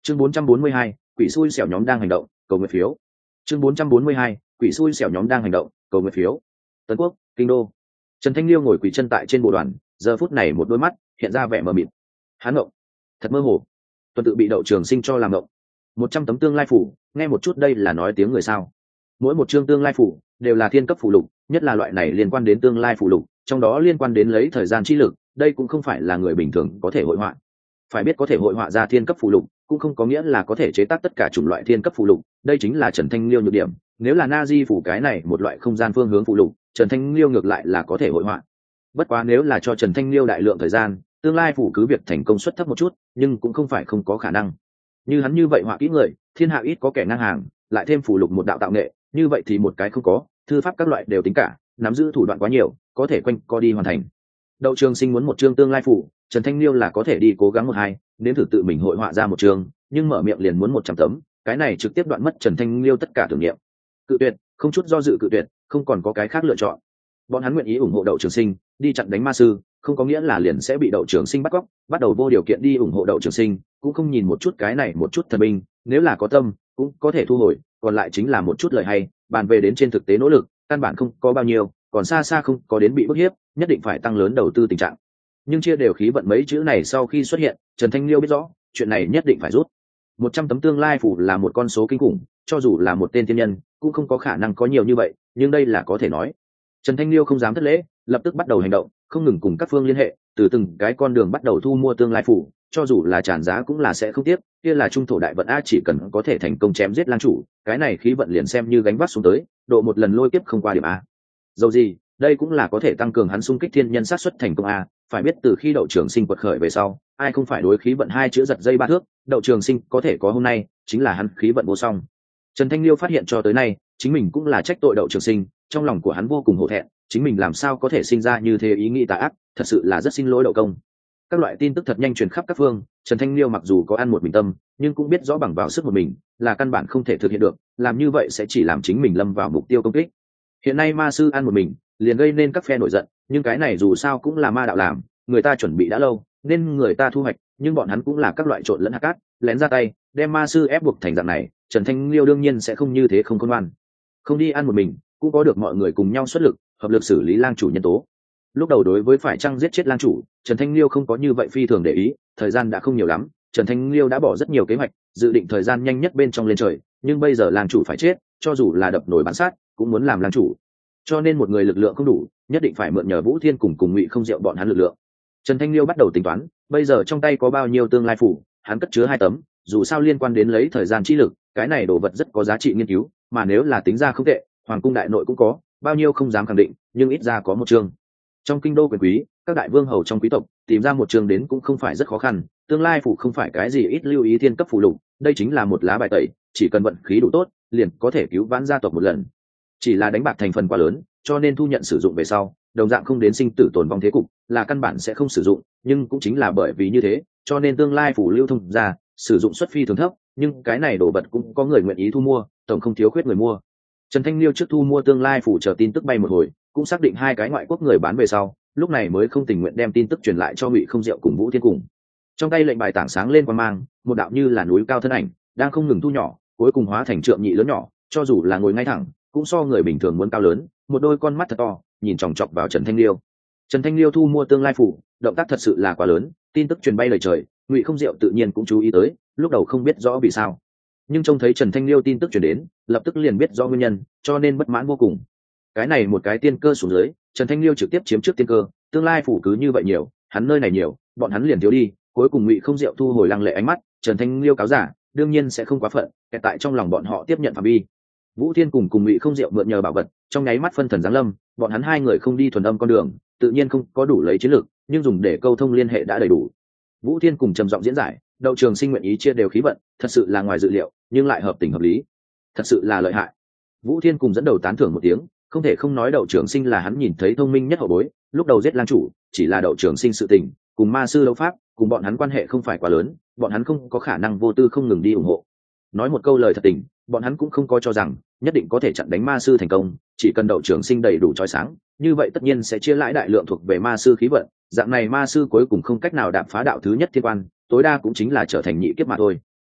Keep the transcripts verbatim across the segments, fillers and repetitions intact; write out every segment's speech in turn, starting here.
chương bốn trăm bốn mươi hai, quỷ xui xẻo nhóm đang hành động, cầu nguyện phiếu. chương bốn trăm bốn mươi hai, quỷ xui xẻo nhóm đang hành động, cầu nguyện phiếu. Tấn Quốc, Kinh Đô. Trần Thanh Liêu ngồi quỳ chân tại trên bộ đoàn, giờ phút này một đôi mắt hiện ra vẻ mờ mịt. Hắn ngộng, thật mơ hồ. Tuần tự bị Đậu Trường Sinh cho làm ngộng. Một trăm tấm tương lai phủ, nghe một chút đây là nói tiếng người sao? Mỗi một chương tương lai phủ đều là thiên cấp phù lục, nhất là loại này liên quan đến tương lai phù lục, trong đó liên quan đến lấy thời gian chi lực, đây cũng không phải là người bình thường có thể hội họa. Phải biết có thể hội họa ra thiên cấp phù lục, cũng không có nghĩa là có thể chế tác tất cả chủng loại thiên cấp phù lục, đây chính là Trần Thanh Liêu nhược điểm. Nếu là Nazi phủ cái này một loại không gian phương hướng phù lục, Trần Thanh Liêu ngược lại là có thể hội họa. Bất quá nếu là cho Trần Thanh Liêu đại lượng thời gian, tương lai phủ cứ việc thành công suất thấp một chút, nhưng cũng không phải không có khả năng. Như hắn như vậy họa kỹ người, thiên hạ ít có kẻ ngang hàng, lại thêm phù lục một đạo tạo nghệ, như vậy thì một cái không có, thư pháp các loại đều tính cả, nắm giữ thủ đoạn quá nhiều, có thể quanh co đi hoàn thành. Đậu Trường Sinh muốn một chương tương lai phủ, Trần Thanh Liêu là có thể đi cố gắng một hai, nếm thử tự mình hội họa ra một chương, nhưng mở miệng liền muốn một trăm tấm, cái này trực tiếp đoạn mất Trần Thanh Liêu tất cả tưởng niệm. Cự tuyệt, không chút do dự cự tuyệt, không còn có cái khác lựa chọn. Bọn hắn nguyện ý ủng hộ Đậu Trường Sinh, đi chặn đánh ma sư, không có nghĩa là liền sẽ bị Đậu Trường Sinh bắt cóc, bắt đầu vô điều kiện đi ủng hộ Đậu Trường Sinh, cũng không nhìn một chút cái này một chút thần binh, nếu là có tâm, cũng có thể thu hồi, còn lại chính là một chút lời hay, bàn về đến trên thực tế nỗ lực, căn bản không có bao nhiêu, còn xa xa không có đến bị bức hiếp, nhất định phải tăng lớn đầu tư tình trạng. Nhưng chia đều khí vận mấy chữ này sau khi xuất hiện, Trần Thanh Liêu biết rõ, chuyện này nhất định phải rút. Một trăm tấm tương lai phủ là một con số kinh khủng, cho dù là một tên thiên nhân, cũng không có khả năng có nhiều như vậy, nhưng đây là có thể nói. Trần Thanh Liêu không dám thất lễ, lập tức bắt đầu hành động, không ngừng cùng các phương liên hệ, từ từng cái con đường bắt đầu thu mua tương lai phủ, cho dù là tràn giá cũng là sẽ không tiếc, kia là trung thổ đại vận a, chỉ cần có thể thành công chém giết lang chủ, cái này khí vận liền xem như gánh vác xuống tới, độ một lần lôi kiếp không qua điểm a. Dầu gì, đây cũng là có thể tăng cường hắn xung kích thiên nhân sát xuất thành công a, phải biết từ khi Đậu Trường Sinh quật khởi về sau, ai không phải đối khí vận hai chữ giật dây ba thước, Đậu Trường Sinh có thể có hôm nay, chính là hắn khí vận vô song. Trần Thanh Liêu phát hiện cho tới nay, chính mình cũng là trách tội Đậu Trường Sinh, trong lòng của hắn vô cùng hổ thẹn, chính mình làm sao có thể sinh ra như thế ý nghĩ tà ác, thật sự là rất xin lỗi Đậu công. Các loại tin tức thật nhanh truyền khắp các phương, Trần Thanh Liêu mặc dù có ăn một mình tâm, nhưng cũng biết rõ bằng vào sức một mình là căn bản không thể thực hiện được, làm như vậy sẽ chỉ làm chính mình lâm vào mục tiêu công kích. Hiện nay ma sư ăn một mình, liền gây nên các phe nổi giận, nhưng cái này dù sao cũng là ma đạo làm, người ta chuẩn bị đã lâu, nên người ta thu hoạch, nhưng bọn hắn cũng là các loại trộn lẫn hạt cát, lén ra tay, đem ma sư ép buộc thành dạng này, Trần Thanh Liêu đương nhiên sẽ không như thế không khôn ngoan. Không đi ăn một mình, cũng có được mọi người cùng nhau xuất lực, hợp lực xử lý lang chủ nhân tố. Lúc đầu đối với phải chăng giết chết lang chủ, Trần Thanh Liêu không có như vậy phi thường để ý, thời gian đã không nhiều lắm, Trần Thanh Liêu đã bỏ rất nhiều kế hoạch, dự định thời gian nhanh nhất bên trong lên trời, nhưng bây giờ lang chủ phải chết, cho dù là đập nổi bán sát, cũng muốn làm lang chủ. Cho nên một người lực lượng không đủ, nhất định phải mượn nhờ Vũ Thiên cùng cùng Ngụy Không Diệu bọn hắn lực lượng. Trần Thanh Liêu bắt đầu tính toán, bây giờ trong tay có bao nhiêu tương lai phủ, hắn cất chứa hai tấm, dù sao liên quan đến lấy thời gian chi lực, cái này đồ vật rất có giá trị nghiên cứu, mà nếu là tính ra không tệ, hoàng cung đại nội cũng có, bao nhiêu không dám khẳng định, nhưng ít ra có một chương. Trong kinh đô quyền quý, các đại vương hầu trong quý tộc, tìm ra một chương đến cũng không phải rất khó khăn, tương lai phủ không phải cái gì ít lưu ý thiên cấp phủ lục, đây chính là một lá bài tẩy, chỉ cần vận khí đủ tốt, liền có thể cứu vãn gia tộc một lần. Chỉ là đánh bạc thành phần quá lớn, cho nên thu nhận sử dụng về sau, đồng dạng không đến sinh tử tồn vong thế cục, là căn bản sẽ không sử dụng, nhưng cũng chính là bởi vì như thế, cho nên tương lai phủ lưu thông ra, sử dụng suất phi thường thấp, nhưng cái này đồ vật cũng có người nguyện ý thu mua, tổng không thiếu khuyết người mua. Trần Thanh Liêu trước thu mua tương lai phủ chờ tin tức bay một hồi, cũng xác định hai cái ngoại quốc người bán về sau, lúc này mới không tình nguyện đem tin tức truyền lại cho Ngụy Không Diệu cùng Vũ Thiên cùng. Trong tay lệnh bài tảng sáng lên quang mang, một đạo như là núi cao thân ảnh, đang không ngừng thu nhỏ, cuối cùng hóa thành trượng nhị lớn nhỏ, cho dù là ngồi ngay thẳng, cũng so người bình thường muốn cao lớn, một đôi con mắt thật to, nhìn chòng chọc vào Trần Thanh Liêu. Trần Thanh Liêu thu mua tương lai phủ, động tác thật sự là quá lớn, tin tức truyền bay lời trời, Ngụy Không Diệu tự nhiên cũng chú ý tới, lúc đầu không biết rõ vì sao, nhưng trông thấy Trần Thanh Liêu tin tức truyền đến, lập tức liền biết rõ nguyên nhân, cho nên bất mãn vô cùng. Cái này một cái tiên cơ xuống dưới, Trần Thanh Liêu trực tiếp chiếm trước tiên cơ, tương lai phủ cứ như vậy nhiều, hắn nơi này nhiều, bọn hắn liền thiếu đi, cuối cùng Ngụy Không Diệu thu hồi lăng lệ ánh mắt, Trần Thanh Liêu cáo giả, đương nhiên sẽ không quá phận, kẹt tại trong lòng bọn họ tiếp nhận phạm vi. Vũ Thiên cùng cùng Ngụy Không Diệu mượn nhờ bảo vật, trong nháy mắt phân thần giáng lâm, bọn hắn hai người không đi thuần âm con đường, tự nhiên không có đủ lấy chiến lược, nhưng dùng để câu thông liên hệ đã đầy đủ. Vũ Thiên cùng trầm giọng diễn giải, Đậu Trường Sinh nguyện ý chia đều khí vận, thật sự là ngoài dự liệu, nhưng lại hợp tình hợp lý, thật sự là lợi hại. Vũ Thiên cùng dẫn đầu tán thưởng một tiếng, không thể không nói Đậu Trường Sinh là hắn nhìn thấy thông minh nhất hậu bối, lúc đầu giết lang chủ, chỉ là Đậu Trường Sinh sự tình, cùng ma sư đấu pháp, cùng bọn hắn quan hệ không phải quá lớn, bọn hắn không có khả năng vô tư không ngừng đi ủng hộ. Nói một câu lời thật tình, bọn hắn cũng không có cho rằng nhất định có thể chặn đánh ma sư thành công, chỉ cần Đậu Trường Sinh đầy đủ chói sáng, như vậy tất nhiên sẽ chia lãi đại lượng thuộc về ma sư khí vận, dạng này ma sư cuối cùng không cách nào đạp phá đạo thứ nhất thiên quan, tối đa cũng chính là trở thành nhị kiếp mà thôi.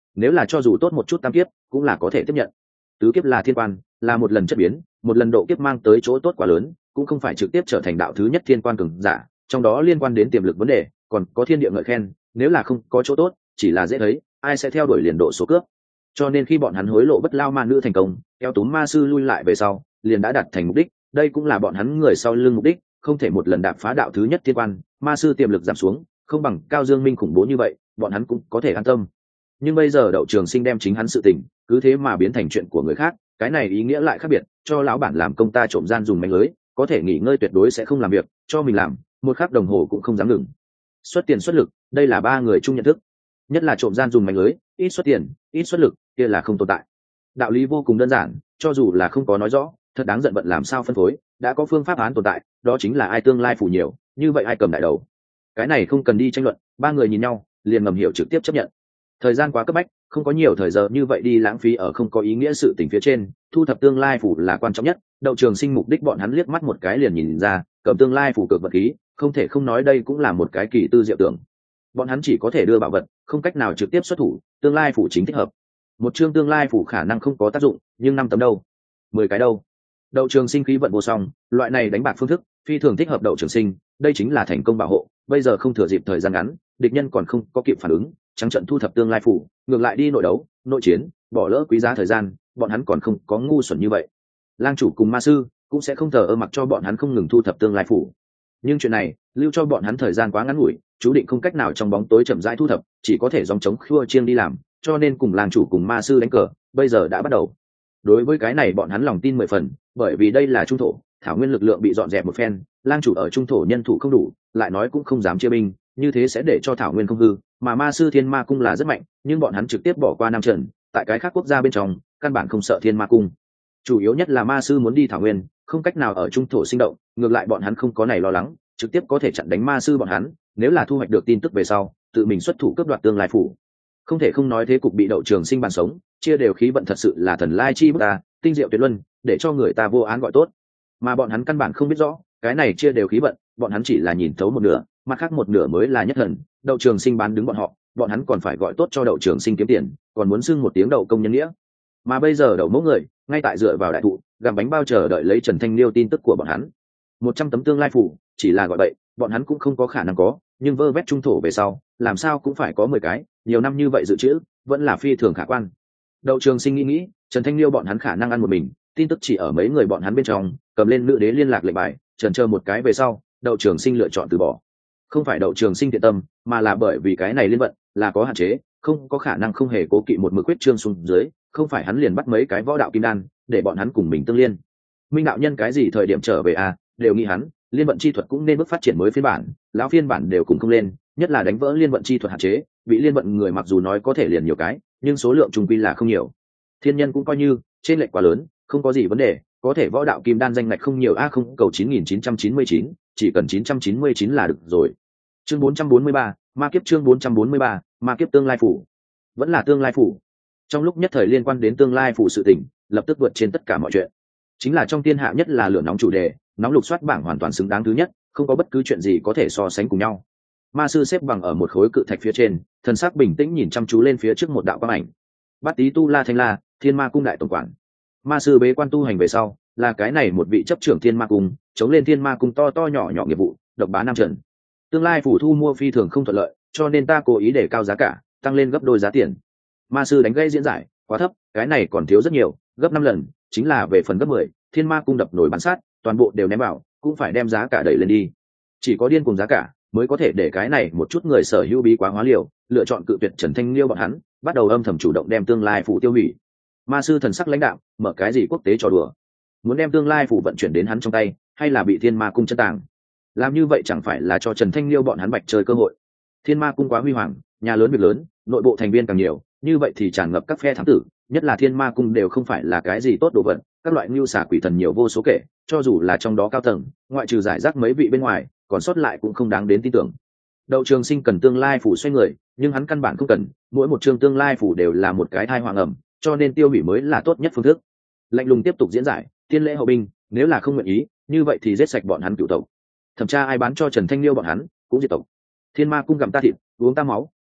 nếu là cho dù tốt một chút tam kiếp cũng là có thể tiếp nhận. Tứ kiếp là thiên quan, là một lần chất biến, một lần độ kiếp mang tới chỗ tốt quá lớn, cũng không phải trực tiếp trở thành đạo thứ nhất thiên quan cường giả, trong đó liên quan đến tiềm lực vấn đề, còn có thiên địa ngợi khen, nếu là không có chỗ tốt, chỉ là dễ thấy, ai sẽ theo đuổi liền độ số cướp. Cho nên khi bọn hắn hối lộ Bất Lao Ma Nữ thành công, kéo túm ma sư lui lại về sau, liền đã đạt thành mục đích, đây cũng là bọn hắn người sau lưng mục đích, không thể một lần đạp phá đạo thứ nhất thiên quan, ma sư tiềm lực giảm xuống, không bằng Cao Dương Minh khủng bố như vậy, bọn hắn cũng có thể an tâm. Nhưng bây giờ Đậu Trường Sinh đem chính hắn sự tình, cứ thế mà biến thành chuyện của người khác, cái này ý nghĩa lại khác biệt, cho lão bản làm công ta trộm gian dùng mánh lưới, có thể nghỉ ngơi tuyệt đối sẽ không làm việc, cho mình làm, một khắc đồng hồ cũng không dám ngừng. Xuất tiền xuất lực, đây là ba người chung nhận thức. Nhất là trộm gian dùng mánh lưới, ít xuất tiền, ít xuất lực, kia là không tồn tại. Đạo lý vô cùng đơn giản, cho dù là không có nói rõ, thật đáng giận vận làm sao phân phối, đã có phương pháp án tồn tại, đó chính là ai tương lai phủ nhiều, như vậy ai cầm đại đầu. Cái này không cần đi tranh luận, ba người nhìn nhau, liền ngầm hiểu trực tiếp chấp nhận. Thời gian quá cấp bách, không có nhiều thời giờ như vậy đi lãng phí ở không có ý nghĩa sự tình phía trên, thu thập tương lai phủ là quan trọng nhất. Đậu Trường Sinh mục đích bọn hắn liếc mắt một cái liền nhìn ra, cầm tương lai phủ cực vật khí, không thể không nói đây cũng là một cái kỳ tư diệu tưởng. Bọn hắn chỉ có thể đưa bảo vật, không cách nào trực tiếp xuất thủ, tương lai phủ chính thích hợp. Một chương tương lai phủ khả năng không có tác dụng, nhưng năm tấm đâu, mười cái đâu. Đậu Trường Sinh khí vận vô song, loại này đánh bạc phương thức phi thường thích hợp Đậu Trường Sinh, đây chính là thành công bảo hộ. Bây giờ không thừa dịp thời gian ngắn, địch nhân còn không có kịp phản ứng, trắng trận thu thập tương lai phủ, ngược lại đi nội đấu, nội chiến, bỏ lỡ quý giá thời gian, bọn hắn còn không có ngu xuẩn như vậy. Lang chủ cùng ma sư cũng sẽ không thờ ơ mặc cho bọn hắn không ngừng thu thập tương lai phủ. Nhưng chuyện này lưu cho bọn hắn thời gian quá ngắn ngủi, chú định không cách nào trong bóng tối chậm rãi thu thập, chỉ có thể dòng chống khua chiêng đi làm, cho nên cùng lang chủ cùng ma sư đánh cờ, bây giờ đã bắt đầu. Đối với cái này bọn hắn lòng tin mười phần, bởi vì đây là trung thổ, thảo nguyên lực lượng bị dọn dẹp một phen, lang chủ ở trung thổ nhân thủ không đủ, lại nói cũng không dám chia binh, như thế sẽ để cho thảo nguyên không hư, mà ma sư thiên ma cung là rất mạnh, nhưng bọn hắn trực tiếp bỏ qua nam trần, tại cái khác quốc gia bên trong căn bản không sợ thiên ma cung. Chủ yếu nhất là ma sư muốn đi thảo nguyên, không cách nào ở trung thổ sinh động, ngược lại bọn hắn không có này lo lắng, trực tiếp có thể chặn đánh ma sư bọn hắn, nếu là thu hoạch được tin tức về sau, tự mình xuất thủ cướp đoạt tương lai phủ. Không thể không nói thế cục bị Đậu Trường Sinh bàn sống, chia đều khí vận thật sự là thần lai chi bút ta, tinh diệu tuyệt luân, để cho người ta vô án gọi tốt. Mà bọn hắn căn bản không biết rõ, cái này chia đều khí vận, bọn hắn chỉ là nhìn thấu một nửa, mặt khác một nửa mới là nhất thần. Đậu Trường Sinh bán đứng bọn họ, bọn hắn còn phải gọi tốt cho Đậu Trường Sinh kiếm tiền, còn muốn xưng một tiếng đậu công nhân nghĩa. Mà bây giờ đậu mẫu người ngay tại dựa vào đại thụ gặm bánh bao chờ đợi lấy Trần Thanh Liêu tin tức của bọn hắn. Một trăm tấm tương lai phủ chỉ là gọi vậy, bọn hắn cũng không có khả năng có, nhưng vơ vét trung thổ về sau làm sao cũng phải có mười cái, nhiều năm như vậy dự trữ vẫn là phi thường khả quan. Đậu Trường Sinh nghĩ nghĩ, Trần Thanh Liêu bọn hắn khả năng ăn một mình, tin tức chỉ ở mấy người bọn hắn bên trong, cầm lên nữ đế liên lạc lệnh bài, chần chờ một cái về sau, Đậu Trường Sinh lựa chọn từ bỏ. Không phải Đậu Trường Sinh thiện tâm, mà là bởi vì cái này liên vận là có hạn chế, không có khả năng không hề cố kỵ một mực quyết trương xuống dưới, không phải hắn liền bắt mấy cái võ đạo kim đan để bọn hắn cùng mình tương liên. Minh đạo nhân cái gì thời điểm trở về à, đều nghĩ hắn liên vận chi thuật cũng nên bước phát triển mới phiên bản, lão phiên bản đều cùng không lên, nhất là đánh vỡ liên vận chi thuật hạn chế, bị liên vận người mặc dù nói có thể liền nhiều cái, nhưng số lượng trung quy là không nhiều. Thiên nhân cũng coi như trên lệch quá lớn, không có gì vấn đề, có thể võ đạo kim đan danh ngạch không nhiều a, không cầu chín nghìn chín trăm chín mươi chín, chỉ cần chín trăm chín mươi chín là được rồi. Chương bốn trăm bốn mươi ba, ma kiếp. Chương bốn trăm bốn mươi ba, ma kiếp. Tương lai phủ, vẫn là tương lai phủ. Trong lúc nhất thời liên quan đến tương lai phủ sự tình, lập tức vượt trên tất cả mọi chuyện. Chính là trong thiên hạ nhất là lửa nóng chủ đề, nóng lục soát bảng hoàn toàn xứng đáng thứ nhất, không có bất cứ chuyện gì có thể so sánh cùng nhau. Ma sư xếp bằng ở một khối cự thạch phía trên, thần sắc bình tĩnh nhìn chăm chú lên phía trước một đạo quang ảnh. Bát Tý Tu La Thanh La, Thiên Ma cung đại tổng quản. Ma sư bế quan tu hành về sau, là cái này một vị chấp trưởng Thiên Ma cung, chống lên Thiên Ma cung to to nhỏ nhỏ nghiệp vụ, độc bá nam trần. Tương lai phủ thu mua phi thường không thuận lợi, cho nên ta cố ý để cao giá cả, tăng lên gấp đôi giá tiền. Ma sư đánh gây diễn giải, quá thấp, cái này còn thiếu rất nhiều, gấp năm lần, chính là về phần gấp mười, Thiên Ma cung đập nổi bán sát, toàn bộ đều ném vào, cũng phải đem giá cả đẩy lên đi. Chỉ có điên cùng giá cả mới có thể để cái này một chút người sở hữu bí quá hóa liều, lựa chọn cự tuyệt Trần Thanh Liêu bọn hắn, bắt đầu âm thầm chủ động đem tương lai phủ tiêu hủy. Ma sư thần sắc lãnh đạm, mở cái gì quốc tế trò đùa, muốn đem tương lai phủ vận chuyển đến hắn trong tay, hay là bị Thiên Ma cung chân tàng? Làm như vậy chẳng phải là cho Trần Thanh Liêu bọn hắn bạch chơi cơ hội? Thiên Ma cung quá huy hoàng, nhà lớn việc lớn, nội bộ thành viên càng nhiều, như vậy thì tràn ngập các phe thám tử, nhất là Thiên Ma cung đều không phải là cái gì tốt đồ vật, các loại mưu xả quỷ thần nhiều vô số kể, cho dù là trong đó cao tầng, ngoại trừ giải rác mấy vị bên ngoài, còn sót lại cũng không đáng đến tin tưởng. Đậu Trường Sinh cần tương lai phủ xoay người, nhưng hắn căn bản không cần, mỗi một chương tương lai phủ đều là một cái thai hoàng ẩm, cho nên tiêu hủy mới là tốt nhất phương thức. Lạnh lùng tiếp tục diễn giải, tiên lễ hậu binh, nếu là không nguyện ý, như vậy thì giết sạch bọn hắn cửu tộc. Thẩm tra ai bán cho Trần Thanh Liêu bọn hắn, cũng diệt tộc. Thiên Ma cung gặm ta thịt, uống ta máu,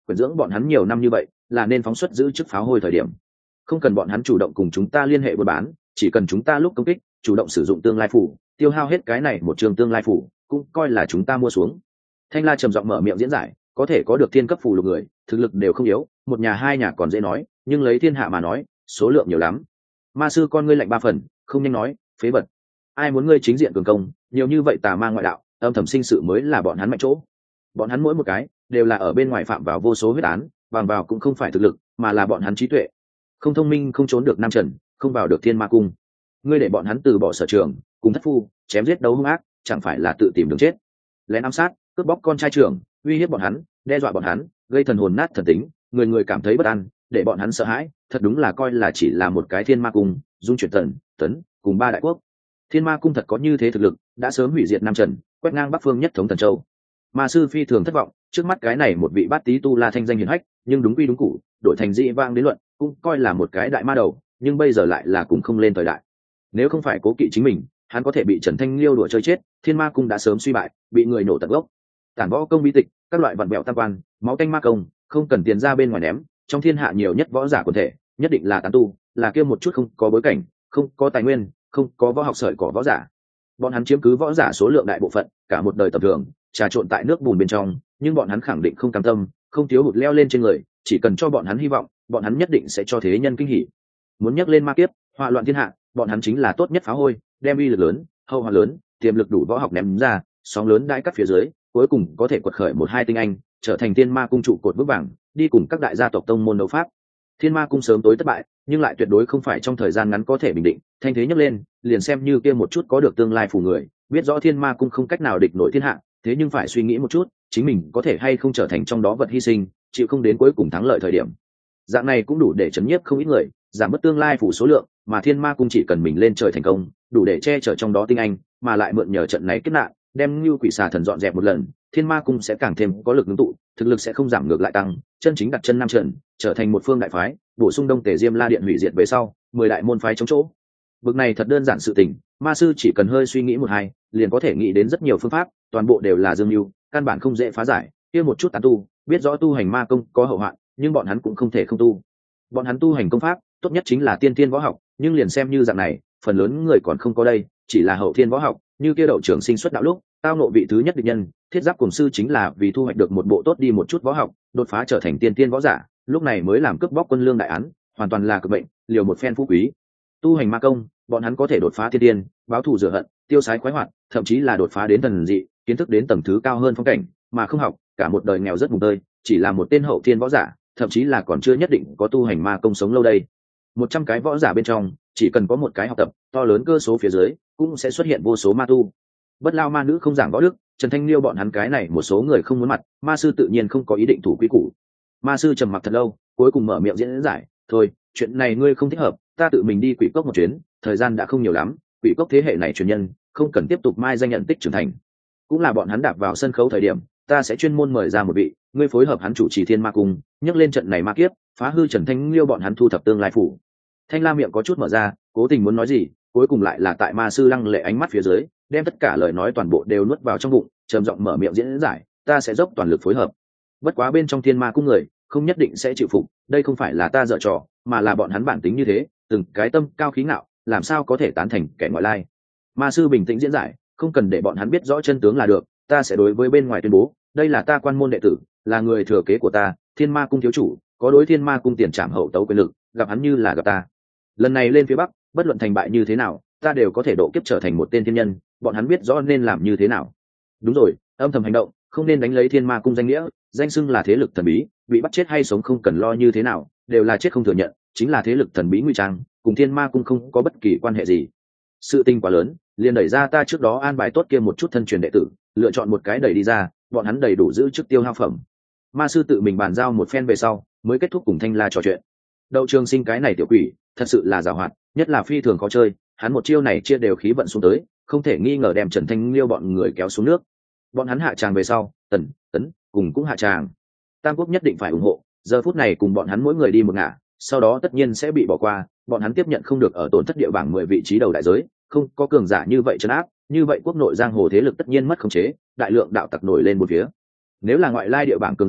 quyển dưỡng bọn hắn nhiều năm như vậy là nên phóng xuất giữ chức pháo hôi thời điểm. Không cần bọn hắn chủ động cùng chúng ta liên hệ buôn bán, chỉ cần chúng ta lúc công kích chủ động sử dụng tương lai phủ, tiêu hao hết cái này một trường tương lai phủ cũng coi là chúng ta mua xuống. Thanh La trầm giọng mở miệng diễn giải, có thể có được thiên cấp phù lục người thực lực đều không yếu, một nhà hai nhà còn dễ nói, nhưng lấy thiên hạ mà nói số lượng nhiều lắm. Ma sư con ngươi lạnh ba phần, không nhanh nói, phế vật, ai muốn ngươi chính diện cường công, nhiều như vậy tà ma ngoại đạo âm thầm sinh sự mới là bọn hắn mạnh chỗ. Bọn hắn mỗi một cái đều là ở bên ngoài phạm vào vô số huyết án, bằng vào cũng không phải thực lực mà là bọn hắn trí tuệ. Không thông minh không trốn được nam trần, không vào được thiên ma cung. Ngươi để bọn hắn từ bỏ sở trường cùng thất phu chém giết đấu hung ác, chẳng phải là tự tìm đường chết. Lén ám sát cướp bóc con trai trưởng, uy hiếp bọn hắn, đe dọa bọn hắn, gây thần hồn nát thần tính, người người cảm thấy bất an, để bọn hắn sợ hãi, thật đúng là coi là chỉ là một cái thiên ma cung dung chuyển tần tấn cùng ba đại quốc. Thiên ma cung thật có như thế thực lực, đã sớm hủy diệt nam trần, quét ngang bắc phương nhất thống thần châu. Ma sư phi thường thất vọng, trước mắt cái này một vị bát tý tu la thanh danh hiển hách, nhưng đúng quy đúng cụ đổi thành dị vang đến luận cũng coi là một cái đại ma đầu, nhưng bây giờ lại là cùng không lên thời đại. Nếu không phải cố kỵ chính mình, hắn có thể bị Trần Thanh Liêu đùa chơi chết. Thiên ma cung đã sớm suy bại, bị người nổ tận gốc. Tản võ công bí tịch, các loại vặn bẹo tam quan, máu tanh ma công, không cần tiền ra bên ngoài ném. Trong thiên hạ nhiều nhất võ giả quần thể, nhất định là tán tu, là kia một chút không có bối cảnh, không có tài nguyên, không có võ học sợi cỏ võ giả. Bọn hắn chiếm cứ võ giả số lượng đại bộ phận, cả một đời tầm thường trà trộn tại nước bùn bên trong, nhưng bọn hắn khẳng định không cam tâm, không thiếu hụt leo lên trên người. Chỉ cần cho bọn hắn hy vọng, bọn hắn nhất định sẽ cho thế nhân kinh hỉ. Muốn nhắc lên ma kiếp, họa loạn thiên hạ, bọn hắn chính là tốt nhất pháo hôi, đem uy lực lớn, hậu hoạn lớn, tiềm lực đủ võ học ném ra, sóng lớn đại cắt phía dưới, cuối cùng có thể quật khởi một hai tinh anh, trở thành thiên ma cung trụ cột vững vàng, đi cùng các đại gia tộc tông môn đấu pháp. Thiên ma cung sớm tối thất bại, nhưng lại tuyệt đối không phải trong thời gian ngắn có thể bình định, thanh thế nhấc lên, liền xem như kia một chút có được tương lai phù người, biết rõ thiên ma cung không cách nào địch nổi thiên hạ, thế nhưng phải suy nghĩ một chút, chính mình có thể hay không trở thành trong đó vật hy sinh, chịu không đến cuối cùng thắng lợi thời điểm. Dạng này cũng đủ để chấn nhiếp không ít người, giảm bớt tương lai phủ số lượng, mà thiên ma cung chỉ cần mình lên trời thành công, đủ để che chở trong đó tinh anh, mà lại mượn nhờ trận này kết nạn, đem như quỷ xà thần dọn dẹp một lần, thiên ma cung sẽ càng thêm có lực ngưng tụ, thực lực sẽ không giảm ngược lại tăng, chân chính đặt chân nam trần, trở thành một phương đại phái, bổ sung đông tề diêm la điện hủy diệt về sau, mười đại môn phái chống chỗ. Vực này thật đơn giản sự tình, ma sư chỉ cần hơi suy nghĩ một hai, liền có thể nghĩ đến rất nhiều phương pháp, toàn bộ đều là dương mưu, căn bản không dễ phá giải. Kia một chút tán tu, biết rõ tu hành ma công có hậu hoạn, nhưng bọn hắn cũng không thể không tu. Bọn hắn tu hành công pháp, tốt nhất chính là tiên thiên võ học, nhưng liền xem như dạng này, phần lớn người còn không có đây, chỉ là hậu thiên võ học, như kia đậu trưởng sinh xuất đạo lúc, tao nộ vị thứ nhất địch nhân, thiết giáp cùng sư chính là vì thu hoạch được một bộ tốt đi một chút võ học, đột phá trở thành tiên thiên võ giả, lúc này mới làm cướp bóc quân lương đại án, hoàn toàn là cực bệnh, liều một phen phú quý. Tu hành ma công, bọn hắn có thể đột phá thiên tiên, báo thù rửa hận, tiêu sái khoái hoạt, thậm chí là đột phá đến thần dị, kiến thức đến tầng thứ cao hơn phong cảnh, mà không học, cả một đời nghèo rất mùng tơi, chỉ là một tên hậu thiên võ giả, thậm chí là còn chưa nhất định có tu hành ma công sống lâu đây. Một trăm cái võ giả bên trong, chỉ cần có một cái học tập, to lớn cơ số phía dưới, cũng sẽ xuất hiện vô số ma tu. Bất lao ma nữ không giảng võ đức, Trần Thanh Liêu bọn hắn cái này một số người không muốn mặt, ma sư tự nhiên không có ý định thủ quy củ. Ma sư trầm mặc thật lâu, cuối cùng mở miệng diễn giải, thôi, chuyện này ngươi không thích hợp, ta tự mình đi quỷ cốc một chuyến, thời gian đã không nhiều lắm, quỷ cốc thế hệ này truyền nhân, không cần tiếp tục mai danh nhận tích trưởng thành. Cũng là bọn hắn đạp vào sân khấu thời điểm, ta sẽ chuyên môn mời ra một vị, ngươi phối hợp hắn chủ trì thiên ma cung, nhấc lên trận này ma kiếp, phá hư Trần Thanh Liêu bọn hắn thu thập tương lai phủ. Thanh La miệng có chút mở ra, cố tình muốn nói gì, cuối cùng lại là tại ma sư lăng lệ ánh mắt phía dưới, đem tất cả lời nói toàn bộ đều nuốt vào trong bụng, trầm giọng mở miệng diễn giải, ta sẽ dốc toàn lực phối hợp. Bất quá bên trong thiên ma cung người, không nhất định sẽ chịu phục, đây không phải là ta dở trò, mà là bọn hắn bản tính như thế, từng cái tâm cao khí ngạo, làm sao có thể tán thành kẻ ngoại lai. Ma sư bình tĩnh diễn giải, không cần để bọn hắn biết rõ chân tướng là được, ta sẽ đối với bên ngoài tuyên bố, đây là ta quan môn đệ tử, là người thừa kế của ta, thiên ma cung thiếu chủ, có đối thiên ma cung tiền trảm hậu tấu quyền lực, gặp hắn như là gặp ta. Lần này lên phía bắc, bất luận thành bại như thế nào, ta đều có thể độ kiếp trở thành một tên thiên nhân, bọn hắn biết rõ nên làm như thế nào. Đúng rồi, âm thầm hành động, không nên đánh lấy thiên ma cung danh nghĩa, danh xưng là thế lực thần bí, bị bắt chết hay sống không cần lo như thế nào, đều là chết không thừa nhận, chính là thế lực thần bí ngụy trang, cùng thiên ma cung không có bất kỳ quan hệ gì. Sự tình quá lớn, liền đẩy ra ta trước đó an bài tốt kia một chút thân truyền đệ tử, lựa chọn một cái đẩy đi ra, bọn hắn đầy đủ giữ chức tiêu hao phẩm. Ma sư tự mình bàn giao một phen về sau, mới kết thúc cùng Thanh La trò chuyện. Đậu Trường Sinh cái này tiểu quỷ, thật sự là giàu hoạt, nhất là phi thường khó chơi, hắn một chiêu này chia đều khí vận xuống tới, không thể nghi ngờ đem Trần Thanh Liêu bọn người kéo xuống nước. Bọn hắn hạ tràng về sau, tần tấn cùng cũng hạ tràng. Tam quốc nhất định phải ủng hộ, giờ phút này cùng bọn hắn mỗi người đi một ngả, sau đó tất nhiên sẽ bị bỏ qua, bọn hắn tiếp nhận không được ở tổn thất địa bảng mười vị trí đầu đại giới, không có cường giả như vậy trấn áp, như vậy quốc nội giang hồ thế lực tất nhiên mất khống chế, đại lượng đạo tặc nổi lên một phía. Nếu là ngoại lai địa bảng cường giả,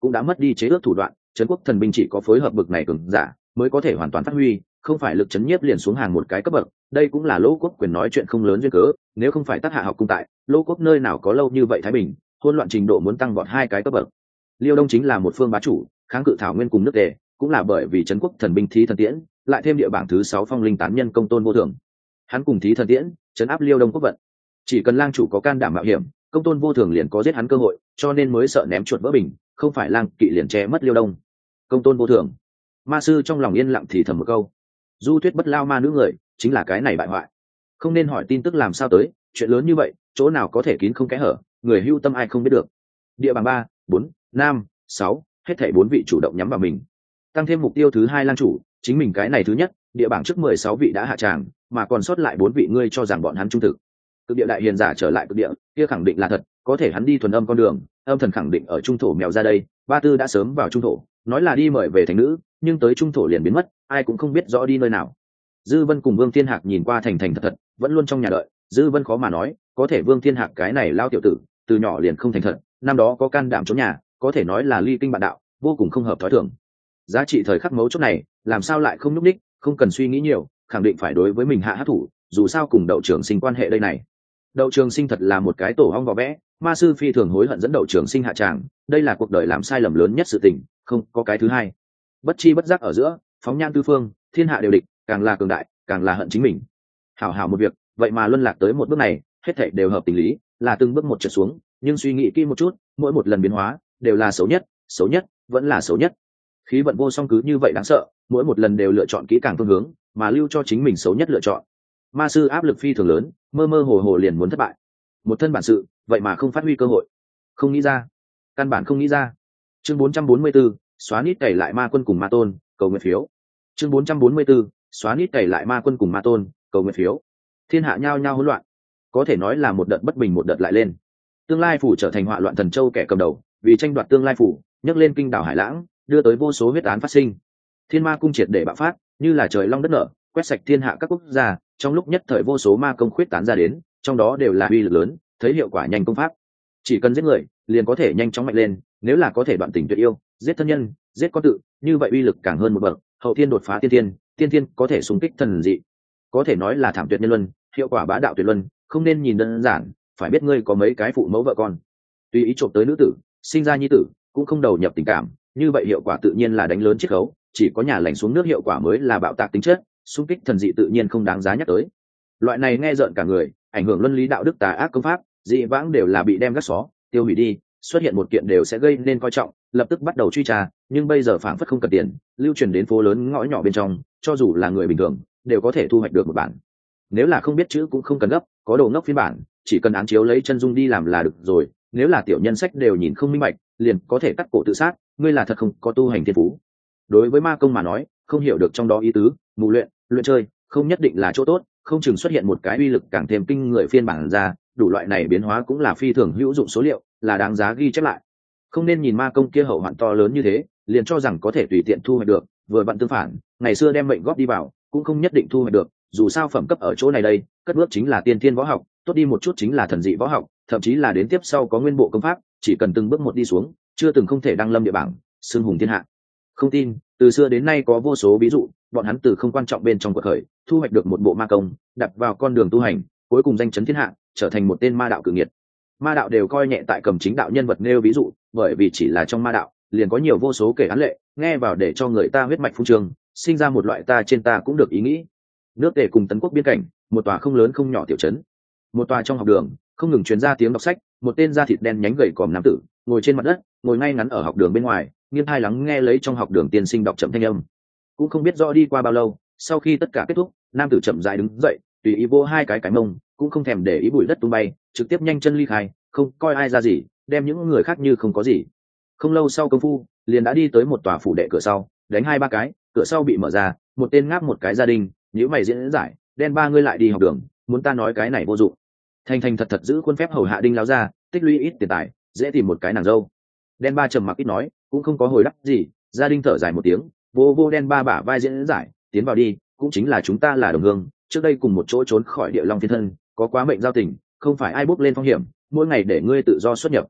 cũng đã mất đi chế ước thủ đoạn, trấn quốc thần binh chỉ có phối hợp bực này cường giả mới có thể hoàn toàn phát huy, không phải lực chấn nhiếp liền xuống hàng một cái cấp bậc. Đây cũng là Lỗ Quốc quyền nói chuyện không lớn duyên cớ, nếu không phải Tác Hạ học cung tại, Lỗ Quốc nơi nào có lâu như vậy thái bình, hỗn loạn trình độ muốn tăng vọt hai cái cấp bậc. Liêu Đông chính là một phương bá chủ, kháng cự thảo nguyên cùng nước Tề, cũng là bởi vì trấn quốc thần binh Thí Thần Tiễn, lại thêm địa bảng thứ sáu phong linh tán nhân Công Tôn Vô Thường. Hắn cùng Thí Thần Tiễn trấn áp Liêu Đông quốc vận. Chỉ cần lang chủ có can đảm mạo hiểm, Công Tôn Vô Thường liền có giết hắn cơ hội, cho nên mới sợ ném chuột vỡ bình, không phải lang kỵ liền che mất Liêu Đông. Công Tôn Vô Thường. Ma sư trong lòng yên lặng thì thầm một câu. Du Thuyết bất lao ma nữ người, chính là cái này bại hoại. Không nên hỏi tin tức làm sao tới, chuyện lớn như vậy, chỗ nào có thể kín không kẽ hở, người hưu tâm ai không biết được. Địa bảng ba, bốn, năm, sáu, hết thảy bốn vị chủ động nhắm vào mình. Tăng thêm mục tiêu thứ hai lang chủ, chính mình cái này thứ nhất, địa bảng trước mười sáu vị đã hạ tràng, mà còn sót lại bốn vị ngươi cho rằng bọn hắn trung thực. Cực địa đại hiền giả trở lại cực địa, kia khẳng định là thật, có thể hắn đi thuần âm con đường, âm thần khẳng định ở trung thổ mèo ra đây, ba tư đã sớm vào trung thổ, nói là đi mời về thành nữ, nhưng tới trung thổ liền biến mất, ai cũng không biết rõ đi nơi nào. Dư Vân cùng Vương Thiên Hạc nhìn qua thành thành thật thật, vẫn luôn trong nhà đợi. Dư Vân khó mà nói, có thể Vương Thiên Hạc cái này lao tiểu tử, từ nhỏ liền không thành thật, năm đó có can đảm trốn nhà, có thể nói là ly kinh bạn đạo, vô cùng không hợp thói thường. Giá trị thời khắc mấu chốt này, làm sao lại không núp đích, không cần suy nghĩ nhiều, khẳng định phải đối với mình hạ hát thủ, dù sao cùng Đậu Trường Sinh quan hệ đây này. Đậu Trường Sinh thật là một cái tổ hong vò vẽ, ma sư phi thường hối hận dẫn Đậu Trường Sinh hạ tràng, đây là cuộc đời làm sai lầm lớn nhất sự tình, không có cái thứ hai. Bất chi bất giác ở giữa, phóng nhan tư phương, thiên hạ đều địch, càng là cường đại, càng là hận chính mình. Hảo hảo một việc, vậy mà luân lạc tới một bước này, hết thảy đều hợp tình lý, là từng bước một trượt xuống, nhưng suy nghĩ kỹ một chút, mỗi một lần biến hóa đều là xấu nhất, xấu nhất, vẫn là xấu nhất. Khí vận vô song cứ như vậy đáng sợ, mỗi một lần đều lựa chọn kỹ càng phương hướng, mà lưu cho chính mình xấu nhất lựa chọn. Ma sư áp lực phi thường lớn, mơ mơ hồ hồ liền muốn thất bại. Một thân bản sự, vậy mà không phát huy cơ hội. Không nghĩ ra, căn bản không nghĩ ra. Chương bốn trăm bốn mươi 4, xóa nít cày lại ma quân cùng ma tôn, cầu nguyện phiếu. Chương bốn trăm bốn mươi 4, xóa nít cày lại ma quân cùng ma tôn, cầu nguyện phiếu. Thiên hạ nhao nhao hỗn loạn, có thể nói là một đợt bất bình một đợt lại lên. Tương lai phủ trở thành họa loạn thần châu kẻ cầm đầu, vì tranh đoạt tương lai phủ, nhấc lên kinh đảo hải lãng, đưa tới vô số huyết án phát sinh. Thiên ma cung triệt để bạo phát, như là trời long đất nở, quét sạch thiên hạ các quốc gia, trong lúc nhất thời vô số ma công khuyết tán ra đến, trong đó đều là uy lực lớn, thấy hiệu quả nhanh công pháp. Chỉ cần giết người, liền có thể nhanh chóng mạnh lên, nếu là có thể đoạn tình tuyệt yêu, giết thân nhân, giết con tự, như vậy uy lực càng hơn một bậc, hậu thiên đột phá tiên thiên, tiên thiên có thể xung kích thần dị. Có thể nói là thảm tuyệt nhân luân, hiệu quả bá đạo tuyệt luân, không nên nhìn đơn giản, phải biết ngươi có mấy cái phụ mẫu vợ con. Tùy ý trộm tới nữ tử, sinh ra nhi tử, cũng không đầu nhập tình cảm, như vậy hiệu quả tự nhiên là đánh lớn chiết khấu, chỉ có nhà lành xuống nước hiệu quả mới là bạo tạc tính chất, xung kích thần dị tự nhiên không đáng giá nhắc tới. Loại này nghe rợn cả người, ảnh hưởng luân lý đạo đức tà ác công pháp, dị vãng đều là bị đem gác xó, tiêu hủy đi, xuất hiện một kiện đều sẽ gây nên coi trọng, lập tức bắt đầu truy tra, nhưng bây giờ phảng phất không cần tiền, lưu truyền đến phố lớn ngõ nhỏ bên trong, cho dù là người bình thường đều có thể thu hoạch được một bản. Nếu là không biết chữ cũng không cần gấp, có đồ ngốc phiên bản, chỉ cần án chiếu lấy chân dung đi làm là được rồi, nếu là tiểu nhân sách đều nhìn không minh bạch, liền có thể cắt cổ tự sát, ngươi là thật không có tu hành thiên phú. Đối với ma công mà nói, không hiểu được trong đó ý tứ, mù luyện, luyện chơi, không nhất định là chỗ tốt, không chừng xuất hiện một cái uy lực càng thêm kinh người phiên bản ra, đủ loại này biến hóa cũng là phi thường hữu dụng số liệu, là đáng giá ghi chép lại. Không nên nhìn ma công kia hậu hoạn to lớn như thế, liền cho rằng có thể tùy tiện thu hoạch được, vừa vặn tương phản, ngày xưa đem mệnh góp đi vào, cũng không nhất định thu hoạch được, dù sao phẩm cấp ở chỗ này đây, cất bước chính là tiên thiên võ học, tốt đi một chút chính là thần dị võ học, thậm chí là đến tiếp sau có nguyên bộ công pháp, chỉ cần từng bước một đi xuống, chưa từng không thể đăng lâm địa bảng, xưng hùng thiên hạ. Không tin, từ xưa đến nay có vô số ví dụ, bọn hắn từ không quan trọng bên trong cuộc khởi, thu hoạch được một bộ ma công, đặt vào con đường tu hành, cuối cùng danh chấn thiên hạ, trở thành một tên ma đạo cự nghiệt. Ma đạo đều coi nhẹ tại cầm chính đạo nhân vật nêu ví dụ, bởi vì chỉ là trong ma đạo, liền có nhiều vô số kể án lệ, nghe vào để cho người ta huyết mạch phun trường, sinh ra một loại ta trên ta cũng được ý nghĩ. Nước Tề cùng Tấn Quốc biên cảnh, một tòa không lớn không nhỏ tiểu trấn, một tòa trong học đường, không ngừng truyền ra tiếng đọc sách, một tên da thịt đen nhánh gầy còm nam tử, ngồi trên mặt đất, ngồi ngay ngắn ở học đường bên ngoài, nghiêng tai lắng nghe lấy trong học đường tiên sinh đọc chậm thanh âm. Cũng không biết rõ đi qua bao lâu, sau khi tất cả kết thúc, nam tử chậm rãi đứng dậy, tùy ý vô hai cái cái mông, cũng không thèm để ý bụi đất tung bay, trực tiếp nhanh chân ly khai, không coi ai ra gì, đem những người khác như không có gì. Không lâu sau công phu, liền đã đi tới một tòa phủ đệ cửa sau, đánh hai ba cái, cửa sau bị mở ra, một tên ngáp một cái gia đình, nhíu mày diễn giải, đen ba ngươi lại đi học đường, muốn ta nói cái này vô dụng. Thành thành thật thật giữ khuôn phép hầu hạ đinh láo ra, tích lũy ít tiền tài, dễ tìm một cái nàng dâu. Đen ba trầm mặc ít nói, cũng không có hồi đáp gì, gia đình thở dài một tiếng, vô vô đen ba bả vai diễn giải, tiến vào đi, cũng chính là chúng ta là đồng hương, trước đây cùng một chỗ trốn khỏi địa long thiên thân, có quá mệnh giao tình, không phải ai bước lên phong hiểm, mỗi ngày để ngươi tự do xuất nhập.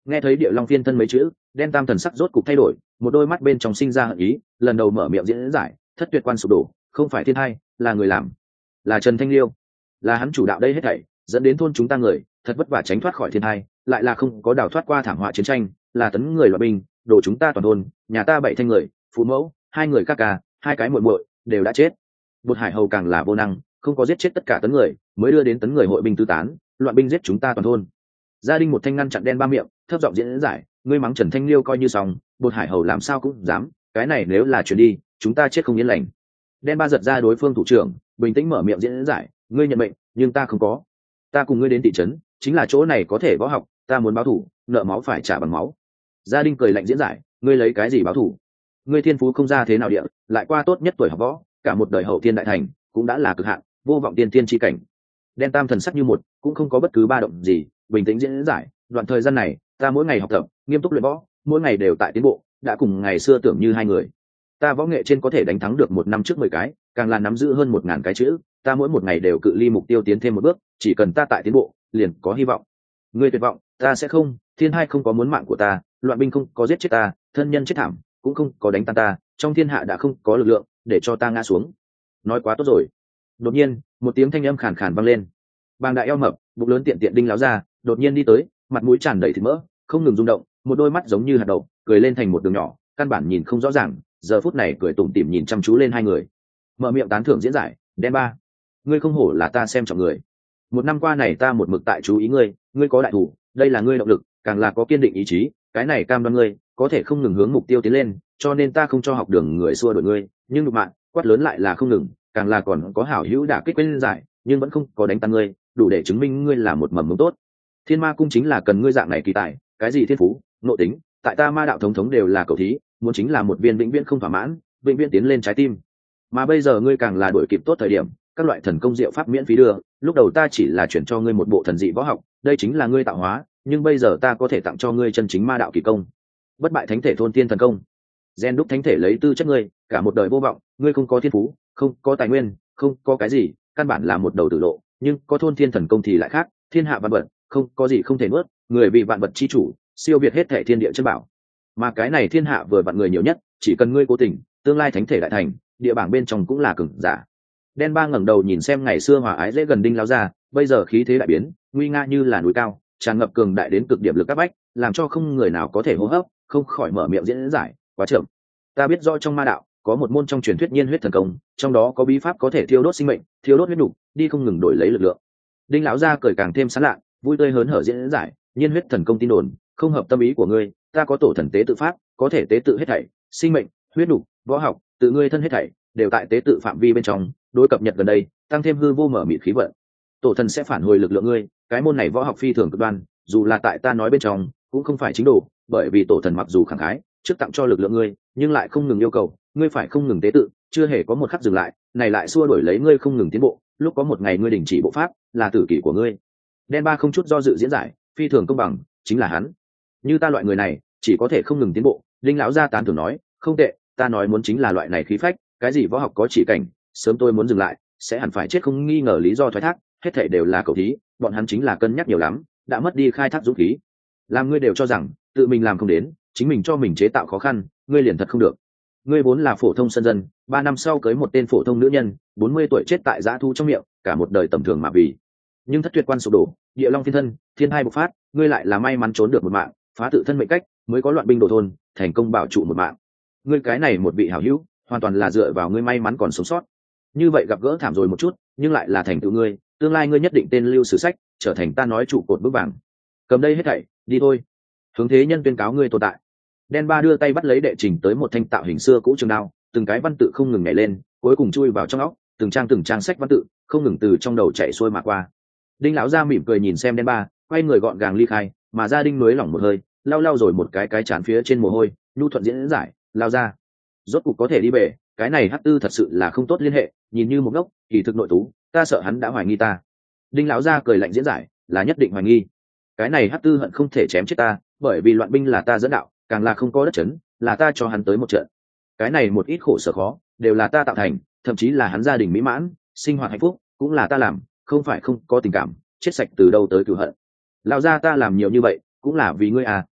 Nghe thấy địa long phiên thân mấy chữ, đen tam thần sắc rốt cục thay đổi, một đôi mắt bên trong sinh ra hận ý, lần đầu mở miệng diễn giải, thất tuyệt quan sụp đổ, không phải thiên hai, là người làm, là Trần Thanh Liêu, là hắn chủ đạo đây hết thảy, dẫn đến thôn chúng ta người thật vất vả tránh thoát khỏi thiên hai, lại là không có đào thoát qua thảm họa chiến tranh, là tấn người loại binh, đổ chúng ta toàn thôn, nhà ta bảy thanh người, phụ mẫu, hai người ca ca, hai cái muội muội đều đã chết. Bột Hải Hầu càng là vô năng, không có giết chết tất cả tấn người, mới đưa đến tấn người hội binh tứ tán, loạn binh giết chúng ta toàn thôn. Gia đình một thanh ngăn chặn đen ba miệng, thấp giọng diễn giải, ngươi mắng Trần Thanh Liêu coi như xong, Bột Hải Hầu làm sao cũng dám, cái này nếu là chuyển đi, chúng ta chết không yên lành. Đen ba giật ra đối phương thủ trưởng, bình tĩnh mở miệng diễn giải, ngươi nhận mệnh, nhưng ta không có. Ta cùng ngươi đến thị trấn, chính là chỗ này có thể võ học, ta muốn báo thủ, nợ máu phải trả bằng máu. Gia đình cười lạnh diễn giải, ngươi lấy cái gì báo thủ? Ngươi thiên phú không ra thế nào địa, lại qua tốt nhất tuổi học võ, cả một đời hậu thiên đại thành, cũng đã là cực hạn, vô vọng tiên tiên chi cảnh. Đen tam thần sắc như một, cũng không có bất cứ ba động gì, bình tĩnh diễn giải, đoạn thời gian này, ta mỗi ngày học tập, nghiêm túc luyện võ, mỗi ngày đều tại tiến bộ, đã cùng ngày xưa tưởng như hai người. Ta võ nghệ trên có thể đánh thắng được một năm trước mười cái, càng là nắm giữ hơn một ngàn cái chữ, ta mỗi một ngày đều cự ly mục tiêu tiến thêm một bước, chỉ cần ta tại tiến bộ, liền có hy vọng. Ngươi tuyệt vọng, ta sẽ không, thiên hai không có muốn mạng của ta, loạn binh không có giết chết ta, thân nhân chết thảm, cũng không có đánh tan ta, trong thiên hạ đã không có lực lượng để cho ta ngã xuống. Nói quá tốt rồi. Đột nhiên, một tiếng thanh âm khàn khàn vang lên. Bàng đại eo mập, bụng lớn tiện tiện đinh láo ra, đột nhiên đi tới, mặt mũi tràn đầy thịt mỡ, không ngừng rung động, một đôi mắt giống như hạt đậu, cười lên thành một đường nhỏ, căn bản nhìn không rõ ràng, giờ phút này cười tủm tỉm nhìn chăm chú lên hai người. Mở miệng tán thưởng diễn giải, đen ba, ngươi không hổ là ta xem trọng người. Một năm qua này ta một mực tại chú ý ngươi, ngươi có đại thủ, đây là ngươi động lực, càng là có kiên định ý chí, cái này cam đoan ngươi có thể không ngừng hướng mục tiêu tiến lên, cho nên ta không cho học đường người xua đuổi ngươi, nhưng đục mạng, quát lớn lại là không ngừng, càng là còn có hảo hữu đả kích quên giải, nhưng vẫn không có đánh tan ngươi, đủ để chứng minh ngươi là một mầm mống tốt. Thiên Ma cung chính là cần ngươi dạng này kỳ tài, cái gì thiên phú, nội tính, tại ta ma đạo thống thống đều là cầu thí, muốn chính là một viên vĩnh viễn không thỏa mãn, vĩnh viễn tiến lên trái tim. Mà bây giờ ngươi càng là đuổi kịp tốt thời điểm, các loại thần công diệu pháp miễn phí đưa, lúc đầu ta chỉ là chuyển cho ngươi một bộ thần dị võ học, đây chính là ngươi tạo hóa, nhưng bây giờ ta có thể tặng cho ngươi chân chính ma đạo kỳ công, bất bại thánh thể thôn tiên thần công. Gen đúc thánh thể lấy tư chất ngươi, cả một đời vô vọng, ngươi không có thiên phú, không có tài nguyên, không có cái gì, căn bản là một đầu tử lộ, nhưng có thôn thiên thần công thì lại khác, thiên hạ vạn vật, không có gì không thể nuốt, người vì vạn vật chi chủ, siêu việt hết thể thiên địa chân bảo. Mà cái này thiên hạ vừa vặn người nhiều nhất, chỉ cần ngươi cố tình, tương lai thánh thể đại thành, địa bảng bên trong cũng là cường giả. Đen ba ngẩng đầu nhìn xem ngày xưa hòa ái dễ gần đinh lao ra, bây giờ khí thế đại biến, nguy nga như là núi cao, tràn ngập cường đại đến cực điểm lực áp bách, làm cho không người nào có thể hô hấp, không khỏi mở miệng diễn giải, quá chậm. Ta biết rõ trong ma đạo có một môn trong truyền thuyết nhiên huyết thần công, trong đó có bí pháp có thể thiêu đốt sinh mệnh, thiêu đốt huyết đủ, đi không ngừng đổi lấy lực lượng. Đinh lão gia cười càng thêm sán lạ, vui tươi hớn hở diễn giải, nhiên huyết thần công tin đồn, không hợp tâm ý của ngươi, ta có tổ thần tế tự pháp, có thể tế tự hết thảy, sinh mệnh, huyết đủ, võ học, tự ngươi thân hết thảy, đều tại tế tự phạm vi bên trong, đối cập nhật gần đây, tăng thêm hư vô mở mịt khí vận. Tổ thần sẽ phản hồi lực lượng ngươi, cái môn này võ học phi thường cực đoan, dù là tại ta nói bên trong, cũng không phải chính đồ, bởi vì tổ thần mặc dù khẳng khái, trước tặng cho lực lượng ngươi, nhưng lại không ngừng yêu cầu, ngươi phải không ngừng tế tự, chưa hề có một khắc dừng lại, này lại xua đuổi lấy ngươi không ngừng tiến bộ, lúc có một ngày ngươi đình chỉ bộ pháp, là tử kỷ của ngươi. Đen ba không chút do dự diễn giải, phi thường công bằng, chính là hắn. Như ta loại người này, chỉ có thể không ngừng tiến bộ. Đinh lão gia tán thưởng nói, không tệ, ta nói muốn chính là loại này khí phách, cái gì võ học có chỉ cảnh, sớm tôi muốn dừng lại, sẽ hẳn phải chết không nghi ngờ lý do thoái thác, hết thảy đều là cầu thí, bọn hắn chính là cân nhắc nhiều lắm, đã mất đi khai thác dũng khí. Làm ngươi đều cho rằng tự mình làm không đến, chính mình cho mình chế tạo khó khăn, ngươi liền thật không được. Ngươi vốn là phổ thông sân dân, ba năm sau cưới một tên phổ thông nữ nhân, bốn mươi tuổi chết tại dã thu trong miệng, cả một đời tầm thường mà vì. Nhưng thất tuyệt quan sụp đổ, địa long phiên thân, thiên hai bộc phát, ngươi lại là may mắn trốn được một mạng, phá tự thân mệnh cách, mới có loạn binh đổ thôn, thành công bảo trụ một mạng. Ngươi cái này một vị hảo hữu, hoàn toàn là dựa vào ngươi may mắn còn sống sót. Như vậy gặp gỡ thảm rồi một chút, nhưng lại là thành tựu ngươi, tương lai ngươi nhất định tên lưu sử sách, trở thành ta nói trụ cột bước vàng. Cầm đây hết thảy, đi thôi. Hướng thế nhân tuyên cáo ngươi tồn tại. Đen ba đưa tay bắt lấy đệ trình tới một thanh tạo hình xưa cũ trường đao, từng cái văn tự không ngừng nhảy lên, cuối cùng chui vào trong óc, từng trang từng trang sách văn tự không ngừng từ trong đầu chạy xuôi mà qua. Đinh lão gia mỉm cười nhìn xem đen ba, quay người gọn gàng ly khai, mà gia Đinh nới lỏng một hơi, lau lau rồi một cái cái chán phía trên mồ hôi, nhu thuận diễn giải, lao ra. Rốt cục có thể đi về, cái này hắc tư thật sự là không tốt liên hệ, nhìn như một ngốc, kỳ thực nội tú, ta sợ hắn đã hoài nghi ta. Đinh lão gia cười lạnh diễn giải, là nhất định hoài nghi. Cái này hắc tư hận không thể chém chết ta, bởi vì loạn binh là ta dẫn đạo, càng là không có đất chấn, là ta cho hắn tới một trận. Cái này một ít khổ sở khó, đều là ta tạo thành, thậm chí là hắn gia đình mỹ mãn, sinh hoạt hạnh phúc, cũng là ta làm, không phải không có tình cảm, chết sạch từ đâu tới cửu hận. Lão gia ta làm nhiều như vậy, cũng là vì ngươi à,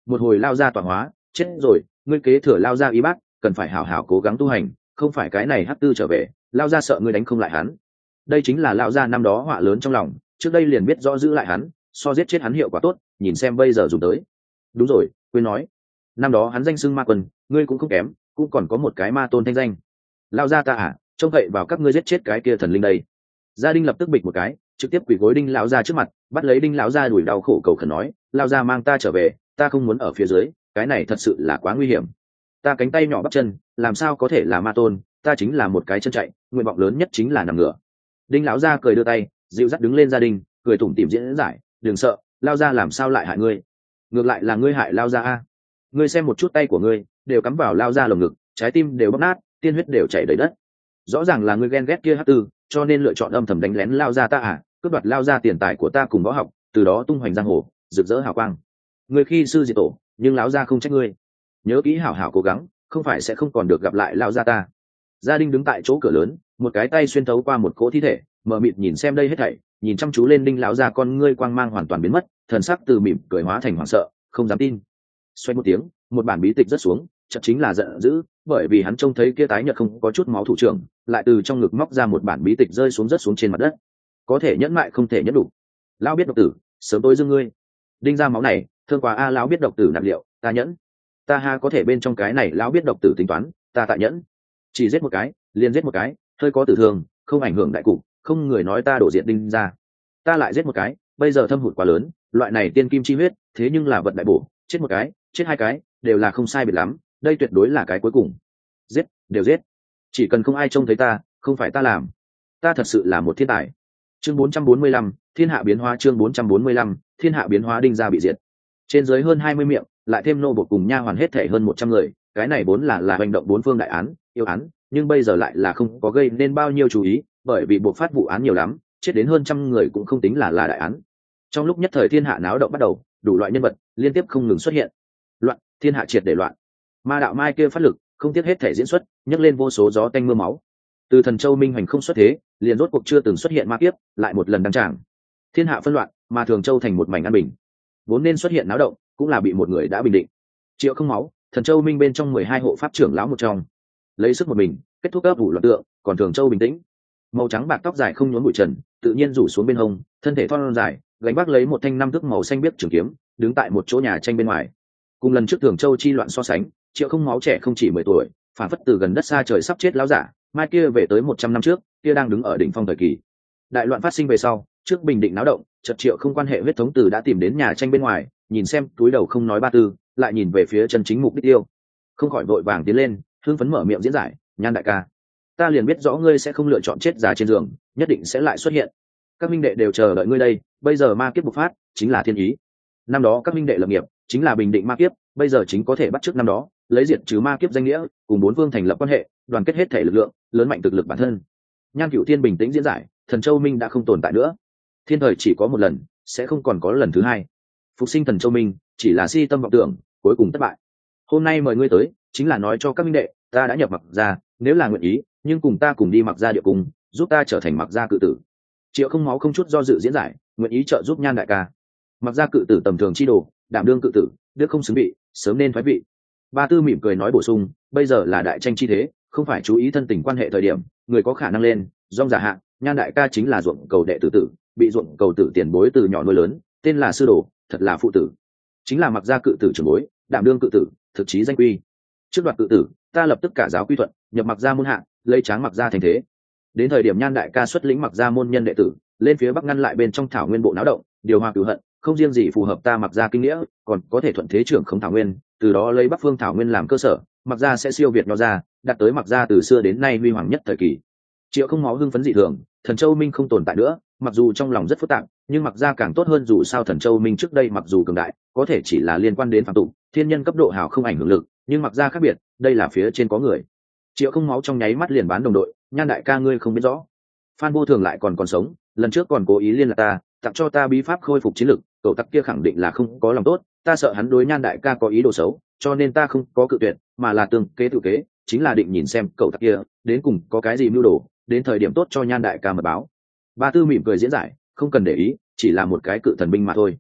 một hồi lao ra tọa hóa, chết rồi, ngươi kế thừa lao ra y bác, cần phải hảo hảo cố gắng tu hành, không phải cái này hắc tư trở về, lao ra sợ ngươi đánh không lại hắn. Đây chính là lao ra năm đó họa lớn trong lòng, trước đây liền biết rõ giữ lại hắn, so giết chết hắn hiệu quả tốt, nhìn xem bây giờ dùng tới. Đúng rồi, quên nói, năm đó hắn danh xưng ma quân, ngươi cũng không kém, cũng còn có một cái ma tôn thanh danh. Lao ra ta à, trông cậy vào các ngươi giết chết cái kia thần linh đây. Gia Đinh lập tức bịch một cái, trực tiếp quỳ gối Đinh lão gia trước mặt, bắt lấy Đinh lão gia đùi đau khổ cầu khẩn nói, lao ra mang ta trở về, ta không muốn ở phía dưới, cái này thật sự là quá nguy hiểm. Ta cánh tay nhỏ bắp chân, làm sao có thể là ma tôn, ta chính là một cái chân chạy, nguyện vọng lớn nhất chính là nằm ngửa. Đinh lão gia cười đưa tay, dịu dắt đứng lên Gia Đinh, cười tủm tỉm diễn giải, đừng sợ, lao ra làm sao lại hại ngươi, ngược lại là ngươi hại lao ra a. Ngươi xem một chút tay của ngươi, đều cắm vào lao ra lồng ngực, trái tim đều bóp nát, tiên huyết đều chảy đầy đất. Rõ ràng là ngươi ghen ghét kia hắc tư, cho nên lựa chọn âm thầm đánh lén lao ra ta à, cướp đoạt lao ra tiền tài của ta cùng võ học, từ đó tung hoành giang hồ, rực rỡ hào quang. Ngươi khi sư diệt tổ, nhưng lão gia không trách ngươi. Nhớ kỹ hảo hảo cố gắng, không phải sẽ không còn được gặp lại lao ra ta. Gia Đinh đứng tại chỗ cửa lớn, một cái tay xuyên thấu qua một cỗ thi thể, mờ mịt nhìn xem đây hết thảy, nhìn chăm chú lên Đinh lão gia, con ngươi quang mang hoàn toàn biến mất, thần sắc từ mỉm cười hóa thành hoảng sợ, không dám tin. Xoay một tiếng, một bản bí tịch rớt xuống, chợt chính là giận dữ, bởi vì hắn trông thấy kia tái nhợt không có chút máu thủ trưởng, lại từ trong ngực móc ra một bản bí tịch rơi xuống rớt xuống trên mặt đất. Có thể nhẫn mại không thể nhẫn đủ. Lão biết độc tử, sớm tối dưng ngươi. Đinh ra máu này, thương quá a, lão biết độc tử nạp liệu, ta nhẫn. Ta ha có thể bên trong cái này lão biết độc tử tính toán, ta tại nhẫn. Chỉ giết một cái, liền giết một cái, hơi có tử thương, không ảnh hưởng đại cục, không người nói ta đổ diện Đinh ra. Ta lại giết một cái, bây giờ thâm hụt quá lớn, loại này tiên kim chi huyết, thế nhưng là vật đại bổ, chết một cái, chết hai cái, đều là không sai biệt lắm, đây tuyệt đối là cái cuối cùng. Giết, đều giết. Chỉ cần không ai trông thấy ta, không phải ta làm. Ta thật sự là một thiên tài. Chương bốn trăm bốn mươi lăm, Thiên hạ biến hóa, chương bốn trăm bốn mươi lăm, Thiên hạ biến hóa. Đinh gia bị diệt. Trên dưới hơn hai mươi miệng, lại thêm nô bộc cùng nha hoàn hết thể hơn một trăm người, cái này vốn là là hành động bốn phương đại án, yêu án, nhưng bây giờ lại là không có gây nên bao nhiêu chú ý, bởi vì buộc phát vụ án nhiều lắm, chết đến hơn trăm người cũng không tính là là đại án. Trong lúc nhất thời thiên hạ náo động bắt đầu, đủ loại nhân vật liên tiếp không ngừng xuất hiện. Loạn, thiên hạ triệt để loạn. Ma đạo mai kia phát lực, không tiếc hết thể diễn xuất, nhấc lên vô số gió tanh mưa máu. Từ thần châu minh hành không xuất thế, liền rốt cuộc chưa từng xuất hiện ma kiếp, lại một lần đăng tràng. Thiên hạ phân loạn, mà thường châu thành một mảnh an bình. Vốn nên xuất hiện náo động, cũng là bị một người đã bình định. Triệu Không Máu, thần châu minh bên trong mười hai hộ pháp trưởng lão một trong, lấy sức một mình kết thúc ấp ủ loạn tượng, còn thường châu bình tĩnh. Màu trắng bạc tóc dài không nhốn bụi trần, tự nhiên rủ xuống bên hông, thân thể thon dài, gánh vác lấy một thanh năm thước màu xanh biếc trường kiếm, đứng tại một chỗ nhà tranh bên ngoài. Cùng lần trước thường châu chi loạn so sánh, Triệu Không Máu trẻ không chỉ mười tuổi, phản phất từ gần đất xa trời sắp chết lão giả, mai kia về tới một trăm năm trước, kia đang đứng ở đỉnh phong thời kỳ. Đại loạn phát sinh về sau, trước bình định náo động, chợt Triệu không quan hệ huyết thống từ đã tìm đến nhà tranh bên ngoài, nhìn xem túi đầu không nói ba tư, lại nhìn về phía chân chính mục đích tiêu, không khỏi vội vàng tiến lên, hưng phấn mở miệng diễn giải, Nhan đại ca, ta liền biết rõ ngươi sẽ không lựa chọn chết già trên giường, nhất định sẽ lại xuất hiện. Các minh đệ đều chờ đợi ngươi đây, bây giờ ma kiếp bộc phát, chính là thiên ý. Năm đó các minh đệ lập nghiệp, chính là bình định ma kiếp, bây giờ chính có thể bắt chước năm đó, lấy diệt trừ ma kiếp danh nghĩa, cùng bốn vương thành lập quan hệ, đoàn kết hết thể lực lượng, lớn mạnh thực lực bản thân. Nhan Cửu Thiên bình tĩnh diễn giải, thần châu minh đã không tồn tại nữa, thiên thời chỉ có một lần, sẽ không còn có lần thứ hai. Phục sinh thần châu minh chỉ là si tâm vọng tưởng, cuối cùng thất bại. Hôm nay mời ngươi tới, chính là nói cho các minh đệ, ta đã nhập Mặc gia, nếu là nguyện ý, nhưng cùng ta cùng đi Mặc gia địa cung, giúp ta trở thành Mặc gia cự tử. Triệu Không Máu không chút do dự diễn giải, nguyện ý trợ giúp Nhan đại ca. Mặc gia cự tử tầm thường chi đồ, đảm đương cự tử, đức không xứng vị, sớm nên thoái vị. Ba Tư mỉm cười nói bổ sung, bây giờ là đại tranh chi thế, không phải chú ý thân tình quan hệ thời điểm, người có khả năng lên, dòng giả hạ, Nhan đại ca chính là ruộng cầu đệ tử tử, bị ruộng cầu tử tiền bối từ nhỏ nuôi lớn, tên là sư đồ, thật là phụ tử, chính là Mặc gia cự tử trưởng bối, đảm đương cự tử, thực chí danh quy. Trước đoạt cự tử, ta lập tức cả giáo quy thuận, nhập Mặc gia môn hạ, lấy tráng Mặc gia thành thế. Đến thời điểm Nhan đại ca xuất lĩnh Mặc gia môn nhân đệ tử, lên phía bắc ngăn lại bên trong thảo nguyên bộ náo động, điều hòa cửu hận, không riêng gì phù hợp ta Mặc gia kinh nghĩa, còn có thể thuận thế trưởng khống thảo nguyên, từ đó lấy bắc phương thảo nguyên làm cơ sở, Mặc gia sẽ siêu việt nho gia, đạt tới Mặc gia từ xưa đến nay huy hoàng nhất thời kỳ. Triệu Không Máu hưng phấn dị thường, thần châu minh không tồn tại nữa, mặc dù trong lòng rất phức tạp, nhưng Mặc gia càng tốt hơn, dù sao thần châu minh trước đây mặc dù cường đại, có thể chỉ là liên quan đến phạm tục, thiên nhân cấp độ hào không ảnh hưởng lực, nhưng Mặc gia khác biệt, đây là phía trên có người. Triệu Không Máu trong nháy mắt liền bán đồng đội, Nhan đại ca ngươi không biết rõ, Phan Vô Thường lại còn còn sống, lần trước còn cố ý liên lạc ta, tặng cho ta bí pháp khôi phục chiến lực, cậu tắc kia khẳng định là không có lòng tốt, ta sợ hắn đối Nhan đại ca có ý đồ xấu, cho nên ta không có cự tuyệt, mà là tương kế tự kế, chính là định nhìn xem cậu tắc kia đến cùng có cái gì mưu đồ, đến thời điểm tốt cho Nhan đại ca mật báo. Ba Tư mỉm cười diễn giải, không cần để ý, chỉ là một cái cự thần binh mà thôi.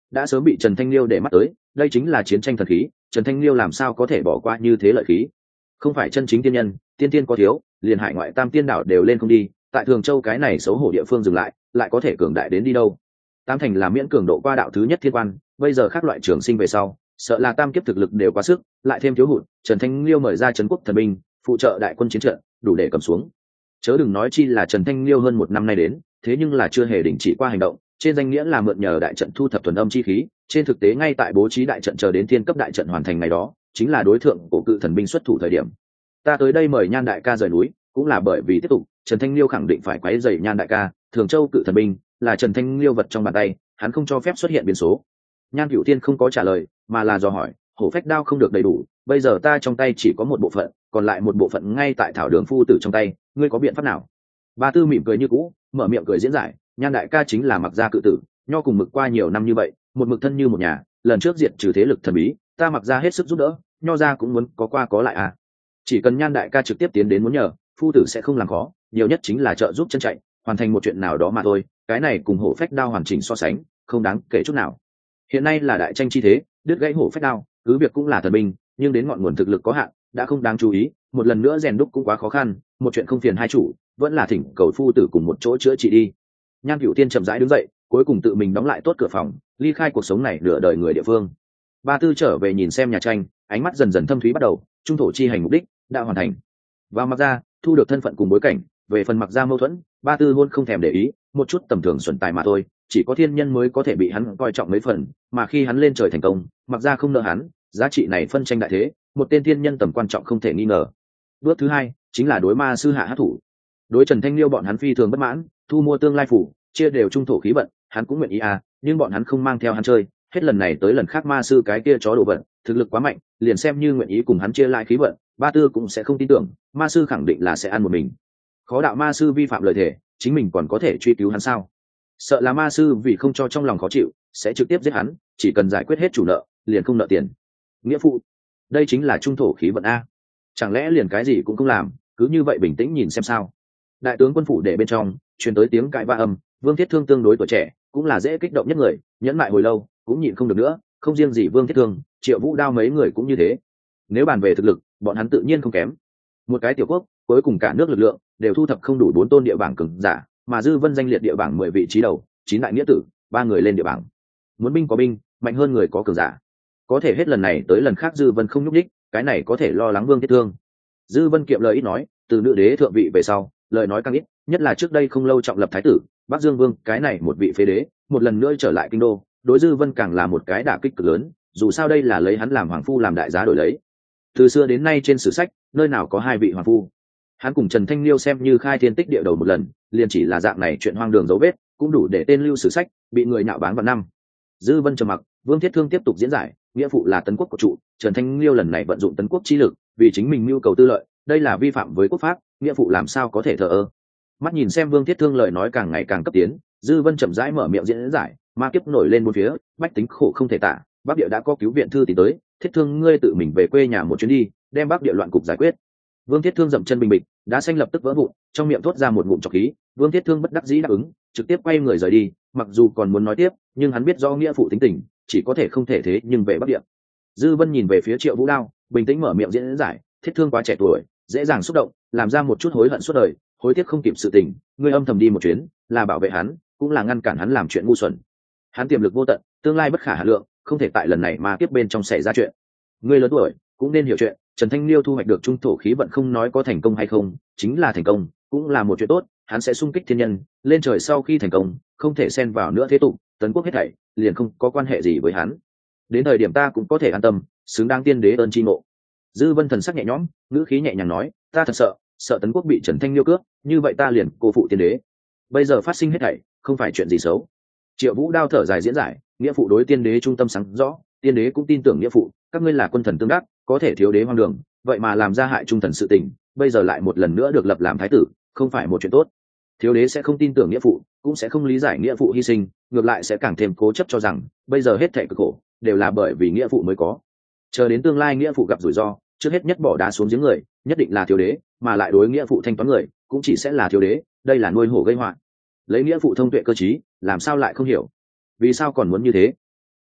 đã sớm bị Trần Thanh Liêu để mắt tới, đây chính là chiến tranh thần khí, Trần Thanh Liêu làm sao có thể bỏ qua như thế lợi khí. Không phải chân chính tiên nhân, tiên tiên có thiếu, liền hải ngoại tam tiên đảo đều lên không đi, tại Thường Châu cái này xấu hổ địa phương dừng lại, lại có thể cường đại đến đi đâu. Tam thành là miễn cường độ qua đạo thứ nhất thiên quan, bây giờ khác loại trường sinh về sau, sợ là tam kiếp thực lực đều quá sức, lại thêm thiếu hụt, Trần Thanh Liêu mời ra trấn quốc thần binh, phụ trợ đại quân chiến trận, đủ để cầm xuống. Chớ đừng nói chi là Trần Thanh Liêu hơn một năm nay đến, thế nhưng là chưa hề đình chỉ qua hành động, trên danh nghĩa là mượn nhờ đại trận thu thập thuần âm chi khí, trên thực tế ngay tại bố trí đại trận chờ đến thiên cấp đại trận hoàn thành ngày đó, chính là đối tượng của cự thần binh xuất thủ thời điểm. Ta tới đây mời Nhan đại ca rời núi, cũng là bởi vì tiếp tục, Trần Thanh Liêu khẳng định phải quấy rầy Nhan đại ca, Thường Châu cự thần binh là Trần Thanh Liêu vật trong bàn tay, hắn không cho phép xuất hiện biến số. Nhan Cửu Tiên không có trả lời, mà là dò hỏi, hổ phách đao không được đầy đủ, bây giờ ta trong tay chỉ có một bộ phận, còn lại một bộ phận ngay tại Thảo Đường phu tử trong tay, ngươi có biện pháp nào? Ba Tư mỉm cười như cũ, mở miệng cười diễn giải, Nhan đại ca chính là Mặc gia cự tử, nho cùng Mực qua nhiều năm như vậy, một mực thân như một nhà, lần trước diệt trừ thế lực thần bí, ta Mặc gia hết sức giúp đỡ, nho gia cũng muốn có qua có lại à. Chỉ cần Nhan đại ca trực tiếp tiến đến muốn nhờ, phu tử sẽ không làm khó, nhiều nhất chính là trợ giúp chân chạy, hoàn thành một chuyện nào đó mà thôi, cái này cùng hổ phách đao hoàn chỉnh so sánh, không đáng kể chút nào. Hiện nay là đại tranh chi thế, đứt gãy hổ phách đao, cứ việc cũng là thần binh, nhưng đến ngọn nguồn thực lực có hạn, đã không đáng chú ý, một lần nữa rèn đúc cũng quá khó khăn, một chuyện không phiền hai chủ, vẫn là thỉnh cầu phu tử cùng một chỗ chữa trị đi. Nhan Cửu Tiên chậm rãi đứng dậy, cuối cùng tự mình đóng lại tốt cửa phòng, ly khai cuộc sống này nửa đời người địa phương. Ba Tư trở về nhìn xem nhà tranh, ánh mắt dần dần thâm thúy bắt đầu, trung thổ chi hành mục đích đã hoàn thành. Và Mặc gia thu được thân phận cùng bối cảnh, về phần Mặc gia mâu thuẫn, Ba Tư luôn không thèm để ý, một chút tầm thường xuẩn tài mà thôi, chỉ có thiên nhân mới có thể bị hắn coi trọng mấy phần, mà khi hắn lên trời thành công, Mặc gia không nợ hắn, giá trị này phân tranh đại thế, một tên thiên nhân tầm quan trọng không thể nghi ngờ. Bước thứ hai chính là đối ma sư hạ hát thủ. Đối Trần Thanh Liêu bọn hắn phi thường bất mãn, thu mua tương lai phủ, chia đều trung thổ khí vận, hắn cũng nguyện ý à, nhưng bọn hắn không mang theo hắn chơi, hết lần này tới lần khác ma sư cái kia chó đồ vận, thực lực quá mạnh, liền xem như nguyện ý cùng hắn chia lại khí vận, Ba Tư cũng sẽ không tin tưởng, ma sư khẳng định là sẽ ăn một mình. Khó đạo ma sư vi phạm lời thề, chính mình còn có thể truy cứu hắn sao? Sợ là ma sư vì không cho trong lòng khó chịu, sẽ trực tiếp giết hắn, chỉ cần giải quyết hết chủ nợ, liền không nợ tiền. Nghĩa phụ, đây chính là trung thổ khí vận a. Chẳng lẽ liền cái gì cũng không làm, cứ như vậy bình tĩnh nhìn xem sao? Đại tướng quân phủ để bên trong truyền tới tiếng cãi va âm, Vương Thiết Thương tương đối tuổi trẻ, cũng là dễ kích động nhất người, nhẫn mại hồi lâu cũng nhịn không được nữa, không riêng gì Vương Thiết Thương, Triệu Vũ Đao mấy người cũng như thế. Nếu bàn về thực lực, bọn hắn tự nhiên không kém. Một cái tiểu quốc, cuối cùng cả nước lực lượng đều thu thập không đủ bốn tôn địa bảng cường giả, mà Dư Vân danh liệt địa bảng mười vị trí đầu, chín đại nghĩa tử, ba người lên địa bảng. Muốn binh có binh, mạnh hơn người có cường giả. Có thể hết lần này tới lần khác Dư Vân không nhúc nhích, cái này có thể lo lắng Vương Thiết Thương. Dư Vân kiệm lời ít nói, từ nữ đế thượng vị về sau, lời nói càng ít, nhất là trước đây không lâu trọng lập thái tử Bắc Dương Vương, cái này một vị phế đế, một lần nữa trở lại kinh đô, đối Dư Vân càng là một cái đả kích cực lớn, dù sao đây là lấy hắn làm hoàng phu làm đại giá đổi lấy. Từ xưa đến nay trên sử sách, nơi nào có hai vị hoàng phu. Hắn cùng Trần Thanh Liêu xem như khai thiên tích địa đầu một lần, liền chỉ là dạng này chuyện hoang đường dấu vết, cũng đủ để tên lưu sử sách, bị người nhạo báng vào năm. Dư Vân trầm mặc, Vương Thiết Thương tiếp tục diễn giải, nghĩa phụ là tấn quốc của trụ, Trần Thanh Liêu lần này vận dụng tấn quốc chi lực, vì chính mình mưu cầu tư lợi, đây là vi phạm với quốc pháp, nghĩa phụ làm sao có thể thờ ơ. Mắt nhìn xem Vương Thiết Thương lời nói càng ngày càng cấp tiến, Dư Vân chậm rãi mở miệng diễn giải, ma kiếp nổi lên bốn phía, bách tính khổ không thể tả, Bắc Địa đã có cứu viện thư tìm tới, Thiết Thương ngươi tự mình về quê nhà một chuyến đi, đem Bắc Địa loạn cục giải quyết. Vương Thiết Thương dậm chân bình bịch, đá xanh lập tức vỡ vụn, trong miệng thốt ra một ngụm trọc khí. Vương Thiết Thương bất đắc dĩ đáp ứng, trực tiếp quay người rời đi, mặc dù còn muốn nói tiếp, nhưng hắn biết do nghĩa phụ tính tình, chỉ có thể không thể thế nhưng về Bắc Địa. Dư Vân nhìn về phía Triệu Vũ Đao, bình tĩnh mở miệng diễn giải, Thiết Thương quá trẻ tuổi, dễ dàng xúc động, làm ra một chút hối hận suốt đời, hối tiếc không kịp sự tình, ngươi âm thầm đi một chuyến, là bảo vệ hắn, cũng là ngăn cản hắn làm chuyện ngu xuẩn. Hắn tiềm lực vô tận, tương lai bất khả hà lượng, không thể tại lần này mà tiếp bên trong xảy ra chuyện. Ngươi lớn tuổi, cũng nên hiểu chuyện, Trần Thanh Liêu thu hoạch được trung thổ khí vận không nói có thành công hay không, chính là thành công, cũng là một chuyện tốt, hắn sẽ xung kích thiên nhân, lên trời sau khi thành công, không thể xen vào nữa thế tục, tấn quốc hết thảy, liền không có quan hệ gì với hắn. Đến thời điểm ta cũng có thể an tâm, xứng đáng tiên đế ơn chi ngộ. Dư Vân thần sắc nhẹ nhõm, ngữ khí nhẹ nhàng nói, ta thật sợ, sợ tấn quốc bị Trần Thanh Liêu cướp, như vậy ta liền cô phụ tiên đế. Bây giờ phát sinh hết thảy, không phải chuyện gì xấu. Triệu Vũ Đao thở dài diễn giải, nghĩa phụ đối tiên đế trung tâm sáng rõ, tiên đế cũng tin tưởng nghĩa phụ, các ngươi là quân thần tương đắc, có thể thiếu đế hoang đường, vậy mà làm ra hại trung thần sự tình, bây giờ lại một lần nữa được lập làm thái tử, không phải một chuyện tốt. Thiếu đế sẽ không tin tưởng nghĩa phụ, cũng sẽ không lý giải nghĩa phụ hy sinh, ngược lại sẽ càng thêm cố chấp cho rằng bây giờ hết thảy cực khổ đều là bởi vì nghĩa phụ mới có. Chờ đến tương lai nghĩa phụ gặp rủi ro, trước hết nhất bỏ đá xuống giếng người, nhất định là thiếu đế, mà lại đối nghĩa phụ thanh toán người, cũng chỉ sẽ là thiếu đế, đây là nuôi hổ gây họa. Lấy nghĩa phụ thông tuệ cơ trí, làm sao lại không hiểu? Vì sao còn muốn như thế?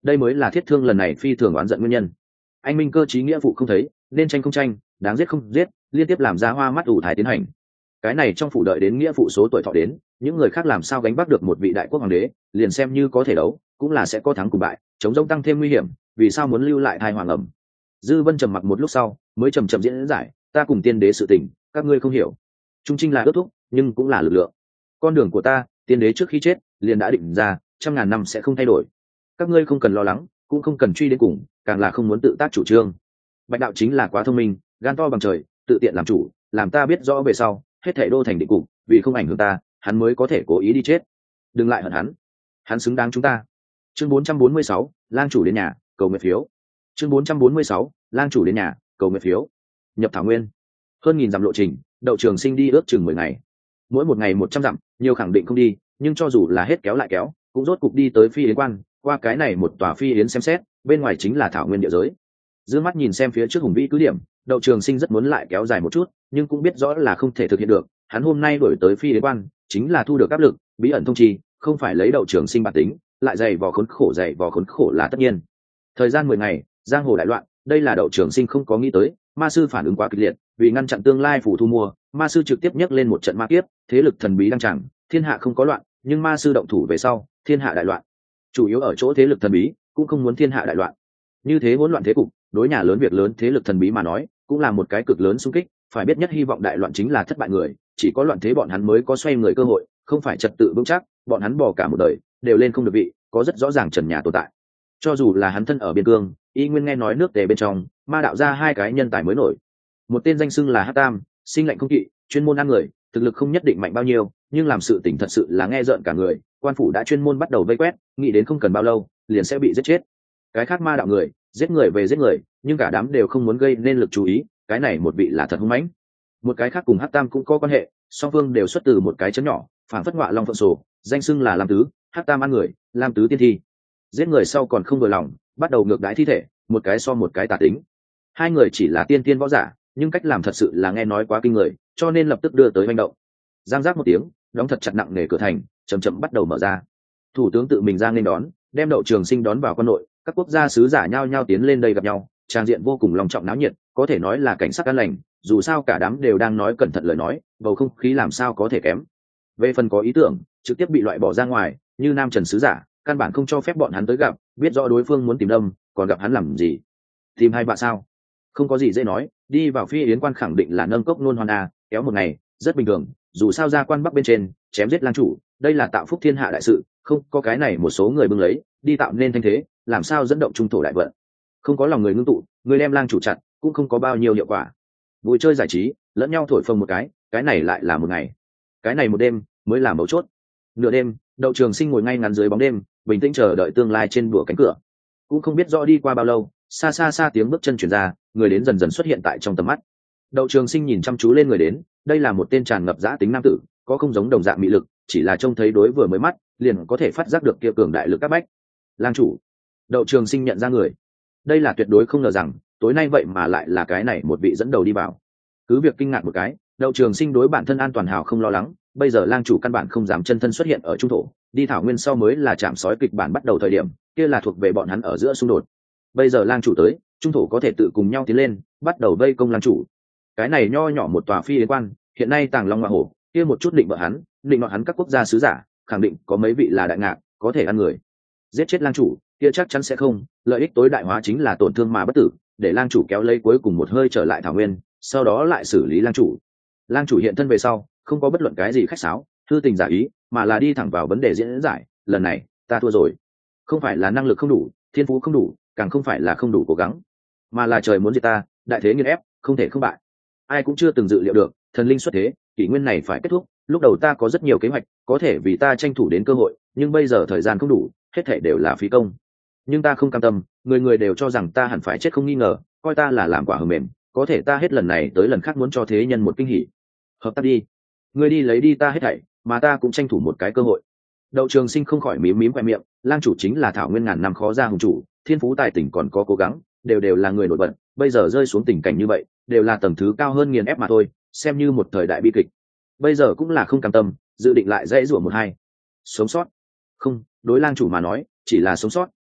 đây mới là thiết thương lần này phi thường oán giận nguyên nhân. Anh minh cơ chí nghĩa vụ không thấy, nên tranh không tranh, đáng giết không giết, liên tiếp làm ra hoa mắt ủ thải tiến hành. Cái này trong phủ đợi đến nghĩa vụ số tuổi thọ đến, những người khác làm sao gánh vác được một vị đại quốc hoàng đế, liền xem như có thể đấu cũng là sẽ có thắng cùng bại, chống rông tăng thêm nguy hiểm, vì sao muốn lưu lại thai hoàng ẩm. Dư Vân trầm mặc một lúc sau mới trầm trầm diễn giải, ta cùng tiên đế sự tình các ngươi không hiểu, trung trinh là ước thúc nhưng cũng là lực lượng, con đường của ta tiên đế trước khi chết liền đã định ra, trăm ngàn năm sẽ không thay đổi, các ngươi không cần lo lắng, cũng không cần truy đến cùng, càng là không muốn tự tác chủ trương. Bạch đạo chính là quá thông minh, gan to bằng trời, tự tiện làm chủ, làm ta biết rõ về sau hết thảy đô thành định cục, vì không ảnh hưởng ta hắn mới có thể cố ý đi chết. Đừng lại hận hắn, hắn xứng đáng chúng ta. Chương bốn trăm bốn mươi sáu, lang chủ đến nhà cầu nguyện phiếu. Chương bốn trăm bốn mươi sáu, lang chủ đến nhà cầu nguyện phiếu. Nhập thảo nguyên hơn nghìn dặm lộ trình, Đậu Trường Sinh đi ước chừng mười ngày, mỗi một ngày một trăm dặm, nhiều khẳng định không đi, nhưng cho dù là hết kéo lại kéo cũng rốt cục đi tới Phi Yến quan. Qua cái này một tòa Phi Yến xem xét, bên ngoài chính là thảo nguyên địa giới. Dương mắt nhìn xem phía trước hùng vĩ cứ điểm, Đậu Trường Sinh rất muốn lại kéo dài một chút, nhưng cũng biết rõ là không thể thực hiện được. Hắn hôm nay đổi tới Phi Yến quan chính là thu được áp lực, bí ẩn thông trì, không phải lấy Đậu Trường Sinh bản tính, lại dày vò khốn khổ dày vò khốn khổ là tất nhiên. Thời gian mười ngày, giang hồ đại loạn, đây là Đậu Trường Sinh không có nghĩ tới. Ma sư phản ứng quá kịch liệt, vì ngăn chặn tương lai phủ thu mua, ma sư trực tiếp nhấc lên một trận ma kiếp, thế lực thần bí đang chẳng, thiên hạ không có loạn, nhưng ma sư động thủ về sau, thiên hạ đại loạn. Chủ yếu ở chỗ thế lực thần bí cũng không muốn thiên hạ đại loạn. Như thế hỗn loạn thế cục, đối nhà lớn việc lớn thế lực thần bí mà nói, cũng là một cái cực lớn xung kích. Phải biết nhất hy vọng đại loạn chính là thất bại người, chỉ có loạn thế bọn hắn mới có xoay người cơ hội, không phải trật tự vững chắc, bọn hắn bỏ cả một đời đều lên không được vị, có rất rõ ràng trần nhà tồn tại. Cho dù là hắn thân ở biên cương, y nguyên nghe nói nước Tề bên trong ma đạo ra hai cái nhân tài mới nổi, một tên danh xưng là Hắc Tam, sinh lạnh không kỵ, chuyên môn ăn người, thực lực không nhất định mạnh bao nhiêu, nhưng làm sự tình thật sự là nghe rợn cả người. Quan phủ đã chuyên môn bắt đầu vây quét, nghĩ đến không cần bao lâu liền sẽ bị giết chết. Cái khác ma đạo người giết người về giết người, nhưng cả đám đều không muốn gây nên lực chú ý. Cái này một vị là thật hung mãnh. Một cái khác cùng Hắc Tam cũng có quan hệ, song phương đều xuất từ một cái chấn nhỏ, phản phất ngọa long phượng sổ, danh xưng là Lam Tứ. Hắc Tam ăn người, Lam Tứ tiên thi. Giết người sau còn không vừa lòng, bắt đầu ngược đãi thi thể, một cái so một cái tà tính. Hai người chỉ là tiên tiên võ giả, nhưng cách làm thật sự là nghe nói quá kinh người, cho nên lập tức đưa tới manh động. Giang giác một tiếng, đóng thật chặt nặng nề cửa thành chậm chậm bắt đầu mở ra. Thủ tướng tự mình ra nên đón, đem Đậu Trường Sinh đón vào quan nội. Các quốc gia sứ giả nhao nhao tiến lên đây gặp nhau, trang diện vô cùng long trọng náo nhiệt, có thể nói là cảnh sắc an lành. Dù sao cả đám đều đang nói cẩn thận lời nói, bầu không khí làm sao có thể kém. Về phần có ý tưởng trực tiếp bị loại bỏ ra ngoài, như Nam Trần sứ giả căn bản không cho phép bọn hắn tới gặp, biết rõ đối phương muốn tìm đâm, còn gặp hắn làm gì? Tìm hai bạn sao? Không có gì dễ nói, đi vào Phi Yến quan khẳng định là nâng cốc nôn hoan a, kéo một ngày rất bình thường. Dù sao ra quan bắc bên trên chém giết lang chủ, đây là tạo phúc thiên hạ đại sự, không có cái này một số người bưng lấy đi tạo nên thanh thế, làm sao dẫn động trung thổ đại vận. Không có lòng người ngưng tụ, người đem lang chủ chặt cũng không có bao nhiêu hiệu quả. Vui chơi giải trí lẫn nhau thổi phồng một cái, cái này lại là một ngày, cái này một đêm mới là mấu chốt. Nửa đêm, Đậu Trường Sinh ngồi ngay ngắn dưới bóng đêm, bình tĩnh chờ đợi tương lai trên bùa cánh cửa. Cũng không biết rõ đi qua bao lâu, xa xa xa tiếng bước chân chuyển ra, người đến dần dần xuất hiện tại trong tầm mắt. Đậu Trường Sinh nhìn chăm chú lên người đến, đây là một tên tràn ngập dã tính nam tử, có không giống đồng dạng mị lực, chỉ là trông thấy đối vừa mới mắt liền có thể phát giác được kia cường đại lực các bách. Lang chủ. Đậu Trường Sinh nhận ra người, đây là tuyệt đối không ngờ rằng tối nay vậy mà lại là cái này một vị dẫn đầu đi vào. Cứ việc kinh ngạc một cái, Đậu Trường Sinh đối bản thân an toàn hào không lo lắng. Bây giờ lang chủ căn bản không dám chân thân xuất hiện ở trung thổ, đi thảo nguyên sau mới là chạm sói kịch bản bắt đầu thời điểm, kia là thuộc về bọn hắn ở giữa xung đột. Bây giờ lang chủ tới, trung thổ có thể tự cùng nhau tiến lên, bắt đầu vây công lang chủ. Cái này nho nhỏ một tòa Phi Yến quan, hiện nay tàng long hoa hổ, kia một chút định vợ hắn, định nọ hắn các quốc gia sứ giả, khẳng định có mấy vị là đại ngạc, có thể ăn người. Giết chết lang chủ, kia chắc chắn sẽ không, lợi ích tối đại hóa chính là tổn thương mà bất tử, để lang chủ kéo lấy cuối cùng một hơi trở lại thảo nguyên, sau đó lại xử lý lang chủ. Lang chủ hiện thân về sau, không có bất luận cái gì khách sáo, thư tình giả ý, mà là đi thẳng vào vấn đề diễn giải. Lần này ta thua rồi, không phải là năng lực không đủ, thiên phú không đủ, càng không phải là không đủ cố gắng, mà là trời muốn giết ta, đại thế nghiền ép, không thể không bại. Ai cũng chưa từng dự liệu được thần linh xuất thế, kỷ nguyên này phải kết thúc. Lúc đầu ta có rất nhiều kế hoạch, có thể vì ta tranh thủ đến cơ hội, nhưng bây giờ thời gian không đủ, hết thể đều là phí công. Nhưng ta không cam tâm, người người đều cho rằng ta hẳn phải chết không nghi ngờ, coi ta là làm quả hờ mềm. Có thể ta hết lần này tới lần khác muốn cho thế nhân một kinh hỉ. Hợp tác đi, ngươi đi lấy đi ta hết thảy, mà ta cũng tranh thủ một cái cơ hội. Đậu Trường Sinh không khỏi mím mím khoe miệng, lang chủ chính là thảo nguyên ngàn năm khó ra hùng chủ, thiên phú tài tình còn có cố gắng, đều đều là người nổi bật. Bây giờ rơi xuống tình cảnh như vậy, đều là tầng thứ cao hơn nghiền ép mà thôi, xem như một thời đại bi kịch. Bây giờ cũng là không cam tâm, dự định lại dãy rủa một hai. Sống sót? Không, đối lang chủ mà nói, chỉ là sống sót,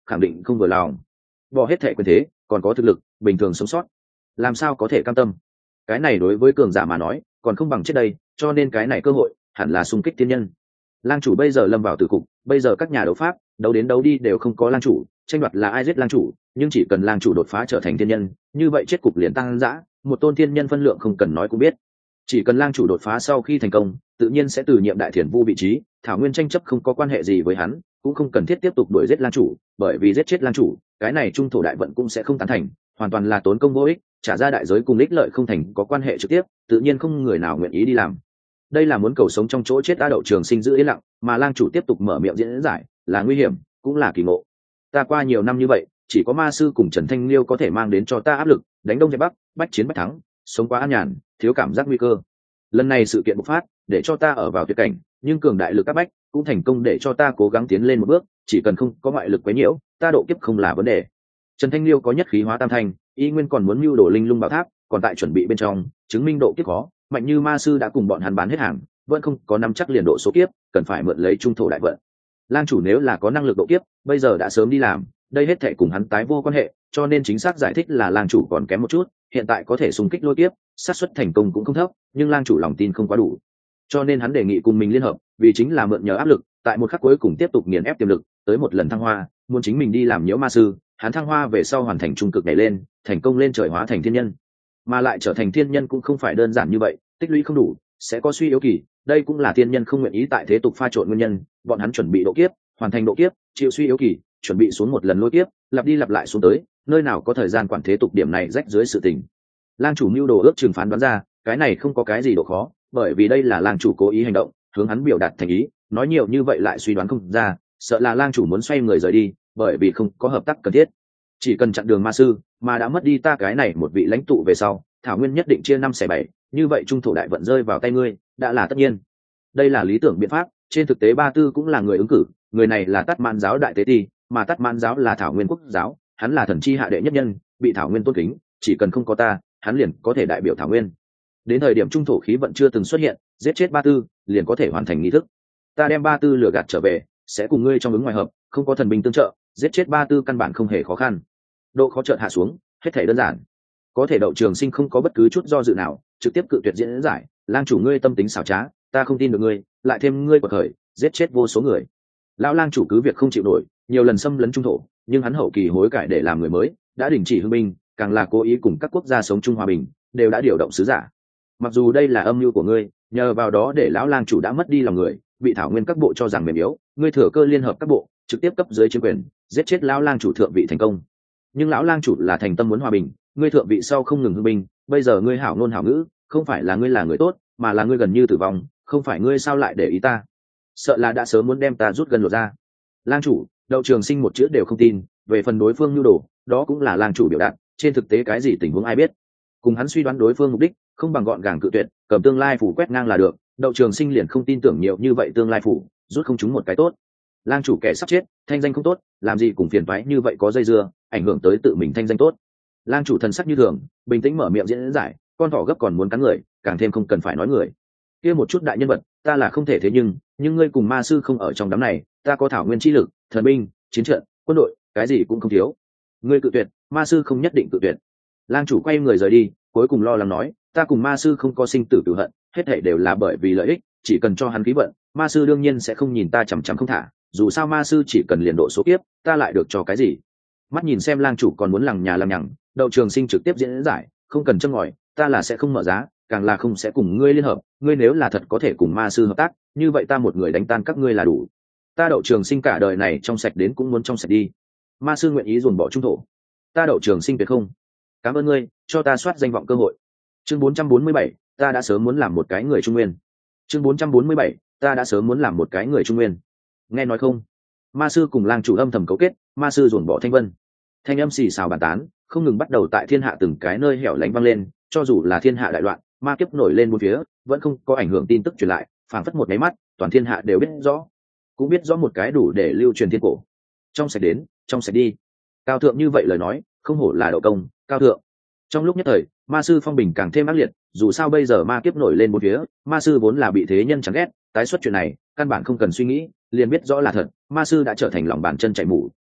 khẳng định không vừa lòng. Bỏ hết thệ quyền thế còn có thực lực bình thường sống sót, làm sao có thể cam tâm. Cái này đối với cường giả mà nói còn không bằng trước đây, cho nên cái này cơ hội hẳn là xung kích thiên nhân. Lang chủ bây giờ lâm vào tử cục, bây giờ các nhà đấu pháp đấu đến đấu đi đều không có lang chủ, tranh đoạt là ai giết lang chủ, nhưng chỉ cần lang chủ đột phá trở thành thiên nhân, như vậy chết cục liền tăng dã, một tôn thiên nhân phân lượng không cần nói cũng biết. Chỉ cần lang chủ đột phá sau khi thành công, tự nhiên sẽ từ nhiệm đại thiền vu vị trí, thảo nguyên tranh chấp không có quan hệ gì với hắn, cũng không cần thiết tiếp tục đuổi giết lang chủ, bởi vì giết chết lang chủ, cái này trung thổ đại vận cũng sẽ không tán thành, hoàn toàn là tốn công vô ích, trả ra đại giới cùng ích lợi không thành có quan hệ trực tiếp, tự nhiên không người nào nguyện ý đi làm. Đây là muốn cầu sống trong chỗ chết. A Đậu Trường Sinh giữ yên lặng, mà lang chủ tiếp tục mở miệng diễn giải, là nguy hiểm cũng là kỳ ngộ. Ta qua nhiều năm như vậy, chỉ có ma sư cùng Trần Thanh Liêu có thể mang đến cho ta áp lực, đánh đông dẹp bắc, bách chiến bách thắng, sống quá an nhàn, thiếu cảm giác nguy cơ. Lần này sự kiện bộc phát để cho ta ở vào tuyệt cảnh, nhưng cường đại lực các bách cũng thành công để cho ta cố gắng tiến lên một bước, chỉ cần không có ngoại lực quấy nhiễu, ta độ kiếp không là vấn đề. Trần Thanh Liêu có nhất khí hóa tam thanh, y nguyên còn muốn mưu đồ linh lung bảo tháp, còn tại chuẩn bị bên trong, chứng minh độ kiếp khó, mạnh như ma sư đã cùng bọn hắn bán hết hàng, vẫn không có năm chắc liền độ số kiếp, cần phải mượn lấy trung thổ đại vận. Lang chủ nếu là có năng lực độ kiếp, bây giờ đã sớm đi làm, đây hết thảy cùng hắn tái vô quan hệ, cho nên chính xác giải thích là lang chủ còn kém một chút, hiện tại có thể xung kích lôi kiếp, xác suất thành công cũng không thấp, nhưng lang chủ lòng tin không quá đủ, cho nên hắn đề nghị cùng mình liên hợp, vì chính là mượn nhờ áp lực, tại một khắc cuối cùng tiếp tục nghiền ép tiềm lực, tới một lần thăng hoa, muốn chính mình đi làm nhiễu ma sư, hắn thăng hoa về sau hoàn thành trung cực nhảy lên, thành công lên trời hóa thành thiên nhân, mà lại trở thành thiên nhân cũng không phải đơn giản như vậy, tích lũy không đủ sẽ có suy yếu kỳ, đây cũng là thiên nhân không nguyện ý tại thế tục pha trộn nguyên nhân, bọn hắn chuẩn bị độ kiếp, hoàn thành độ kiếp, chịu suy yếu kỳ, chuẩn bị xuống một lần lôi kiếp, lặp đi lặp lại xuống tới, nơi nào có thời gian quản thế tục điểm này rách dưới sự tình. Lang chủ mưu đồ ước chừng phán đoán ra, cái này không có cái gì độ khó, bởi vì đây là lang chủ cố ý hành động, hướng hắn biểu đạt thành ý, nói nhiều như vậy lại suy đoán không ra, sợ là lang chủ muốn xoay người rời đi, bởi vì không có hợp tác cần thiết. Chỉ cần chặn đường ma sư, mà đã mất đi ta cái này một vị lãnh tụ về sau, thảo nguyên nhất định chia năm xẻ bảy, như vậy trung thổ đại vận rơi vào tay ngươi, đã là tất nhiên. Đây là lý tưởng biện pháp, trên thực tế Ba Tư cũng là người ứng cử, người này là Tát Mãn giáo đại tế ti, mà Tát Mãn giáo là thảo nguyên quốc giáo, hắn là thần chi hạ đệ nhất nhân, bị thảo nguyên tôn kính, chỉ cần không có ta, hắn liền có thể đại biểu thảo nguyên. Đến thời điểm trung thổ khí vận chưa từng xuất hiện, giết chết Ba Tư, liền có thể hoàn thành nghi thức. Ta đem Ba Tư lừa gạt trở về, sẽ cùng ngươi trong ứng ngoài hợp, không có thần binh tương trợ, giết chết Ba Tư căn bản không hề khó khăn. Độ khó chợt hạ xuống, hết thảy đơn giản. Có thể Đậu Trường Sinh không có bất cứ chút do dự nào, trực tiếp cự tuyệt diễn giải, lang chủ ngươi tâm tính xảo trá, ta không tin được ngươi, lại thêm ngươi quật khởi, giết chết vô số người. Lão lang chủ cứ việc không chịu nổi, nhiều lần xâm lấn trung thổ, nhưng hắn hậu kỳ hối cải để làm người mới, đã đình chỉ hưng binh, càng là cố ý cùng các quốc gia sống chung hòa bình, đều đã điều động sứ giả. Mặc dù đây là âm mưu của ngươi, nhờ vào đó để lão lang chủ đã mất đi lòng người, bị thảo nguyên các bộ cho rằng mềm yếu, ngươi thừa cơ liên hợp các bộ, trực tiếp cấp dưới chiếm quyền, giết chết lão lang chủ thượng vị thành công. Nhưng lão lang chủ là thành tâm muốn hòa bình, ngươi thượng vị sau không ngừng hưng binh, bây giờ ngươi hảo ngôn hảo ngữ, không phải là ngươi là người tốt, mà là ngươi gần như tử vong, không phải ngươi sao lại để ý ta? Sợ là đã sớm muốn đem ta rút gần lột ra. Lang chủ, Đậu Trường Sinh một chữ đều không tin, về phần đối phương nhu đồ, đó cũng là lang chủ biểu đạt, trên thực tế cái gì tình huống ai biết. Cùng hắn suy đoán đối phương mục đích, không bằng gọn gàng cự tuyệt, cầm tương lai phủ quét ngang là được, Đậu Trường Sinh liền không tin tưởng nhiều như vậy tương lai phủ, rút không chúng một cái tốt. Lang chủ kẻ sắp chết, thanh danh không tốt, làm gì cùng phiền toái như vậy có dây dưa, ảnh hưởng tới tự mình thanh danh tốt. Lang chủ thần sắc như thường, bình tĩnh mở miệng diễn giải, con thỏ gấp còn muốn cắn người, càng thêm không cần phải nói người. Kia một chút đại nhân vật, ta là không thể thế nhưng, nhưng ngươi cùng ma sư không ở trong đám này, ta có thảo nguyên chi lực, thần binh, chiến trận, quân đội, cái gì cũng không thiếu. Ngươi cự tuyệt, ma sư không nhất định cự tuyệt. Lang chủ quay người rời đi, cuối cùng lo lắng nói, ta cùng ma sư không có sinh tử cửu hận, hết thảy đều là bởi vì lợi ích, chỉ cần cho hắn khí vận, ma sư đương nhiên sẽ không nhìn ta chằm chằm không thả, dù sao ma sư chỉ cần liền độ số kiếp, ta lại được cho cái gì. Mắt nhìn xem lang chủ còn muốn lằng nhà lằng nhằng, Đậu Trường Sinh trực tiếp diễn giải, không cần châm ngòi, ta là sẽ không mở giá, càng là không sẽ cùng ngươi liên hợp, ngươi nếu là thật có thể cùng ma sư hợp tác, như vậy ta một người đánh tan các ngươi là đủ. Ta Đậu Trường Sinh cả đời này trong sạch đến cũng muốn trong sạch đi. Ma sư nguyện ý dồn bỏ trung thổ, ta Đậu Trường Sinh tuyệt không. Cảm ơn ngươi, cho ta soát danh vọng cơ hội. Chương bốn trăm bốn mươi bảy, ta đã sớm muốn làm một cái người trung nguyên. Chương bốn trăm bốn mươi bảy, ta đã sớm muốn làm một cái người trung nguyên. Nghe nói không? Ma sư cùng lang chủ âm thầm cấu kết, ma sư dồn bỏ thanh vân. Thanh âm xì xào bàn tán, không ngừng bắt đầu tại thiên hạ từng cái nơi hẻo lánh vang lên, cho dù là thiên hạ đại loạn, ma kiếp nổi lên bốn phía, vẫn không có ảnh hưởng tin tức truyền lại, phảng phất một máy mắt, toàn thiên hạ đều biết rõ, cũng biết rõ một cái đủ để lưu truyền thiên cổ. Trong sạch đến, trong sạch đi. Cao thượng như vậy lời nói, không hổ là Đậu công, cao thượng. Trong lúc nhất thời, ma sư phong bình càng thêm ác liệt, dù sao bây giờ ma kiếp nổi lên bốn phía, ma sư vốn là bị thế nhân chán ghét, tái xuất chuyện này, căn bản không cần suy nghĩ, liền biết rõ là thật, ma sư đã trở thành lòng bàn chân chạy mù,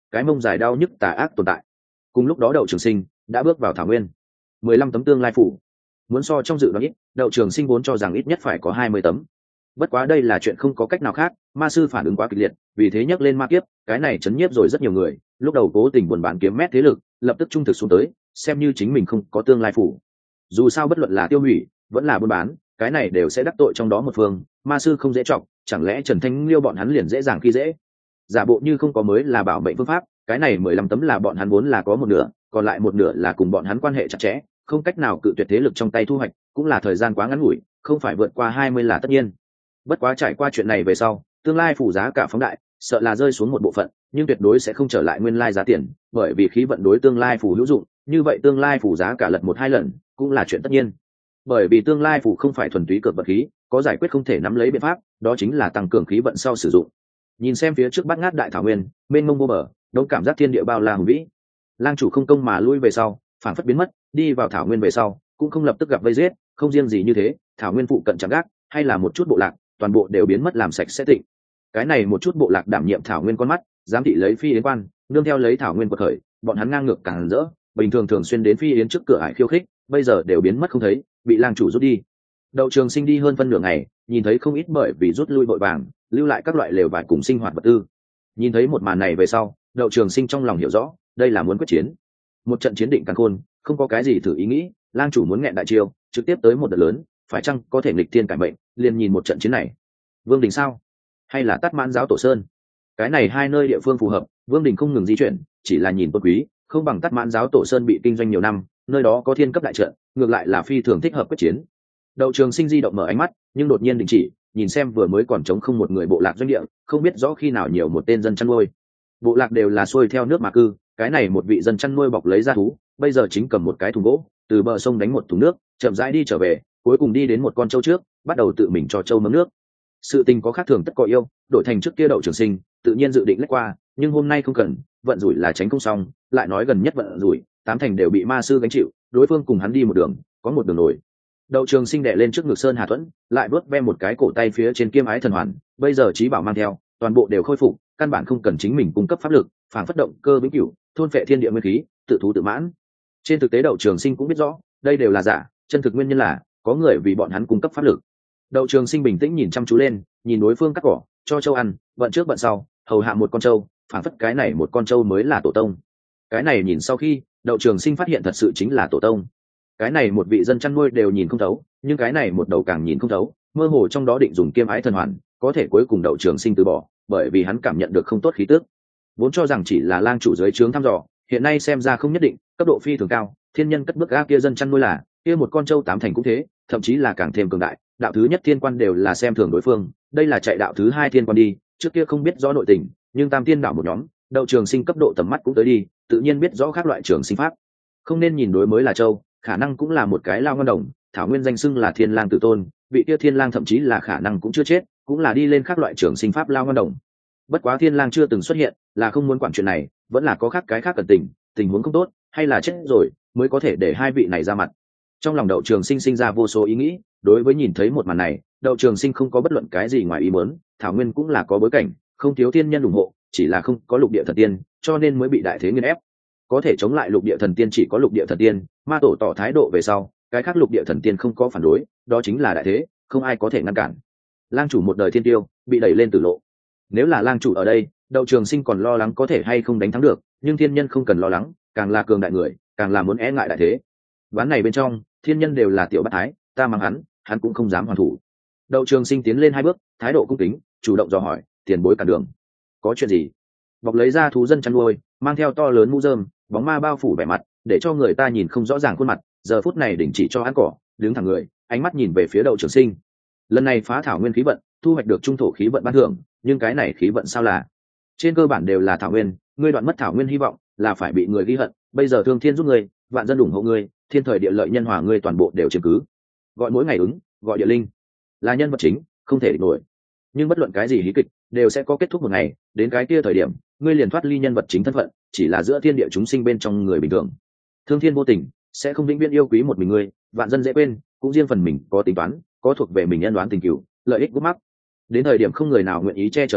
cái mông dài đau nhức tà ác tồn tại. Cùng lúc đó Đậu Trường Sinh đã bước vào thảo nguyên. Mười lăm tấm tương lai phủ, muốn so trong dự đoán ít, Đậu Trường Sinh vốn cho rằng ít nhất phải có hai mươi tấm. Bất quá đây là chuyện không có cách nào khác, ma sư phản ứng quá kịch liệt, vì thế nhắc lên ma kiếp, cái này chấn nhiếp rồi rất nhiều người, lúc đầu cố tình buồn bán kiếm mét thế lực, lập tức trung thực xuống tới, xem như chính mình không có tương lai phủ. Dù sao bất luận là tiêu hủy, vẫn là buôn bán, cái này đều sẽ đắc tội trong đó một phương, ma sư không dễ trọng, chẳng lẽ Trần Thanh Liêu bọn hắn liền dễ dàng khi dễ. Giả bộ như không có mới là bảo mệnh phương pháp, cái này mười lăm tấm là bọn hắn vốn là có một nửa, còn lại một nửa là cùng bọn hắn quan hệ chặt chẽ, không cách nào cự tuyệt thế lực trong tay thu hoạch, cũng là thời gian quá ngắn ngủi, không phải vượt qua hai mươi là tất nhiên. Bất quá trải qua chuyện này về sau, tương lai phủ giá cả phóng đại, sợ là rơi xuống một bộ phận, nhưng tuyệt đối sẽ không trở lại nguyên lai giá tiền, bởi vì khí vận đối tương lai phủ hữu dụng, như vậy tương lai phủ giá cả lật một hai lần, cũng là chuyện tất nhiên. Bởi vì tương lai phủ không phải thuần túy cược vật khí, có giải quyết không thể nắm lấy biện pháp, đó chính là tăng cường khí vận sau sử dụng. Nhìn xem phía trước bát ngát đại thảo nguyên, mênh mông vô bờ, đống cảm giác thiên địa bao la hùng vĩ. Lang chủ không công mà lui về sau, phản phất biến mất, đi vào thảo nguyên về sau, cũng không lập tức gặp vây giết, không riêng gì như thế, thảo nguyên phụ cận chẳng gác, hay là một chút bộ lạc, toàn bộ đều biến mất làm sạch sẽ tịnh. Cái này một chút bộ lạc đảm nhiệm thảo nguyên con mắt, giám thị lấy phi yến quan, nương theo lấy thảo nguyên quật khởi, bọn hắn ngang ngược càng rỡ, bình thường thường xuyên đến phi yến trước cửa ải khiêu khích, bây giờ đều biến mất không thấy, bị lang chủ rút đi. Đậu Trường Sinh đi hơn phân nửa ngày, nhìn thấy không ít bởi vì rút lui vội vàng, lưu lại các loại lều vải cùng sinh hoạt vật tư. Nhìn thấy một màn này về sau, Đậu Trường Sinh trong lòng hiểu rõ, đây là muốn quyết chiến. Một trận chiến định càn khôn, không có cái gì thử ý nghĩ, lang chủ muốn nghẹn đại chiêu, trực tiếp tới một đợt lớn, phải chăng có thể nghịch thiên cải mệnh, liền nhìn một trận chiến này. Vương Đình sao? Hay là Tát Mãn giáo Tổ Sơn? Cái này hai nơi địa phương phù hợp, Vương Đình không ngừng di chuyển, chỉ là nhìn tôn quý, không bằng Tát Mãn giáo Tổ Sơn bị kinh doanh nhiều năm, nơi đó có thiên cấp đại trận, ngược lại là phi thường thích hợp quyết chiến. Đậu Trường Sinh di động mở ánh mắt, nhưng đột nhiên đình chỉ, nhìn xem vừa mới còn trống không một người bộ lạc doanh địa, không biết rõ khi nào nhiều một tên dân chăn nuôi. Bộ lạc đều là xuôi theo nước mà cư, cái này một vị dân chăn nuôi bọc lấy ra thú, bây giờ chính cầm một cái thùng gỗ, từ bờ sông đánh một thùng nước, chậm rãi đi trở về, cuối cùng đi đến một con trâu trước, bắt đầu tự mình cho trâu mớm nước. Sự tình có khác thường tất có yêu, đổi thành trước kia Đậu Trường Sinh, tự nhiên dự định lách qua, nhưng hôm nay không cần, vận rủi là tránh không xong, lại nói gần nhất vận rủi, tám thành đều bị ma sư gánh chịu, đối phương cùng hắn đi một đường, có một đường nổi. Đậu Trường Sinh đè lên trước ngực Sơn Hà Thuẫn, lại vớt ve một cái cổ tay phía trên Kiêm Ái Thần Hoàn, bây giờ trí bảo mang theo, toàn bộ đều khôi phục, căn bản không cần chính mình cung cấp pháp lực, phản phất động cơ vĩnh cửu, thôn phệ thiên địa nguyên khí, tự thú tự mãn. Trên thực tế Đậu Trường Sinh cũng biết rõ, đây đều là giả, chân thực nguyên nhân là có người vì bọn hắn cung cấp pháp lực. Đậu Trường Sinh bình tĩnh nhìn chăm chú lên, nhìn đối phương cắt cỏ, cho trâu ăn, vận trước vận sau, hầu hạ một con trâu, phản phất cái này một con trâu mới là tổ tông. Cái này nhìn sau khi, Đậu Trường Sinh phát hiện thật sự chính là tổ tông. Cái này một vị dân chăn nuôi đều nhìn không thấu, nhưng cái này một đầu càng nhìn không thấu, mơ hồ trong đó định dùng Kiêm Ái Thần Hoàn, có thể cuối cùng Đậu Trường Sinh từ bỏ, bởi vì hắn cảm nhận được không tốt khí tức. Vốn cho rằng chỉ là lang chủ dưới trướng thăm dò, hiện nay xem ra không nhất định, cấp độ phi thường cao, thiên nhân cất bước ga kia dân chăn nuôi là, kia một con trâu tám thành cũng thế, thậm chí là càng thêm cường đại, đạo thứ nhất thiên quan đều là xem thường đối phương, đây là chạy đạo thứ hai thiên quan đi, trước kia không biết rõ nội tình, nhưng tam tiên đạo một nhóm, Đậu Trường Sinh cấp độ tầm mắt cũng tới đi, tự nhiên biết rõ các loại trường sinh pháp. Không nên nhìn đối mới là trâu, khả năng cũng là một cái lao ngân đồng, thảo nguyên danh xưng là Thiên Lang Tử Tôn, vị kia Thiên Lang thậm chí là khả năng cũng chưa chết, cũng là đi lên các loại trường sinh pháp lao ngân đồng. Bất quá Thiên Lang chưa từng xuất hiện, là không muốn quản chuyện này, vẫn là có khác cái khác cẩn tình, tình huống không tốt, hay là chết rồi, mới có thể để hai vị này ra mặt. Trong lòng Đậu Trường Sinh sinh ra vô số ý nghĩ, đối với nhìn thấy một màn này, Đậu Trường Sinh không có bất luận cái gì ngoài ý muốn, thảo nguyên cũng là có bối cảnh, không thiếu thiên nhân ủng hộ, chỉ là không có lục địa thần tiên, cho nên mới bị đại thế nghiền ép. Có thể chống lại lục địa thần tiên chỉ có lục địa thần tiên, ma tổ tỏ thái độ về sau, cái khác lục địa thần tiên không có phản đối, đó chính là đại thế, không ai có thể ngăn cản. Lang chủ một đời thiên tiêu, bị đẩy lên tử lộ. Nếu là lang chủ ở đây, Đậu Trường Sinh còn lo lắng có thể hay không đánh thắng được, nhưng thiên nhân không cần lo lắng, càng là cường đại người, càng là muốn e ngại đại thế. Ván này bên trong, thiên nhân đều là tiểu bát thái, ta mang hắn, hắn cũng không dám hoàn thủ. Đậu Trường Sinh tiến lên hai bước, thái độ cung kính, chủ động dò hỏi, tiền bối cản đường. Có chuyện gì? Bọc lấy ra thú dân chăn nuôi, mang theo to lớn mũ rơm, bóng ma bao phủ vẻ mặt, để cho người ta nhìn không rõ ràng khuôn mặt, giờ phút này đình chỉ cho ăn cỏ, đứng thẳng người, ánh mắt nhìn về phía Đậu Trường Sinh. Lần này phá thảo nguyên khí vận, thu hoạch được trung thổ khí vận ban thưởng, nhưng cái này khí vận sao là? Trên cơ bản đều là thảo nguyên, ngươi đoạn mất thảo nguyên hy vọng, là phải bị người ghi hận, bây giờ Thương Thiên giúp ngươi, vạn dân ủng hộ ngươi, thiên thời địa lợi nhân hòa ngươi toàn bộ đều chiếm cứ. Gọi mỗi ngày ứng, gọi địa linh, là nhân vật chính, không thể địch nổi. Nhưng bất luận cái gì hí kịch, đều sẽ có kết thúc một ngày, đến cái kia thời điểm, ngươi liền thoát ly nhân vật chính thân phận, chỉ là giữa thiên địa chúng sinh bên trong người bình thường. Thương thiên vô tình, sẽ không vĩnh viễn yêu quý một mình ngươi, vạn dân dễ quên, cũng riêng phần mình có tính toán, có thuộc về mình nhân đoán tình cửu, lợi ích gút mắc. Đến thời điểm không người nào nguyện ý che chở ngươi,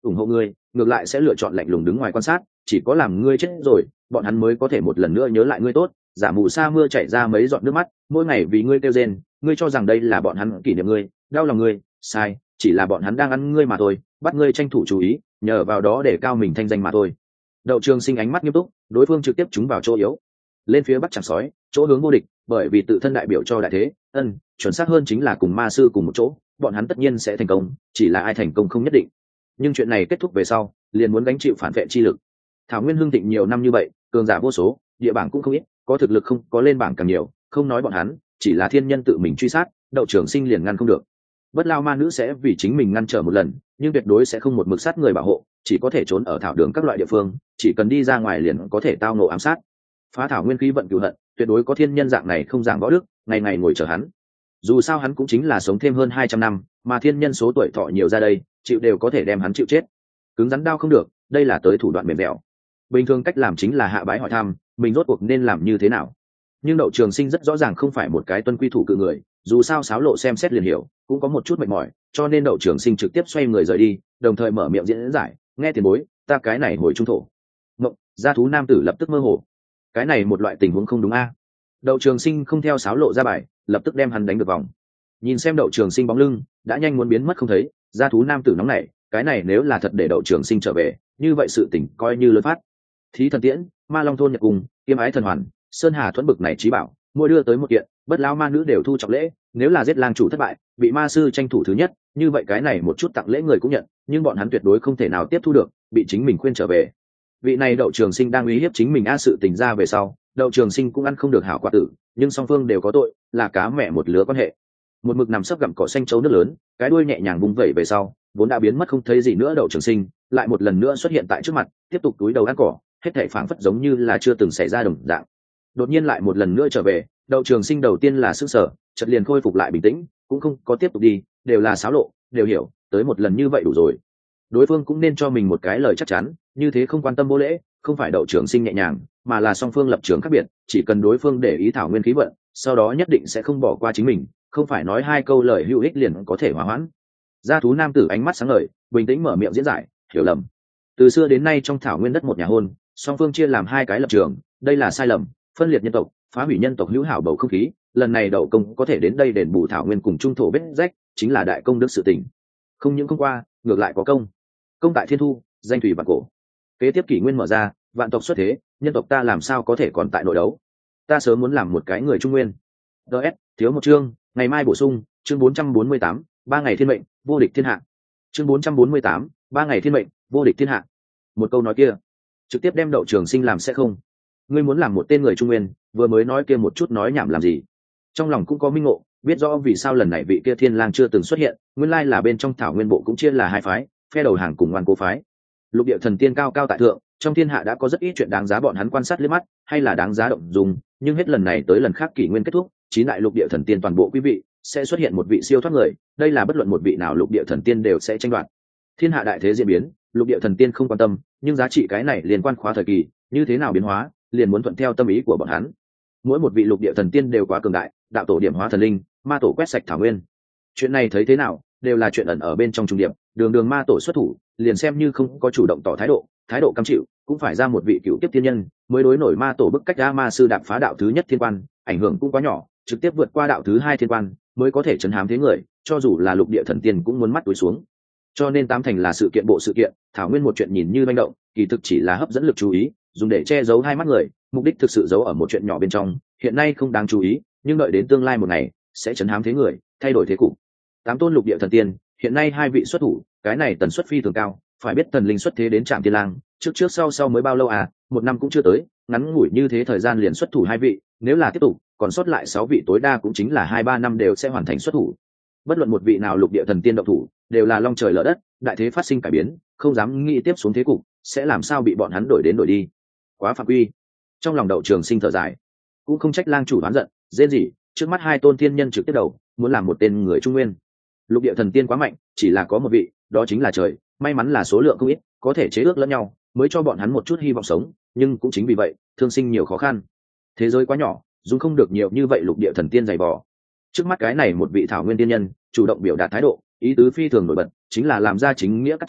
ủng hộ ngươi ngược lại sẽ lựa chọn lạnh lùng đứng ngoài quan sát, chỉ có làm ngươi chết rồi bọn hắn mới có thể một lần nữa nhớ lại ngươi tốt, giả mù sa mưa chảy ra mấy giọt nước mắt mỗi ngày vì ngươi kêu rên. Ngươi cho rằng đây là bọn hắn kỷ niệm ngươi, đau lòng ngươi, sai, chỉ là bọn hắn đang ăn ngươi mà thôi, bắt ngươi tranh thủ chú ý, nhờ vào đó để cao mình thanh danh mà thôi. Đậu Trường Sinh ánh mắt nghiêm túc, đối phương trực tiếp trúng vào chỗ yếu, lên phía bắc chẳng sói, chỗ hướng vô địch, bởi vì tự thân đại biểu cho đại thế, ân, chuẩn xác hơn chính là cùng ma sư cùng một chỗ, bọn hắn tất nhiên sẽ thành công, chỉ là ai thành công không nhất định. Nhưng chuyện này kết thúc về sau, liền muốn gánh chịu phản vệ chi lực. Thảo Nguyên hưng thịnh nhiều năm như vậy, cường giả vô số, địa bảng cũng không ít, có thực lực không có lên bảng càng nhiều, không nói bọn hắn, chỉ là thiên nhân tự mình truy sát, Đậu Trường Sinh liền ngăn không được. Bất Lao ma nữ sẽ vì chính mình ngăn trở một lần, nhưng tuyệt đối sẽ không một mực sát người bảo hộ, chỉ có thể trốn ở thảo đường các loại địa phương, chỉ cần đi ra ngoài liền có thể tao ngộ ám sát. Phá thảo nguyên khí vận cửu hận, tuyệt đối có thiên nhân dạng này không giảng võ đức, ngày ngày ngồi chờ hắn. Dù sao hắn cũng chính là sống thêm hơn hai trăm năm, mà thiên nhân số tuổi thọ nhiều ra đây, chịu đều có thể đem hắn chịu chết. Cứng rắn đao không được, đây là tới thủ đoạn mềm dẻo. Bình thường cách làm chính là hạ bái hỏi thăm, mình rốt cuộc nên làm như thế nào. Nhưng Đậu Trường Sinh rất rõ ràng không phải một cái tuân quy thủ cự người, dù sao sáo lộ xem xét liền hiểu, cũng có một chút mệt mỏi, cho nên Đậu Trường Sinh trực tiếp xoay người rời đi, đồng thời mở miệng diễn giải, nghe tiền bối, ta cái này hồi trung thổ. Ngộng, gia thú nam tử lập tức mơ hồ. Cái này một loại tình huống không đúng a. À? Đậu Trường Sinh không theo sáo lộ ra bài, lập tức đem hắn đánh được vòng. Nhìn xem Đậu Trường Sinh bóng lưng, đã nhanh muốn biến mất không thấy, gia thú nam tử nóng nảy, cái này nếu là thật để Đậu Trường Sinh trở về, như vậy sự tình coi như lớn phát. Thí thần tiễn, ma long thôn nhật cùng, kiêm ái thần hoàn, sơn hà thuẫn bực này trí bảo, mỗi đưa tới một kiện, bất lão ma nữ đều thu trọng lễ, nếu là giết lang chủ thất bại, bị ma sư tranh thủ thứ nhất, như vậy cái này một chút tặng lễ người cũng nhận, nhưng bọn hắn tuyệt đối không thể nào tiếp thu được, bị chính mình khuyên trở về. Vị này Đậu Trường Sinh đang uy hiếp chính mình a sự tình ra về sau, Đậu Trường Sinh cũng ăn không được hảo quả tử, nhưng song phương đều có tội, là cá mẹ một lứa quan hệ. Một mực nằm sấp gặm cỏ xanh chấu nước lớn, cái đuôi nhẹ nhàng vung vẩy về sau, vốn đã biến mất không thấy gì nữa Đậu Trường Sinh, lại một lần nữa xuất hiện tại trước mặt, tiếp tục túi đầu ăn cỏ, hết thảy phảng phất giống như là chưa từng xảy ra đồng dạng. Đột nhiên lại một lần nữa trở về, Đậu Trường Sinh đầu tiên là sững sờ, chợt liền khôi phục lại bình tĩnh, cũng không có tiếp tục đi, đều là xáo lộ, đều hiểu, tới một lần như vậy đủ rồi. Đối phương cũng nên cho mình một cái lời chắc chắn, như thế không quan tâm vô lễ, không phải Đậu Trường Sinh nhẹ nhàng, mà là song phương lập trường khác biệt, chỉ cần đối phương để ý thảo nguyên khí vận, sau đó nhất định sẽ không bỏ qua chính mình, không phải nói hai câu lời hữu ích liền có thể hòa hoãn. Gia thú nam tử ánh mắt sáng ngời, bình tĩnh mở miệng diễn giải, hiểu lầm. Từ xưa đến nay trong thảo nguyên đất một nhà hôn, song phương chia làm hai cái lập trường, đây là sai lầm, phân liệt nhân tộc, phá hủy nhân tộc hữu hảo bầu không khí. Lần này Đậu công có thể đến đây đền bù thảo nguyên cùng trung thổ vết rách, chính là đại công đức sự tình. Không những không qua, ngược lại có công. Công tại thiên thu, danh thủy vạn cổ. Kế tiếp kỷ nguyên mở ra, vạn tộc xuất thế, nhân tộc ta làm sao có thể còn tại nội đấu. Ta sớm muốn làm một cái người trung nguyên. ds thiếu một chương, ngày mai bổ sung, chương bốn trăm bốn mươi tám, ba ngày thiên mệnh, vô địch thiên hạ. Chương bốn trăm bốn mươi tám, ba ngày thiên mệnh, vô địch thiên hạ. Một câu nói kia, trực tiếp đem Đậu Trường Sinh làm sẽ không. Ngươi muốn làm một tên người trung nguyên, vừa mới nói kia một chút nói nhảm làm gì? Trong lòng cũng có minh ngộ, biết rõ vì sao lần này vị kia thiên lang chưa từng xuất hiện, nguyên lai là bên trong thảo nguyên bộ cũng chia là hai phái, phe đầu hàng cùng ngoan cố phái. Lục địa thần tiên cao cao tại thượng, trong thiên hạ đã có rất ít chuyện đáng giá bọn hắn quan sát liếc mắt, hay là đáng giá động dùng, nhưng hết lần này tới lần khác kỷ nguyên kết thúc, chín đại lục địa thần tiên toàn bộ quý vị sẽ xuất hiện một vị siêu thoát người, đây là bất luận một vị nào lục địa thần tiên đều sẽ tranh đoạt. Thiên hạ đại thế diễn biến, lục địa thần tiên không quan tâm, nhưng giá trị cái này liên quan khóa thời kỳ, như thế nào biến hóa, liền muốn thuận theo tâm ý của bọn hắn. Mỗi một vị lục địa thần tiên đều quá cường đại, đạo tổ điểm hóa thần linh, ma tổ quét sạch thảo nguyên. Chuyện này thấy thế nào, đều là chuyện ẩn ở bên trong trung điểm, đường đường ma tổ xuất thủ, liền xem như không có chủ động tỏ thái độ, thái độ cam chịu, cũng phải ra một vị cựu tiếp thiên nhân mới đối nổi ma tổ bức cách ra ma sư đạp phá đạo thứ nhất thiên quan, ảnh hưởng cũng quá nhỏ, trực tiếp vượt qua đạo thứ hai thiên quan, mới có thể chấn hám thế người, cho dù là lục địa thần tiên cũng muốn mắt túi xuống. Cho nên tám thành là sự kiện bộ sự kiện, thảo nguyên một chuyện nhìn như manh động, kỳ thực chỉ là hấp dẫn lực chú ý, dùng để che giấu hai mắt người, mục đích thực sự giấu ở một chuyện nhỏ bên trong, hiện nay không đáng chú ý, nhưng đợi đến tương lai một ngày sẽ chấn hám thế người, thay đổi thế cục. Tám tôn lục địa thần tiên, hiện nay hai vị xuất thủ, cái này tần suất phi thường cao, phải biết thần linh xuất thế đến trạm tiên lang, trước trước sau sau mới bao lâu à, một năm cũng chưa tới, ngắn ngủi như thế thời gian liền xuất thủ hai vị, nếu là tiếp tục, còn sót lại sáu vị tối đa cũng chính là hai ba năm đều sẽ hoàn thành xuất thủ. Bất luận một vị nào lục địa thần tiên động thủ, đều là long trời lở đất, đại thế phát sinh cải biến, không dám nghĩ tiếp xuống thế cục, sẽ làm sao bị bọn hắn đổi đến đổi đi. Quá phạm quy. Trong lòng Đậu Trường Sinh thở dài, cũng không trách lang chủ đoán giận, dễ gì, trước mắt hai tôn thiên nhân trực tiếp đầu, muốn làm một tên người trung nguyên. Lục địa thần tiên quá mạnh, chỉ là có một vị, đó chính là trời, may mắn là số lượng không ít, có thể chế ước lẫn nhau, mới cho bọn hắn một chút hy vọng sống, nhưng cũng chính vì vậy, thương sinh nhiều khó khăn. Thế giới quá nhỏ, dùng không được nhiều như vậy lục địa thần tiên dày vò. Trước mắt cái này một vị thảo nguyên tiên nhân, chủ động biểu đạt thái độ, ý tứ phi thường nổi bật, chính là làm ra chính nghĩa cắt chém,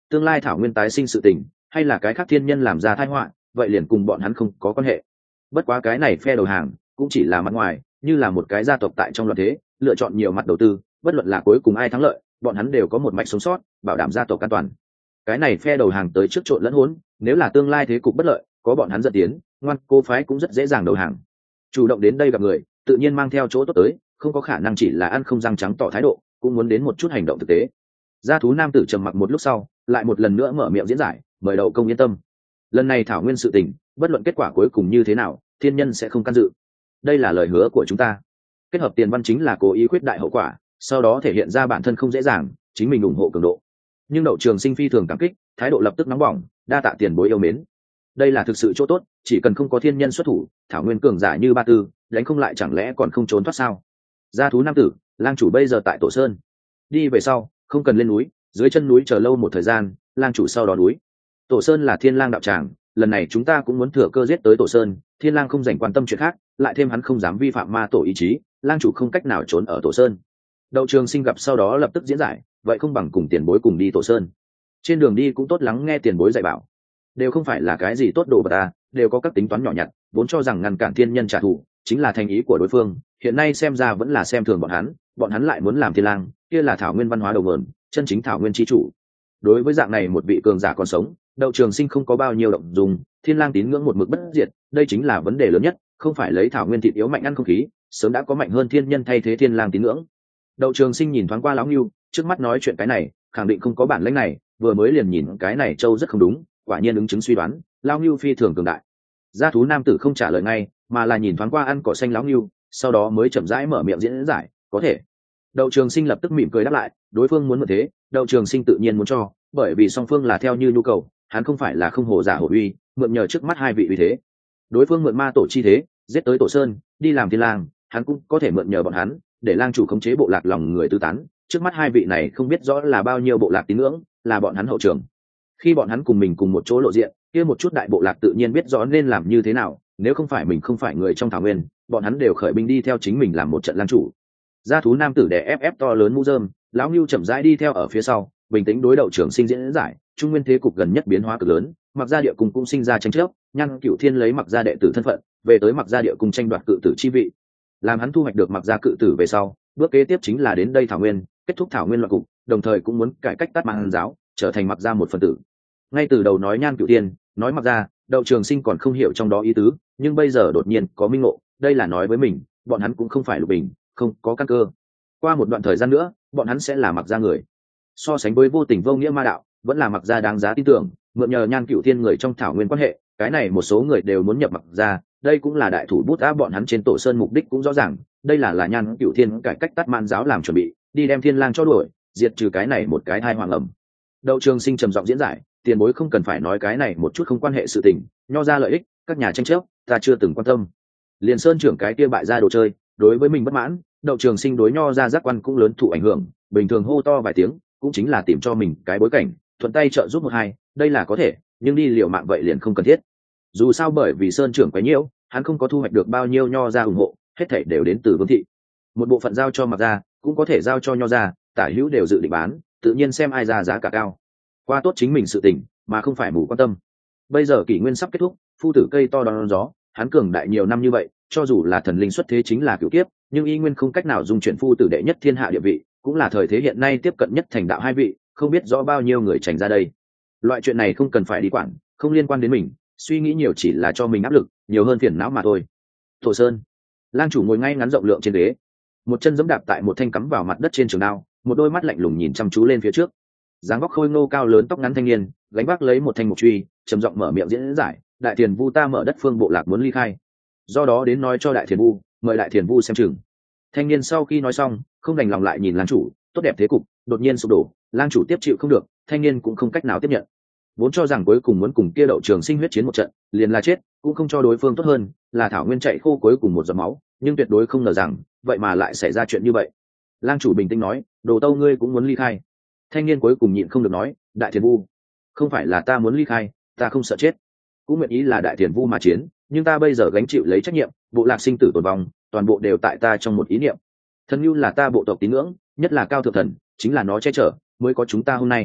tương lai thảo nguyên tái sinh sự tình hay là cái khác thiên nhân làm ra tai họa, vậy liền cùng bọn hắn không có quan hệ. Bất quá cái này phe đầu hàng cũng chỉ là mặt ngoài, như là một cái gia tộc tại trong loạn thế lựa chọn nhiều mặt đầu tư, bất luận là cuối cùng ai thắng lợi, bọn hắn đều có một mạch sống sót, bảo đảm gia tộc an toàn. Cái này phe đầu hàng tới trước trộn lẫn hỗn, nếu là tương lai thế cục bất lợi, có bọn hắn dẫn tiến, ngoan cô phái cũng rất dễ dàng đầu hàng. Chủ động đến đây gặp người, tự nhiên mang theo chỗ tốt tới, không có khả năng chỉ là ăn không răng trắng tỏ thái độ, cũng muốn đến một chút hành động thực tế. Gia thú nam tử trầm mặc một lúc sau, lại một lần nữa mở miệng diễn giải, mời đậu công yên tâm. Lần này thảo nguyên sự tình, bất luận kết quả cuối cùng như thế nào, thiên nhân sẽ không can dự. Đây là lời hứa của chúng ta. Kết hợp tiền văn chính là cố ý khuyết đại hậu quả, sau đó thể hiện ra bản thân không dễ dàng, chính mình ủng hộ cường độ. Nhưng Đậu Trường Sinh phi thường cảm kích, thái độ lập tức nóng bỏng, đa tạ tiền bối yêu mến. Đây là thực sự chỗ tốt, chỉ cần không có thiên nhân xuất thủ, thảo nguyên cường giả như Ba Tư, đánh không lại chẳng lẽ còn không trốn thoát sao? Gia thú nam tử, lang chủ bây giờ tại Tổ Sơn, đi về sau, không cần lên núi, dưới chân núi chờ lâu một thời gian, lang chủ sau đó núi. Tổ Sơn là Thiên Lang đạo tràng, lần này chúng ta cũng muốn thừa cơ giết tới Tổ Sơn, Thiên Lang không dành quan tâm chuyện khác, lại thêm hắn không dám vi phạm ma tổ ý chí, lang chủ không cách nào trốn ở Tổ Sơn. Đậu Trường Sinh gặp sau đó lập tức diễn giải, vậy không bằng cùng tiền bối cùng đi Tổ Sơn. Trên đường đi cũng tốt lắng nghe tiền bối dạy bảo, đều không phải là cái gì tốt đồ vật ta, đều có các tính toán nhỏ nhặt, vốn cho rằng ngăn cản thiên nhân trả thù chính là thành ý của đối phương, hiện nay xem ra vẫn là xem thường bọn hắn, bọn hắn lại muốn làm Thiên Lang, kia là thảo nguyên văn hóa đầu nguồn, chân chính thảo nguyên chi chủ. Đối với dạng này một vị cường giả còn sống, Đậu Trường Sinh không có bao nhiêu động dung, Thiên Lang tín ngưỡng một mực bất diệt, đây chính là vấn đề lớn nhất, không phải lấy thảo nguyên thịt yếu mạnh ăn không khí, sớm đã có mạnh hơn thiên nhân thay thế Thiên Lang tín ngưỡng. Đậu Trường Sinh nhìn thoáng qua lão Nưu, trước mắt nói chuyện cái này, khẳng định không có bản lĩnh này, vừa mới liền nhìn cái này trâu rất không đúng, quả nhiên ứng chứng suy đoán, lão Nưu phi thường cường đại. Gia thú nam tử không trả lời ngay, mà là nhìn thoáng qua ăn cỏ xanh lão Nưu, sau đó mới chậm rãi mở miệng diễn giải, có thể. Đậu Trường Sinh lập tức mỉm cười đáp lại, đối phương muốn mượn thế, Đậu Trường Sinh tự nhiên muốn cho, bởi vì song phương là theo như nhu cầu, hắn không phải là không hổ giả hổ uy, mượn nhờ trước mắt hai vị uy thế. Đối phương mượn ma tổ chi thế, giết tới Tổ Sơn, đi làm Thiên Lang, hắn cũng có thể mượn nhờ bọn hắn, để lang chủ khống chế bộ lạc lòng người tứ tán. Trước mắt hai vị này không biết rõ là bao nhiêu bộ lạc tín ngưỡng, là bọn hắn hậu trường. Khi bọn hắn cùng mình cùng một chỗ lộ diện, kia một chút đại bộ lạc tự nhiên biết rõ nên làm như thế nào, nếu không phải mình không phải người trong thảo nguyên, bọn hắn đều khởi binh đi theo chính mình làm một trận lang chủ. Gia thú nam tử đè ép ép to lớn mũ rơm, lão Nưu chậm rãi đi theo ở phía sau, bình tĩnh đối Đậu Trường Sinh diễn giải, trung nguyên thế cục gần nhất biến hóa cực lớn, Mặc Gia địa cung cũng sinh ra tranh chấp, Nhan Cửu Thiên lấy Mặc Gia đệ tử thân phận, về tới Mặc Gia địa cung tranh đoạt cự tử chi vị. Làm hắn thu hoạch được Mặc Gia cự tử về sau, bước kế tiếp chính là đến đây thảo nguyên, kết thúc thảo nguyên loạn cục, đồng thời cũng muốn cải cách Tát Mang giáo, trở thành Mặc Gia một phần tử. Ngay từ đầu nói Nhan Cửu Thiên, nói Mặc Gia, Đậu Trường Sinh còn không hiểu trong đó ý tứ, nhưng bây giờ đột nhiên có minh ngộ, đây là nói với mình, bọn hắn cũng không phải lục bình, không có căn cơ. Qua một đoạn thời gian nữa, bọn hắn sẽ là Mặc Gia người. So sánh với vô tình vô nghĩa ma đạo, vẫn là Mặc Gia đáng giá tin tưởng, mượn nhờ Nhan Cửu Thiên người trong thảo nguyên quan hệ, cái này một số người đều muốn nhập Mặc Gia, đây cũng là đại thủ bút áp bọn hắn trên Tổ Sơn mục đích cũng rõ ràng, đây là là Nhan Cửu Thiên cải cách Tát Man giáo làm chuẩn bị, đi đem Thiên Lang cho đuổi, diệt trừ cái này một cái thai hoàng ẩm. Đậu Trường Sinh trầm giọng diễn giải, tiền bối không cần phải nói cái này một chút không quan hệ sự tình, nho ra lợi ích, các nhà tranh chấp, ta chưa từng quan tâm. Liên Sơn trưởng cái kia bại ra đồ chơi, đối với mình bất mãn, Đậu Trường Sinh đối nho ra giác quan cũng lớn thụ ảnh hưởng, bình thường hô to vài tiếng, cũng chính là tìm cho mình cái bối cảnh, thuận tay trợ giúp một hai, đây là có thể, nhưng đi liều mạng vậy liền không cần thiết. Dù sao bởi vì Sơn trưởng quấy nhiễu, hắn không có thu hoạch được bao nhiêu nho ra ủng hộ, hết thảy đều đến từ Vương thị. Một bộ phận giao cho Mặc Gia, cũng có thể giao cho nho ra, tả hữu đều dự định bán, tự nhiên xem ai ra giá cả cao. Qua tốt chính mình sự tình, mà không phải mù quan tâm. Bây giờ kỷ nguyên sắp kết thúc, phu tử cây to đón gió, hắn cường đại nhiều năm như vậy, cho dù là thần linh xuất thế chính là cửu kiếp, nhưng y nguyên không cách nào dung chuyển phu tử đệ nhất thiên hạ địa vị, cũng là thời thế hiện nay tiếp cận nhất thành đạo hai vị, không biết rõ bao nhiêu người tránh ra đây. Loại chuyện này không cần phải đi quản, không liên quan đến mình, suy nghĩ nhiều chỉ là cho mình áp lực, nhiều hơn phiền não mà thôi. Tổ Sơn, lang chủ ngồi ngay ngắn rộng lượng trên ghế, một chân giẫm đạp tại một thanh cắm vào mặt đất trên trường đao, một đôi mắt lạnh lùng nhìn chăm chú lên phía trước. Dáng vóc khôi ngô cao lớn tóc ngắn thanh niên, gánh vác lấy một thanh mục truy, trầm giọng mở miệng diễn giải, đại thiền vu ta mở đất phương bộ lạc muốn ly khai, do đó đến nói cho đại thiền vu, mời đại thiền vu xem chừng. Thanh niên sau khi nói xong, không đành lòng lại nhìn lang chủ, tốt đẹp thế cục đột nhiên sụp đổ, lang chủ tiếp chịu không được, thanh niên cũng không cách nào tiếp nhận. Vốn cho rằng cuối cùng muốn cùng kia Đậu Trường Sinh huyết chiến một trận, liền là chết, cũng không cho đối phương tốt hơn, là thảo nguyên chạy khô cuối cùng một giọt máu, nhưng tuyệt đối không ngờ rằng, vậy mà lại xảy ra chuyện như vậy. Lang chủ bình tĩnh nói, đồ tâu ngươi cũng muốn ly khai. Thanh niên cuối cùng nhịn không được nói, đại thiền vu, không phải là ta muốn ly khai, ta không sợ chết, cũng nguyện ý là đại thiền vu mà chiến, nhưng ta bây giờ gánh chịu lấy trách nhiệm, bộ lạc sinh tử tồn vong, toàn bộ đều tại ta trong một ý niệm. Thần Nhu là ta bộ tộc tín ngưỡng, nhất là cao thượng thần, chính là nó che chở, mới có chúng ta hôm nay.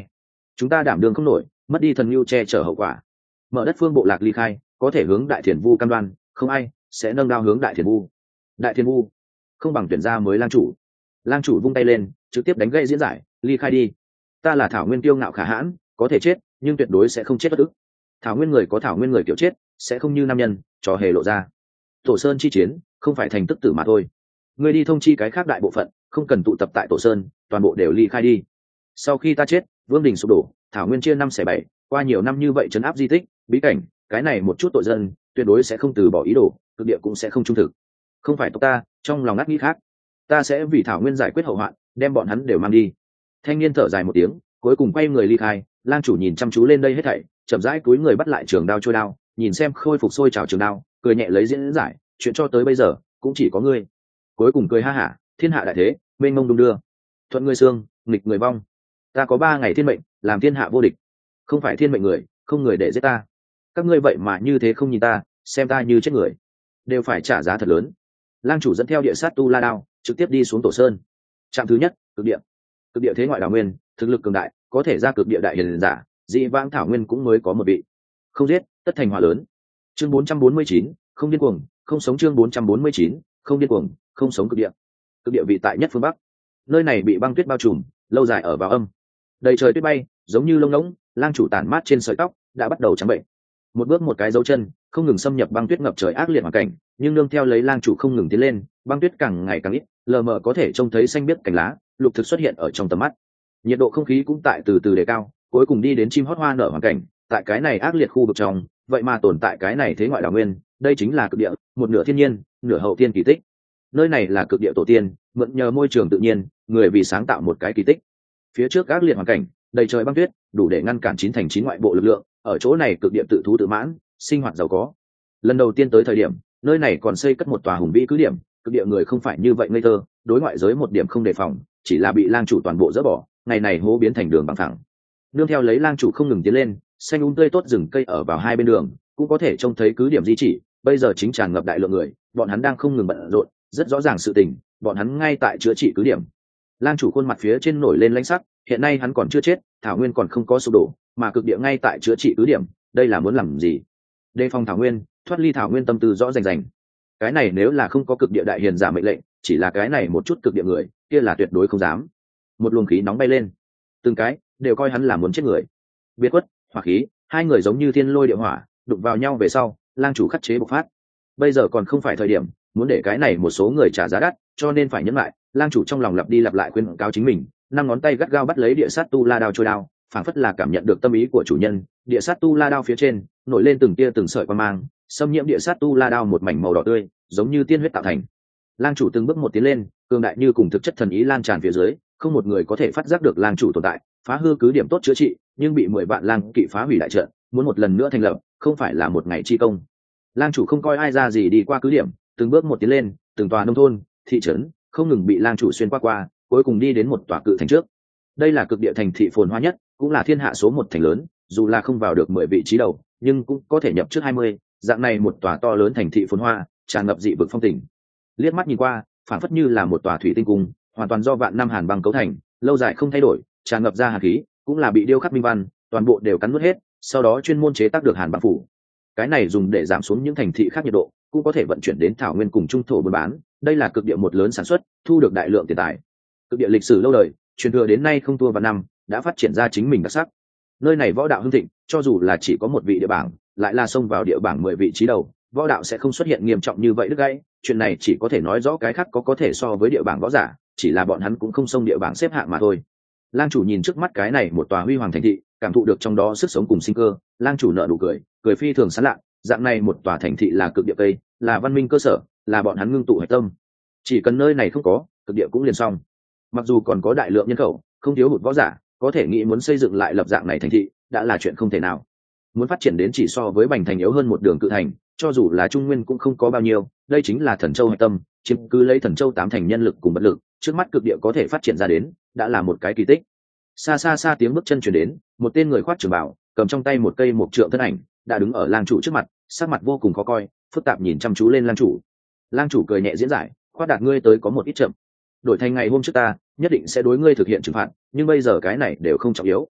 chúng ta đảm đương không nổi, mất đi thần mưu che chở hậu quả. Mở đất phương bộ lạc ly khai, có thể hướng đại thiền vu cam đoan không ai sẽ nâng đao hướng đại thiền vu. Đại thiền vu không bằng tuyển ra mới lang chủ. Lang chủ vung tay lên trực tiếp đánh gãy diễn giải, ly khai đi. Ta là thảo nguyên kiêu ngạo khả hãn, có thể chết nhưng tuyệt đối sẽ không chết bất ức. Thảo nguyên người có thảo nguyên người kiểu chết, sẽ không như nam nhân trò hề lộ ra. Tổ sơn chi chiến không phải thành tức tử mà thôi. Ngươi đi thông chi cái khác đại bộ phận, không cần tụ tập tại tổ sơn, toàn bộ đều ly khai đi. Sau khi ta chết, vương đình sụp đổ, thảo nguyên chia năm xẻ bảy, qua nhiều năm như vậy trấn áp di tích bí cảnh, cái này một chút tội dân tuyệt đối sẽ không từ bỏ ý đồ, cực địa cũng sẽ không trung thực. Không phải tộc ta trong lòng ngắt nghĩ khác, ta sẽ vì thảo nguyên giải quyết hậu hoạn, đem bọn hắn đều mang đi. Thanh niên thở dài một tiếng, cuối cùng quay người ly khai. Lang chủ nhìn chăm chú lên đây hết thảy, chậm rãi cúi người bắt lại trường đao trôi đao, nhìn xem khôi phục sôi trào trường đao, cười nhẹ lấy diễn giải, chuyện cho tới bây giờ cũng chỉ có ngươi. Cuối cùng cười ha hả, thiên hạ đại thế mênh mông đung đưa, thuận người xương nghịch người vong. Ta có ba ngày thiên mệnh, làm thiên hạ vô địch. Không phải thiên mệnh người, không người để giết ta. Các ngươi vậy mà như thế không nhìn ta, xem ta như chết người, đều phải trả giá thật lớn. Lang chủ dẫn theo địa sát tu la đao trực tiếp đi xuống tổ sơn. Trạm thứ nhất, cực địa. Cực địa thế ngoại đào nguyên, thực lực cường đại, có thể ra cực địa đại hiền giả, dị vãng thảo nguyên cũng mới có một vị. Không giết tất thành hỏa lớn. Chương bốn trăm bốn mươi chín, không điên cuồng không sống. Chương bốn trăm bốn mươi chín, không điên cuồng không sống. Cực địa. Cực địa vị tại nhất phương bắc, nơi này bị băng tuyết bao trùm, lâu dài ở vào âm, đầy trời tuyết bay giống như lông ngỗng. Lang chủ tản mát trên sợi tóc đã bắt đầu trắng bệnh, một bước một cái dấu chân, không ngừng xâm nhập băng tuyết ngập trời ác liệt hoàn cảnh. Nhưng nương theo lấy lang chủ không ngừng tiến lên, băng tuyết càng ngày càng ít, lờ mờ có thể trông thấy xanh biếc cành lá, lục thực xuất hiện ở trong tầm mắt. Nhiệt độ không khí cũng tại từ từ đề cao, cuối cùng đi đến chim hót hoa nở hoàn cảnh. Tại cái này ác liệt khu vực trong, vậy mà tồn tại cái này thế ngoại đào nguyên, đây chính là cực địa, một nửa thiên nhiên, nửa hậu thiên kỳ tích. Nơi này là cực địa tổ tiên, mượn nhờ môi trường tự nhiên, người vì sáng tạo một cái kỳ tích. Phía trước ác liệt hoàn cảnh, đầy trời băng tuyết, đủ để ngăn cản chín thành chín ngoại bộ lực lượng. Ở chỗ này cực địa tự thú tự mãn, sinh hoạt giàu có. Lần đầu tiên tới thời điểm, nơi này còn xây cất một tòa hùng vĩ cứ điểm. Cực địa người không phải như vậy ngây thơ, đối ngoại giới một điểm không đề phòng, chỉ là bị lang chủ toàn bộ dỡ bỏ. Ngày này hố biến thành đường bằng thẳng. Nương theo lấy lang chủ không ngừng tiến lên, xanh um tươi tốt rừng cây ở vào hai bên đường, cũng có thể trông thấy cứ điểm di chỉ. Bây giờ chính tràn ngập đại lượng người, bọn hắn đang không ngừng bận rộn, rất rõ ràng sự tình, bọn hắn ngay tại chữa trị cứ điểm. Lang chủ khuôn mặt phía trên nổi lên lãnh sắc, hiện nay hắn còn chưa chết, thảo nguyên còn không có sụp đổ, mà cực địa ngay tại chữa trị cứ điểm, đây là muốn làm gì? Đề phòng thảo nguyên, thoát ly thảo nguyên, tâm tư rõ rành rành. Cái này nếu là không có cực địa đại hiền giả mệnh lệnh, chỉ là cái này một chút cực địa người, kia là tuyệt đối không dám. Một luồng khí nóng bay lên, từng cái đều coi hắn là muốn chết người. Biệt quất, hỏa khí, hai người giống như thiên lôi địa hỏa, đụng vào nhau về sau, lang chủ khắc chế bộc phát. Bây giờ còn không phải thời điểm, muốn để cái này một số người trả giá đắt, cho nên phải nhẫn lại. Lang chủ trong lòng lặp đi lặp lại khuyên cáo chính mình, năm ngón tay gắt gao bắt lấy địa sát tu la đao trôi đao, phảng phất là cảm nhận được tâm ý của chủ nhân. Địa sát tu la đao phía trên nổi lên từng tia từng sợi quang mang, xâm nhiễm địa sát tu la đao một mảnh màu đỏ tươi, giống như tiên huyết tạo thành. Lang chủ từng bước một tiến lên, cường đại như cùng thực chất thần ý lan tràn phía dưới, không một người có thể phát giác được lang chủ tồn tại. Phá hư cứ điểm tốt chữa trị, nhưng bị mười vạn lang kỵ phá hủy đại trận, muốn một lần nữa thành lập, không phải là một ngày chi công. Lang chủ không coi ai ra gì đi qua cứ điểm, từng bước một tiến lên, từng tòa nông thôn, thị trấn, không ngừng bị lang chủ xuyên qua qua, cuối cùng đi đến một tòa cự thành trước. Đây là cực địa thành thị phồn hoa nhất, cũng là thiên hạ số một thành lớn, dù là không vào được mười vị trí đầu, nhưng cũng có thể nhập trước hai mươi. Dạng này một tòa to lớn thành thị phồn hoa, tràn ngập dị vực phong tình. Liếc mắt nhìn qua, phản phất như là một tòa thủy tinh cung, hoàn toàn do vạn năm hàn băng cấu thành, lâu dài không thay đổi, tràn ngập ra hàn khí, cũng là bị điêu khắc minh văn, toàn bộ đều cắn nuốt hết, sau đó chuyên môn chế tác được hàn băng phủ. Cái này dùng để giảm xuống những thành thị khác nhiệt độ, cũng có thể vận chuyển đến thảo nguyên cùng trung thổ buôn bán. Đây là cực địa một lớn sản xuất, thu được đại lượng tiền tài. Cực địa lịch sử lâu đời, truyền thừa đến nay không thua vạn năm, đã phát triển ra chính mình đặc sắc. Nơi này võ đạo hưng thịnh, cho dù là chỉ có một vị địa bảng, lại là xông vào địa bảng mười vị trí đầu, võ đạo sẽ không xuất hiện nghiêm trọng như vậy đứt gãy. Chuyện này chỉ có thể nói rõ cái khác có có thể so với địa bảng võ giả, chỉ là bọn hắn cũng không xông địa bảng xếp hạng mà thôi. Lang chủ nhìn trước mắt cái này một tòa huy hoàng thành thị, cảm thụ được trong đó sức sống cùng sinh cơ. Lang chủ nở nụ cười, cười phi thường sán lạ. Dạng này một tòa thành thị là cực địa tây, là văn minh cơ sở, là bọn hắn ngưng tụ hạch tâm. Chỉ cần nơi này không có, cực địa cũng liền xong. Mặc dù còn có đại lượng nhân khẩu, không thiếu hụt võ giả, có thể nghĩ muốn xây dựng lại lập dạng này thành thị đã là chuyện không thể nào. Muốn phát triển đến chỉ so với Bành thành yếu hơn một đường cự thành, cho dù là trung nguyên cũng không có bao nhiêu. Đây chính là thần châu hạch tâm, chiếm cứ lấy thần châu tám thành nhân lực cùng bất lực, trước mắt cực địa có thể phát triển ra đến, đã là một cái kỳ tích. Xa xa xa tiếng bước chân truyền đến, một tên người khoác trường bào, cầm trong tay một cây mộc trượng thân ảnh, đã đứng ở lang chủ trước mặt, sắc mặt vô cùng khó coi, phức tạp nhìn chăm chú lên lang chủ. Lang chủ cười nhẹ diễn giải, khoát đạt ngươi tới có một ít chậm, đổi thành ngày hôm trước ta nhất định sẽ đối ngươi thực hiện trừng phạt, nhưng bây giờ cái này đều không trọng yếu.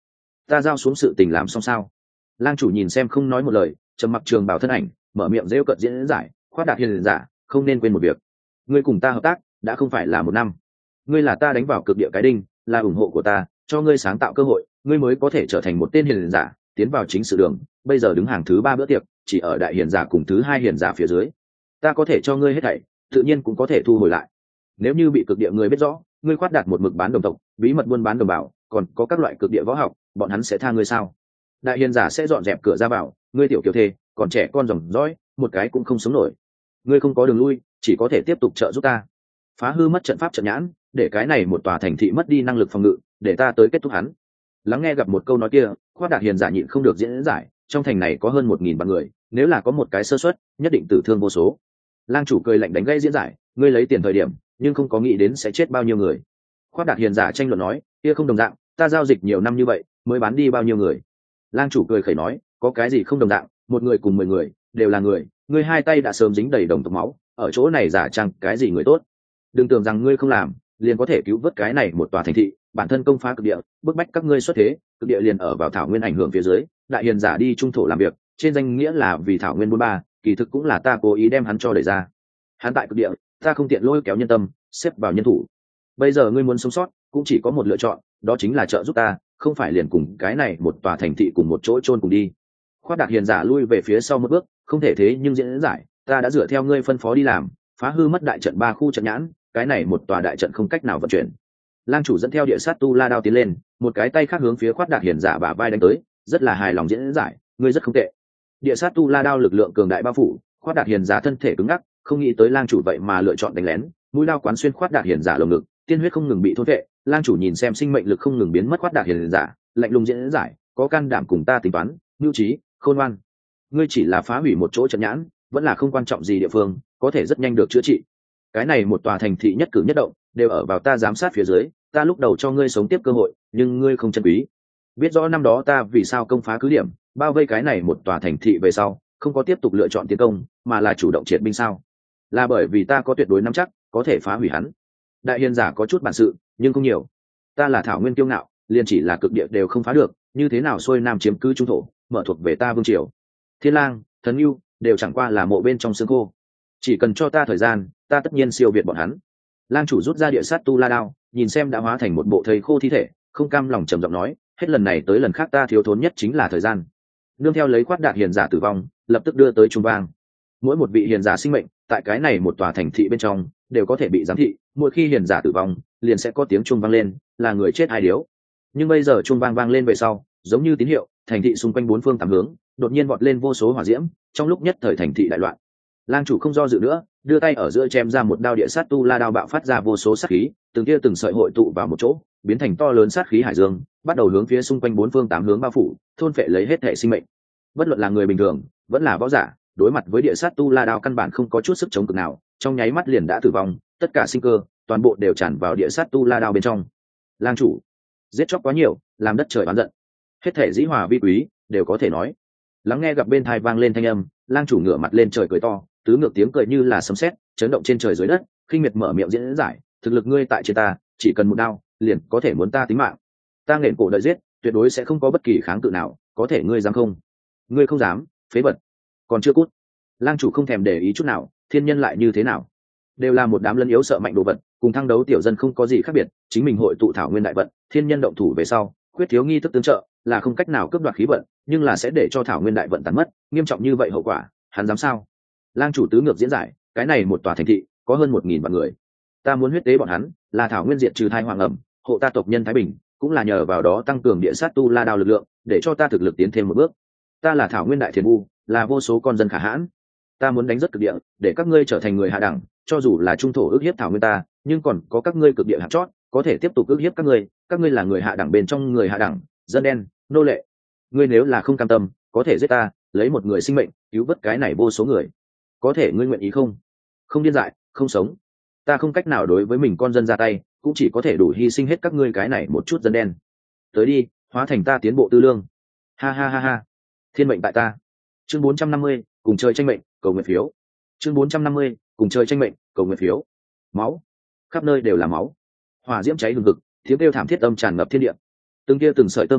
ta giao xuống sự tình làm xong sao? Lang chủ nhìn xem không nói một lời, trầm mặc trường bảo thân ảnh, mở miệng rêu cợt diễn giải, khoát đạt hiền giả, không nên quên một việc. Ngươi cùng ta hợp tác đã không phải là một năm, ngươi là ta đánh vào cực địa cái đinh, là ủng hộ của ta, cho ngươi sáng tạo cơ hội, ngươi mới có thể trở thành một tên hiền giả, tiến vào chính sự đường. Bây giờ đứng hàng thứ ba bữa tiệc, chỉ ở đại hiền giả cùng thứ hai hiền giả phía dưới. Ta có thể cho ngươi hết thảy, tự nhiên cũng có thể thu hồi lại. Nếu như bị cực địa người biết rõ, ngươi khoát đạt một mực bán đồng tộc, bí mật buôn bán đồng bào, còn có các loại cực địa võ học, bọn hắn sẽ tha ngươi sao? Đại hiền giả sẽ dọn dẹp cửa ra vào, ngươi tiểu kiều thê, còn trẻ con dòng dõi, một cái cũng không sống nổi. Ngươi không có đường lui, chỉ có thể tiếp tục trợ giúp ta, phá hư mất trận pháp trận nhãn, để cái này một tòa thành thị mất đi năng lực phòng ngự, để ta tới kết thúc hắn. Lắng nghe gặp một câu nói kia, khoát đạt hiền giả nhịn không được diễn giải, trong thành này có hơn một nghìn vạn người, nếu là có một cái sơ suất, nhất định tử thương vô số. Lang chủ cười lạnh đánh gây diễn giải, ngươi lấy tiền thời điểm, nhưng không có nghĩ đến sẽ chết bao nhiêu người. Khoát đạt hiền giả tranh luận nói, kia không đồng dạng, ta giao dịch nhiều năm như vậy, mới bán đi bao nhiêu người. Lang chủ cười khẩy nói, có cái gì không đồng dạng, một người cùng mười người, đều là người, ngươi hai tay đã sớm dính đầy đồng tộc máu, ở chỗ này giả trang cái gì người tốt. Đừng tưởng rằng ngươi không làm, liền có thể cứu vớt cái này một tòa thành thị, bản thân công phá cực địa, bức bách các ngươi xuất thế, cực địa liền ở vào thảo nguyên ảnh hưởng phía dưới, đại hiền giả đi trung thổ làm việc, trên danh nghĩa là vì thảo nguyên bốn ba, kỳ thực cũng là ta cố ý đem hắn cho đẩy ra. Hắn tại cực địa, ta không tiện lôi kéo nhân tâm, xếp vào nhân thủ. Bây giờ ngươi muốn sống sót, cũng chỉ có một lựa chọn, đó chính là trợ giúp ta, không phải liền cùng cái này một tòa thành thị cùng một chỗ chôn cùng đi. Khoát đạt hiền giả lui về phía sau một bước, không thể thế nhưng diễn giải, ta đã dựa theo ngươi phân phó đi làm, phá hư mất đại trận ba khu trận nhãn, cái này một tòa đại trận không cách nào vận chuyển. Lang chủ dẫn theo địa sát tu la đao tiến lên, một cái tay khác hướng phía khoát đạt hiền giả bả vai đánh tới, rất là hài lòng diễn giải, ngươi rất không tệ. Địa sát tu la đao lực lượng cường đại bao phủ, khoát đạt hiền giả thân thể cứng ngắc, không nghĩ tới lang chủ vậy mà lựa chọn đánh lén, mũi đao quán xuyên khoát đạt hiền giả lồng ngực, tiên huyết không ngừng bị thôn vệ. Lang chủ nhìn xem sinh mệnh lực không ngừng biến mất khoát đạt hiền giả, lạnh lùng diễn giải, có can đảm cùng ta tính toán, mưu trí, khôn ngoan. Ngươi chỉ là phá hủy một chỗ trận nhãn, vẫn là không quan trọng gì địa phương, có thể rất nhanh được chữa trị. Cái này một tòa thành thị nhất cử nhất động đều ở vào ta giám sát phía dưới, ta lúc đầu cho ngươi sống tiếp cơ hội, nhưng ngươi không trân quý. Biết rõ năm đó ta vì sao công phá cứ điểm, bao vây cái này một tòa thành thị về sau, không có tiếp tục lựa chọn tiến công, mà là chủ động triệt binh sao? Là bởi vì ta có tuyệt đối nắm chắc, có thể phá hủy hắn. Đại hiền giả có chút bản sự, nhưng không nhiều. Ta là thảo nguyên kiêu ngạo, liền chỉ là cực địa đều không phá được, như thế nào xuôi nam chiếm cứ trung thổ, mở thuộc về ta vương triều. Thiên lang, thần nhu đều chẳng qua là mộ bên trong xương khô. Chỉ cần cho ta thời gian, ta tất nhiên siêu việt bọn hắn. Lang chủ rút ra địa sát tu la đao, nhìn xem đã hóa thành một bộ thây khô thi thể, không cam lòng trầm giọng nói, hết lần này tới lần khác ta thiếu thốn nhất chính là thời gian. Nương theo lấy khoát đạt hiền giả tử vong, lập tức đưa tới trung vang. Mỗi một vị hiền giả sinh mệnh, tại cái này một tòa thành thị bên trong, đều có thể bị giám thị, mỗi khi hiền giả tử vong, liền sẽ có tiếng chuông vang lên, là người chết ai điếu. Nhưng bây giờ chuông vang vang lên về sau, giống như tín hiệu, thành thị xung quanh bốn phương tám hướng, đột nhiên vọt lên vô số hỏa diễm, trong lúc nhất thời thành thị đại loạn. Lang chủ không do dự nữa, đưa tay ở giữa chém ra một đao địa sát tu la đao bạo phát ra vô số sát khí, từng kia từng sợi hội tụ vào một chỗ, biến thành to lớn sát khí hải dương, bắt đầu hướng phía xung quanh bốn phương tám hướng bao phủ, thôn phệ lấy hết thể sinh mệnh. Bất luận là người bình thường, vẫn là võ giả, đối mặt với địa sát tu la đao căn bản không có chút sức chống cự nào, trong nháy mắt liền đã tử vong, tất cả sinh cơ, toàn bộ đều tràn vào địa sát tu la đao bên trong. Lang chủ, giết chóc quá nhiều, làm đất trời oán giận. Hết thể dĩ hòa vi quý, đều có thể nói. Lắng nghe gặp bên tai vang lên thanh âm, lang chủ ngửa mặt lên trời cười to, tứ ngược tiếng cười như là sấm sét, chấn động trên trời dưới đất. Khinh miệt mở miệng diễn giải, thực lực ngươi tại trên ta, chỉ cần một đao, liền có thể muốn ta tính mạng. Ta nghẹn cổ đợi giết, tuyệt đối sẽ không có bất kỳ kháng cự nào, có thể ngươi dám không? Ngươi không dám, phế vật. Còn chưa cút. Lang chủ không thèm để ý chút nào, thiên nhân lại như thế nào? Đều là một đám lân yếu sợ mạnh đồ vật, cùng thăng đấu tiểu dân không có gì khác biệt, chính mình hội tụ thảo nguyên đại vận, thiên nhân động thủ về sau, khuyết thiếu nghi thức tương trợ, là không cách nào cướp đoạt khí vận, nhưng là sẽ để cho thảo nguyên đại vận tàn mất, nghiêm trọng như vậy hậu quả, hắn dám sao? Lang chủ tứ ngược diễn giải, cái này một tòa thành thị có hơn một nghìn vạn người, ta muốn huyết tế bọn hắn, là thảo nguyên diệt trừ thai hoàng ẩm, hộ ta tộc nhân thái bình, cũng là nhờ vào đó tăng cường địa sát tu la đao lực lượng, để cho ta thực lực tiến thêm một bước. Ta là thảo nguyên đại thiền vu, là vô số con dân khả hãn, ta muốn đánh rất cực địa, để các ngươi trở thành người hạ đẳng, cho dù là trung thổ ước hiếp thảo nguyên ta, nhưng còn có các ngươi cực địa hạt chót, có thể tiếp tục ước hiếp các ngươi, các ngươi là người hạ đẳng bên trong người hạ đẳng, dân đen, nô lệ. Ngươi nếu là không cam tâm, có thể giết ta, lấy một người sinh mệnh cứu vớt cái này vô số người, có thể ngươi nguyện ý không? Không điên dại, không sống, ta không cách nào đối với mình con dân ra tay, cũng chỉ có thể đủ hy sinh hết các ngươi cái này một chút dân đen. Tới đi, hóa thành ta tiến bộ tư lương. Ha ha ha ha, thiên mệnh tại ta. Chương bốn trăm năm mươi, cùng chơi tranh mệnh, cầu nguyện phiếu. Chương bốn trăm năm mươi, cùng chơi tranh mệnh, cầu nguyện phiếu. Máu, khắp nơi đều là máu, hỏa diễm cháy hừng hực, tiếng kêu thảm thiết âm tràn ngập thiên địa. Từng kia từng sợi tơ máu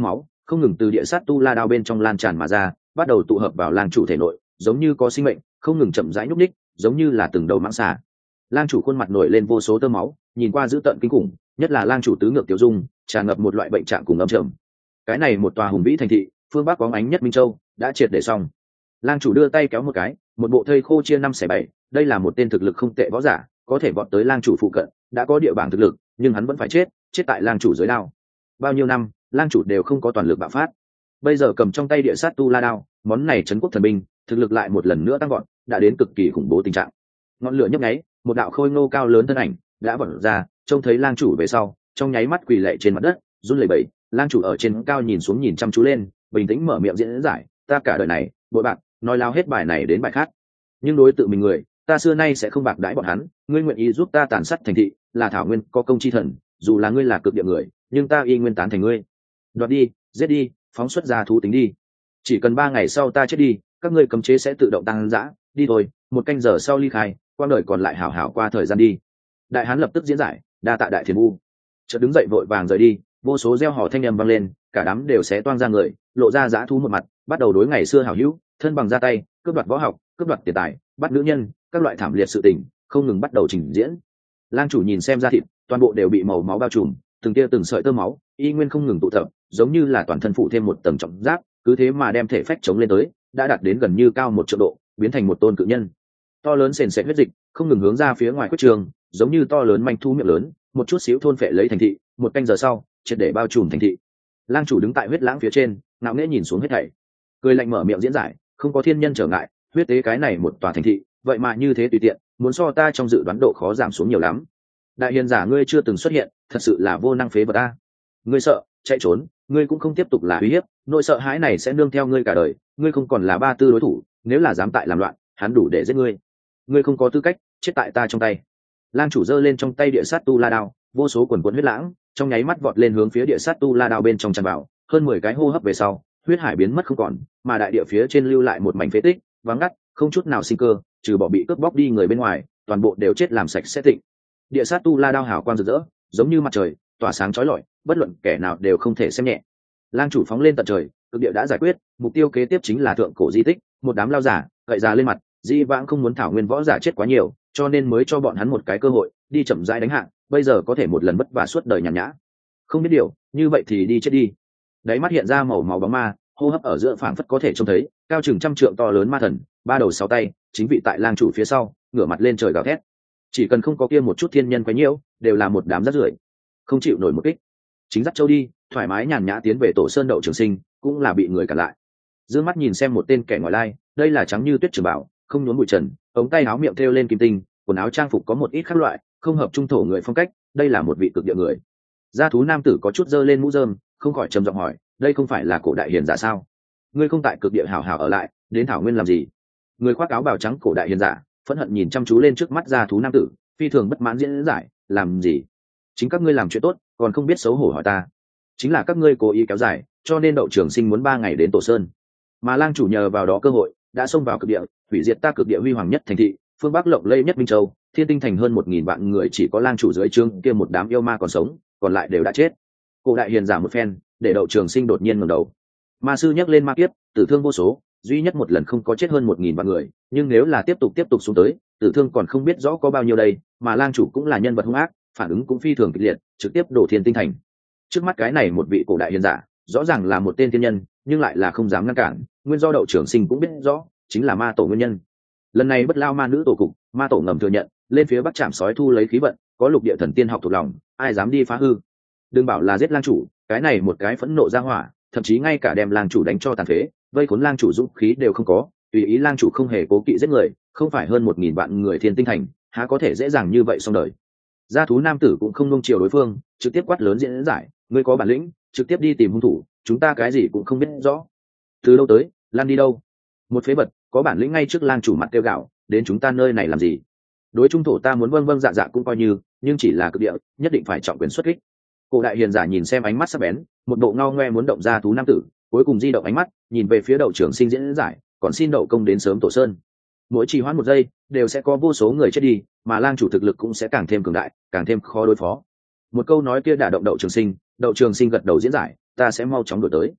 không ngừng từ địa sát tu la đao bên trong lan tràn mà ra, bắt đầu tụ hợp vào lang chủ thể nội, giống như có sinh mệnh, không ngừng chậm rãi nhúc ních, giống như là từng đầu mãng xà. Lang chủ khuôn mặt nổi lên vô số tơ máu, nhìn qua dữ tợn kinh khủng, nhất là lang chủ tứ ngược tiểu dung, tràn ngập một loại bệnh trạng cùng âm trầm. Cái này một tòa hùng vĩ thành thị, phương bắc bóng ánh nhất Minh Châu, đã triệt để xong. Lang chủ đưa tay kéo một cái, một bộ thây khô chia năm xẻ bảy, đây là một tên thực lực không tệ võ giả, có thể vọt tới lang chủ phụ cận, đã có địa bảng thực lực, nhưng hắn vẫn phải chết, chết tại lang chủ dưới đao. Bao nhiêu năm, lang chủ đều không có toàn lực bạo phát. Bây giờ cầm trong tay địa sát tu la đao, món này trấn quốc thần binh, thực lực lại một lần nữa tăng vọt, đã đến cực kỳ khủng bố tình trạng. Ngọn lửa nhấp nháy, một đạo khôi ngô cao lớn thân ảnh đã vọt ra, trông thấy lang chủ về sau, trong nháy mắt quỳ lạy trên mặt đất, run lẩy bẩy. Lang chủ ở trên cao nhìn xuống nhìn chăm chú lên, bình tĩnh mở miệng diễn giải, ta cả đời này bội bạc nói lao hết bài này đến bài khác, nhưng đối tự mình người ta xưa nay sẽ không bạc đãi bọn hắn. Ngươi nguyện ý giúp ta tàn sát thành thị, là thảo nguyên có công chi thần, dù là ngươi là cực địa người, nhưng ta y nguyên tán thành ngươi. Đoạt đi, giết đi, phóng xuất ra thú tính đi, chỉ cần ba ngày sau ta chết đi, các ngươi cấm chế sẽ tự động tăng dã. Đi thôi, một canh giờ sau ly khai, qua đời còn lại hảo hảo qua thời gian đi. Đại hán lập tức diễn giải, đa tạ đại thiền vu. Chợt đứng dậy vội vàng rời đi, vô số reo hò thanh âm vang lên, cả đám đều sẽ toang ra người, lộ ra dã thú một mặt, bắt đầu đối ngày xưa hảo hữu thân bằng ra tay, cướp đoạt võ học, cướp đoạt tiền tài, bắt nữ nhân, các loại thảm liệt sự tình không ngừng bắt đầu trình diễn. Lang chủ nhìn xem da thịt, toàn bộ đều bị màu máu bao trùm, từng tia từng sợi tơ máu y nguyên không ngừng tụ tập, giống như là toàn thân phụ thêm một tầng trọng giáp, cứ thế mà đem thể phách chống lên tới, đã đạt đến gần như cao một triệu độ, biến thành một tôn cự nhân. To lớn sền sệt huyết dịch không ngừng hướng ra phía ngoài quyết trường, giống như to lớn manh thu miệng lớn, một chút xíu thôn phệ lấy thành thị. Một canh giờ sau, triệt để bao trùm thành thị. Lang chủ đứng tại huyết lãng phía trên, ngạo nghễ nhìn xuống hết thảy, cười lạnh mở miệng diễn giải, không có thiên nhân trở ngại, huyết tế cái này một tòa thành thị, vậy mà như thế tùy tiện, muốn so ta trong dự đoán độ khó giảm xuống nhiều lắm. Đại hiền giả ngươi chưa từng xuất hiện, thật sự là vô năng phế vật ta. Ngươi sợ chạy trốn, ngươi cũng không tiếp tục là uy hiếp, nỗi sợ hãi này sẽ nương theo ngươi cả đời, ngươi không còn là ba tư đối thủ, nếu là dám tại làm loạn, hắn đủ để giết ngươi. Ngươi không có tư cách chết tại ta trong tay. Lang chủ giơ lên trong tay địa sát tu la đao, vô số quần quần huyết lãng trong nháy mắt vọt lên hướng phía địa sát tu la đao bên trong tràn vào, hơn mười cái hô hấp về sau, huyết hải biến mất không còn, mà đại địa phía trên lưu lại một mảnh phế tích, vắng ngắt, không chút nào sinh cơ, trừ bỏ bị cướp bóc đi người bên ngoài, toàn bộ đều chết làm sạch sẽ tịnh. Địa sát tu la đao hào quang rực rỡ, giống như mặt trời, tỏa sáng chói lọi, bất luận kẻ nào đều không thể xem nhẹ. Lang chủ phóng lên tận trời, cực địa đã giải quyết, mục tiêu kế tiếp chính là thượng cổ di tích, một đám lao giả gậy ra lên mặt, di vãng không muốn thảo nguyên võ giả chết quá nhiều, cho nên mới cho bọn hắn một cái cơ hội đi chậm rãi đánh hạng, bây giờ có thể một lần vất vả suốt đời nhàn nhã. Không biết điều, như vậy thì đi chết đi. Đáy mắt hiện ra màu máu bóng ma, hô hấp ở giữa phảng phất có thể trông thấy cao chừng trăm trượng to lớn ma thần, ba đầu sáu tay, chính vị tại lang chủ phía sau, ngửa mặt lên trời gào thét. Chỉ cần không có kia một chút thiên nhân quấy nhiễu, đều là một đám rác rưởi, không chịu nổi một kích. Chính dắt châu đi, thoải mái nhàn nhã tiến về tổ sơn đậu trường sinh, cũng là bị người cản lại. Dương mắt nhìn xem một tên kẻ ngoại lai, đây là trắng như tuyết trường bảo, không nhốn bụi trần, ống tay áo miệng thêu lên kim tinh, quần áo trang phục có một ít khác loại, không hợp trung thổ người phong cách, đây là một vị cực địa người. Gia thú nam tử có chút dơ lên mũ rơm, không khỏi trầm giọng hỏi, đây không phải là cổ đại hiền giả sao? Ngươi không tại cực địa hảo hảo ở lại, đến thảo nguyên làm gì? Người khoác áo bào trắng cổ đại hiền giả phẫn hận nhìn chăm chú lên trước mắt gia thú nam tử, phi thường bất mãn diễn giải, làm gì? Chính các ngươi làm chuyện tốt, còn không biết xấu hổ hỏi ta. Chính là các ngươi cố ý kéo dài, cho nên đậu trường sinh muốn ba ngày đến tổ sơn, mà lang chủ nhờ vào đó cơ hội đã xông vào cực địa, hủy diệt ta cực địa huy hoàng nhất thành thị, phương bắc lộng lẫy nhất Minh Châu, thiên tinh thành hơn một nghìn vạn người, chỉ có lang chủ dưới trướng kia một đám yêu ma còn sống, còn lại đều đã chết. Cổ đại hiền giả một phen, để đậu trường sinh đột nhiên ngẩng đầu. Ma sư nhắc lên ma kiếp, tử thương vô số, duy nhất một lần không có chết hơn một nghìn vạn người, nhưng nếu là tiếp tục tiếp tục xuống tới, tử thương còn không biết rõ có bao nhiêu đây, mà lang chủ cũng là nhân vật hung ác, phản ứng cũng phi thường kịch liệt, trực tiếp đổ thiên tinh thành. Trước mắt cái này một vị cổ đại hiền giả, rõ ràng là một tên thiên nhân, nhưng lại là không dám ngăn cản, nguyên do đậu trường sinh cũng biết rõ, chính là ma tổ nguyên nhân. Lần này bất lao ma nữ tổ cục, ma tổ ngầm thừa nhận, lên phía bắc chạm sói thu lấy khí vận, có lục địa thần tiên học thuộc lòng, ai dám đi phá hư? Đừng bảo là giết lang chủ, cái này một cái phẫn nộ ra hỏa, thậm chí ngay cả đem lang chủ đánh cho tàn phế, vây khốn lang chủ dũng khí đều không có, tùy ý lang chủ không hề cố kỵ giết người, không phải hơn một nghìn vạn người thiên tinh thành, há có thể dễ dàng như vậy xong đời. Gia thú nam tử cũng không nung chiều đối phương, trực tiếp quát lớn diễn giải, ngươi có bản lĩnh, trực tiếp đi tìm hung thủ, chúng ta cái gì cũng không biết rõ. Từ đâu tới, lan đi đâu? Một phế vật, có bản lĩnh ngay trước lang chủ mặt kêu gạo, đến chúng ta nơi này làm gì? Đối trung thổ ta muốn vâng vâng dạ dạ cũng coi như, nhưng chỉ là cực địa, nhất định phải trọng quyền xuất kích. Cổ đại hiền giả nhìn xem ánh mắt sắc bén, một bộ ngao ngoe muốn động ra thú nam tử, cuối cùng di động ánh mắt, nhìn về phía đậu trưởng sinh diễn giải, còn xin đậu công đến sớm tổ sơn. Mỗi trì hoãn một giây, đều sẽ có vô số người chết đi, mà lang chủ thực lực cũng sẽ càng thêm cường đại, càng thêm khó đối phó. Một câu nói kia đả động đậu trường sinh, đậu trường sinh gật đầu diễn giải, ta sẽ mau chóng đổi tới.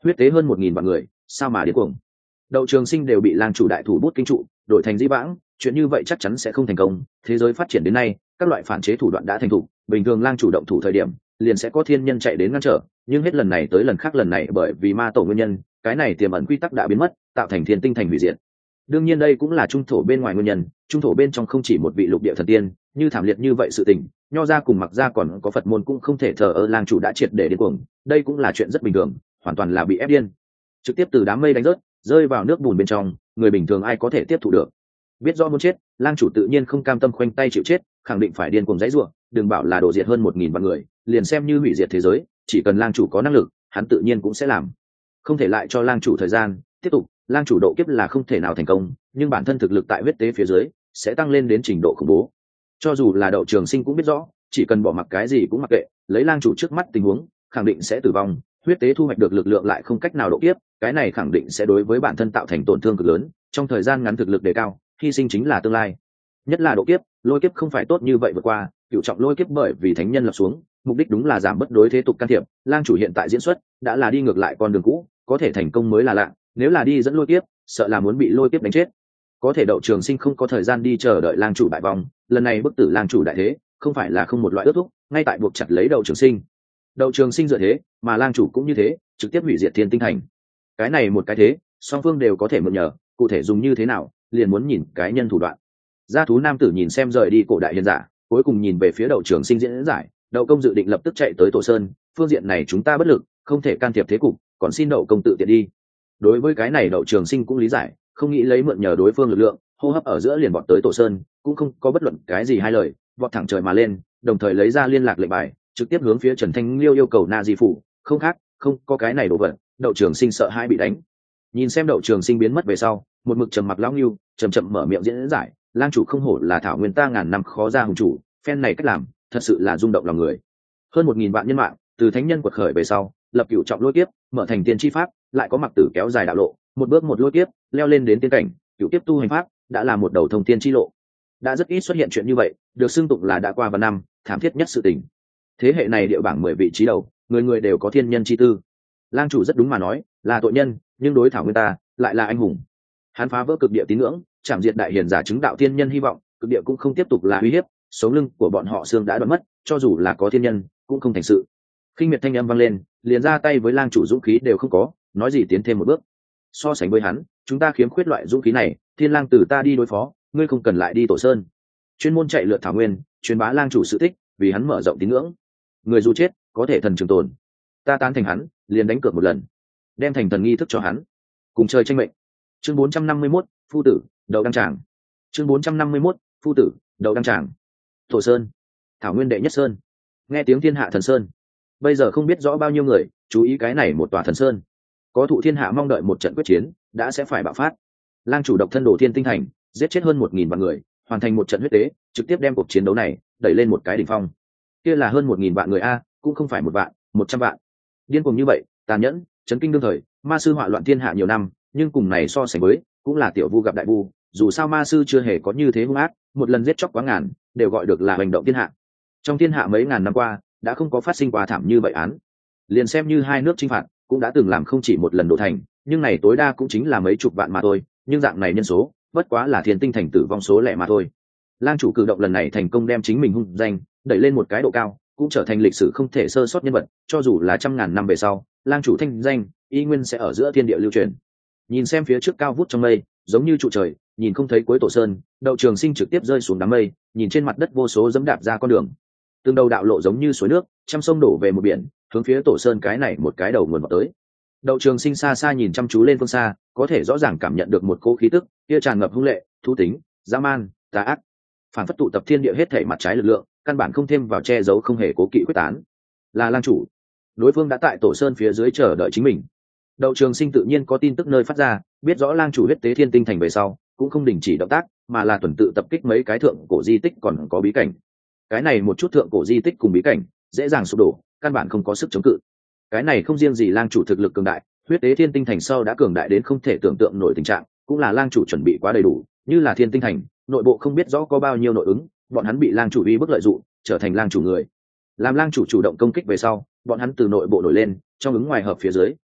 huyết tế hơn một nghìn vạn người, sao mà điên cuồng. Đậu Trường Sinh đều bị lang chủ đại thủ bút kinh trụ, đổi thành dĩ vãng, chuyện như vậy chắc chắn sẽ không thành công. Thế giới phát triển đến nay, các loại phản chế thủ đoạn đã thành thục, bình thường lang chủ động thủ thời điểm, liền sẽ có thiên nhân chạy đến ngăn trở, nhưng hết lần này tới lần khác lần này bởi vì ma tổ nguyên nhân, cái này tiềm ẩn quy tắc đã biến mất, tạo thành thiên tinh thành hủy diệt. Đương nhiên đây cũng là trung thổ bên ngoài nguyên nhân, trung thổ bên trong không chỉ một vị lục địa thần tiên, như thảm liệt như vậy sự tình, nho ra cùng mặc ra còn có Phật môn cũng không thể thờ ơ, lang chủ đã triệt để điên cuồng, đây cũng là chuyện rất bình thường, hoàn toàn là bị ép điên. Trực tiếp từ đám mây đánh rớt, rơi vào nước bùn bên trong, người bình thường ai có thể tiếp thụ được. Biết rõ muốn chết, lang chủ tự nhiên không cam tâm khoanh tay chịu chết, khẳng định phải điên cuồng dãy rủa, đừng bảo là đổ diệt hơn một nghìn vạn người, liền xem như hủy diệt thế giới, chỉ cần lang chủ có năng lực, hắn tự nhiên cũng sẽ làm. Không thể lại cho lang chủ thời gian tiếp tục, lang chủ độ kiếp là không thể nào thành công, nhưng bản thân thực lực tại huyết tế phía dưới sẽ tăng lên đến trình độ khủng bố. Cho dù là Đậu Trường Sinh cũng biết rõ, chỉ cần bỏ mặc cái gì cũng mặc kệ, lấy lang chủ trước mắt tình huống, khẳng định sẽ tử vong, huyết tế thu hoạch được lực lượng lại không cách nào độ kiếp, cái này khẳng định sẽ đối với bản thân tạo thành tổn thương cực lớn, trong thời gian ngắn thực lực đề cao, hy sinh chính là tương lai. Nhất là độ kiếp, lôi kiếp không phải tốt như vậy vượt qua, cựu trọng lôi kiếp bởi vì thánh nhân lập xuống, mục đích đúng là giảm bất đối thế tục can thiệp, lang chủ hiện tại diễn xuất đã là đi ngược lại con đường cũ, có thể thành công mới là lạ, nếu là đi dẫn lôi kiếp, sợ là muốn bị lôi kiếp đánh chết. Có thể Đậu Trường Sinh không có thời gian đi chờ đợi lang chủ bại vong, lần này bức tử lang chủ đại thế, không phải là không một loại ước thúc, ngay tại buộc chặt lấy Đậu Trường Sinh. Đậu Trường Sinh dựa thế, mà lang chủ cũng như thế, trực tiếp hủy diệt thiên tinh thành. Cái này một cái thế, song phương đều có thể mượn nhờ, cụ thể dùng như thế nào, liền muốn nhìn cái nhân thủ đoạn. Gia thú nam tử nhìn xem rời đi cổ đại hiền giả, cuối cùng nhìn về phía Đậu Trường Sinh diễn giải, Đậu công dự định lập tức chạy tới Tổ Sơn, phương diện này chúng ta bất lực, không thể can thiệp thế cục, còn xin Đậu công tự tiện đi. Đối với cái này Đậu Trường Sinh cũng lý giải, không nghĩ lấy mượn nhờ đối phương lực lượng, hô hấp ở giữa liền vọt tới Tổ Sơn, cũng không có bất luận cái gì hai lời, vọt thẳng trời mà lên, đồng thời lấy ra liên lạc lệnh bài, trực tiếp hướng phía Trần Thanh Liêu yêu cầu Na Di phủ, không khác, không có cái này đồ vật, Đậu Trường Sinh sợ hai bị đánh. Nhìn xem Đậu Trường Sinh biến mất về sau, một mực trầm mặc lão Nưu, chậm chậm mở miệng diễn giải, lang chủ không hổ là thảo nguyên ta ngàn năm khó ra hùng chủ, phen này cách làm, thật sự là rung động lòng người. Hơn một nghìn vạn nhân mạng, từ thánh nhân quật khởi về sau, lập cửu trọng lôi kiếp, mở thành tiên chi pháp, lại có mặc tử kéo dài đạo lộ, một bước một lôi kiếp, leo lên đến tiên cảnh, cửu kiếp tu hành pháp, đã là một đầu thông tiên chi lộ. Đã rất ít xuất hiện chuyện như vậy, được xưng tụng là đã qua vạn năm, thảm thiết nhất sự tình. Thế hệ này địa bảng mười vị trí đầu, người người đều có thiên nhân chi tư. Lang chủ rất đúng mà nói, là tội nhân, nhưng đối thảo nguyên ta, lại là anh hùng. Hắn phá vỡ cực địa tín ngưỡng, chạm diệt đại hiền giả chứng đạo thiên nhân hy vọng, cực địa cũng không tiếp tục là uy hiếp, sống lưng của bọn họ xương đã đoạn mất, cho dù là có thiên nhân, cũng không thành sự. Khinh miệt thanh âm vang lên, liền ra tay với lang chủ dũng khí đều không có, nói gì tiến thêm một bước. So sánh với hắn, chúng ta khiếm khuyết loại dũng khí này, thiên lang từ ta đi đối phó, ngươi không cần lại đi Tổ Sơn. Chuyên môn chạy lượt thảo nguyên, truyền bá lang chủ sự tích, vì hắn mở rộng tín ngưỡng. Người dù chết, có thể thần trường tồn. Ta tán thành hắn, liền đánh cược một lần, đem thành thần nghi thức cho hắn, cùng chơi tranh mệnh. Chương bốn trăm năm mươi mốt, phu tử, đầu đăng tràng. Chương bốn trăm năm mươi mốt, phu tử, đầu đăng tràng. Tổ Sơn, thảo nguyên đệ nhất sơn. Nghe tiếng thiên hạ thần sơn, bây giờ không biết rõ bao nhiêu người chú ý cái này một tòa thần sơn. Có thụ thiên hạ mong đợi một trận quyết chiến đã sẽ phải bạo phát. Lang chủ độc thân đổ thiên tinh thành, giết chết hơn một nghìn vạn người, hoàn thành một trận huyết tế, trực tiếp đem cuộc chiến đấu này đẩy lên một cái đỉnh phong. Kia là hơn một nghìn vạn người a, cũng không phải một vạn, một trăm vạn. Điên cuồng như vậy, tàn nhẫn, chấn kinh đương thời, ma sư họa loạn thiên hạ nhiều năm, nhưng cùng này so sánh với, cũng là tiểu vu gặp đại vu. Dù sao ma sư chưa hề có như thế hung ác, một lần giết chóc quá ngàn, đều gọi được là hành động thiên hạ. Trong thiên hạ mấy ngàn năm qua, đã không có phát sinh quá thảm như vậy án. Liền xem như hai nước chinh phạt, cũng đã từng làm không chỉ một lần đổ thành, nhưng này tối đa cũng chính là mấy chục vạn mà thôi, nhưng dạng này nhân số, bất quá là thiên tinh thành tử vong số lẻ mà thôi. Lang chủ cử động lần này thành công đem chính mình hung danh đẩy lên một cái độ cao, cũng trở thành lịch sử không thể sơ sót nhân vật, cho dù là trăm ngàn năm về sau, lang chủ thanh danh y nguyên sẽ ở giữa thiên địa lưu truyền. Nhìn xem phía trước cao vút trong mây, giống như trụ trời, nhìn không thấy cuối Tổ Sơn, Đậu Trường Sinh trực tiếp rơi xuống đám mây, nhìn trên mặt đất vô số dẫm đạp ra con đường. Từng đầu đạo lộ giống như suối nước, trăm sông đổ về một biển, hướng phía Tổ Sơn cái này một cái đầu nguồn vào tới. Đậu Trường Sinh xa xa nhìn chăm chú lên phương xa, có thể rõ ràng cảm nhận được một cỗ khí tức, kia tràn ngập hung lệ, thú tính, dã man, tà ác, phản phất tụ tập thiên địa hết thảy mặt trái lực lượng, căn bản không thêm vào che giấu, không hề cố kỵ quyết tán. Là lang chủ, đối phương đã tại Tổ Sơn phía dưới chờ đợi chính mình. Đậu Trường Sinh tự nhiên có tin tức nơi phát ra, biết rõ lang chủ huyết tế thiên tinh thành về sau, cũng không đình chỉ động tác, mà là tuần tự tập kích mấy cái thượng cổ di tích còn có bí cảnh. Cái này một chút thượng cổ di tích cùng bí cảnh, dễ dàng sụp đổ, căn bản không có sức chống cự. Cái này không riêng gì lang chủ thực lực cường đại, huyết tế thiên tinh thành sau đã cường đại đến không thể tưởng tượng nổi tình trạng, cũng là lang chủ chuẩn bị quá đầy đủ, như là thiên tinh thành, nội bộ không biết rõ có bao nhiêu nội ứng, bọn hắn bị lang chủ uy bức lợi dụng, trở thành lang chủ người. Làm lang chủ chủ động công kích về sau, bọn hắn từ nội bộ nổi lên, trong ứng ngoài hợp phía dưới,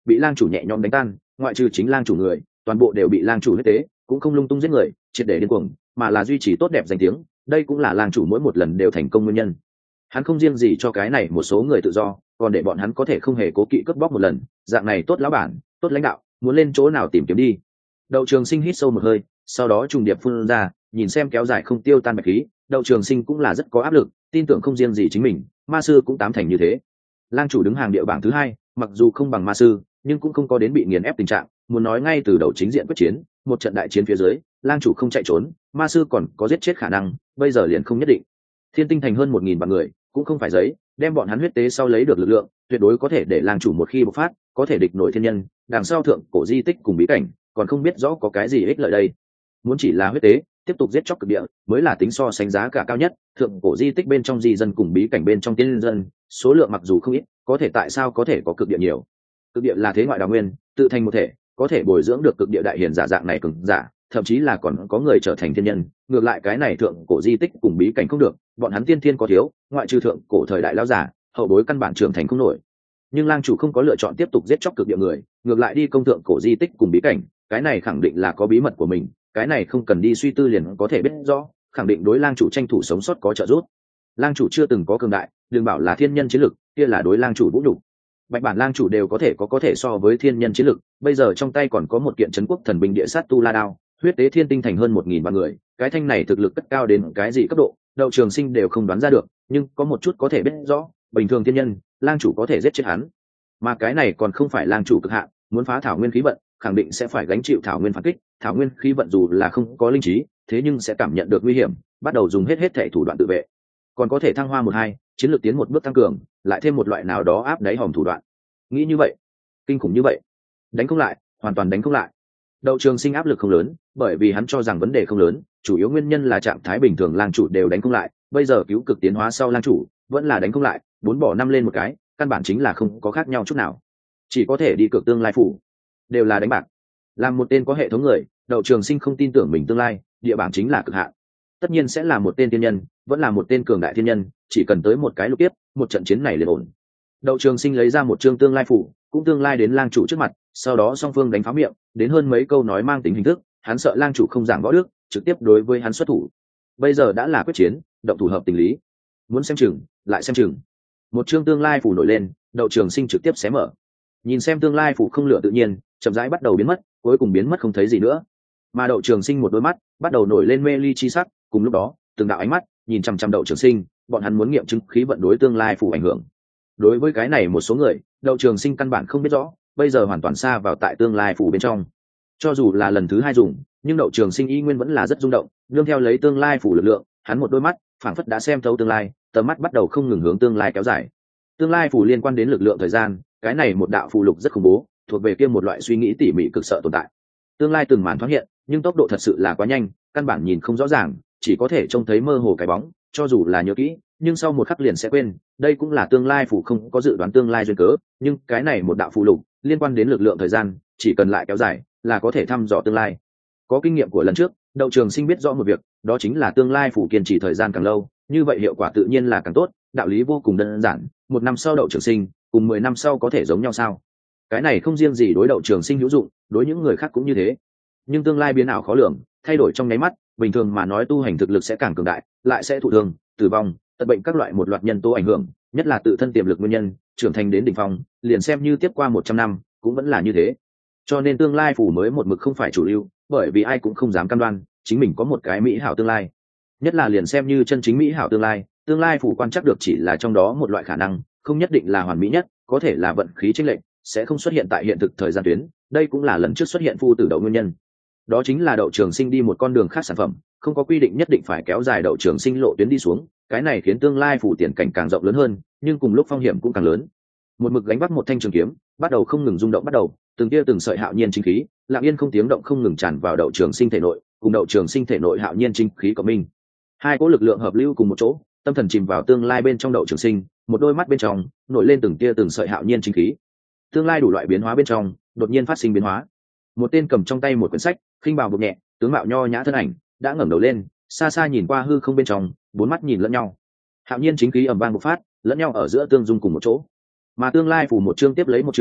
bị lang chủ nhẹ nhõm đánh tan, ngoại trừ chính lang chủ người, toàn bộ đều bị lang chủ huyết tế, cũng không lung tung giết người triệt để điên cuồng, mà là duy trì tốt đẹp danh tiếng. Đây cũng là lang chủ mỗi một lần đều thành công nguyên nhân. Hắn không riêng gì cho cái này một số người tự do, còn để bọn hắn có thể không hề cố kỵ cướp bóc một lần. Dạng này tốt lão bản, tốt lãnh đạo, muốn lên chỗ nào tìm kiếm đi. Đậu Trường Sinh hít sâu một hơi, sau đó trùng điệp phun ra, nhìn xem kéo dài không tiêu tan bạch khí. Đậu Trường Sinh cũng là rất có áp lực, tin tưởng không riêng gì chính mình, ma sư cũng tám thành như thế. Lang chủ đứng hàng địa bảng thứ hai, mặc dù không bằng ma sư, nhưng cũng không có đến bị nghiền ép tình trạng. Muốn nói ngay từ đầu chính diện quyết chiến, một trận đại chiến phía dưới, lang chủ không chạy trốn, ma sư còn có giết chết khả năng, bây giờ liền không nhất định. Thiên Tinh Thành hơn một nghìn vạn người, cũng không phải giấy, đem bọn hắn huyết tế sau lấy được lực lượng, tuyệt đối có thể để lang chủ một khi bộc phát, có thể địch nổi thiên nhân. Đằng sau thượng cổ di tích cùng bí cảnh, còn không biết rõ có cái gì ích lợi đây. Muốn chỉ là huyết tế, tiếp tục giết chóc cực địa, mới là tính so sánh giá cả cao nhất. Thượng cổ di tích bên trong di dân cùng bí cảnh bên trong tiên dân, số lượng mặc dù không ít, có thể tại sao có thể có cực địa nhiều? Cực địa là thế ngoại đào nguyên, tự thành một thể, có thể bồi dưỡng được cực địa đại hiền giả dạng này cường giả, thậm chí là còn có người trở thành thiên nhân. Ngược lại cái này thượng cổ di tích cùng bí cảnh không được, bọn hắn tiên thiên có thiếu, ngoại trừ thượng cổ thời đại lão giả, hậu bối căn bản trưởng thành không nổi. Nhưng lang chủ không có lựa chọn tiếp tục giết chóc cực địa người, ngược lại đi công thượng cổ di tích cùng bí cảnh, cái này khẳng định là có bí mật của mình, cái này không cần đi suy tư liền có thể biết rõ, khẳng định đối lang chủ tranh thủ sống sót có trợ giúp. Lang chủ chưa từng có cường đại, đừng bảo là thiên nhân chiến lực, kia là đối lang chủ vũ nhục. Bạch bản lang chủ đều có thể có có thể so với thiên nhân chiến lực, bây giờ trong tay còn có một kiện trấn quốc thần binh địa sát tu la đao, huyết tế thiên tinh thành hơn một nghìn vạn người, cái thanh này thực lực cất cao đến cái gì cấp độ, Đậu Trường Sinh đều không đoán ra được, nhưng có một chút có thể biết rõ, bình thường thiên nhân, lang chủ có thể giết chết hắn. Mà cái này còn không phải lang chủ cực hạn, muốn phá thảo nguyên khí vận, khẳng định sẽ phải gánh chịu thảo nguyên phản kích, thảo nguyên khí vận dù là không có linh trí, thế nhưng sẽ cảm nhận được nguy hiểm, bắt đầu dùng hết hết thể thủ đoạn tự vệ. Còn có thể thăng hoa một hai, chiến lược tiến một bước tăng cường, lại thêm một loại nào đó áp đáy hòm thủ đoạn. Nghĩ như vậy, kinh khủng như vậy, đánh không lại, hoàn toàn đánh không lại. Đậu Trường Sinh áp lực không lớn, bởi vì hắn cho rằng vấn đề không lớn, chủ yếu nguyên nhân là trạng thái bình thường lang chủ đều đánh không lại, bây giờ cứu cực tiến hóa sau lang chủ vẫn là đánh không lại, bốn bỏ năm lên một cái, căn bản chính là không có khác nhau chút nào, chỉ có thể đi cược tương lai phủ, đều là đánh bạc. Làm một tên có hệ thống người, Đậu Trường Sinh không tin tưởng mình tương lai địa bảng chính là cực hạn, tất nhiên sẽ là một tên thiên nhân, vẫn là một tên cường đại thiên nhân, chỉ cần tới một cái lục tiếp, một trận chiến này liền ổn. Đậu Trường Sinh lấy ra một chương tương lai phủ, cũng tương lai đến lang chủ trước mặt, sau đó song phương đánh phá miệng, đến hơn mấy câu nói mang tính hình thức, hắn sợ lang chủ không giảng võ đức, trực tiếp đối với hắn xuất thủ. Bây giờ đã là quyết chiến, động thủ hợp tình lý, muốn xem chừng, lại xem chừng. Một chương tương lai phủ nổi lên, Đậu Trường Sinh trực tiếp xé mở, nhìn xem tương lai phủ không lửa tự nhiên, chậm rãi bắt đầu biến mất, cuối cùng biến mất không thấy gì nữa. Mà Đậu Trường Sinh một đôi mắt bắt đầu nổi lên mê ly chi sắc, cùng lúc đó, từng đạo ánh mắt nhìn chăm chăm Đậu Trường Sinh, bọn hắn muốn nghiệm chứng khí vận đối tương lai phủ ảnh hưởng. Đối với cái này một số người, Đậu Trường Sinh căn bản không biết rõ, bây giờ hoàn toàn xa vào tại tương lai phủ bên trong. Cho dù là lần thứ hai dùng, nhưng Đậu Trường Sinh y nguyên vẫn là rất rung động, nương theo lấy tương lai phủ lực lượng, hắn một đôi mắt phảng phất đã xem thấu tương lai, tầm mắt bắt đầu không ngừng hướng tương lai kéo dài. Tương lai phủ liên quan đến lực lượng thời gian, cái này một đạo phù lục rất khủng bố, thuộc về kia một loại suy nghĩ tỉ mỉ cực sợ tồn tại. Tương lai từng màn thoáng hiện, nhưng tốc độ thật sự là quá nhanh, căn bản nhìn không rõ ràng, chỉ có thể trông thấy mơ hồ cái bóng, cho dù là nhớ kỹ, nhưng sau một khắc liền sẽ quên. Đây cũng là tương lai phủ không có dự đoán tương lai duyên cớ, nhưng cái này một đạo phù lục liên quan đến lực lượng thời gian, chỉ cần lại kéo dài là có thể thăm dò tương lai. Có kinh nghiệm của lần trước, Đậu Trường Sinh biết rõ một việc, đó chính là tương lai phủ kiên trì thời gian càng lâu, như vậy hiệu quả tự nhiên là càng tốt. Đạo lý vô cùng đơn giản, một năm sau Đậu Trường Sinh cùng mười năm sau có thể giống nhau sao? Cái này không riêng gì đối Đậu Trường Sinh hữu dụng, đối những người khác cũng như thế. Nhưng tương lai biến ảo khó lường, thay đổi trong nháy mắt, bình thường mà nói tu hành thực lực sẽ càng cường đại, lại sẽ thụ thương, tử vong, tật bệnh các loại một loạt nhân tố ảnh hưởng, nhất là tự thân tiềm lực nguyên nhân, trưởng thành đến đỉnh phong, liền xem như tiếp qua một trăm năm, cũng vẫn là như thế. Cho nên tương lai phủ mới một mực không phải chủ lưu, bởi vì ai cũng không dám cam đoan chính mình có một cái mỹ hảo tương lai. Nhất là liền xem như chân chính mỹ hảo tương lai, tương lai phủ quan chắc được chỉ là trong đó một loại khả năng, không nhất định là hoàn mỹ nhất, có thể là vận khí chênh lệch, sẽ không xuất hiện tại hiện thực thời gian tuyến. Đây cũng là lần trước xuất hiện phu tử đậu nguyên nhân. Đó chính là Đậu Trường Sinh đi một con đường khác sản phẩm, không có quy định nhất định phải kéo dài Đậu Trường Sinh lộ tuyến đi xuống, cái này khiến tương lai phủ tiền cảnh càng rộng lớn hơn, nhưng cùng lúc phong hiểm cũng càng lớn. Một mực gánh vác một thanh trường kiếm, bắt đầu không ngừng rung động bắt đầu, từng tia từng sợi hạo nhiên chính khí, lặng yên không tiếng động không ngừng tràn vào Đậu Trường Sinh thể nội, cùng Đậu Trường Sinh thể nội hạo nhiên chính khí cộng minh. Hai cỗ lực lượng hợp lưu cùng một chỗ, tâm thần chìm vào tương lai bên trong Đậu Trường Sinh, một đôi mắt bên trong nổi lên từng tia từng sợi hạo nhiên chính khí. Tương lai đủ loại biến hóa bên trong, đột nhiên phát sinh biến hóa. Một tên cầm trong tay một quyển sách, khinh bào buộc nhẹ, tướng mạo nho nhã thân ảnh, đã ngẩng đầu lên, xa xa nhìn qua hư không bên trong, bốn mắt nhìn lẫn nhau. Hạo nhiên chính khí ầm vang bộc phát, lẫn nhau ở giữa tương dung cùng một chỗ. Mà tương lai phủ một chương tiếp lấy một chương,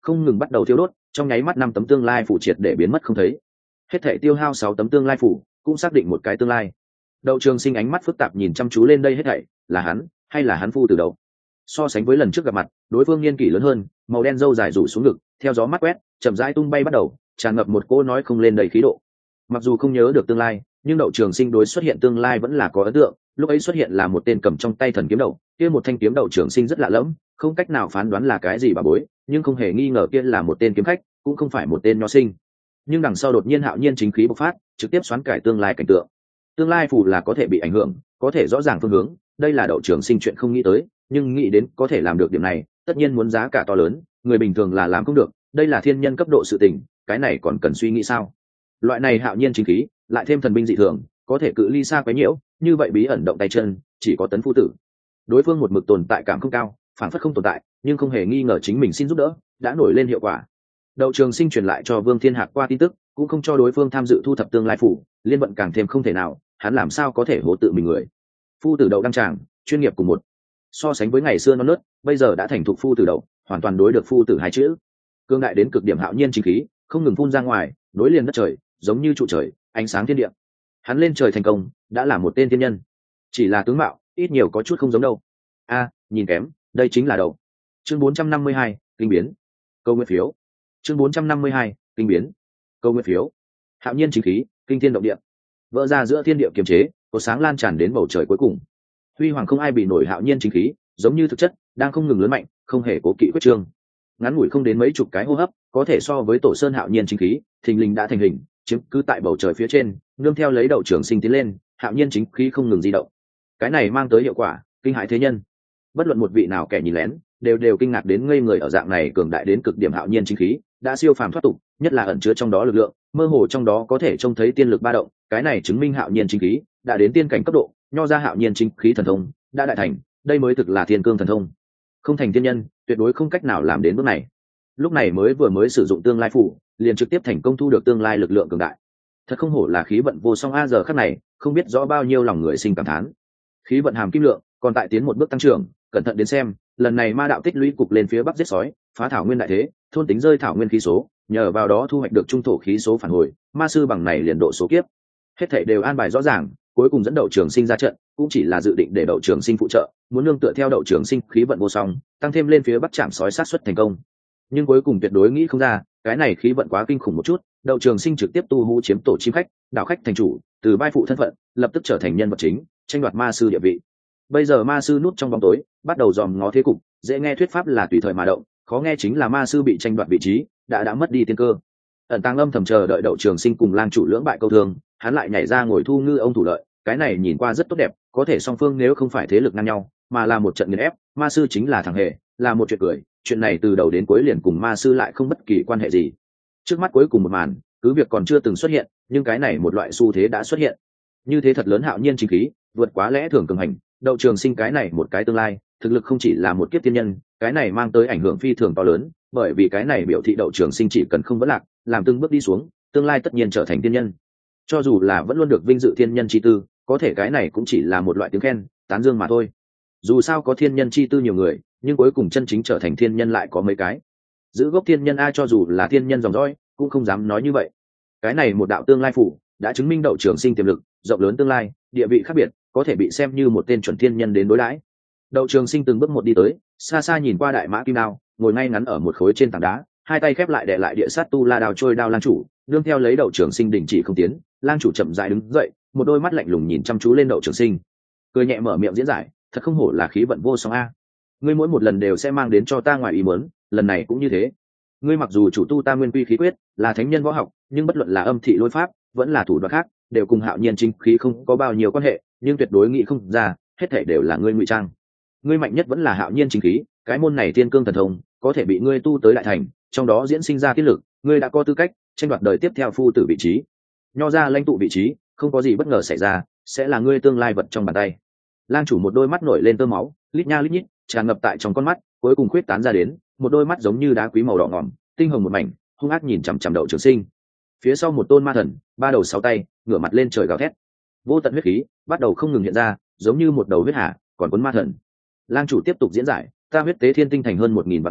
không ngừng bắt đầu thiêu đốt, trong nháy mắt năm tấm tương lai phủ triệt để biến mất không thấy. Hết thể tiêu hao sáu tấm tương lai phủ, cũng xác định một cái tương lai. Đậu Trường Sinh ánh mắt phức tạp nhìn chăm chú lên đây hết thảy, là hắn hay là hắn phu từ đầu? So sánh với lần trước gặp mặt, đối phương niên kỷ lớn hơn, màu đen râu dài rủ xuống ngực, theo gió mắt quét, chậm rãi tung bay bắt đầu, tràn ngập một cô nói không lên đầy khí độ. Mặc dù không nhớ được tương lai, nhưng Đậu Trường Sinh đối xuất hiện tương lai vẫn là có ấn tượng. Lúc ấy xuất hiện là một tên cầm trong tay thần kiếm đậu, kia một thanh kiếm Đậu Trường Sinh rất lạ lẫm, không cách nào phán đoán là cái gì bà bối, nhưng không hề nghi ngờ kia là một tên kiếm khách, cũng không phải một tên nho sinh. Nhưng đằng sau đột nhiên hạo nhiên chính khí bộc phát, trực tiếp xoán cải tương lai cảnh tượng. Tương lai phù là có thể bị ảnh hưởng, có thể rõ ràng phương hướng, đây là Đậu Trường Sinh chuyện không nghĩ tới, nhưng nghĩ đến có thể làm được điểm này, tất nhiên muốn giá cả to lớn, người bình thường là làm không được, đây là thiên nhân cấp độ sự tình, cái này còn cần suy nghĩ sao? Loại này hạo nhiên chính khí, lại thêm thần binh dị thường, có thể cự ly xa quấy nhiễu, như vậy bí ẩn động tay chân, chỉ có Tấn phu tử. Đối phương một mực tồn tại cảm không cao, phản phất không tồn tại, nhưng không hề nghi ngờ chính mình xin giúp đỡ, đã nổi lên hiệu quả. Đậu Trường Sinh truyền lại cho Vương Thiên Hạc qua tin tức, cũng không cho đối phương tham dự thu thập tương lai phủ, liên vận càng thêm không thể nào, hắn làm sao có thể hố tự mình người. Phu tử Đậu đăng tràng, chuyên nghiệp cùng một. So sánh với ngày xưa non nớt, bây giờ đã thành thục phu tử Đậu, hoàn toàn đối được phu tử hai chữ. Cương đại đến cực điểm hạo nhiên chính khí, không ngừng phun ra ngoài, đối liền đất trời, giống như trụ trời, ánh sáng thiên địa. Hắn lên trời thành công, đã là một tên thiên nhân. Chỉ là tướng mạo, ít nhiều có chút không giống đâu. A, nhìn kém, đây chính là Đậu. Chương bốn trăm năm mươi hai, kinh biến. Câu nguyện phiếu. Chương bốn trăm năm mươi hai, kinh biến. Câu nguyện phiếu. Hạo nhiên chính khí, kinh thiên động địa. Vỡ ra giữa thiên địa kiềm chế, có sáng lan tràn đến bầu trời cuối cùng. Huy hoàng không ai bị nổi hạo nhiên chính khí, giống như thực chất, đang không ngừng lớn mạnh, không hề cố kỵ quyết trương. Ngắn ngủi không đến mấy chục cái hô hấp, có thể so với tổ sơn hạo nhiên chính khí, thình lình đã thành hình, chiếm cứ tại bầu trời phía trên, nương theo lấy Đậu Trường Sinh tiến lên, hạo nhiên chính khí không ngừng di động. Cái này mang tới hiệu quả, kinh hãi thế nhân. Bất luận một vị nào kẻ nhìn lén, đều đều kinh ngạc đến ngây người ở dạng này cường đại đến cực điểm hạo nhiên chính khí, đã siêu phàm thoát tục, nhất là ẩn chứa trong đó lực lượng, mơ hồ trong đó có thể trông thấy tiên lực ba động, cái này chứng minh hạo nhiên chính khí đã đến tiên cảnh cấp độ, nho ra hạo nhiên chính khí thần thông đã đại thành, đây mới thực là thiên cương thần thông. Không thành tiên nhân, tuyệt đối không cách nào làm đến bước này. Lúc này mới vừa mới sử dụng tương lai phủ, liền trực tiếp thành công thu được tương lai lực lượng cường đại. Thật không hổ là khí vận vô song a, giờ khắc này, không biết rõ bao nhiêu lòng người sinh cảm thán. Khí vận hàm kim lượng, còn tại tiến một bước tăng trưởng, cẩn thận đến xem, lần này ma đạo tích lũy cục lên phía bắc giết sói, phá thảo nguyên đại thế, thôn tính rơi thảo nguyên khí số, nhờ vào đó thu hoạch được trung thổ khí số phản hồi, ma sư bằng này liền độ số kiếp. Hết thảy đều an bài rõ ràng, cuối cùng dẫn Đậu Trường Sinh ra trận, cũng chỉ là dự định để Đậu Trường Sinh phụ trợ, muốn nương tựa theo Đậu Trường Sinh khí vận vô song, tăng thêm lên phía bắc chạm sói sát xuất thành công. Nhưng cuối cùng tuyệt đối nghĩ không ra, cái này khí vận quá kinh khủng một chút, Đậu Trường Sinh trực tiếp tu hú chiếm tổ chim khách, đảo khách thành chủ, từ vai phụ thân phận, lập tức trở thành nhân vật chính, tranh đoạt ma sư địa vị. Bây giờ ma sư núp trong bóng tối, bắt đầu dòm ngó thế cục, dễ nghe thuyết pháp là tùy thời mà động, khó nghe chính là ma sư bị tranh đoạt vị trí, đã đã mất đi tiên cơ. Ẩn tàng âm thầm chờ đợi Đậu Trường Sinh cùng lang chủ lưỡng bại câu thương, hắn lại nhảy ra ngồi thu ngư ông thủ lợi, cái này nhìn qua rất tốt đẹp, có thể song phương nếu không phải thế lực ngang nhau, mà là một trận nghiền ép, ma sư chính là thằng hề, là một chuyện cười, chuyện này từ đầu đến cuối liền cùng ma sư lại không bất kỳ quan hệ gì. Trước mắt cuối cùng một màn, cứ việc còn chưa từng xuất hiện, nhưng cái này một loại xu thế đã xuất hiện. Như thế thật lớn hạo nhiên chính khí, vượt quá lẽ thường cường hành, Đậu Trường Sinh cái này một cái tương lai, thực lực không chỉ là một kiếp tiên nhân, cái này mang tới ảnh hưởng phi thường to lớn, bởi vì cái này biểu thị Đậu Trường Sinh chỉ cần không vỡ lạc, làm từng bước đi xuống, tương lai tất nhiên trở thành tiên nhân. Cho dù là vẫn luôn được vinh dự thiên nhân chi tư, có thể cái này cũng chỉ là một loại tiếng khen, tán dương mà thôi. Dù sao có thiên nhân chi tư nhiều người, nhưng cuối cùng chân chính trở thành thiên nhân lại có mấy cái. Giữ gốc thiên nhân a, cho dù là thiên nhân dòng dõi, cũng không dám nói như vậy. Cái này một đạo tương lai phủ, đã chứng minh Đậu Trường Sinh tiềm lực rộng lớn, tương lai địa vị khác biệt, có thể bị xem như một tên chuẩn thiên nhân đến đối đãi. Đậu Trường Sinh từng bước một đi tới, xa xa nhìn qua đại mã kim đao, ngồi ngay ngắn ở một khối trên tảng đá, hai tay khép lại đè lại địa sát tu la đao trôi đao lang chủ, đương theo lấy Đậu Trường Sinh đình chỉ không tiến, lang chủ chậm rãi đứng dậy, một đôi mắt lạnh lùng nhìn chăm chú lên Đậu Trường Sinh, cười nhẹ mở miệng diễn giải, thật không hổ là khí vận vô song a, ngươi mỗi một lần đều sẽ mang đến cho ta ngoài ý muốn, lần này cũng như thế. Ngươi mặc dù chủ tu ta nguyên quy khí quyết, là thánh nhân võ học, nhưng bất luận là âm thị lôi pháp, vẫn là thủ đoạn khác, đều cùng hạo nhiên chính khí không có bao nhiêu quan hệ, nhưng tuyệt đối nghĩ không ra, hết thảy đều là ngươi ngụy trang. Ngươi mạnh nhất vẫn là hạo nhiên chính khí, cái môn này tiên cương thần thông, có thể bị ngươi tu tới đại thành, trong đó diễn sinh ra tiết lực, ngươi đã có tư cách tranh đoạt đời tiếp theo phu tử vị trí. Nho ra lãnh tụ vị trí, không có gì bất ngờ xảy ra, sẽ là ngươi tương lai vật trong bàn tay. Lang chủ một đôi mắt nổi lên tơ máu, lít nha lít nhít, tràn ngập tại trong con mắt, cuối cùng khuyết tán ra đến, một đôi mắt giống như đá quý màu đỏ ngòm, tinh hồng một mảnh, hung ác nhìn chằm chằm Đậu Trường Sinh. Phía sau một tôn ma thần, ba đầu sáu tay, ngửa mặt lên trời gào thét. Vô tận huyết khí bắt đầu không ngừng hiện ra, giống như một đầu huyết hà, còn cuốn ma thần. Lang chủ tiếp tục diễn giải, ta huyết tế thiên tinh thành hơn một nghìn vạn người,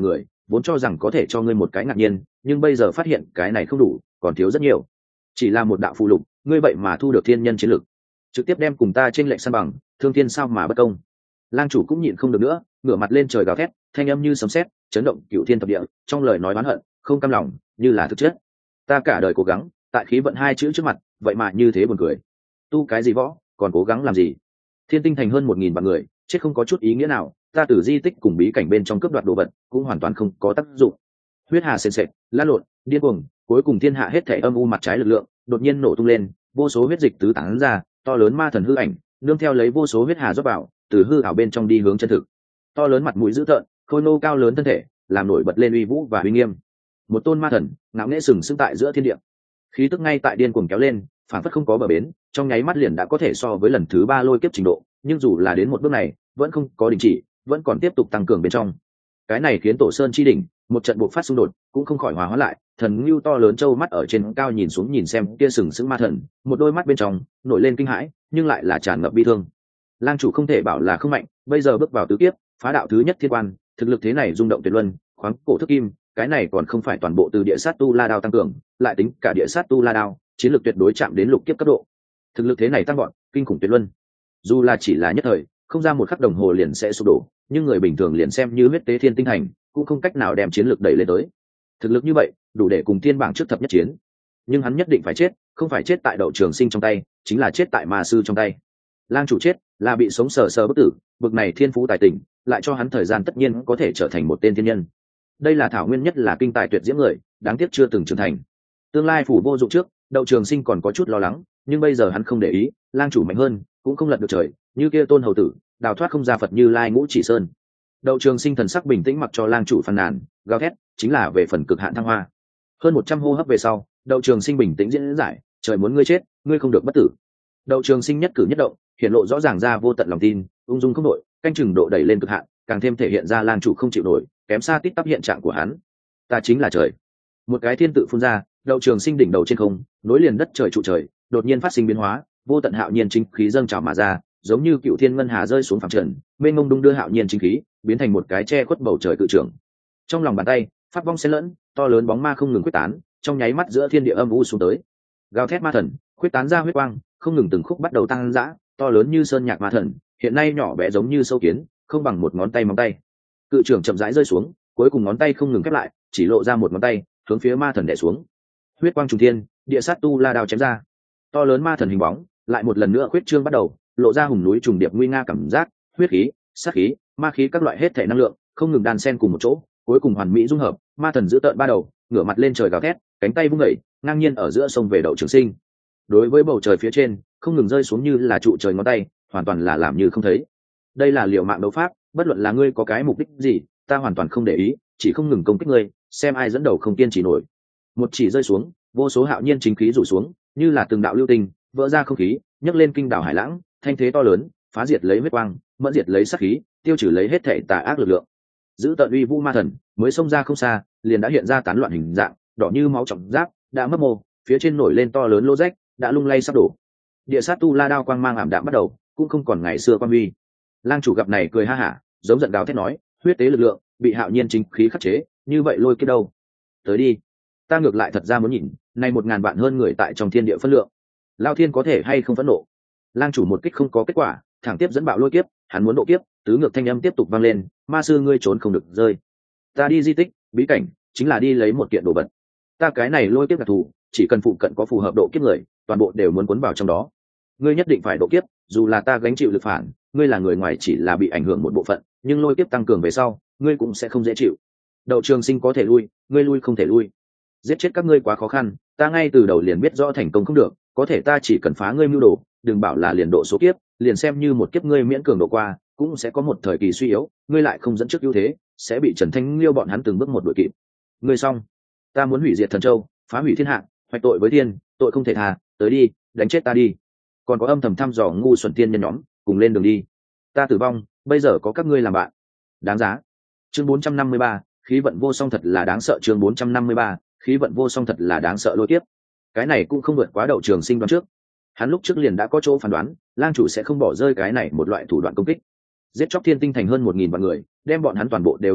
vốn cho rằng có thể cho ngươi một cái ngạc nhiên, nhưng bây giờ phát hiện cái này không đủ, còn thiếu rất nhiều. Chỉ là một đạo phụ lục, ngươi vậy mà thu được thiên nhân chiến lực, trực tiếp đem cùng ta trên lệnh san bằng, thương thiên sao mà bất công. Lang chủ cũng nhịn không được nữa, ngửa mặt lên trời gào thét, thanh âm như sấm sét, chấn động cửu thiên thập địa, trong lời nói oán hận, không cam lòng, như là thực chất. Ta cả đời cố gắng, tại khí vận hai chữ trước mặt, vậy mà như thế buồn cười. Tu cái gì võ, còn cố gắng làm gì? Thiên tinh thành hơn một nghìn vạn người, chết không có chút ý nghĩa nào, ta từ di tích cùng bí cảnh bên trong cướp đoạt đồ vật, cũng hoàn toàn không có tác dụng. Huyết hà sền sệt, lan lộn, điên cuồng, cuối cùng thiên hạ hết thảy âm u mặt trái lực lượng, đột nhiên nổ tung lên, vô số huyết dịch tứ tán ra, to lớn ma thần hư ảnh, nương theo lấy vô số huyết hà rót vào, từ hư ảo bên trong đi hướng chân thực. To lớn mặt mũi dữ tợn, khôi nô cao lớn thân thể, làm nổi bật lên uy vũ và uy nghiêm. Một tôn ma thần, ngạo nghễ sừng sững tại giữa thiên địa. Khí tức ngay tại điên cuồng kéo lên, phản phất không có bờ bến, trong nháy mắt liền đã có thể so với lần thứ ba lôi kiếp trình độ, nhưng dù là đến một bước này, vẫn không có đình chỉ, vẫn còn tiếp tục tăng cường bên trong. Cái này khiến Tổ Sơn chi đỉnh, một trận buộc phát xung đột, cũng không khỏi hòa hóa lại, thần lưu to lớn châu mắt ở trên cao nhìn xuống nhìn xem kia sừng sững ma thần, một đôi mắt bên trong nổi lên kinh hãi, nhưng lại là tràn ngập bi thương. Lang chủ không thể bảo là không mạnh, bây giờ bước vào tứ kiếp, phá đạo thứ nhất thiên quan, thực lực thế này rung động tuyệt luân, khoáng cổ thức kim, cái này còn không phải toàn bộ từ địa sát tu la đao tăng cường, lại tính cả địa sát tu la đao, chiến lược tuyệt đối chạm đến lục kiếp cấp độ. Thực lực thế này tăng gọn, kinh khủng tuyệt luân. Dù là chỉ là nhất thời, không ra một khắc đồng hồ liền sẽ sụp đổ, nhưng người bình thường liền xem như huyết tế thiên tinh hành, cũng không cách nào đem chiến lược đẩy lên tới. Thực lực như vậy, đủ để cùng thiên bảng trước thập nhất chiến. Nhưng hắn nhất định phải chết, không phải chết tại Đậu Trường Sinh trong tay, chính là chết tại ma sư trong tay. Lang chủ chết, là bị sống sờ sờ bất tử, bực này thiên phú tài tình, lại cho hắn thời gian tất nhiên có thể trở thành một tên thiên nhân. Đây là thảo nguyên nhất là kinh tài tuyệt diễm người, đáng tiếc chưa từng trưởng thành. Tương lai phủ vô dụng trước, Đậu Trường Sinh còn có chút lo lắng, nhưng bây giờ hắn không để ý, lang chủ mạnh hơn, cũng không lật được trời, như kia tôn hầu tử, đào thoát không ra Phật Như Lai Ngũ Chỉ Sơn. Đậu Trường Sinh thần sắc bình tĩnh mặc cho lang chủ phàn nàn, gào thét, chính là về phần cực hạn thăng hoa. Hơn một trăm hô hấp về sau, Đậu Trường Sinh bình tĩnh diễn giải, trời muốn ngươi chết, ngươi không được bất tử. Đậu Trường Sinh nhất cử nhất động, hiện lộ rõ ràng ra vô tận lòng tin, ung dung không đổi, canh chừng độ đẩy lên cực hạn, càng thêm thể hiện ra lang chủ không chịu nổi, kém xa tít tắp hiện trạng của hắn. Ta chính là trời. Một cái thiên tự phun ra, Đậu Trường Sinh đỉnh đầu trên không, nối liền đất trời trụ trời, đột nhiên phát sinh biến hóa, vô tận hạo nhiên chính khí dâng trào mà ra, giống như cựu thiên ngân hà rơi xuống phẳng trần, mênh mông đung đưa hạo nhiên chính khí, biến thành một cái che khuất bầu trời cự trưởng. Trong lòng bàn tay, pháp vong xen lẫn, to lớn bóng ma không ngừng quyết tán, trong nháy mắt giữa thiên địa âm u xuống tới. Gào thét ma thần, quyết tán ra huyết quang, không ngừng từng khúc bắt đầu tăng dã, to lớn như sơn nhạc ma thần, hiện nay nhỏ bé giống như sâu kiến, không bằng một ngón tay móng tay. Cự trưởng chậm rãi rơi xuống, cuối cùng ngón tay không ngừng khép lại, chỉ lộ ra một ngón tay, hướng phía ma thần đè xuống. Huyết quang trùng thiên, địa sát tu la đao chém ra. To lớn ma thần hình bóng, lại một lần nữa khuyết trương bắt đầu, lộ ra hùng núi trùng điệp nguy nga cảm giác, huyết khí, sát khí, ma khí các loại hết thể năng lượng, không ngừng đan xen cùng một chỗ, cuối cùng hoàn mỹ dung hợp. Ma thần giữ tợn ba đầu, ngửa mặt lên trời gào thét, cánh tay vung đẩy, ngang nhiên ở giữa sông về Đậu Trường Sinh. Đối với bầu trời phía trên, không ngừng rơi xuống như là trụ trời ngón tay, hoàn toàn là làm như không thấy. Đây là liều mạng đấu pháp, bất luận là ngươi có cái mục đích gì, ta hoàn toàn không để ý, chỉ không ngừng công kích ngươi, xem ai dẫn đầu không kiên trì nổi. Một chỉ rơi xuống, vô số hạo nhiên chính khí rủ xuống, như là từng đạo lưu tinh, vỡ ra không khí, nhấc lên kinh đảo hải lãng, thanh thế to lớn, phá diệt lấy huyết quang, mẫn diệt lấy sát khí, tiêu trừ lấy hết thể tà ác lực lượng. Giữ tận uy vũ ma thần, mới xông ra không xa, liền đã hiện ra tán loạn hình dạng, đỏ như máu trọng giáp, đã mất mô, phía trên nổi lên to lớn lỗ rách, đã lung lay sắp đổ. Địa sát tu la đao quang mang ảm đạm bắt đầu, cũng không còn ngày xưa quan huy. Lang chủ gặp này cười ha hả, giống giận gào thét nói, huyết tế lực lượng bị hạo nhiên chính khí khắc chế, như vậy lôi kiếp đâu? Tới đi, ta ngược lại thật ra muốn nhìn, nay một ngàn vạn hơn người tại trong thiên địa phân lượng, Lao Thiên có thể hay không phẫn nộ. Lang chủ một kích không có kết quả, thẳng tiếp dẫn bạo lôi kiếp, hắn muốn độ kiếp, tứ ngược thanh âm tiếp tục vang lên, ma sư ngươi trốn không được rơi. Ta đi di tích, bí cảnh, chính là đi lấy một kiện đồ vật. Ta cái này lôi kiếp đặc thù, chỉ cần phụ cận có phù hợp độ kiếp người, toàn bộ đều muốn cuốn vào trong đó. Ngươi nhất định phải độ kiếp, dù là ta gánh chịu lực phản, ngươi là người ngoài chỉ là bị ảnh hưởng một bộ phận, nhưng lôi kiếp tăng cường về sau, ngươi cũng sẽ không dễ chịu. Đậu Trường Sinh có thể lui, ngươi lui không thể lui. Giết chết các ngươi quá khó khăn, ta ngay từ đầu liền biết rõ thành công không được, có thể ta chỉ cần phá ngươi mưu đồ, đừng bảo là liền độ số kiếp, liền xem như một kiếp ngươi miễn cường độ qua, cũng sẽ có một thời kỳ suy yếu, ngươi lại không dẫn trước ưu thế, sẽ bị Trần Thanh Liêu bọn hắn từng bước một đuổi kịp. Ngươi xong, ta muốn hủy diệt thần châu, phá hủy thiên hạ, hoạch tội với thiên, tội không thể tha, tới đi, đánh chết ta đi. Còn có âm thầm thăm dò ngu xuẩn tiên nhân nhóm, cùng lên đường đi. Ta tử vong, bây giờ có các ngươi làm bạn, đáng giá. Chương bốn trăm năm mươi ba, khí vận vô song thật là đáng sợ. Chương bốn trăm năm mươi ba, khí vận vô song thật là đáng sợ lôi tiếp. Cái này cũng không vượt quá Đậu Trường Sinh đoán trước. Hắn lúc trước liền đã có chỗ phán đoán, lang chủ sẽ không bỏ rơi cái này một loại thủ đoạn công kích. Giết chóc thiên tinh thành hơn một nghìn vạn người, đem bọn hắn toàn bộ đều huyết tế,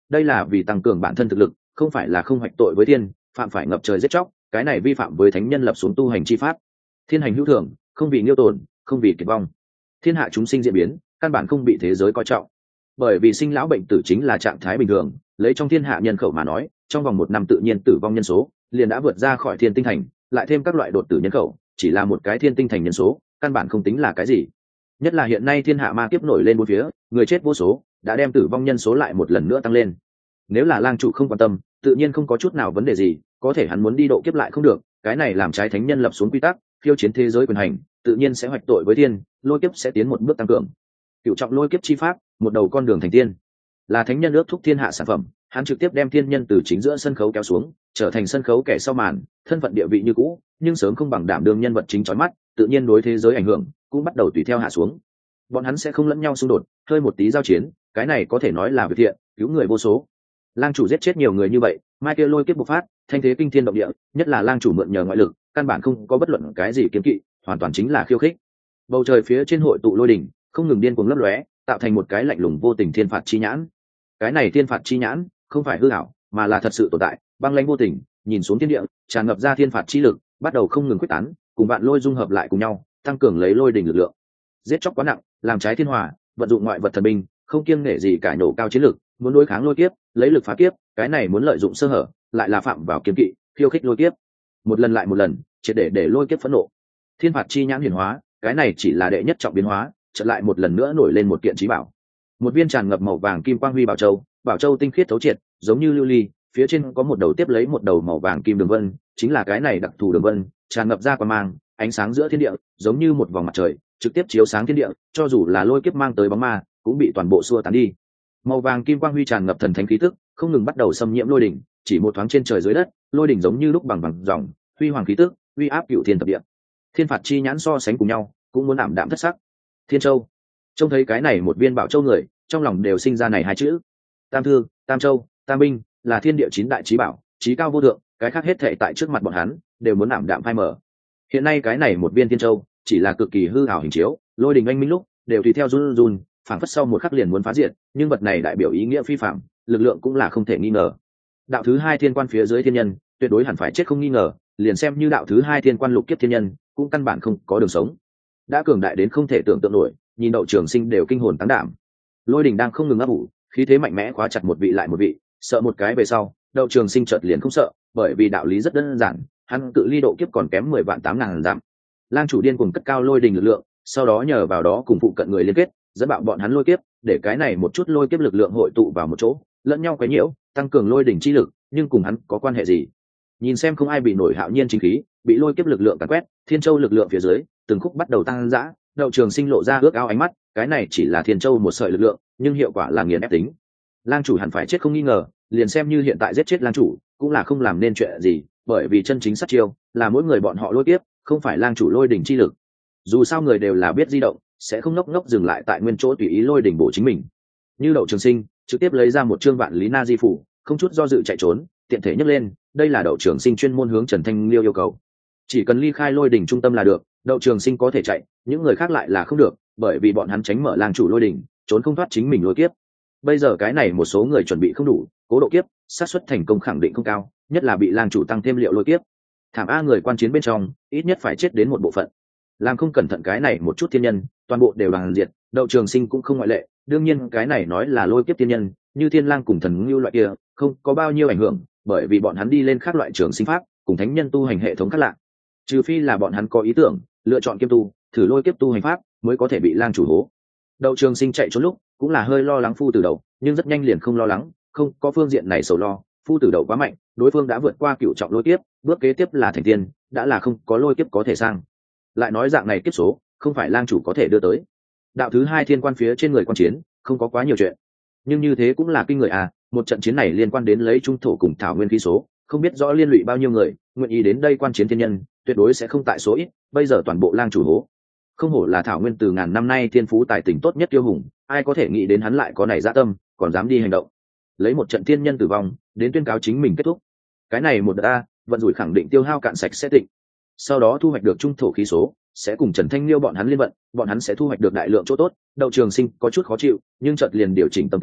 đây là vì tăng cường bản thân thực lực, không phải là không hoạch tội với thiên, phạm phải ngập trời giết chóc, cái này vi phạm với thánh nhân lập xuống tu hành chi pháp. Thiên hành hữu thường, không vì nghiêu tồn, không vì kiệt vong. Thiên hạ chúng sinh diễn biến, căn bản không bị thế giới coi trọng. Bởi vì sinh lão bệnh tử chính là trạng thái bình thường, lấy trong thiên hạ nhân khẩu mà nói, trong vòng một năm tự nhiên tử vong nhân số liền đã vượt ra khỏi thiên tinh thành, lại thêm các loại đột tử nhân khẩu, chỉ là một cái thiên tinh thành nhân số, căn bản không tính là cái gì. Nhất là hiện nay thiên hạ ma kiếp nổi lên bốn phía, người chết vô số, đã đem tử vong nhân số lại một lần nữa tăng lên. Nếu là lang chủ không quan tâm, tự nhiên không có chút nào vấn đề gì, có thể hắn muốn đi độ kiếp lại không được, cái này làm trái thánh nhân lập xuống quy tắc, khiêu chiến thế giới quyền hành, tự nhiên sẽ hoạch tội với thiên, lôi kiếp sẽ tiến một bước tăng cường. Cựu trọng lôi kiếp chi pháp, một đầu con đường thành tiên, là thánh nhân ước thúc thiên hạ sản phẩm, hắn trực tiếp đem thiên nhân từ chính giữa sân khấu kéo xuống, trở thành sân khấu kẻ sau màn, thân phận địa vị như cũ, nhưng sớm không bằng đảm đương nhân vật chính chói mắt, tự nhiên đối thế giới ảnh hưởng cũng bắt đầu tùy theo hạ xuống. Bọn hắn sẽ không lẫn nhau xung đột, hơi một tí giao chiến, cái này có thể nói là việc thiện, cứu người vô số. Lang chủ giết chết nhiều người như vậy, mai kia lôi kiếp bộc phát, thanh thế kinh thiên động địa, nhất là lang chủ mượn nhờ ngoại lực, căn bản không có bất luận cái gì kiếm kỵ, hoàn toàn chính là khiêu khích. Bầu trời phía trên hội tụ lôi đỉnh, không ngừng điên cuồng lấp lóe, tạo thành một cái lạnh lùng vô tình thiên phạt chi nhãn. Cái này thiên phạt chi nhãn không phải hư ảo, mà là thật sự tồn tại, băng lãnh vô tình, nhìn xuống thiên địa, tràn ngập ra thiên phạt chi lực, bắt đầu không ngừng quyết tán, cùng vạn lôi dung hợp lại cùng nhau, tăng cường lấy lôi đỉnh lực lượng. Giết chóc quá nặng, làm trái thiên hòa, vận dụng ngoại vật thần binh, không kiêng nể gì cả nổ cao chiến lực, muốn đối kháng lôi kiếp, lấy lực phá kiếp, cái này muốn lợi dụng sơ hở, lại là phạm vào kiếm kỵ, khiêu khích lôi kiếp. Một lần lại một lần, chỉ để để lôi kiếp phẫn nộ. Thiên phạt chi nhãn hiển hóa, cái này chỉ là đệ nhất trọng biến hóa, trở lại một lần nữa nổi lên một kiện chí bảo. Một viên tràn ngập màu vàng kim quang huy bảo châu, bảo châu tinh khiết thấu triệt, giống như lưu ly, phía trên có một đầu tiếp lấy một đầu màu vàng kim đường vân, chính là cái này đặc thù đường vân, tràn ngập ra quang mang, ánh sáng giữa thiên địa, giống như một vòng mặt trời, trực tiếp chiếu sáng thiên địa, cho dù là lôi kiếp mang tới bóng ma, cũng bị toàn bộ xua tán đi. Màu vàng kim quang huy tràn ngập thần thánh khí tức, không ngừng bắt đầu xâm nhiễm lôi đỉnh, chỉ một thoáng trên trời dưới đất, lôi đỉnh giống như lúc bằng bằng dòng, huy hoàng khí tức, uy áp cửu thiên thập địa. Thiên phạt chi nhãn so sánh cùng nhau, cũng muốn ảm đạm thất sắc. Thiên châu, trông thấy cái này một viên bảo châu người, trong lòng đều sinh ra này hai chữ. Tam thư, tam châu, tam binh, là thiên địa chín đại chí bảo, chí cao vô thượng, cái khác hết thảy tại trước mặt bọn hắn, đều muốn ảm đạm phai mờ. Hiện nay cái này một viên thiên châu, chỉ là cực kỳ hư ảo hình chiếu, lôi đình anh minh lúc, đều tùy theo run run, phảng phất sau một khắc liền muốn phá diệt, nhưng vật này đại biểu ý nghĩa phi phàm, lực lượng cũng là không thể nghi ngờ. Đạo thứ hai thiên quan phía dưới thiên nhân, tuyệt đối hẳn phải chết không nghi ngờ, liền xem như đạo thứ hai thiên quan lục kiếp thiên nhân, cũng căn bản không có đường sống. Đã cường đại đến không thể tưởng tượng nổi, nhìn Đậu Trường Sinh đều kinh hồn táng đảm. Lôi đỉnh đang không ngừng ấp ủ, khí thế mạnh mẽ khóa chặt một vị lại một vị, sợ một cái về sau, Đậu Trường Sinh chợt liền không sợ, bởi vì đạo lý rất đơn giản, hắn cự ly độ kiếp còn kém mười vạn tám ngàn dặm. Lang chủ điên cuồng cất cao lôi đỉnh lực lượng, sau đó nhờ vào đó cùng phụ cận người liên kết, dẫn bạo bọn hắn lôi kiếp, để cái này một chút lôi kiếp lực lượng hội tụ vào một chỗ, lẫn nhau quấy nhiễu, tăng cường lôi đỉnh chi lực, nhưng cùng hắn có quan hệ gì? Nhìn xem không ai bị nổi hạo nhiên chính khí, bị lôi kiếp lực lượng càn quét, Thiên Châu lực lượng phía dưới, từng khúc bắt đầu tăng dã, Đậu Trường Sinh lộ ra ước ao ánh mắt, cái này chỉ là Thiên Châu một sợi lực lượng, nhưng hiệu quả là nghiền ép tính. Lang chủ hẳn phải chết không nghi ngờ, liền xem như hiện tại giết chết lang chủ, cũng là không làm nên chuyện gì, bởi vì chân chính sát chiêu là mỗi người bọn họ lôi kiếp, không phải lang chủ lôi đỉnh chi lực. Dù sao người đều là biết di động, sẽ không ngốc ngốc dừng lại tại nguyên chỗ tùy ý lôi đỉnh bổ chính mình. Như Đậu Trường Sinh trực tiếp lấy ra một chương vạn lý na di phủ, không chút do dự chạy trốn, tiện thể nhấc lên, đây là Đậu Trường Sinh chuyên môn hướng Trần Thanh Liêu yêu cầu. Chỉ cần ly khai lôi đỉnh trung tâm là được, Đậu Trường Sinh có thể chạy, những người khác lại là không được, bởi vì bọn hắn tránh mở lang chủ lôi đỉnh, trốn không thoát chính mình lôi kiếp. Bây giờ cái này một số người chuẩn bị không đủ, cố độ kiếp, xác suất thành công khẳng định không cao, nhất là bị lang chủ tăng thêm liệu lôi kiếp. Thảm a người quan chiến bên trong, ít nhất phải chết đến một bộ phận. Làm không cẩn thận cái này một chút thiên nhân, toàn bộ đều đoàn diệt, Đậu Trường Sinh cũng không ngoại lệ. Đương nhiên cái này nói là lôi kiếp thiên nhân, như Thiên Lang cùng Thần Ngưu loại kia, không có bao nhiêu ảnh hưởng, bởi vì bọn hắn đi lên khác loại trường sinh pháp, cùng thánh nhân tu hành hệ thống khác lạ. Trừ phi là bọn hắn có ý tưởng, lựa chọn kiếp tu, thử lôi kiếp tu hành pháp, mới có thể bị lang chủ hố. Đậu Trường Sinh chạy trốn lúc, cũng là hơi lo lắng phu tử đầu, nhưng rất nhanh liền không lo lắng, không có phương diện này sầu lo, phu tử đầu quá mạnh, đối phương đã vượt qua cựu trọng lôi kiếp, bước kế tiếp là thành tiên, đã là không có lôi kiếp có thể sang. Lại nói dạng này kiếp số, không phải lang chủ có thể đưa tới. Đạo thứ hai thiên quan phía trên người quan chiến, không có quá nhiều chuyện, nhưng như thế cũng là kinh người à, một trận chiến này liên quan đến lấy trung thổ cùng thảo nguyên khí số, không biết rõ liên lụy bao nhiêu người, nguyện ý đến đây quan chiến thiên nhân, tuyệt đối sẽ không tại số ít, bây giờ toàn bộ lang chủ hố. Không hổ là thảo nguyên từ ngàn năm nay thiên phú tài tình tốt nhất tiêu hùng, ai có thể nghĩ đến hắn lại có này dã tâm, còn dám đi hành động, lấy một trận thiên nhân tử vong đến tuyên cáo chính mình kết thúc. Cái này một đợt a, vận rủi khẳng định tiêu hao cạn sạch sẽ tịnh, sau đó thu hoạch được trung thổ khí số, sẽ cùng Trần Thanh Liêu bọn hắn liên vận, bọn hắn sẽ thu hoạch được đại lượng chỗ tốt. Đậu Trường Sinh có chút khó chịu, nhưng chợt liền điều chỉnh tâm tính,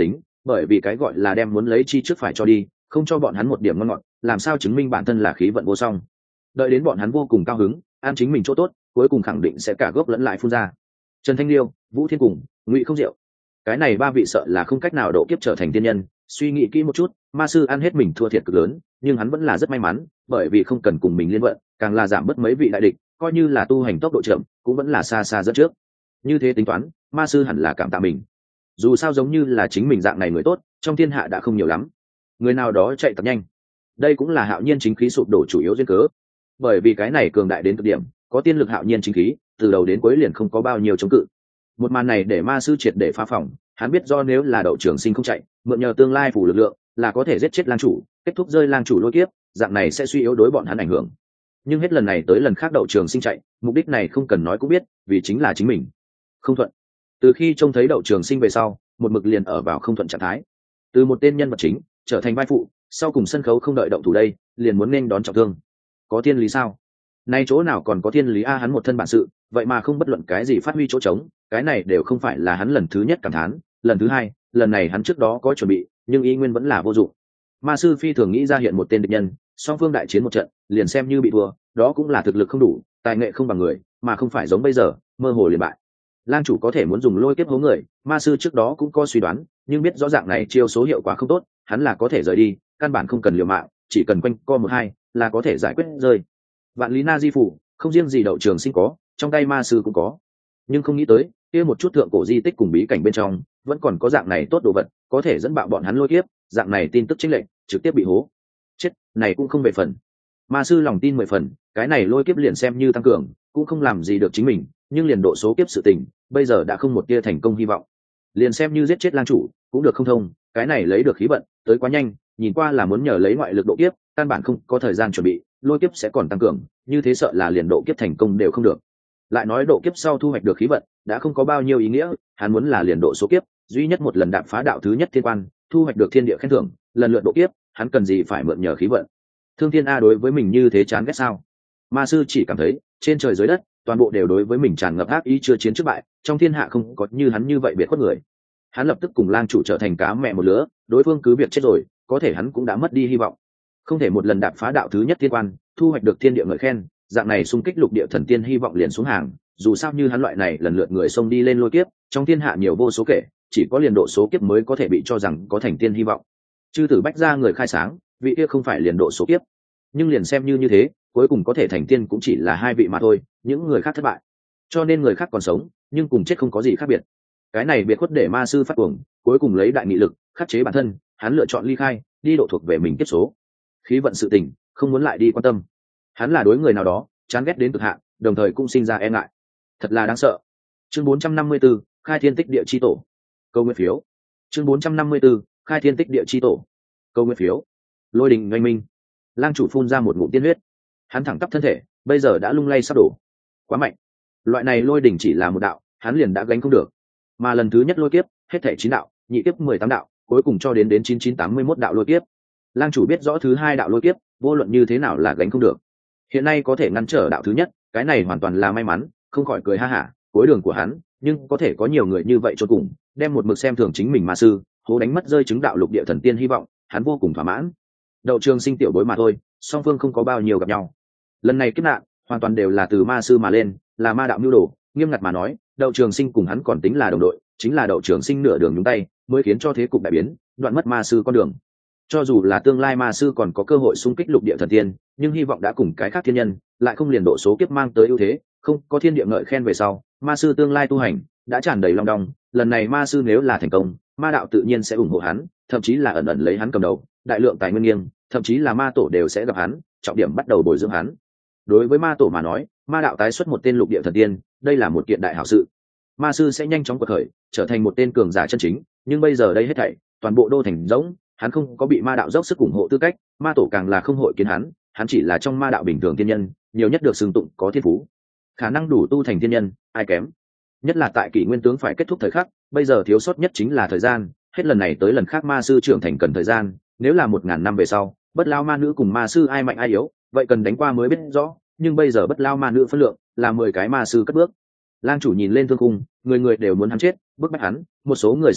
bởi vì cái gọi là đem muốn lấy chi trước phải cho đi, không cho bọn hắn một điểm ngon ngọt, làm sao chứng minh bản thân là khí vận vô song. Đợi đến bọn hắn vô cùng cao hứng, ăn chính mình chỗ tốt, cuối cùng khẳng định sẽ cả gốc lẫn lại phun ra. Trần Thanh Liêu, Vũ Thiên Cùng, Ngụy Không Diệu, cái này ba vị sợ là không cách nào độ kiếp trở thành tiên nhân. Suy nghĩ kỹ một chút, ma sư ăn hết mình thua thiệt cực lớn, nhưng hắn vẫn là rất may mắn, bởi vì không cần cùng mình liên vận, càng là giảm bớt mấy vị đại địch, coi như là tu hành tốc độ chậm, cũng vẫn là xa xa dẫn trước. Như thế tính toán, ma sư hẳn là cảm tạ mình. Dù sao giống như là chính mình dạng này người tốt, trong thiên hạ đã không nhiều lắm. Người nào đó chạy tập nhanh. Đây cũng là Hạo Nhiên chính khí sụp đổ chủ yếu duyên cớ. Bởi vì cái này cường đại đến cực điểm, có tiên lực Hạo Nhiên chính khí, từ đầu đến cuối liền không có bao nhiêu chống cự. Một màn này để ma sư triệt để phá phòng, hắn biết do nếu là Đậu Trường Sinh không chạy, mượn nhờ tương lai phủ lực lượng, là có thể giết chết lang chủ, kết thúc rơi lang chủ lôi kiếp, dạng này sẽ suy yếu đối bọn hắn ảnh hưởng. Nhưng hết lần này tới lần khác Đậu Trường Sinh chạy, mục đích này không cần nói cũng biết, vì chính là chính mình. Không thuận. Từ khi trông thấy Đậu Trường Sinh về sau, một mực liền ở vào không thuận trạng thái. Từ một tên nhân vật chính trở thành vai phụ, sau cùng sân khấu không đợi động thủ đây, liền muốn nên đón trọng thương. Có thiên lý sao? Nay chỗ nào còn có thiên lý a, hắn một thân bản sự, vậy mà không bất luận cái gì phát huy chỗ trống, cái này đều không phải là hắn lần thứ nhất cảm thán, lần thứ hai, lần này hắn trước đó có chuẩn bị, nhưng ý nguyên vẫn là vô dụng. Ma sư phi thường nghĩ ra hiện một tên địch nhân, song phương đại chiến một trận, liền xem như bị thua, đó cũng là thực lực không đủ, tài nghệ không bằng người, mà không phải giống bây giờ, mơ hồ liền bại. Lang chủ có thể muốn dùng lôi kiếp hố người, ma sư trước đó cũng có suy đoán, nhưng biết rõ ràng này chiêu số hiệu quả không tốt, hắn là có thể rời đi, căn bản không cần liều mạng, chỉ cần quanh co một hai là có thể giải quyết rơi. Vạn lý na di phủ, không riêng gì Đậu Trường Sinh có, trong tay ma sư cũng có, nhưng không nghĩ tới kia một chút thượng cổ di tích cùng bí cảnh bên trong vẫn còn có dạng này tốt đồ vật, có thể dẫn bạo bọn hắn lôi kiếp, dạng này tin tức chính lệnh trực tiếp bị hố. Chết, này cũng không về phần. Ma sư lòng tin mười phần, cái này lôi kiếp liền xem như tăng cường, cũng không làm gì được chính mình, nhưng liền độ số kiếp sự tình, bây giờ đã không một tia thành công hy vọng. Liền xem như giết chết lang chủ, cũng được không thông, cái này lấy được khí vận, tới quá nhanh, nhìn qua là muốn nhờ lấy ngoại lực độ kiếp, căn bản không có thời gian chuẩn bị, lôi kiếp sẽ còn tăng cường, như thế sợ là liền độ kiếp thành công đều không được. Lại nói độ kiếp sau thu hoạch được khí vận, đã không có bao nhiêu ý nghĩa, hắn muốn là liền độ số kiếp, duy nhất một lần đạp phá đạo thứ nhất thiên quan, thu hoạch được thiên địa khen thưởng, lần lượt độ kiếp, hắn cần gì phải mượn nhờ khí vận. Thương Thiên A đối với mình như thế chán ghét sao? Ma sư chỉ cảm thấy, trên trời dưới đất, toàn bộ đều đối với mình tràn ngập ác ý, chưa chiến trước bại, trong thiên hạ không có như hắn như vậy biệt khuất người. Hắn lập tức cùng lang chủ trở thành cá mẹ một lứa, đối phương cứ việc chết rồi, có thể hắn cũng đã mất đi hy vọng. Không thể một lần đạp phá đạo thứ nhất thiên quan, thu hoạch được thiên địa ngợi khen, dạng này xung kích lục địa thần tiên hy vọng liền xuống hàng. Dù sao như hắn loại này lần lượt người xông đi lên lôi kiếp, trong thiên hạ nhiều vô số kể, chỉ có liền độ số kiếp mới có thể bị cho rằng có thành tiên hy vọng. Chư tử bách gia người khai sáng, vị kia không phải liền độ số kiếp, nhưng liền xem như như thế, cuối cùng có thể thành tiên cũng chỉ là hai vị mà thôi, những người khác thất bại. Cho nên người khác còn sống, nhưng cùng chết không có gì khác biệt. Cái này biệt khuất để ma sư phát cuồng, cuối cùng lấy đại nghị lực khắc chế bản thân, hắn lựa chọn ly khai, đi độ thuộc về mình kiếp số. Khí vận sự tình, không muốn lại đi quan tâm. Hắn là đối người nào đó chán ghét đến cực hạn, đồng thời cũng sinh ra e ngại. Thật là đáng sợ. Chương bốn trăm năm mươi 4, khai thiên tích địa chi tổ. Câu nguyên phiếu. Chương bốn trăm năm mươi 4, khai thiên tích địa chi tổ. Câu nguyên phiếu. Lôi đình oanh minh. Lang chủ phun ra một ngụm tiên huyết. Hắn thẳng tắp thân thể, bây giờ đã lung lay sắp đổ. Quá mạnh. Loại này lôi đỉnh chỉ là một đạo, hắn liền đã gánh không được. Mà lần thứ nhất lôi kiếp, hết thảy chín đạo, nhị kiếp mười tám đạo, cuối cùng cho đến đến chín chín tám mươi mốt đạo lôi kiếp. Lang chủ biết rõ thứ hai đạo lôi kiếp, vô luận như thế nào là gánh không được. Hiện nay có thể ngăn trở đạo thứ nhất, cái này hoàn toàn là may mắn, không khỏi cười ha hả, cuối đường của hắn, nhưng có thể có nhiều người như vậy cho cùng, đem một mực xem thường chính mình ma sư, hố đánh mất rơi chứng đạo lục địa thần tiên hy vọng, hắn vô cùng thỏa mãn. Đậu Trường Sinh tiểu bối mà thôi, song phương không có bao nhiêu gặp nhau. Lần này kiếp nạn, hoàn toàn đều là từ ma sư mà lên, là ma đạo nhu đồ, nghiêm ngặt mà nói, Đậu Trường Sinh cùng hắn còn tính là đồng đội, chính là Đậu Trường Sinh nửa đường nhúng tay, mới khiến cho thế cục đại biến, đoạn mất ma sư con đường. Cho dù là tương lai ma sư còn có cơ hội xung kích lục địa thần tiên, nhưng hy vọng đã cùng cái khác thiên nhân, lại không liền độ số kiếp mang tới ưu thế, không có thiên địa ngợi khen về sau, ma sư tương lai tu hành đã tràn đầy long đong, lần này ma sư nếu là thành công, ma đạo tự nhiên sẽ ủng hộ hắn, thậm chí là ẩn ẩn lấy hắn cầm đầu, đại lượng tài nguyên nghiêng, thậm chí là ma tổ đều sẽ gặp hắn, trọng điểm bắt đầu bồi dưỡng hắn. Đối với ma tổ mà nói, ma đạo tái xuất một tên lục địa thần tiên, đây là một kiện đại hảo sự. Ma sư sẽ nhanh chóng quật khởi, trở thành một tên cường giả chân chính, nhưng bây giờ đây hết thảy, toàn bộ đô thành rỗng, hắn không có bị ma đạo dốc sức ủng hộ tư cách, ma tổ càng là không hội kiến hắn, hắn chỉ là trong ma đạo bình thường thiên nhân, nhiều nhất được xưng tụng có thiên phú, khả năng đủ tu thành thiên nhân, ai kém. Nhất là tại kỷ nguyên tướng phải kết thúc thời khắc, bây giờ thiếu sót nhất chính là thời gian, hết lần này tới lần khác ma sư trưởng thành cần thời gian, nếu là một ngàn năm về sau, bất lao ma nữ cùng ma sư ai mạnh ai yếu, vậy cần đánh qua mới biết rõ, nhưng bây giờ bất lao ma nữ phân lượng là mười cái ma sư cất bước. Lang chủ nhìn lên thương khung, người người đều muốn hắn chết, bức bách hắn, một số người xem kịch,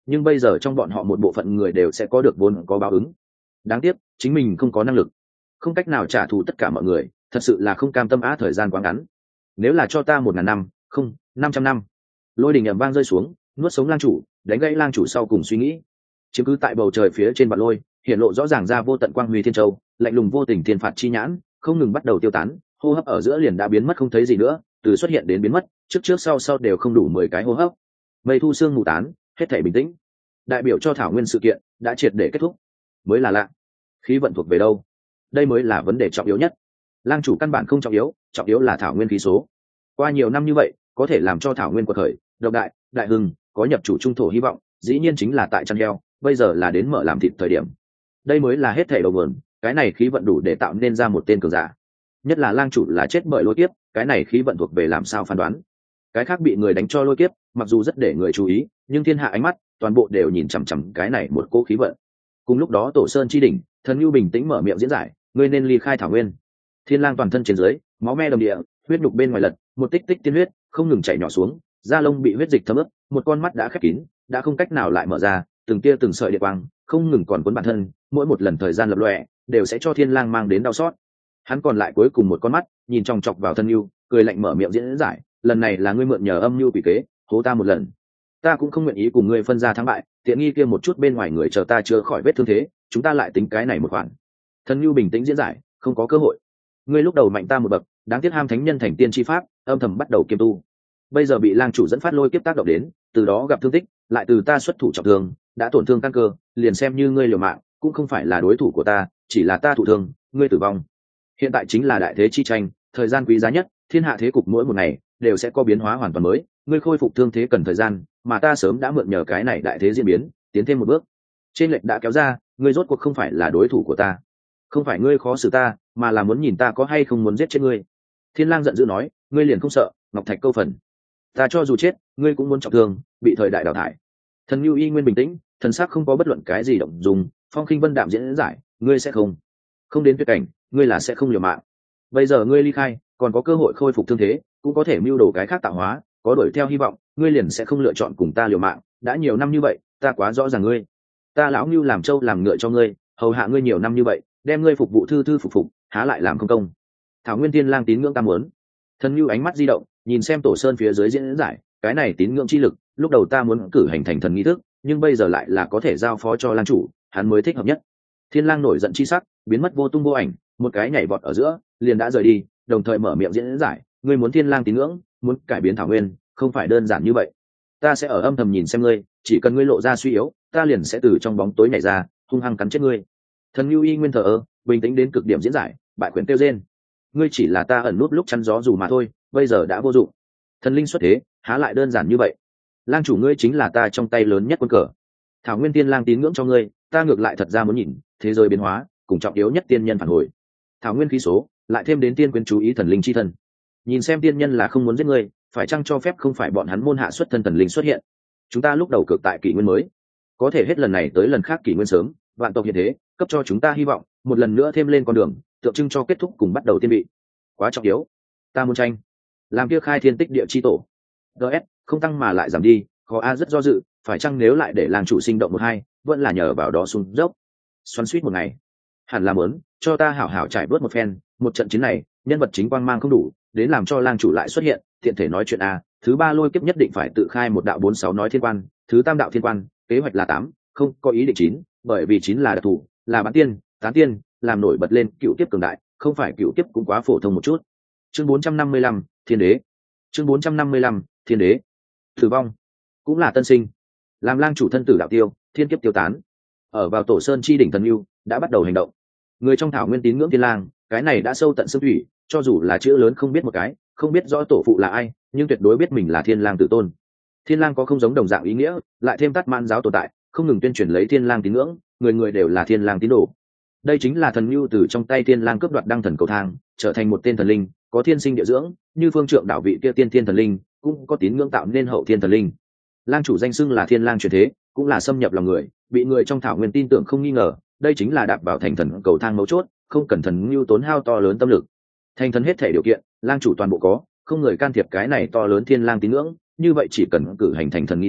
nhưng bây giờ trong bọn họ một bộ phận người đều sẽ có được vốn có báo ứng. Đáng tiếc chính mình không có năng lực, không cách nào trả thù tất cả mọi người, thật sự là không cam tâm á thời gian quá ngắn. Nếu là cho ta một ngàn năm, không năm trăm năm. Lôi đình ầm vang rơi xuống, nuốt sống lang chủ, đánh gãy lang chủ sau cùng suy nghĩ. Chiếm cứ tại bầu trời phía trên vạn lôi, hiện lộ rõ ràng ra vô tận quang huy thiên châu, lạnh lùng vô tình thiên phạt chi nhãn, không ngừng bắt đầu tiêu tán, hô hấp ở giữa liền đã biến mất không thấy gì nữa, từ xuất hiện đến biến mất, trước trước sau sau đều không đủ mười cái hô hấp. Mây thu sương mù tán, hết thảy bình tĩnh, đại biểu cho thảo nguyên sự kiện đã triệt để kết thúc. Mới là lạ, khí vận thuộc về đâu? Đây mới là vấn đề trọng yếu nhất. Lang chủ căn bản không trọng yếu, trọng yếu là thảo nguyên khí số. Qua nhiều năm như vậy, có thể làm cho thảo nguyên quật khởi, độc đại, đại hưng, có nhập chủ trung thổ hy vọng, dĩ nhiên chính là tại chăn heo, bây giờ là đến mở làm thịt thời điểm. Đây mới là hết thảy đầu nguồn, cái này khí vận đủ để tạo nên ra một tên cường giả. Nhất là lang chủ là chết bởi lôi kiếp, cái này khí vận thuộc về làm sao phán đoán? Cái khác bị người đánh cho lôi kiếp, mặc dù rất để người chú ý, nhưng thiên hạ ánh mắt toàn bộ đều nhìn chằm chằm cái này một cỗ khí vận. Cùng lúc đó Tổ Sơn chi đỉnh, Thần Nhu bình tĩnh mở miệng diễn giải, ngươi nên ly khai thảo nguyên. Thiên lang toàn thân trên dưới, máu me đầm địa, huyết nhục bên ngoài lật, một tích tích tiên huyết không ngừng chảy nhỏ xuống, da lông bị huyết dịch thấm ướt, một con mắt đã khép kín, đã không cách nào lại mở ra, từng tia từng sợi điện quang không ngừng còn cuốn bản thân, mỗi một lần thời gian lập lòe đều sẽ cho thiên lang mang đến đau xót. Hắn còn lại cuối cùng một con mắt nhìn chòng chọc vào Thân Nhu, cười lạnh mở miệng diễn giải, lần này là ngươi mượn nhờ âm nhu quỷ kế hố ta một lần, ta cũng không nguyện ý cùng ngươi phân ra thắng bại, tiện nghi kia một chút bên ngoài người chờ ta chữa khỏi vết thương thế, chúng ta lại tính cái này một khoản. Thân Nhu bình tĩnh diễn giải, không có cơ hội. Ngươi lúc đầu mạnh ta một bậc, đáng tiếc ham thánh nhân thành tiên chi pháp, âm thầm bắt đầu kiêm tu. Bây giờ bị lang chủ dẫn phát lôi kiếp tác động đến, từ đó gặp thương tích, lại từ ta xuất thủ trọng thương, đã tổn thương căn cơ, liền xem như ngươi liều mạng, cũng không phải là đối thủ của ta, chỉ là ta thụ thương, ngươi tử vong. Hiện tại chính là đại thế chi tranh, thời gian quý giá nhất, thiên hạ thế cục mỗi một ngày đều sẽ có biến hóa hoàn toàn mới, ngươi khôi phục thương thế cần thời gian, mà ta sớm đã mượn nhờ cái này đại thế diễn biến, tiến thêm một bước. Trên lệch đã kéo ra, ngươi rốt cuộc không phải là đối thủ của ta. Không phải ngươi khó xử ta, mà là muốn nhìn ta có hay không muốn giết chết ngươi. Thiên lang giận dữ nói, ngươi liền không sợ ngọc thạch câu phần? Ta cho dù chết, ngươi cũng muốn trọng thương, bị thời đại đào thải. Thần Nhu y nguyên bình tĩnh, thần sắc không có bất luận cái gì động dùng, phong khinh vân đạm diễn giải, ngươi sẽ không không đến tuyệt cảnh, ngươi là sẽ không liều mạng. Bây giờ ngươi ly khai, còn có cơ hội khôi phục thương thế, cũng có thể mưu đồ cái khác tạo hóa, có đuổi theo hy vọng, ngươi liền sẽ không lựa chọn cùng ta liều mạng. Đã nhiều năm như vậy, ta quá rõ ràng ngươi, ta lão Nưu làm trâu làm ngựa cho ngươi, hầu hạ ngươi nhiều năm như vậy, đem ngươi phục vụ thư thư phục phục, há lại làm không công? Thảo Nguyên Tiên Lang tín ngưỡng ta muốn. Thần Nhu ánh mắt di động, nhìn xem Tổ Sơn phía dưới diễn giải, cái này tín ngưỡng chi lực, lúc đầu ta muốn cử hành thành thần nghi thức, nhưng bây giờ lại là có thể giao phó cho lang chủ, hắn mới thích hợp nhất. Thiên Lang nổi giận chi sắc, biến mất vô tung vô ảnh, một cái nhảy vọt ở giữa, liền đã rời đi, đồng thời mở miệng diễn giải, ngươi muốn Thiên Lang tín ngưỡng, muốn cải biến Thảo Nguyên, không phải đơn giản như vậy. Ta sẽ ở âm thầm nhìn xem ngươi, chỉ cần ngươi lộ ra suy yếu, ta liền sẽ từ trong bóng tối nhảy ra, hung hăng cắn chết ngươi. Thần Nhu y nguyên thờ ơ, bình tĩnh đến cực điểm diễn giải, bại quyển tiêu rên, ngươi chỉ là ta ẩn nút lúc chắn gió dù mà thôi, bây giờ đã vô dụng. Thần linh xuất thế, há lại đơn giản như vậy? Lang chủ ngươi chính là ta trong tay lớn nhất quân cờ. Thảo Nguyên Tiên Lang tín ngưỡng cho ngươi, ta ngược lại thật ra muốn nhìn thế giới biến hóa, cùng trọng yếu nhất tiên nhân phản hồi. Thảo Nguyên khí số, lại thêm đến tiên quyến chú ý thần linh chi thân. Nhìn xem tiên nhân là không muốn giết ngươi, phải chăng cho phép không phải bọn hắn môn hạ xuất thân thần linh xuất hiện? Chúng ta lúc đầu cực tại kỷ nguyên mới, có thể hết lần này tới lần khác kỷ nguyên sớm, vạn tộc hiện thế, cấp cho chúng ta hy vọng, một lần nữa thêm lên con đường, tượng trưng cho kết thúc cùng bắt đầu tiên vị. Quá trọng yếu, ta muốn tranh, làm kia khai thiên tích địa chi tổ. ds không tăng mà lại giảm đi, khó a rất do dự, phải chăng nếu lại để làng chủ sinh động một hai, vẫn là nhờ vào đó xuống dốc. Xoắn suýt một ngày, hẳn là muốn cho ta hảo hảo trải bớt một phen, một trận chiến này nhân vật chính quang mang không đủ, đến làm cho lang chủ lại xuất hiện, tiện thể nói chuyện a. Thứ ba lôi kiếp nhất định phải tự khai một đạo bốn sáu nói thiên quan, thứ tam đạo thiên quan, kế hoạch là tám, không có ý định chín, bởi vì chín là đặc thù, là bán tiên, tán tiên, làm nổi bật lên cựu kiếp cường đại, không phải cựu kiếp cũng quá phổ thông một chút. Chương bốn trăm năm mươi lăm, Thiên Đế. Chương bốn trăm năm mươi lăm, Thiên Đế. Tử vong cũng là tân sinh, làm lang chủ thân tử đạo tiêu, thiên kiếp tiêu tán. Ở vào Tổ Sơn chi đỉnh Thần Nhu đã bắt đầu hành động. Người trong Thảo Nguyên tín ngưỡng Thiên Lang, cái này đã sâu tận xương thủy, cho dù là chữ lớn không biết một cái, không biết rõ tổ phụ là ai, nhưng tuyệt đối biết mình là Thiên Lang tử tôn. Thiên Lang có không giống đồng dạng ý nghĩa, lại thêm tát mãn giáo tồn tại, không ngừng tuyên truyền lấy Thiên Lang tín ngưỡng, người người đều là Thiên Lang tín đồ. Đây chính là Thần Nhu từ trong tay Thiên Lang cướp đoạt đăng thần cầu thang, trở thành một tên thần linh, có thiên sinh địa dưỡng, như phương trượng đạo vị kia tiên thiên thần linh, cũng có tín ngưỡng tạo nên hậu thiên thần linh. Lang chủ danh xưng là Thiên Lang truyền thế, cũng là xâm nhập lòng người, bị người trong Thảo Nguyên tin tưởng không nghi ngờ, đây chính là đạp vào thành thần cầu thang mấu chốt, không cần Thần Nhu tốn hao to lớn tâm lực. Thành thần hết thể điều kiện, lang chủ toàn bộ có, không người can thiệp cái này to lớn Thiên Lang tín ngưỡng, như vậy chỉ cần cử hành thành thần nghi thức,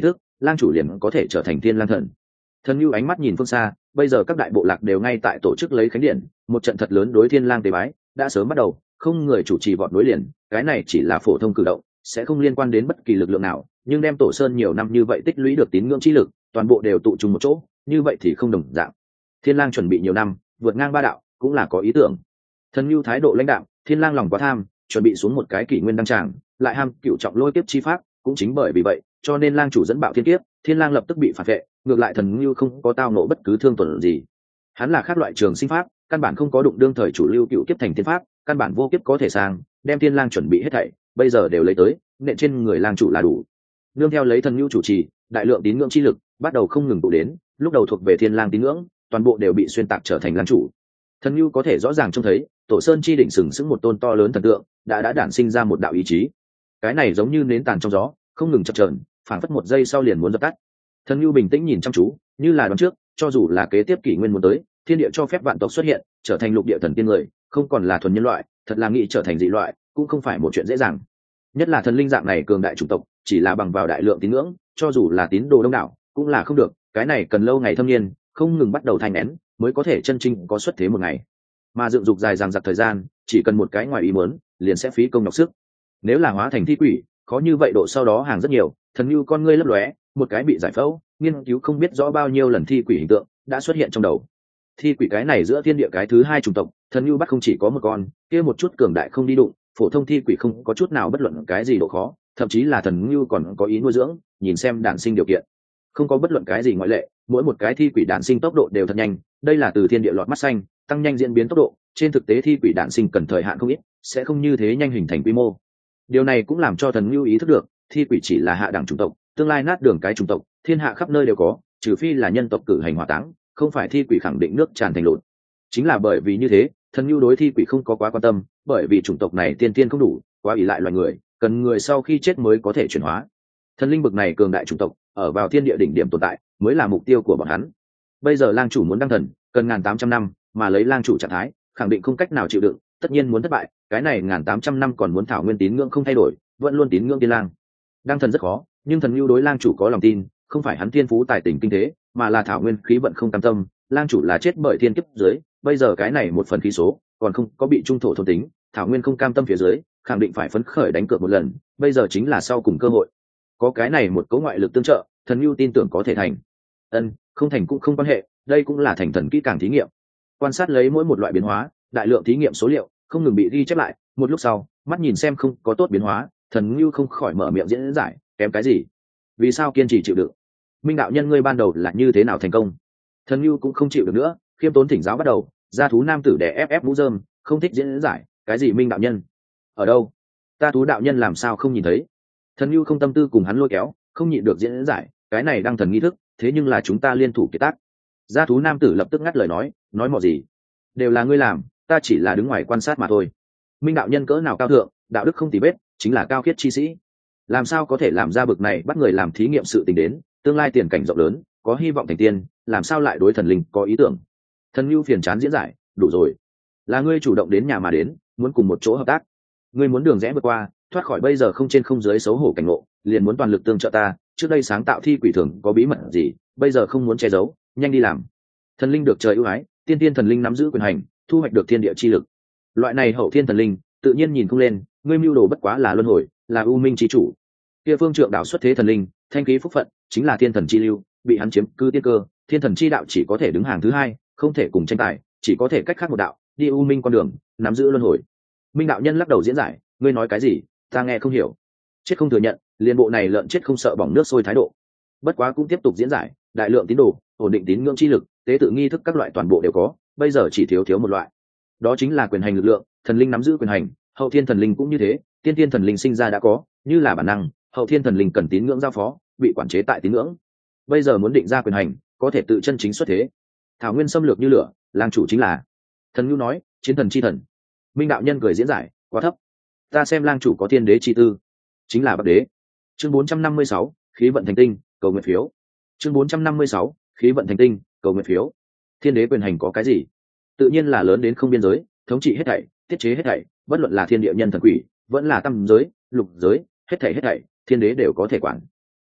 lang chủ liền có thể trở thành thiên lang thần. Thần Nhu ánh mắt nhìn phương xa, bây giờ các đại bộ lạc đều ngay tại tổ chức lấy khánh điện, một trận thật lớn đối thiên lang tế bái đã sớm bắt đầu, không người chủ trì vọt nối liền, cái này chỉ là phổ thông cử động, sẽ không liên quan đến bất kỳ lực lượng nào, nhưng đem tổ sơn nhiều năm như vậy tích lũy được tín ngưỡng chi lực, toàn bộ đều tụ trùng một chỗ, như vậy thì không đồng dạng. Thiên lang chuẩn bị nhiều năm, vượt ngang ba đạo, cũng là có ý tưởng. Thần Nhu thái độ lãnh đạo, thiên lang lòng quá tham, chuẩn bị xuống một cái kỷ nguyên đăng tràng, lại ham cựu trọng lôi kiếp chi pháp, cũng chính bởi vì vậy, cho nên lang chủ dẫn bạo thiên kiếp, thiên lang lập tức bị phản vệ, ngược lại Thần Nhu không có tao nộ bất cứ thương tổn gì. Hắn là khác loại trường sinh pháp, căn bản không có đụng đương thời chủ lưu cựu kiếp thành thiên pháp, căn bản vô kiếp có thể sang, đem thiên lang chuẩn bị hết thảy, bây giờ đều lấy tới, nện trên người lang chủ là đủ. Nương theo lấy Thần Nhu chủ trì, đại lượng tín ngưỡng chi lực bắt đầu không ngừng tụ đến, lúc đầu thuộc về thiên lang tín ngưỡng, toàn bộ đều bị xuyên tạc trở thành lang chủ. Thần Nhu có thể rõ ràng trông thấy, tổ sơn chi đỉnh sừng sững một tôn to lớn thần tượng, đã đã đản sinh ra một đạo ý chí. Cái này giống như nến tàn trong gió, không ngừng chập chờn, phảng phất một giây sau liền muốn dập tắt. Thần Nhu bình tĩnh nhìn chăm chú, như là đoán trước, cho dù là kế tiếp kỷ nguyên muốn tới, thiên địa cho phép vạn tộc xuất hiện, trở thành lục địa thần tiên người, không còn là thuần nhân loại, thật là nghĩ trở thành dị loại, cũng không phải một chuyện dễ dàng. Nhất là thần linh dạng này cường đại chủng tộc, chỉ là bằng vào đại lượng tín ngưỡng, cho dù là tín đồ đông đảo, cũng là không được, cái này cần lâu ngày thâm niên, không ngừng bắt đầu thành nén, mới có thể chân chính có xuất thế một ngày. Mà dựng dục dài dằng dặc thời gian, chỉ cần một cái ngoài ý muốn, liền sẽ phí công nhọc sức. Nếu là hóa thành thi quỷ, khó như vậy độ sau đó hàng rất nhiều. Thần Nhu con ngươi lấp lóe, một cái bị giải phẫu, nghiên cứu không biết rõ bao nhiêu lần thi quỷ hình tượng đã xuất hiện trong đầu. Thi quỷ cái này giữa thiên địa cái thứ hai chủng tộc, Thần Nhu bắt không chỉ có một con, kia một chút cường đại không đi đụng, phổ thông thi quỷ không có chút nào bất luận cái gì độ khó, thậm chí là Thần Nhu còn có ý nuôi dưỡng, nhìn xem đản sinh điều kiện, không có bất luận cái gì ngoại lệ, mỗi một cái thi quỷ đản sinh tốc độ đều thật nhanh, đây là từ thiên địa lọt mắt xanh, tăng nhanh diễn biến tốc độ, trên thực tế thi quỷ đản sinh cần thời hạn không ít, sẽ không như thế nhanh hình thành quy mô. Điều này cũng làm cho Thần Nhu ý thức được, thi quỷ chỉ là hạ đẳng chủng tộc, tương lai nát đường cái chủng tộc, thiên hạ khắp nơi đều có, trừ phi là nhân tộc cử hành hỏa táng, không phải thi quỷ khẳng định nước tràn thành lụt. Chính là bởi vì như thế, Thần Nhu đối thi quỷ không có quá quan tâm, bởi vì chủng tộc này tiên tiên không đủ, quá ỷ lại loài người, cần người sau khi chết mới có thể chuyển hóa. Thần linh bực này cường đại chủng tộc, ở vào thiên địa đỉnh điểm tồn tại, mới là mục tiêu của bọn hắn. Bây giờ lang chủ muốn đăng thần, cần ngàn tám trăm năm, mà lấy lang chủ trạng thái, khẳng định không cách nào chịu đựng, tất nhiên muốn thất bại, cái này ngàn tám trăm năm còn muốn thảo nguyên tín ngưỡng không thay đổi, vẫn luôn tín ngưỡng tiên lang. Đăng thần rất khó, nhưng Thần Nhu đối lang chủ có lòng tin, không phải hắn thiên phú tài tình kinh tế, mà là thảo nguyên khí vận không cam tâm, lang chủ là chết bởi thiên kiếp dưới, bây giờ cái này một phần khí số, còn không có bị trung thổ thôn tính, thảo nguyên không cam tâm phía dưới, khẳng định phải phấn khởi đánh cược một lần, bây giờ chính là sau cùng cơ hội. Có cái này một cấu ngoại lực tương trợ, Thần Nhu tin tưởng có thể thành. Ân, không thành cũng không quan hệ, đây cũng là thành thần kỹ càng thí nghiệm. Quan sát lấy mỗi một loại biến hóa, đại lượng thí nghiệm số liệu không ngừng bị ghi chép lại, một lúc sau, mắt nhìn xem không có tốt biến hóa, Thần Nhu không khỏi mở miệng diễn giải, kém cái gì? Vì sao kiên trì chịu đựng? Minh đạo nhân ngươi ban đầu là như thế nào thành công? Thần Nhu cũng không chịu được nữa, khiêm tốn thỉnh giáo bắt đầu, gia thú nam tử đè ép ép mũ rơm, không thích diễn giải, cái gì Minh đạo nhân? Ở đâu? Ta thú đạo nhân làm sao không nhìn thấy? Thần Nhu không tâm tư cùng hắn lôi kéo, không nhịn được diễn giải, cái này đang thần nghi thức, thế nhưng là chúng ta liên thủ kiệt tác. Gia thú nam tử lập tức ngắt lời nói, nói mò gì? Đều là ngươi làm, ta chỉ là đứng ngoài quan sát mà thôi. Minh đạo nhân cỡ nào cao thượng, đạo đức không tì vết, chính là cao khiết chi sĩ. Làm sao có thể làm ra bực này bắt người làm thí nghiệm sự tình đến, tương lai tiền cảnh rộng lớn, có hy vọng thành tiên, làm sao lại đối thần linh có ý tưởng? Thần Nhu phiền chán diễn giải, đủ rồi. Là ngươi chủ động đến nhà mà đến, muốn cùng một chỗ hợp tác. Ngươi muốn đường rẽ vượt qua, thoát khỏi bây giờ không trên không dưới xấu hổ cảnh ngộ, liền muốn toàn lực tương trợ ta, trước đây sáng tạo thi quỷ thường có bí mật gì, bây giờ không muốn che giấu, nhanh đi làm. Thần linh được trời ưu ái, tiên tiên thần linh nắm giữ quyền hành, thu hoạch được thiên địa chi lực. Loại này hậu thiên thần linh, tự nhiên nhìn không lên, ngươi mưu đồ bất quá là luân hồi, là u minh chi chủ. Kia phương trượng đạo xuất thế thần linh, thanh khí phúc phận, chính là thiên thần chi lưu, bị hắn chiếm cư tiên cơ, thiên thần chi đạo chỉ có thể đứng hàng thứ hai, không thể cùng tranh tài, chỉ có thể cách khác một đạo, đi u minh con đường, nắm giữ luân hồi. Minh đạo nhân lắc đầu diễn giải, ngươi nói cái gì, ta nghe không hiểu. Chết không thừa nhận, liên bộ này lợn chết không sợ bỏng nước sôi thái độ. Bất quá cũng tiếp tục diễn giải, đại lượng tín đồ, ổn định tín ngưỡng chi lực, tế tự nghi thức các loại toàn bộ đều có, bây giờ chỉ thiếu thiếu một loại. Đó chính là quyền hành lực lượng, thần linh nắm giữ quyền hành, hậu thiên thần linh cũng như thế, tiên tiên thần linh sinh ra đã có, như là bản năng, hậu thiên thần linh cần tín ngưỡng giao phó, bị quản chế tại tín ngưỡng. Bây giờ muốn định ra quyền hành, có thể tự chân chính xuất thế. Thảo nguyên xâm lược như lửa, lang chủ chính là. Thần Nhu nói, chiến thần chi thần. Minh đạo nhân cười diễn giải, quá thấp. Ta xem lang chủ có thiên đế chi tư, chính là bắc đế. Chương bốn trăm năm mươi sáu, khí vận thành tinh, cầu nguyện phiếu. Chương bốn trăm năm mươi sáu, khí vận thành tinh, cầu nguyện phiếu. Thiên đế quyền hành có cái gì? Tự nhiên là lớn đến không biên giới, thống trị hết thảy, tiết chế hết thảy, bất luận là thiên địa nhân thần quỷ, vẫn là tam giới, lục giới, hết thảy hết thảy, thiên đế đều có thể quản.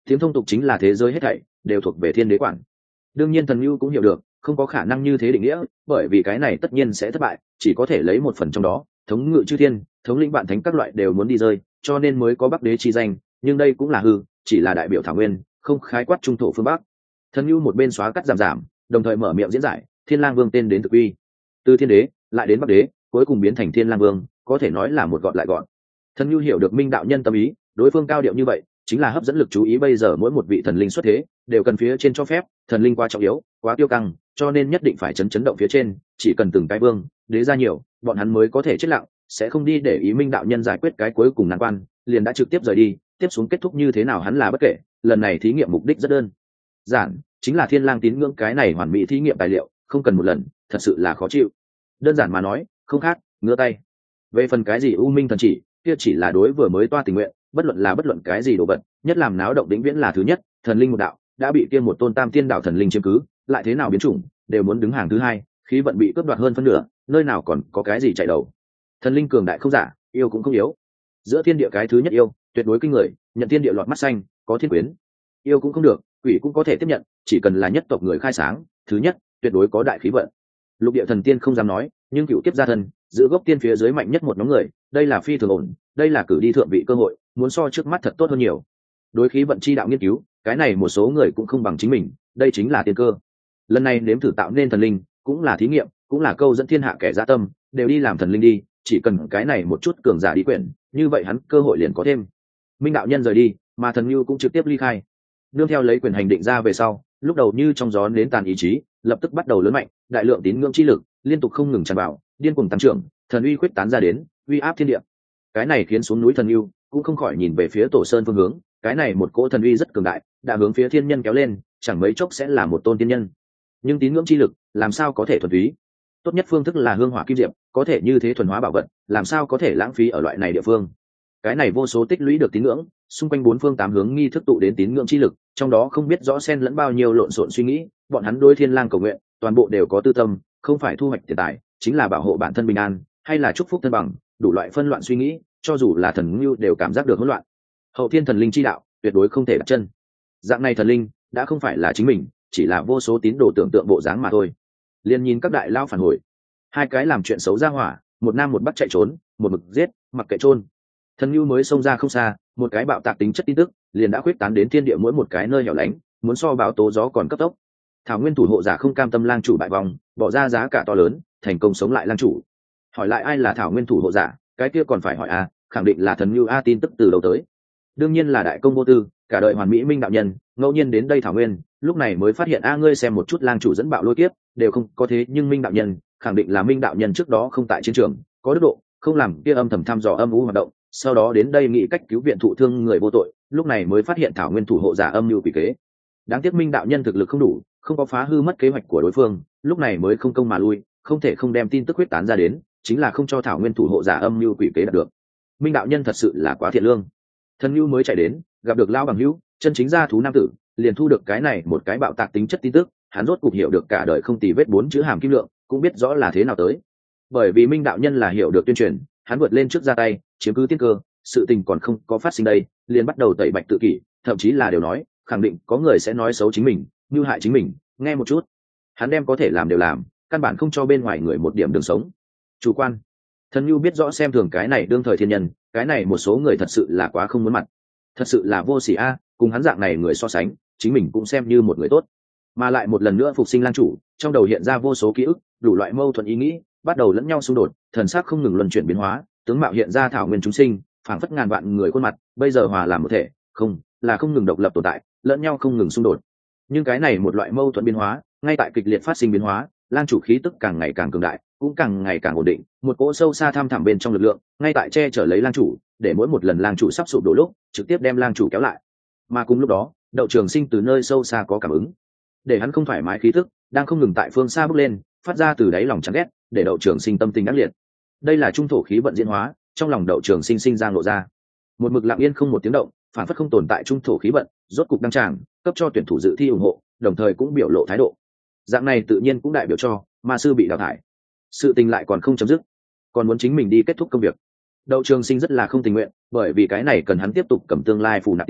tiếng thông tục chính là thế giới hết thảy đều thuộc về thiên đế quản. Đương nhiên Thần Nhu cũng hiểu được không có khả năng như thế định nghĩa, bởi vì cái này tất nhiên sẽ thất bại, chỉ có thể lấy một phần trong đó, thống ngự chư thiên, thống lĩnh vạn thánh các loại đều muốn đi rơi, cho nên mới có Bắc Đế chi danh, nhưng đây cũng là hư, chỉ là đại biểu thảo nguyên, không khái quát trung thổ phương Bắc. Thần Nhu một bên xóa cắt giảm giảm, đồng thời mở miệng diễn giải, Thiên Lang Vương tên đến thực uy, từ thiên đế lại đến Bắc Đế, cuối cùng biến thành Thiên Lang Vương, có thể nói là một gọn lại gọn. Thần Nhu hiểu được Minh đạo nhân tâm ý, đối phương cao điệu như vậy, chính là hấp dẫn lực chú ý, bây giờ mỗi một vị thần linh xuất thế đều cần phía trên cho phép, thần linh quá trọng yếu, quá tiêu căng, cho nên nhất định phải chấn chấn động phía trên, chỉ cần từng cái vương đế ra nhiều, bọn hắn mới có thể chết lặng, sẽ không đi để ý Minh đạo nhân giải quyết cái cuối cùng nan quan, liền đã trực tiếp rời đi, tiếp xuống kết thúc như thế nào hắn là bất kể, lần này thí nghiệm mục đích rất đơn giản, chính là Thiên Lang tín ngưỡng cái này hoàn mỹ thí nghiệm tài liệu, không cần một lần, thật sự là khó chịu. Đơn giản mà nói, không khác, ngứa tay. Về phần cái gì U Minh thần chỉ, kia chỉ là đối vừa mới toa tình nguyện, bất luận là bất luận cái gì đồ vật, nhất làm náo động vĩnh viễn là thứ nhất, thần linh một đạo đã bị kia một tôn tam tiên đạo thần linh chiếm cứ, lại thế nào biến chủng, đều muốn đứng hàng thứ hai, khí vận bị cướp đoạt hơn phân nửa, nơi nào còn có cái gì chạy đầu. Thần linh cường đại không giả, yêu cũng không yếu. Giữa thiên địa cái thứ nhất yêu, tuyệt đối kinh người, nhận thiên địa lọt mắt xanh, có thiên quyến. Yêu cũng không được, quỷ cũng có thể tiếp nhận, chỉ cần là nhất tộc người khai sáng, thứ nhất, tuyệt đối có đại khí vận. Lục địa thần tiên không dám nói, nhưng cựu kiếp gia thần, giữ gốc tiên phía dưới mạnh nhất một nhóm người, đây là phi thường ổn, đây là cử đi thượng vị cơ hội, muốn so trước mắt thật tốt hơn nhiều. Đối khí vận chi đạo nghiên cứu, cái này một số người cũng không bằng chính mình, đây chính là tiên cơ. Lần này nếm thử tạo nên thần linh, cũng là thí nghiệm, cũng là câu dẫn thiên hạ kẻ dã tâm, đều đi làm thần linh đi, chỉ cần cái này một chút cường giả đi quyển, như vậy hắn cơ hội liền có thêm. Minh đạo nhân rời đi, mà Thần Nhu cũng trực tiếp ly khai. Nương theo lấy quyền hành định ra về sau, lúc đầu như trong gió nến tàn ý chí, lập tức bắt đầu lớn mạnh, đại lượng tín ngưỡng chi lực liên tục không ngừng tràn vào, điên cuồng tăng trưởng, thần uy quyết tán ra đến, uy áp thiên địa. Cái này khiến xuống núi Thần Nhu cũng không khỏi nhìn về phía Tổ Sơn phương hướng, cái này một cỗ thần uy rất cường đại, đã hướng phía thiên nhân kéo lên, chẳng mấy chốc sẽ là một tôn tiên nhân. Nhưng tín ngưỡng chi lực làm sao có thể thuần túy? Tốt nhất phương thức là hương hỏa kim diệp, có thể như thế thuần hóa bảo vật, làm sao có thể lãng phí ở loại này địa phương? Cái này vô số tích lũy được tín ngưỡng, xung quanh bốn phương tám hướng nghi thức tụ đến tín ngưỡng chi lực, trong đó không biết rõ xen lẫn bao nhiêu lộn xộn suy nghĩ, bọn hắn đối Thiên Lang cầu nguyện, toàn bộ đều có tư tâm, không phải thu hoạch tiền tài, chính là bảo hộ bản thân bình an, hay là chúc phúc thân bằng, đủ loại phân loạn suy nghĩ, cho dù là thần ngưu đều cảm giác được hỗn loạn. Hậu thiên thần linh chi đạo, tuyệt đối không thể đặt chân. Dạng này thần linh đã không phải là chính mình, chỉ là vô số tín đồ tưởng tượng bộ dáng mà thôi. Liên nhìn các đại lao phản hồi, hai cái làm chuyện xấu ra hỏa, một nam một bắc chạy trốn, một mực giết, mặc kệ chôn. Thần Nhu mới xông ra không xa, một cái bạo tạc tính chất tin tức liền đã khuyết tán đến thiên địa mỗi một cái nơi hẻo lánh, muốn so báo tố gió còn cấp tốc. Thảo Nguyên thủ hộ giả không cam tâm lang chủ bại vòng, bỏ ra giá cả to lớn, thành công sống lại lang chủ. Hỏi lại ai là Thảo Nguyên thủ hộ giả, cái kia còn phải hỏi a, khẳng định là Thần Nhu a, tin tức từ đầu tới. Đương nhiên là đại công vô tư, cả đời hoàn mỹ Minh đạo nhân, ngẫu nhiên đến đây Thảo Nguyên, lúc này mới phát hiện a, ngươi xem một chút lang chủ dẫn bạo lôi kiếp, đều không có thế, nhưng Minh đạo nhân, khẳng định là Minh đạo nhân trước đó không tại chiến trường, có đức độ, không làm kia âm thầm thăm dò âm u hoạt động, sau đó đến đây nghĩ cách cứu viện thụ thương người vô tội, lúc này mới phát hiện Thảo Nguyên thủ hộ giả âm mưu quỷ kế. Đáng tiếc Minh đạo nhân thực lực không đủ, không có phá hư mất kế hoạch của đối phương, lúc này mới không công mà lui, không thể không đem tin tức huyết tán ra đến, chính là không cho Thảo Nguyên thủ hộ giả âm mưu quỷ kế đạt được. Minh đạo nhân thật sự là quá thiện lương. Thần Nhu mới chạy đến, gặp được lao bằng hữu, chân chính gia thú nam tử, liền thu được cái này một cái bạo tạc tính chất tin tức, hắn rốt cục hiểu được cả đời không tì vết bốn chữ hàm kim lượng, cũng biết rõ là thế nào tới. Bởi vì Minh đạo nhân là hiểu được tuyên truyền, hắn vượt lên trước ra tay, chiếm cứ tiên cơ, sự tình còn không có phát sinh đây, liền bắt đầu tẩy bạch tự kỷ, thậm chí là đều nói, khẳng định có người sẽ nói xấu chính mình, mưu hại chính mình, nghe một chút. Hắn đem có thể làm đều làm, căn bản không cho bên ngoài người một điểm đường sống. Chủ quan. Thần Nhu biết rõ xem thường cái này đương thời thiên nhân, cái này một số người thật sự là quá không muốn mặt. Thật sự là vô sỉ a, cùng hắn dạng này người so sánh, chính mình cũng xem như một người tốt. Mà lại một lần nữa phục sinh lang chủ, trong đầu hiện ra vô số ký ức, đủ loại mâu thuẫn ý nghĩ, bắt đầu lẫn nhau xung đột, thần sắc không ngừng luân chuyển biến hóa, tướng mạo hiện ra thảo nguyên chúng sinh, phảng phất ngàn vạn người khuôn mặt, bây giờ hòa làm một thể, không, là không ngừng độc lập tồn tại, lẫn nhau không ngừng xung đột. Nhưng cái này một loại mâu thuẫn biến hóa, ngay tại kịch liệt phát sinh biến hóa, lang chủ khí tức càng ngày càng cường đại, cũng càng ngày càng ổn định, một cỗ sâu xa tham thẳm bên trong lực lượng, ngay tại che chở lấy lang chủ, để mỗi một lần lang chủ sắp sụp đổ lúc, trực tiếp đem lang chủ kéo lại. Mà cùng lúc đó, Đậu Trường Sinh từ nơi sâu xa có cảm ứng, để hắn không thoải mái khí tức đang không ngừng tại phương xa bước lên, phát ra từ đáy lòng chán ghét, để Đậu Trường Sinh tâm tình ác liệt. Đây là trung thổ khí vận diễn hóa, trong lòng Đậu Trường Sinh sinh ra lộ ra. Một mực lặng yên không một tiếng động, phản phất không tồn tại trung thổ khí vận, rốt cục đăng tràng, cấp cho tuyển thủ dự thi ủng hộ, đồng thời cũng biểu lộ thái độ. Dạng này tự nhiên cũng đại biểu cho ma sư bị đào thải. Sự tình lại còn không chấm dứt, còn muốn chính mình đi kết thúc công việc. Đậu Trường Sinh rất là không tình nguyện, bởi vì cái này cần hắn tiếp tục cầm tương lai phù nạp tiền,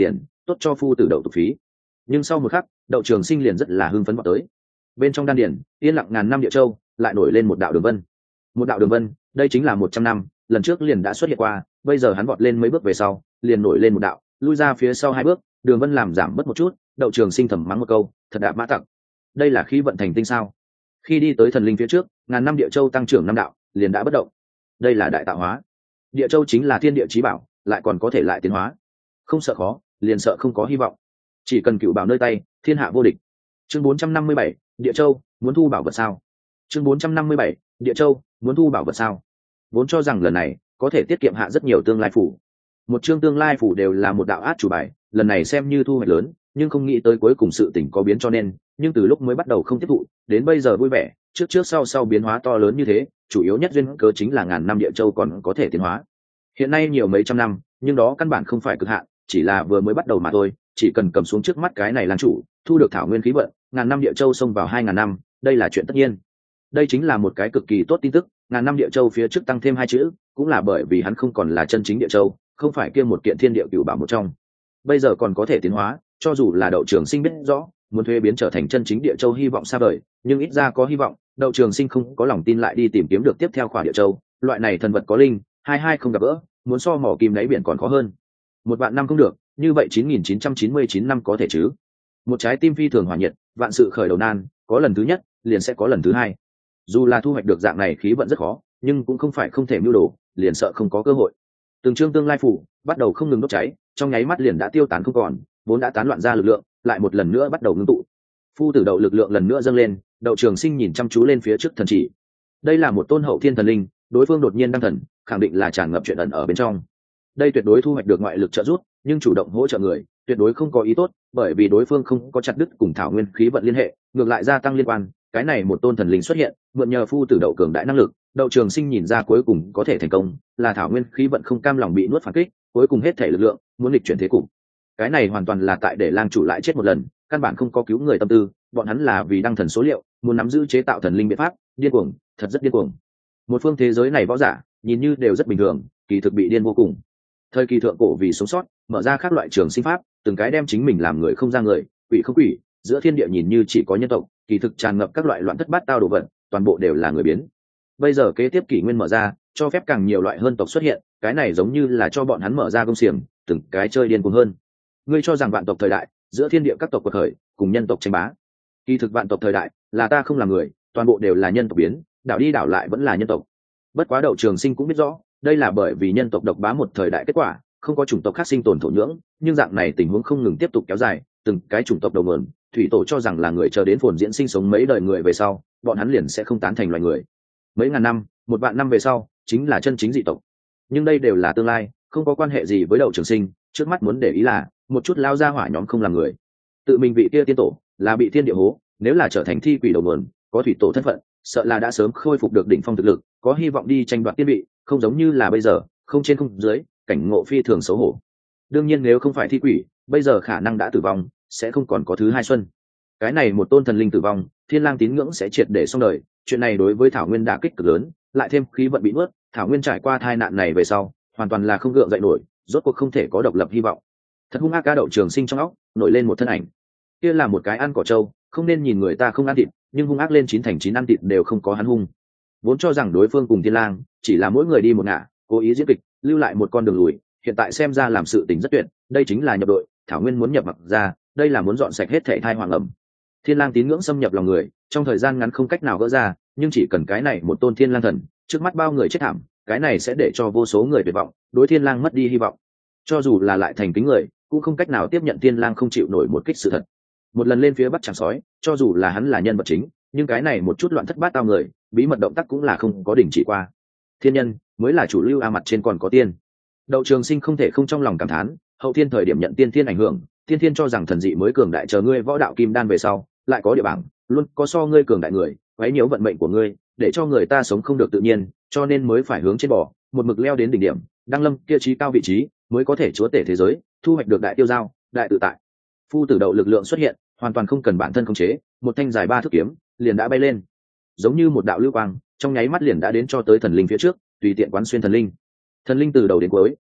tốt cho phu tử đậu tục phí. Nhưng sau một khắc đậu trường sinh liền rất là hưng phấn vào tới. Bên trong đan điển yên lặng ngàn năm địa châu lại nổi lên một đạo đường vân. Một đạo đường vân, đây chính là một trăm năm, lần trước liền đã xuất hiện qua, bây giờ hắn vọt lên mấy bước về sau liền nổi lên một đạo, lui ra phía sau hai bước, đường vân làm giảm mất một chút. Đậu trường sinh thầm mắng một câu, thật đạp mã tặc, đây là khí vận thành tinh sao? Khi đi tới thần linh phía trước, ngàn năm địa châu tăng trưởng năm đạo liền đã bất động. Đây là đại tạo hóa. Địa châu chính là thiên địa chí bảo, lại còn có thể lại tiến hóa. Không sợ khó, liền sợ không có hy vọng. Chỉ cần cựu bảo nơi tay, thiên hạ vô địch. Chương bốn trăm năm mươi bảy, địa châu muốn thu bảo vật sao? Chương bốn trăm năm mươi bảy, địa châu muốn thu bảo vật sao? Vốn cho rằng lần này có thể tiết kiệm hạ rất nhiều tương lai phủ. Một chương tương lai phủ đều là một đạo át chủ bài, lần này xem như thu hoạch lớn, nhưng không nghĩ tới cuối cùng sự tình có biến, cho nên nhưng từ lúc mới bắt đầu không tiếp thụ đến bây giờ vui vẻ, trước trước sau sau biến hóa to lớn như thế, chủ yếu nhất duyên cớ chính là ngàn năm địa châu còn có thể tiến hóa. Hiện nay nhiều mấy trăm năm, nhưng đó căn bản không phải cực hạn, chỉ là vừa mới bắt đầu mà thôi. Chỉ cần cầm xuống trước mắt cái này lan chủ, thu được thảo nguyên khí vận, ngàn năm địa châu xông vào hai ngàn năm, đây là chuyện tất nhiên. Đây chính là một cái cực kỳ tốt tin tức. Ngàn năm địa châu phía trước tăng thêm hai chữ, cũng là bởi vì hắn không còn là chân chính địa châu, không phải kia một kiện thiên địa cửu bảo một trong. Bây giờ còn có thể tiến hóa, cho dù là đậu trường sinh biết rõ muốn thuế biến trở thành chân chính địa châu hy vọng xa vời, nhưng ít ra có hy vọng. Đậu trường sinh không có lòng tin lại đi tìm kiếm được tiếp theo khỏa địa châu, loại này thần vật có linh, hai hai không gặp gỡ, muốn so mỏ kim đáy biển còn khó hơn. Một vạn năm không được, như vậy chín nghìn chín trăm chín mươi chín năm có thể chứ? Một trái tim phi thường hỏa nhiệt, vạn sự khởi đầu nan, có lần thứ nhất liền sẽ có lần thứ hai. Dù là thu hoạch được dạng này khí vận rất khó, nhưng cũng không phải không thể mưu đồ, liền sợ không có cơ hội. Từng chương tương lai phủ bắt đầu không ngừng đốt cháy, trong nháy mắt liền đã tiêu tán không còn, vốn đã tán loạn ra lực lượng lại một lần nữa bắt đầu ngưng tụ. Phu tử đậu lực lượng lần nữa dâng lên, đậu trường sinh nhìn chăm chú lên phía trước thần chỉ. Đây là một tôn hậu thiên thần linh, đối phương đột nhiên đăng thần, khẳng định là tràn ngập chuyện ẩn ở bên trong. Đây tuyệt đối thu hoạch được ngoại lực trợ giúp, nhưng chủ động hỗ trợ người tuyệt đối không có ý tốt, bởi vì đối phương không có chặt đứt cùng thảo nguyên khí vận liên hệ, ngược lại gia tăng liên quan. Cái này một tôn thần linh xuất hiện, mượn nhờ phu tử đậu cường đại năng lực, đậu trường sinh nhìn ra cuối cùng có thể thành công, là thảo nguyên khí vận không cam lòng bị nuốt phản kích, cuối cùng hết thể lực lượng muốn nghịch chuyển thế cục. Cái này hoàn toàn là tại để lang chủ lại chết một lần, căn bản không có cứu người tâm tư, bọn hắn là vì đăng thần số liệu, muốn nắm giữ chế tạo thần linh biện pháp, điên cuồng, thật rất điên cuồng. Một phương thế giới này võ giả nhìn như đều rất bình thường, kỳ thực bị điên vô cùng. Thời kỳ thượng cổ vì sống sót, mở ra các loại trường sinh pháp, từng cái đem chính mình làm người không ra người, quỷ không quỷ, giữa thiên địa nhìn như chỉ có nhân tộc, kỳ thực tràn ngập các loại loạn thất bát tao đồ vật, toàn bộ đều là người biến. Bây giờ kế tiếp kỷ nguyên mở ra, cho phép càng nhiều loại hơn tộc xuất hiện, cái này giống như là cho bọn hắn mở ra công xiềng, từng cái chơi điên cuồng hơn. Ngươi cho rằng vạn tộc thời đại, giữa thiên địa các tộc quật khởi, cùng nhân tộc tranh bá. Kỳ thực vạn tộc thời đại, là ta không là người, toàn bộ đều là nhân tộc biến, đảo đi đảo lại vẫn là nhân tộc. Bất quá đậu trường sinh cũng biết rõ, đây là bởi vì nhân tộc độc bá một thời đại kết quả, không có chủng tộc khác sinh tồn thổ nhưỡng, nhưng dạng này tình huống không ngừng tiếp tục kéo dài, từng cái chủng tộc đầu nguồn, thủy tổ cho rằng là người chờ đến phồn diễn sinh sống mấy đời người về sau, bọn hắn liền sẽ không tán thành loài người. Mấy ngàn năm, một vạn năm về sau, chính là chân chính dị tộc. Nhưng đây đều là tương lai, không có quan hệ gì với đậu trường sinh, trước mắt muốn để ý là một chút lao ra hỏa nhóm không làm người. Tự mình vị kia tiên tổ là bị thiên địa hố, nếu là trở thành thi quỷ đầu nguồn, có thủy tổ thân phận, sợ là đã sớm khôi phục được đỉnh phong thực lực, có hy vọng đi tranh đoạt tiên vị, không giống như là bây giờ, không trên không dưới, cảnh ngộ phi thường xấu hổ. Đương nhiên nếu không phải thi quỷ, bây giờ khả năng đã tử vong, sẽ không còn có thứ hai xuân. Cái này một tôn thần linh tử vong, thiên lang tín ngưỡng sẽ triệt để xong đời, chuyện này đối với thảo nguyên đả kích cực lớn, lại thêm khí vận bị nuốt, thảo nguyên trải qua tai nạn này về sau, hoàn toàn là không gượng dậy nổi, rốt cuộc không thể có độc lập hy vọng. Thật hung ác. Ca đậu trường sinh trong óc nổi lên một thân ảnh, kia là một cái ăn cỏ trâu, không nên nhìn người ta không ăn thịt, nhưng hung ác lên chín thành chín ăn thịt đều không có hắn hung. Vốn cho rằng đối phương cùng thiên lang chỉ là mỗi người đi một ngả, cố ý diễn kịch, lưu lại một con đường lùi, hiện tại xem ra làm sự tình rất tuyệt, đây chính là nhập đội, thảo nguyên muốn nhập mặc ra, đây là muốn dọn sạch hết thảy thai hoàng ẩm. Thiên lang tín ngưỡng xâm nhập lòng người, trong thời gian ngắn không cách nào gỡ ra, nhưng chỉ cần cái này một tôn thiên lang thần, trước mắt bao người chết thảm, cái này sẽ để cho vô số người tuyệt vọng, đối thiên lang mất đi hy vọng. Cho dù là lại thành kính người, cũng không cách nào tiếp nhận thiên lang không chịu nổi một kích sự thật. Một lần lên phía bắc chẳng sói, cho dù là hắn là nhân vật chính, nhưng cái này một chút loạn thất bát tao người, bí mật động tác cũng là không có đình chỉ qua. Thiên nhân mới là chủ lưu, a mặt trên còn có tiên. Đậu trường sinh không thể không trong lòng cảm thán, hậu thiên thời điểm nhận tiên thiên ảnh hưởng, tiên thiên cho rằng thần dị mới cường đại, chờ ngươi võ đạo kim đan về sau, lại có địa bảng, luôn có so ngươi cường đại người, quấy nhiễu vận mệnh của ngươi, để cho người ta sống không được tự nhiên, cho nên mới phải hướng trên bò, một mực leo đến đỉnh điểm, đăng lâm kia trí cao vị trí, mới có thể chúa tể thế giới, thu hoạch được đại tiêu giao, đại tự tại. Phu tử đậu lực lượng xuất hiện, hoàn toàn không cần bản thân khống chế, một thanh dài ba thước kiếm liền đã bay lên, giống như một đạo lưu quang, trong nháy mắt liền đã đến cho tới thần linh phía trước, tùy tiện quán xuyên thần linh. Thần linh từ đầu đến cuối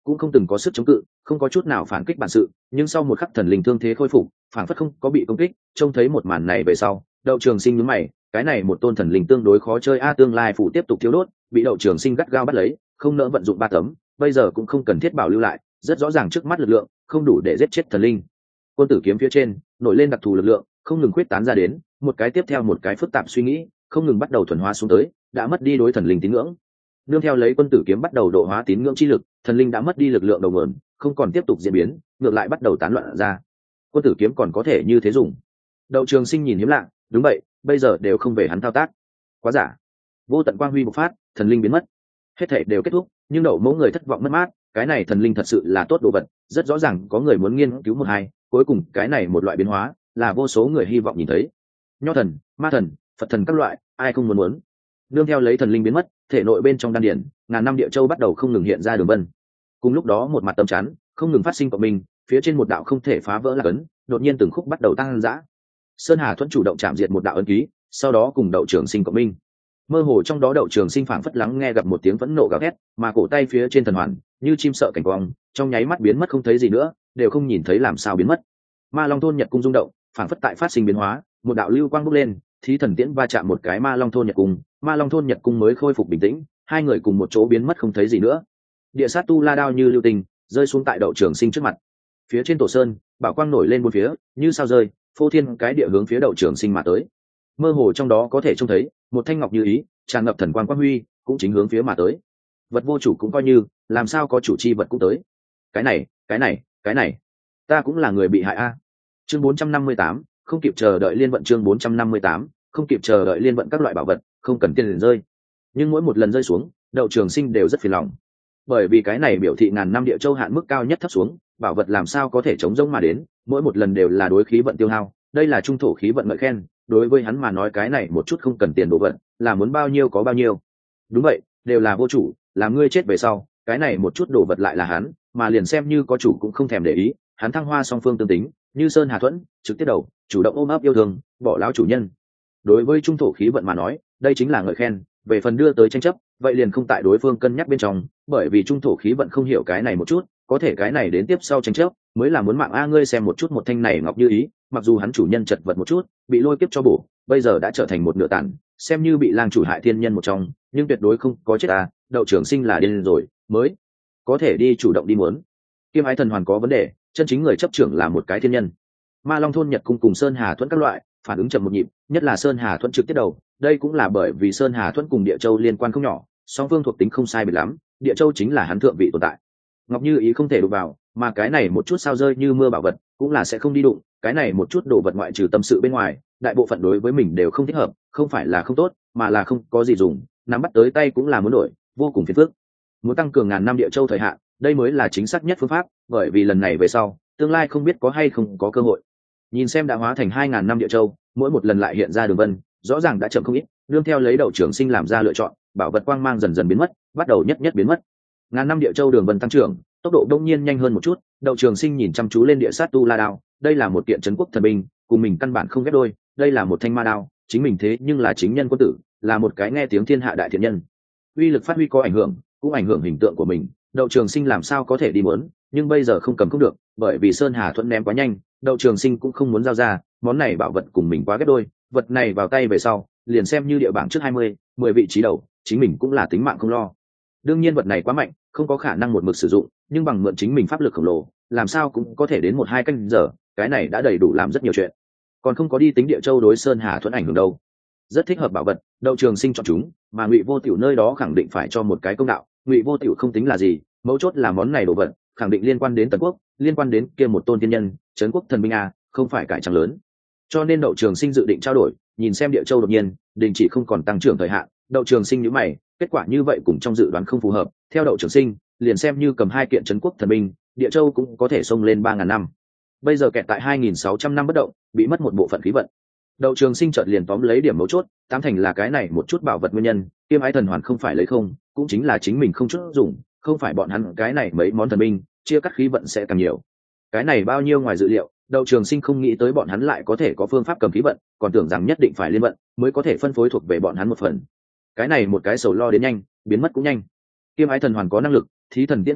cũng không từng có sức chống cự, không có chút nào phản kích bản sự, nhưng sau một khắc thần linh thương thế khôi phục, phản phất không có bị công kích. Trông thấy một màn này về sau, Đậu Trường Sinh nhướng mày, cái này một tôn thần linh tương đối khó chơi a, tương lai phủ tiếp tục thiếu đốt, bị Đậu Trường Sinh gắt gao bắt lấy, không nỡ vận dụng ba tấm, bây giờ cũng không cần thiết bảo lưu lại, rất rõ ràng trước mắt lực lượng không đủ để giết chết thần linh. Quân tử kiếm phía trên nổi lên đặc thù lực lượng, không ngừng quyết tán ra đến, một cái tiếp theo một cái phức tạp suy nghĩ, không ngừng bắt đầu thuần hóa xuống tới, đã mất đi đối thần linh tín ngưỡng. Nương theo lấy quân tử kiếm bắt đầu độ hóa tín ngưỡng chi lực, thần linh đã mất đi lực lượng đầu nguồn, không còn tiếp tục diễn biến, ngược lại bắt đầu tán loạn ra. Quân tử kiếm còn có thể như thế dùng? Đậu Trường Sinh nhìn hiếm lạ, đúng vậy, bây giờ đều không về hắn thao tác. Quá giả. Vô tận quang huy bộc phát, thần linh biến mất, hết thảy đều kết thúc, nhưng Đậu mẫu người thất vọng mất mát, cái này thần linh thật sự là tốt đồ vật, rất rõ ràng có người muốn nghiên cứu một hai, cuối cùng cái này một loại biến hóa là vô số người hy vọng nhìn thấy. Nho thần, ma thần, Phật thần các loại, ai không muốn muốn. Nương theo lấy thần linh biến mất, thể nội bên trong đan điển, ngàn năm địa châu bắt đầu không ngừng hiện ra đường vân. Cùng lúc đó một mặt tâm chắn không ngừng phát sinh cộng minh, phía trên một đạo không thể phá vỡ là ấn, đột nhiên từng khúc bắt đầu tăng dã. Sơn Hà Thuẫn chủ động chạm diệt một đạo ấn ký, sau đó cùng Đậu Trường Sinh cộng minh. Mơ hồ trong đó Đậu Trường Sinh phảng phất lắng nghe gặp một tiếng phẫn nộ gào thét, mà cổ tay phía trên thần hoàn như chim sợ cảnh quang, trong nháy mắt biến mất không thấy gì nữa, đều không nhìn thấy làm sao biến mất. Ma Long thôn Nhật cung rung động, phảng phất tại phát sinh biến hóa, một đạo lưu quang bốc lên, thí thần tiễn va chạm một cái Ma Long thôn Nhật cung, Ma Long thôn Nhật cung mới khôi phục bình tĩnh, hai người cùng một chỗ biến mất không thấy gì nữa. Địa sát tu la đao như lưu tình rơi xuống tại Đậu Trường Sinh trước mặt. Phía trên tổ sơn, bảo quang nổi lên bốn phía, như sao rơi, phô thiên cái địa hướng phía Đậu Trường Sinh mà tới. Mơ hồ trong đó có thể trông thấy một thanh ngọc như ý, tràn ngập thần quang quang huy, cũng chính hướng phía mà tới. Vật vô chủ cũng coi như, làm sao có chủ chi vật cũng tới. Cái này, cái này, cái này, ta cũng là người bị hại a. Chương bốn trăm năm mươi tám, không kịp chờ đợi liên vận. Chương bốn trăm năm mươi tám, không kịp chờ đợi liên vận. Các loại bảo vật không cần tiền liền rơi, nhưng mỗi một lần rơi xuống, Đậu Trường Sinh đều rất phiền lòng, bởi vì cái này biểu thị ngàn năm địa châu hạn mức cao nhất thấp xuống, bảo vật làm sao có thể chống rỗng mà đến, mỗi một lần đều là đối khí vận tiêu hao, đây là trung thổ khí vận ngợi khen, đối với hắn mà nói cái này một chút không cần tiền đồ vật, là muốn bao nhiêu có bao nhiêu. Đúng vậy, đều là vô chủ, làm ngươi chết về sau, cái này một chút đồ vật lại là hắn, mà liền xem như có chủ cũng không thèm để ý, hắn thăng hoa song phương tương tính, như Sơn Hà Thuẫn, trực tiếp đầu, chủ động ôm ấp yêu thương, bỏ láo chủ nhân. Đối với trung thổ khí vận mà nói, đây chính là ngợi khen, về phần đưa tới tranh chấp, vậy liền không tại đối phương cân nhắc bên trong, bởi vì trung thổ khí vận không hiểu cái này một chút, có thể cái này đến tiếp sau tranh chấp, mới là muốn mạng a. Ngươi xem một chút một thanh này ngọc như ý, mặc dù hắn chủ nhân chật vật một chút, bị lôi kiếp cho bổ, bây giờ đã trở thành một nửa tàn, xem như bị lang chủ hại thiên nhân một trong, nhưng tuyệt đối không có chết à. Đậu Trường Sinh là điên rồi, mới có thể đi chủ động đi muốn. Kiêm Ái thần hoàn có vấn đề, chân chính người chấp trưởng là một cái thiên nhân. Ma Long thôn Nhật cung cùng Sơn Hà Thuẫn các loại phản ứng chậm một nhịp, nhất là Sơn Hà Thuẫn trực tiếp đầu, đây cũng là bởi vì Sơn Hà Thuẫn cùng Địa Châu liên quan không nhỏ, song phương thuộc tính không sai biệt lắm, Địa Châu chính là hắn thượng vị tồn tại. Ngọc Như Ý không thể đụng vào, mà cái này một chút sao rơi như mưa bảo vật, cũng là sẽ không đi đụng, cái này một chút đồ vật ngoại trừ tâm sự bên ngoài, đại bộ phận đối với mình đều không thích hợp, không phải là không tốt, mà là không có gì dùng, nắm bắt tới tay cũng là muốn đổi, vô cùng phiền phức. Muốn tăng cường ngàn năm Địa Châu thời hạn, đây mới là chính xác nhất phương pháp, bởi vì lần này về sau, tương lai không biết có hay không có cơ hội. Nhìn xem đã hóa thành hai ngàn năm Địa Châu, mỗi một lần lại hiện ra đường vân, rõ ràng đã chậm không ít, nương theo lấy Đậu Trường Sinh làm ra lựa chọn, bảo vật quang mang dần dần biến mất, bắt đầu nhất nhất biến mất. Ngàn năm Địa Châu đường vân tăng trưởng, tốc độ đông nhiên nhanh hơn một chút. Đậu Trường Sinh nhìn chăm chú lên địa sát tu la đao, đây là một kiện trấn quốc thần binh, cùng mình căn bản không ghép đôi, đây là một thanh ma đao, chính mình thế nhưng là chính nhân quân tử, là một cái nghe tiếng thiên hạ đại thiện nhân, uy lực phát huy có ảnh hưởng, cũng ảnh hưởng hình tượng của mình. Đậu Trường Sinh làm sao có thể đi muốn, nhưng bây giờ không cầm không được, bởi vì Sơn Hà Thuẫn ném quá nhanh, Đậu Trường Sinh cũng không muốn giao ra, món này bảo vật cùng mình quá ghép đôi, vật này vào tay về sau, liền xem như địa bảng trước hai mươi, mười vị trí đầu, chính mình cũng là tính mạng không lo. Đương nhiên vật này quá mạnh, không có khả năng một mực sử dụng, nhưng bằng mượn chính mình pháp lực khổng lồ, làm sao cũng có thể đến một hai canh giờ, cái này đã đầy đủ làm rất nhiều chuyện. Còn không có đi tính Địa Châu đối Sơn Hà Thuẫn ảnh hưởng đâu. Rất thích hợp bảo vật, Đậu Trường Sinh chọn chúng, mà Ngụy Vô Tiểu nơi đó khẳng định phải cho một cái công đạo, Ngụy Vô Tiểu không tính là gì, mấu chốt là món này đồ vật, khẳng định liên quan đến Tần Quốc, liên quan đến kia một tôn tiên nhân, trấn quốc thần binh a, không phải cải trang lớn. Cho nên Đậu Trường Sinh dự định trao đổi, nhìn xem Địa Châu đột nhiên đình chỉ không còn tăng trưởng thời hạn, Đậu Trường Sinh nhíu mày, kết quả như vậy cùng trong dự đoán không phù hợp, theo Đậu Trường Sinh, liền xem như cầm hai kiện trấn quốc thần binh, Địa Châu cũng có thể xông lên ba ngàn năm. Bây giờ kẹt tại hai nghìn sáu trăm năm bất động, bị mất một bộ phận khí vận. Đậu Trường Sinh chợt liền tóm lấy điểm mấu chốt, tám thành là cái này một chút bảo vật nguyên nhân, Kiêm Ái thần hoàn không phải lấy không, cũng chính là chính mình không chút dùng, không phải bọn hắn cái này mấy món thần binh, chia cắt khí vận sẽ càng nhiều. Cái này bao nhiêu ngoài dự liệu, Đậu Trường Sinh không nghĩ tới bọn hắn lại có thể có phương pháp cầm khí vận, còn tưởng rằng nhất định phải liên vận mới có thể phân phối thuộc về bọn hắn một phần. Cái này một cái sầu lo đến nhanh, biến mất cũng nhanh. Kiêm Ái thần hoàn có năng lực, thí thần tiễn cũng được,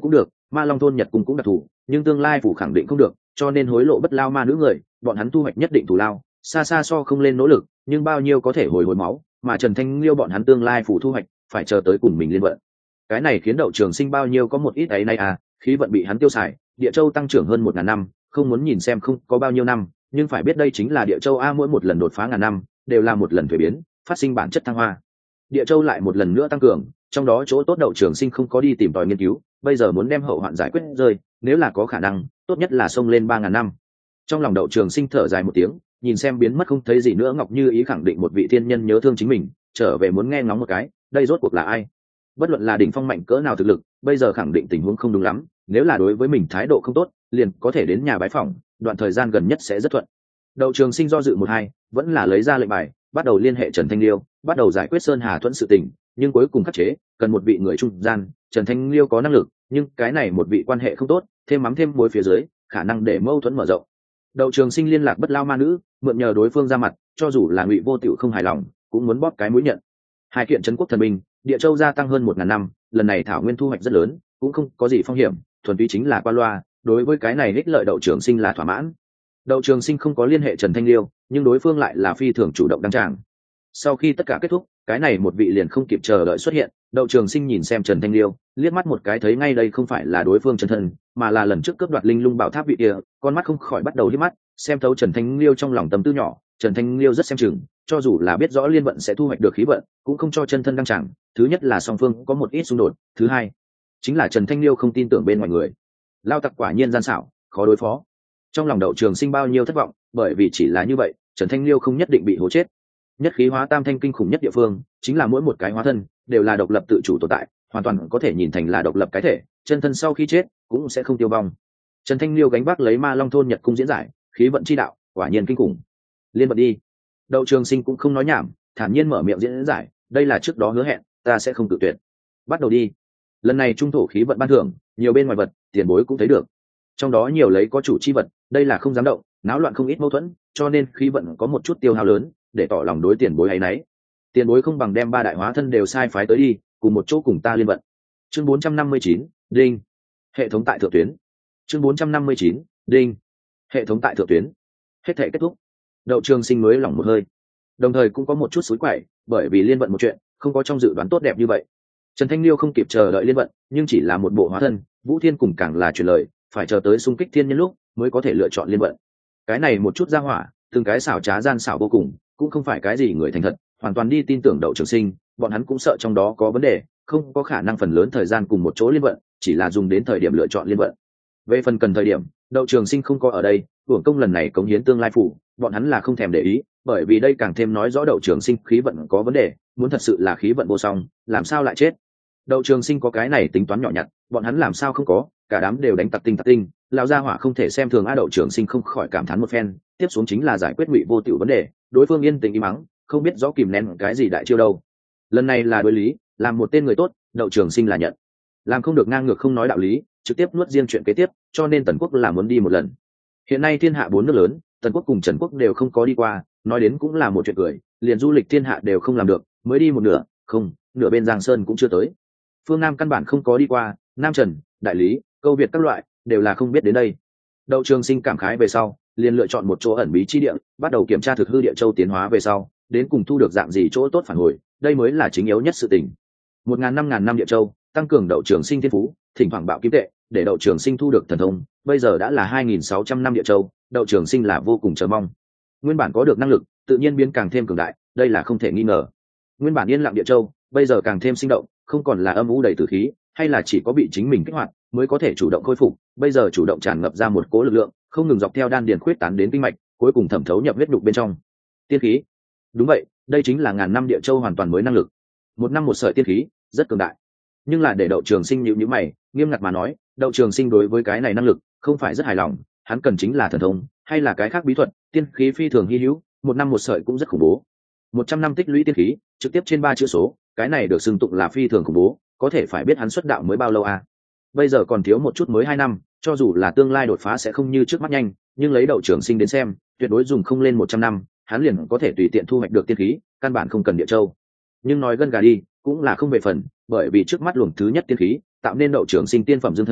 Ma Long thôn Nhật cung cũng đặc thù, nhưng tương lai phủ khẳng định không được, cho nên hối lộ bất lao ma nữ người, bọn hắn thu hoạch nhất định thù lao, xa xa so không lên nỗ lực, nhưng bao nhiêu có thể hồi hồi máu, mà Trần Thanh Liêu bọn hắn tương lai phủ thu hoạch, phải chờ tới cùng mình liên vận. Cái này khiến Đậu Trường Sinh bao nhiêu có một ít ấy nay à, khí vận bị hắn tiêu xài, địa châu tăng trưởng hơn một ngàn năm, không muốn nhìn xem không có bao nhiêu năm, nhưng phải biết đây chính là địa châu a, mỗi một lần đột phá ngàn năm, đều là một lần thuế biến, phát sinh bản chất thăng hoa. Địa châu lại một lần nữa tăng cường, trong đó chỗ tốt Đậu Trường Sinh không có đi tìm tòi nghiên cứu, bây giờ muốn đem hậu hoạn giải quyết rơi, nếu là có khả năng, tốt nhất là xông lên ba ngàn năm. Trong lòng Đậu Trường Sinh thở dài một tiếng, nhìn xem biến mất không thấy gì nữa Ngọc Như Ý khẳng định một vị thiên nhân nhớ thương chính mình, trở về muốn nghe ngóng một cái, đây rốt cuộc là ai? Bất luận là đỉnh phong mạnh cỡ nào thực lực, bây giờ khẳng định tình huống không đúng lắm, nếu là đối với mình thái độ không tốt, liền có thể đến nhà bái phỏng, đoạn thời gian gần nhất sẽ rất thuận. Đậu Trường Sinh do dự một hai, vẫn là lấy ra lệnh bài, bắt đầu liên hệ Trần Thanh Liêu, bắt đầu giải quyết Sơn Hà Thuẫn sự tình, nhưng cuối cùng khắc chế, cần một vị người trung gian, Trần Thanh Liêu có năng lực, nhưng cái này một vị quan hệ không tốt, thêm mắm thêm muối phía dưới, khả năng để mâu thuẫn mở rộng. Đậu Trường Sinh liên lạc bất lao ma nữ, mượn nhờ đối phương ra mặt, cho dù là Ngụy Vô Tiểu không hài lòng, cũng muốn bóp cái mũi nhận. Hai kiện trấn quốc thần binh, địa châu gia tăng hơn một ngàn năm, lần này thảo nguyên thu hoạch rất lớn, cũng không có gì phong hiểm, thuần túy chính là qua loa, đối với cái này ích lợi Đậu Trường Sinh là thỏa mãn. Đậu Trường Sinh không có liên hệ Trần Thanh Liêu, nhưng đối phương lại là phi thường chủ động đăng tràng. Sau khi tất cả kết thúc, cái này một vị liền không kịp chờ đợi xuất hiện. Đậu Trường Sinh nhìn xem Trần Thanh Liêu, liếc mắt một cái thấy ngay đây không phải là đối phương chân thân, mà là lần trước cướp đoạt linh lung bảo tháp vị kia, con mắt không khỏi bắt đầu liếc mắt, xem thấu Trần Thanh Liêu trong lòng tâm tư nhỏ. Trần Thanh Liêu rất xem chừng, cho dù là biết rõ liên vận sẽ thu hoạch được khí vận, cũng không cho chân thân đăng tràng. Thứ nhất là song phương có một ít xung đột, thứ hai chính là Trần Thanh Liêu không tin tưởng bên ngoài người. Lao tặc quả nhiên gian xảo, khó đối phó. Trong lòng Đậu Trường Sinh bao nhiêu thất vọng, bởi vì chỉ là như vậy, Trần Thanh Liêu không nhất định bị hố chết. Nhất khí hóa tam thanh kinh khủng nhất địa phương, chính là mỗi một cái hóa thân đều là độc lập tự chủ tồn tại, hoàn toàn có thể nhìn thành là độc lập cái thể, chân thân sau khi chết cũng sẽ không tiêu vong. Trần Thanh Liêu gánh vác lấy Ma Long thôn Nhật cung diễn giải, khí vận chi đạo, quả nhiên kinh khủng. Liên vận đi. Đậu Trường Sinh cũng không nói nhảm, thản nhiên mở miệng diễn giải, đây là trước đó hứa hẹn, ta sẽ không tự tuyệt. Bắt đầu đi. Lần này trung thổ khí vận ban thưởng, nhiều bên ngoài vật, tiền bối cũng thấy được. Trong đó nhiều lấy có chủ chi vật, đây là không dám động, náo loạn không ít mâu thuẫn, cho nên khí vận có một chút tiêu hao lớn, để tỏ lòng đối tiền bối ấy nấy. Tiền bối không bằng đem ba đại hóa thân đều sai phái tới đi, cùng một chỗ cùng ta liên vận. Chương bốn trăm năm mươi chín, đinh. Hệ thống tại thượng tuyến. Chương bốn trăm năm mươi chín, đinh. Hệ thống tại thượng tuyến. Hết thể kết thúc. Đậu Trường Sinh mới lỏng một hơi, đồng thời cũng có một chút xúi quậy, bởi vì liên vận một chuyện không có trong dự đoán tốt đẹp như vậy. Trần Thanh Liêu không kịp chờ đợi liên vận, nhưng chỉ là một bộ hóa thân, Vũ Thiên cùng càng là truyền lời, phải chờ tới xung kích thiên nhân lúc mới có thể lựa chọn liên vận. Cái này một chút ra hỏa, từng cái xảo trá gian xảo vô cùng, cũng không phải cái gì người thành thật, hoàn toàn đi tin tưởng Đậu Trường Sinh, bọn hắn cũng sợ trong đó có vấn đề, không có khả năng phần lớn thời gian cùng một chỗ liên vận, chỉ là dùng đến thời điểm lựa chọn liên vận. Về phần cần thời điểm, Đậu Trường Sinh không có ở đây, uổng công lần này cống hiến tương lai phủ, bọn hắn là không thèm để ý, bởi vì đây càng thêm nói rõ Đậu Trường Sinh khí vận có vấn đề, muốn thật sự là khí vận vô song, làm sao lại chết. Đậu Trường Sinh có cái này tính toán nhỏ nhặt, bọn hắn làm sao không có, cả đám đều đánh tặc tinh tặc tinh, lão gia hỏa không thể xem thường a. Đậu Trường Sinh không khỏi cảm thán một phen, tiếp xuống chính là giải quyết Ngụy Vô Tiểu vấn đề, đối phương yên tĩnh im mắng, không biết rõ kìm nén cái gì đại chiêu đâu. Lần này là đối lý, làm một tên người tốt, Đậu Trường Sinh là nhận, làm không được ngang ngược không nói đạo lý, trực tiếp nuốt riêng chuyện kế tiếp, cho nên Tần Quốc là muốn đi một lần. Hiện nay thiên hạ bốn nước lớn, Tần Quốc cùng Trần Quốc đều không có đi qua, nói đến cũng là một chuyện cười, liền du lịch thiên hạ đều không làm được, mới đi một nửa, không, nửa bên Giang Sơn cũng chưa tới. Phương Nam căn bản không có đi qua, Nam Trần, Đại Lý, Câu Việt các loại đều là không biết đến đây. Đậu Trường Sinh cảm khái về sau, liền lựa chọn một chỗ ẩn bí chi địa, bắt đầu kiểm tra thực hư địa châu tiến hóa về sau, đến cùng thu được dạng gì chỗ tốt phản hồi, đây mới là chính yếu nhất sự tình. Một ngàn năm ngàn năm địa châu, tăng cường Đậu Trường Sinh thiên phú, thỉnh thoảng bạo kim tệ, để Đậu Trường Sinh thu được thần thông, bây giờ đã là hai nghìn sáu trăm năm địa châu, Đậu Trường Sinh là vô cùng chờ mong. Nguyên bản có được năng lực, tự nhiên biến càng thêm cường đại, đây là không thể nghi ngờ. Nguyên bản yên lặng địa châu, bây giờ càng thêm sinh động, không còn là âm u đầy tử khí, hay là chỉ có bị chính mình kích hoạt mới có thể chủ động khôi phục, bây giờ chủ động tràn ngập ra một cỗ lực lượng, không ngừng dọc theo đan điền khuyết tán đến kinh mạch, cuối cùng thẩm thấu nhập huyết nhục bên trong. Tiên khí. Đúng vậy, đây chính là ngàn năm địa châu hoàn toàn mới năng lực. Một năm một sợi tiên khí, rất cường đại. Nhưng là để Đậu Trường Sinh nhíu nhíu mày, nghiêm ngặt mà nói, Đậu Trường Sinh đối với cái này năng lực không phải rất hài lòng, hắn cần chính là thần thông, hay là cái khác bí thuật, tiên khí phi thường hi hữu, một năm một sợi cũng rất khủng bố. Một trăm năm tích lũy tiên khí, trực tiếp trên ba chữ số, cái này được xưng tụng là phi thường khủng bố, có thể phải biết hắn xuất đạo mới bao lâu à? Bây giờ còn thiếu một chút mới hai năm, cho dù là tương lai đột phá sẽ không như trước mắt nhanh, nhưng lấy Đậu Trường Sinh đến xem, tuyệt đối dùng không lên một trăm năm, hắn liền có thể tùy tiện thu hoạch được tiên khí, căn bản không cần địa châu. Nhưng nói gân gà đi, cũng là không về phần, bởi vì trước mắt luồng thứ nhất tiên khí, tạo nên Đậu Trường Sinh tiên phẩm dương thần,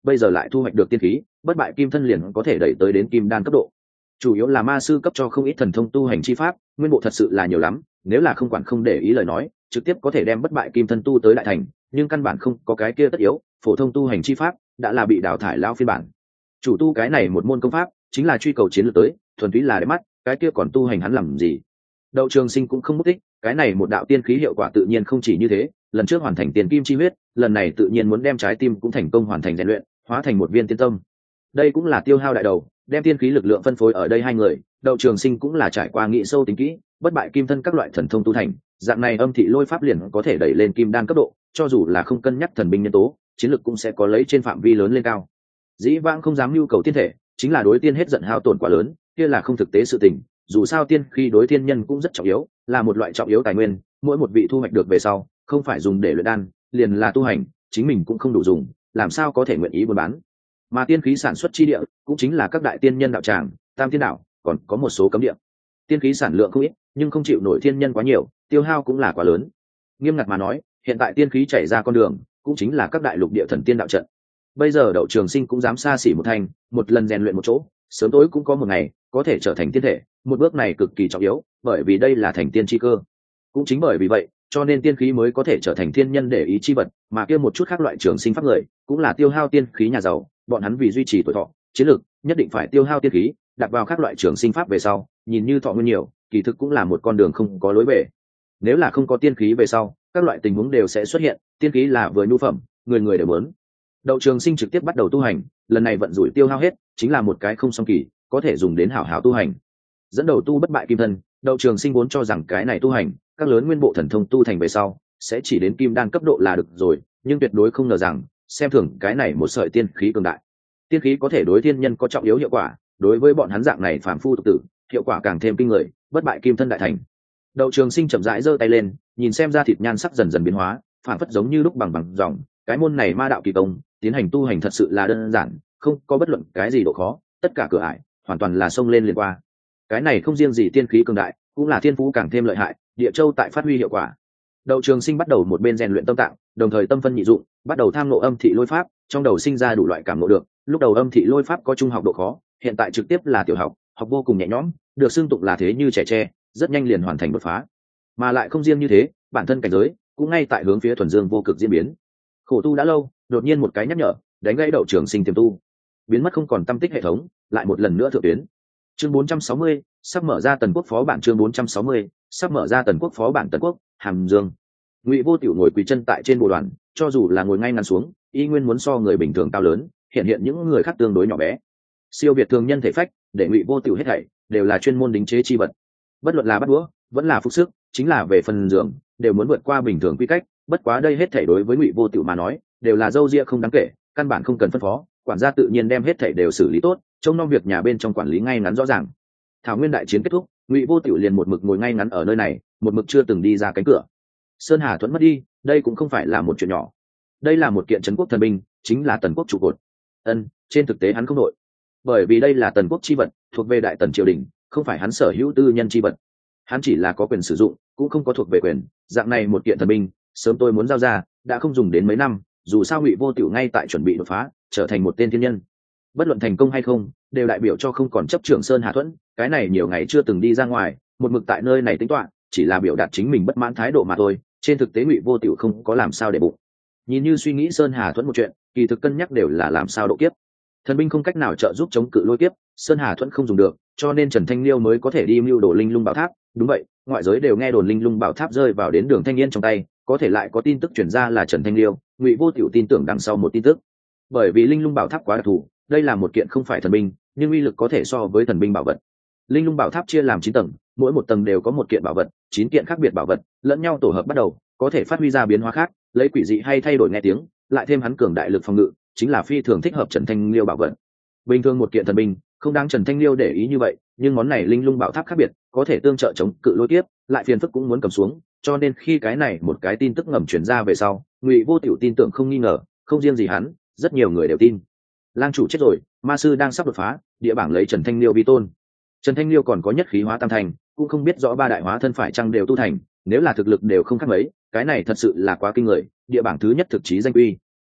bây giờ lại thu hoạch được tiên khí, bất bại kim thân liền có thể đẩy tới đến kim đan cấp độ. Chủ yếu là ma sư cấp cho không ít thần thông tu hành chi pháp, nguyên bộ thật sự là nhiều lắm, nếu là không quản không để ý lời nói, trực tiếp có thể đem bất bại kim thân tu tới đại thành, nhưng căn bản không có cái kia tất yếu, phổ thông tu hành chi pháp đã là bị đào thải lao phiên bản. Chủ tu cái này một môn công pháp, chính là truy cầu chiến lược tới, thuần túy là để mắt, cái kia còn tu hành hắn làm gì? Đậu Trường Sinh cũng không mất tích, cái này một đạo tiên khí hiệu quả tự nhiên không chỉ như thế, lần trước hoàn thành tiền kim chi huyết, lần này tự nhiên muốn đem trái tim cũng thành công hoàn thành rèn luyện, hóa thành một viên tiên tâm. Đây cũng là tiêu hao đại đầu, đem tiên khí lực lượng phân phối ở đây hai người, Đậu Trường Sinh cũng là trải qua nghĩ sâu tính kỹ, bất bại kim thân các loại thần thông tu thành, dạng này âm thị lôi pháp liền có thể đẩy lên kim đan cấp độ, cho dù là không cân nhắc thần binh nhân tố, chiến lực cũng sẽ có lấy trên phạm vi lớn lên cao. Dĩ vãng không dám nhu cầu tiên thể, chính là đối tiên hết giận hao tổn quá lớn, kia là không thực tế sự tình, dù sao tiên khi đối tiên nhân cũng rất trọng yếu, là một loại trọng yếu tài nguyên, mỗi một vị thu hoạch được về sau, không phải dùng để luyện đan, liền là tu hành, chính mình cũng không đủ dùng, làm sao có thể nguyện ý buôn bán. Mà tiên khí sản xuất chi địa, cũng chính là các đại tiên nhân đạo tràng, tam tiên đạo, còn có một số cấm địa. Tiên khí sản lượng không ít, nhưng không chịu nổi thiên nhân quá nhiều, tiêu hao cũng là quá lớn. Nghiêm ngặt mà nói, hiện tại tiên khí chảy ra con đường, cũng chính là các đại lục địa thần tiên đạo trận. Bây giờ Đậu Trường Sinh cũng dám xa xỉ một thành, một lần rèn luyện một chỗ, sớm tối cũng có một ngày có thể trở thành tiên thể, một bước này cực kỳ trọng yếu, bởi vì đây là thành tiên chi cơ. Cũng chính bởi vì vậy, cho nên tiên khí mới có thể trở thành thiên nhân để ý chi vật, mà kia một chút khác loại trường sinh pháp người, cũng là tiêu hao tiên khí nhà giàu, bọn hắn vì duy trì tuổi thọ, chiến lược, nhất định phải tiêu hao tiên khí, đặt vào các loại trường sinh pháp về sau, nhìn như thọ nguyên nhiều, kỳ thực cũng là một con đường không có lối về. Nếu là không có tiên khí về sau, các loại tình huống đều sẽ xuất hiện, tiên khí là vừa nhu phẩm, người người đều muốn. Đậu Trường Sinh trực tiếp bắt đầu tu hành, lần này vận rủi tiêu hao hết, chính là một cái không song kỳ, có thể dùng đến hảo hảo tu hành. Dẫn đầu tu bất bại kim thân, Đậu Trường Sinh vốn cho rằng cái này tu hành, các lớn nguyên bộ thần thông tu thành về sau, sẽ chỉ đến kim đan cấp độ là được rồi, nhưng tuyệt đối không ngờ rằng, xem thường cái này một sợi tiên khí cường đại. Tiên khí có thể đối thiên nhân có trọng yếu hiệu quả, đối với bọn hắn dạng này phàm phu tục tử, hiệu quả càng thêm kinh người, bất bại kim thân đại thành. Đậu Trường Sinh chậm rãi giơ tay lên, nhìn xem da thịt nhan sắc dần dần biến hóa, phản phất giống như lúc bằng bằng dòng, cái môn này ma đạo kỳ công, tiến hành tu hành thật sự là đơn giản, không có bất luận cái gì độ khó, tất cả cửa ải hoàn toàn là xông lên liền qua. Cái này không riêng gì tiên khí cường đại, cũng là thiên phú càng thêm lợi hại, địa châu tại phát huy hiệu quả. Đậu Trường Sinh bắt đầu một bên rèn luyện tâm tạng, đồng thời tâm phân nhị dụng, bắt đầu tham ngộ âm thị lôi pháp, trong đầu sinh ra đủ loại cảm ngộ được. Lúc đầu âm thị lôi pháp có trung học độ khó, hiện tại trực tiếp là tiểu học, học vô cùng nhẹ nhõm, được xưng tụng là thế như trẻ tre, rất nhanh liền hoàn thành đột phá. Mà lại không riêng như thế, bản thân cảnh giới cũng ngay tại hướng phía thuần dương vô cực diễn biến. Khổ tu đã lâu, đột nhiên một cái nhắc nhở, đánh gãy Đậu Trường Sinh tiềm tu, biến mất không còn tâm tích hệ thống, lại một lần nữa thượng tuyến. Chương bốn trăm sáu mươi, sắp mở ra Tần Quốc phó bản. Chương bốn trăm sáu mươi, sắp mở ra Tần Quốc phó bản. Tần Quốc, Hàm Dương. Ngụy Vô Tiểu ngồi quỳ chân tại trên bồ đoàn, cho dù là ngồi ngay ngắn xuống, y nguyên muốn so người bình thường cao lớn, hiện hiện những người khác tương đối nhỏ bé. Siêu việt thường nhân thể phách, để Ngụy Vô Tiểu hết thảy đều là chuyên môn đính chế chi vật. Bất luận là bắt đũa, vẫn là phục sức, chính là về phần giường, đều muốn vượt qua bình thường quy cách, bất quá đây hết thảy đối với Ngụy Vô Tiểu mà nói, đều là dâu ria không đáng kể, căn bản không cần phân phó, quản gia tự nhiên đem hết thảy đều xử lý tốt, trông nom việc nhà bên trong quản lý ngay ngắn rõ ràng. Thảo Nguyên đại chiến kết thúc, Ngụy Vô Tiểu liền một mực ngồi ngay ngắn ở nơi này, một mực chưa từng đi ra cánh cửa. Sơn Hà Thuẫn mất đi, đây cũng không phải là một chuyện nhỏ. Đây là một kiện trấn quốc thần binh, chính là Tần Quốc trụ cột. Ân, trên thực tế hắn không đội, bởi vì đây là Tần Quốc chi vật, thuộc về Đại Tần triều đình, không phải hắn sở hữu tư nhân chi vật. Hắn chỉ là có quyền sử dụng, cũng không có thuộc về quyền. Dạng này một kiện thần binh, sớm tôi muốn giao ra, đã không dùng đến mấy năm, dù sao Ngụy Vô Tiểu ngay tại chuẩn bị đột phá, trở thành một tên thiên nhân. Bất luận thành công hay không, đều đại biểu cho không còn chấp trưởng Sơn Hà Thuẫn, cái này nhiều ngày chưa từng đi ra ngoài, một mực tại nơi này tính toán, chỉ là biểu đạt chính mình bất mãn thái độ mà thôi. Trên thực tế Ngụy Vô Tiểu không có làm sao để bụng. Nhìn như suy nghĩ Sơn Hà Thuẫn một chuyện, kỳ thực cân nhắc đều là làm sao độ kiếp. Thần binh không cách nào trợ giúp chống cự lôi kiếp, Sơn Hà Thuẫn không dùng được, cho nên Trần Thanh Liêu mới có thể đi mưu đồ Linh Lung Bảo Tháp. Đúng vậy, ngoại giới đều nghe đồn Linh Lung Bảo Tháp rơi vào đến Đường Thanh Niên trong tay, có thể lại có tin tức truyền ra là Trần Thanh Liêu. Ngụy Vô Tiểu tin tưởng đằng sau một tin tức, bởi vì Linh Lung Bảo Tháp quá đặc thù, đây là một kiện không phải thần binh, nhưng uy lực có thể so với thần binh bảo vật. Linh Lung Bảo Tháp chia làm chín tầng, mỗi một tầng đều có một kiện bảo vật, chín kiện khác biệt bảo vật lẫn nhau tổ hợp bắt đầu, có thể phát huy ra biến hóa khác, lấy quỷ dị hay thay đổi nghe tiếng, lại thêm hắn cường đại lực phòng ngự, chính là phi thường thích hợp Trần Thanh Liêu bảo vật. Bình thường một kiện thần binh, không đáng Trần Thanh Liêu để ý như vậy, nhưng món này Linh Lung Bảo Tháp khác biệt, có thể tương trợ chống cự lôi kiếp, lại phiền phức cũng muốn cầm xuống, cho nên khi cái này một cái tin tức ngầm truyền ra về sau, Ngụy Vô Tiểu tin tưởng không nghi ngờ, không riêng gì hắn, rất nhiều người đều tin. Lang chủ chết rồi, ma sư đang sắp đột phá, địa bảng lấy Trần Thanh Liêu vi tôn. Trần Thanh Liêu còn có nhất khí hóa tam thành, cũng không biết rõ ba đại hóa thân phải chăng đều tu thành, nếu là thực lực đều không khác mấy, cái này thật sự là quá kinh người, địa bảng thứ nhất thực chí danh uy.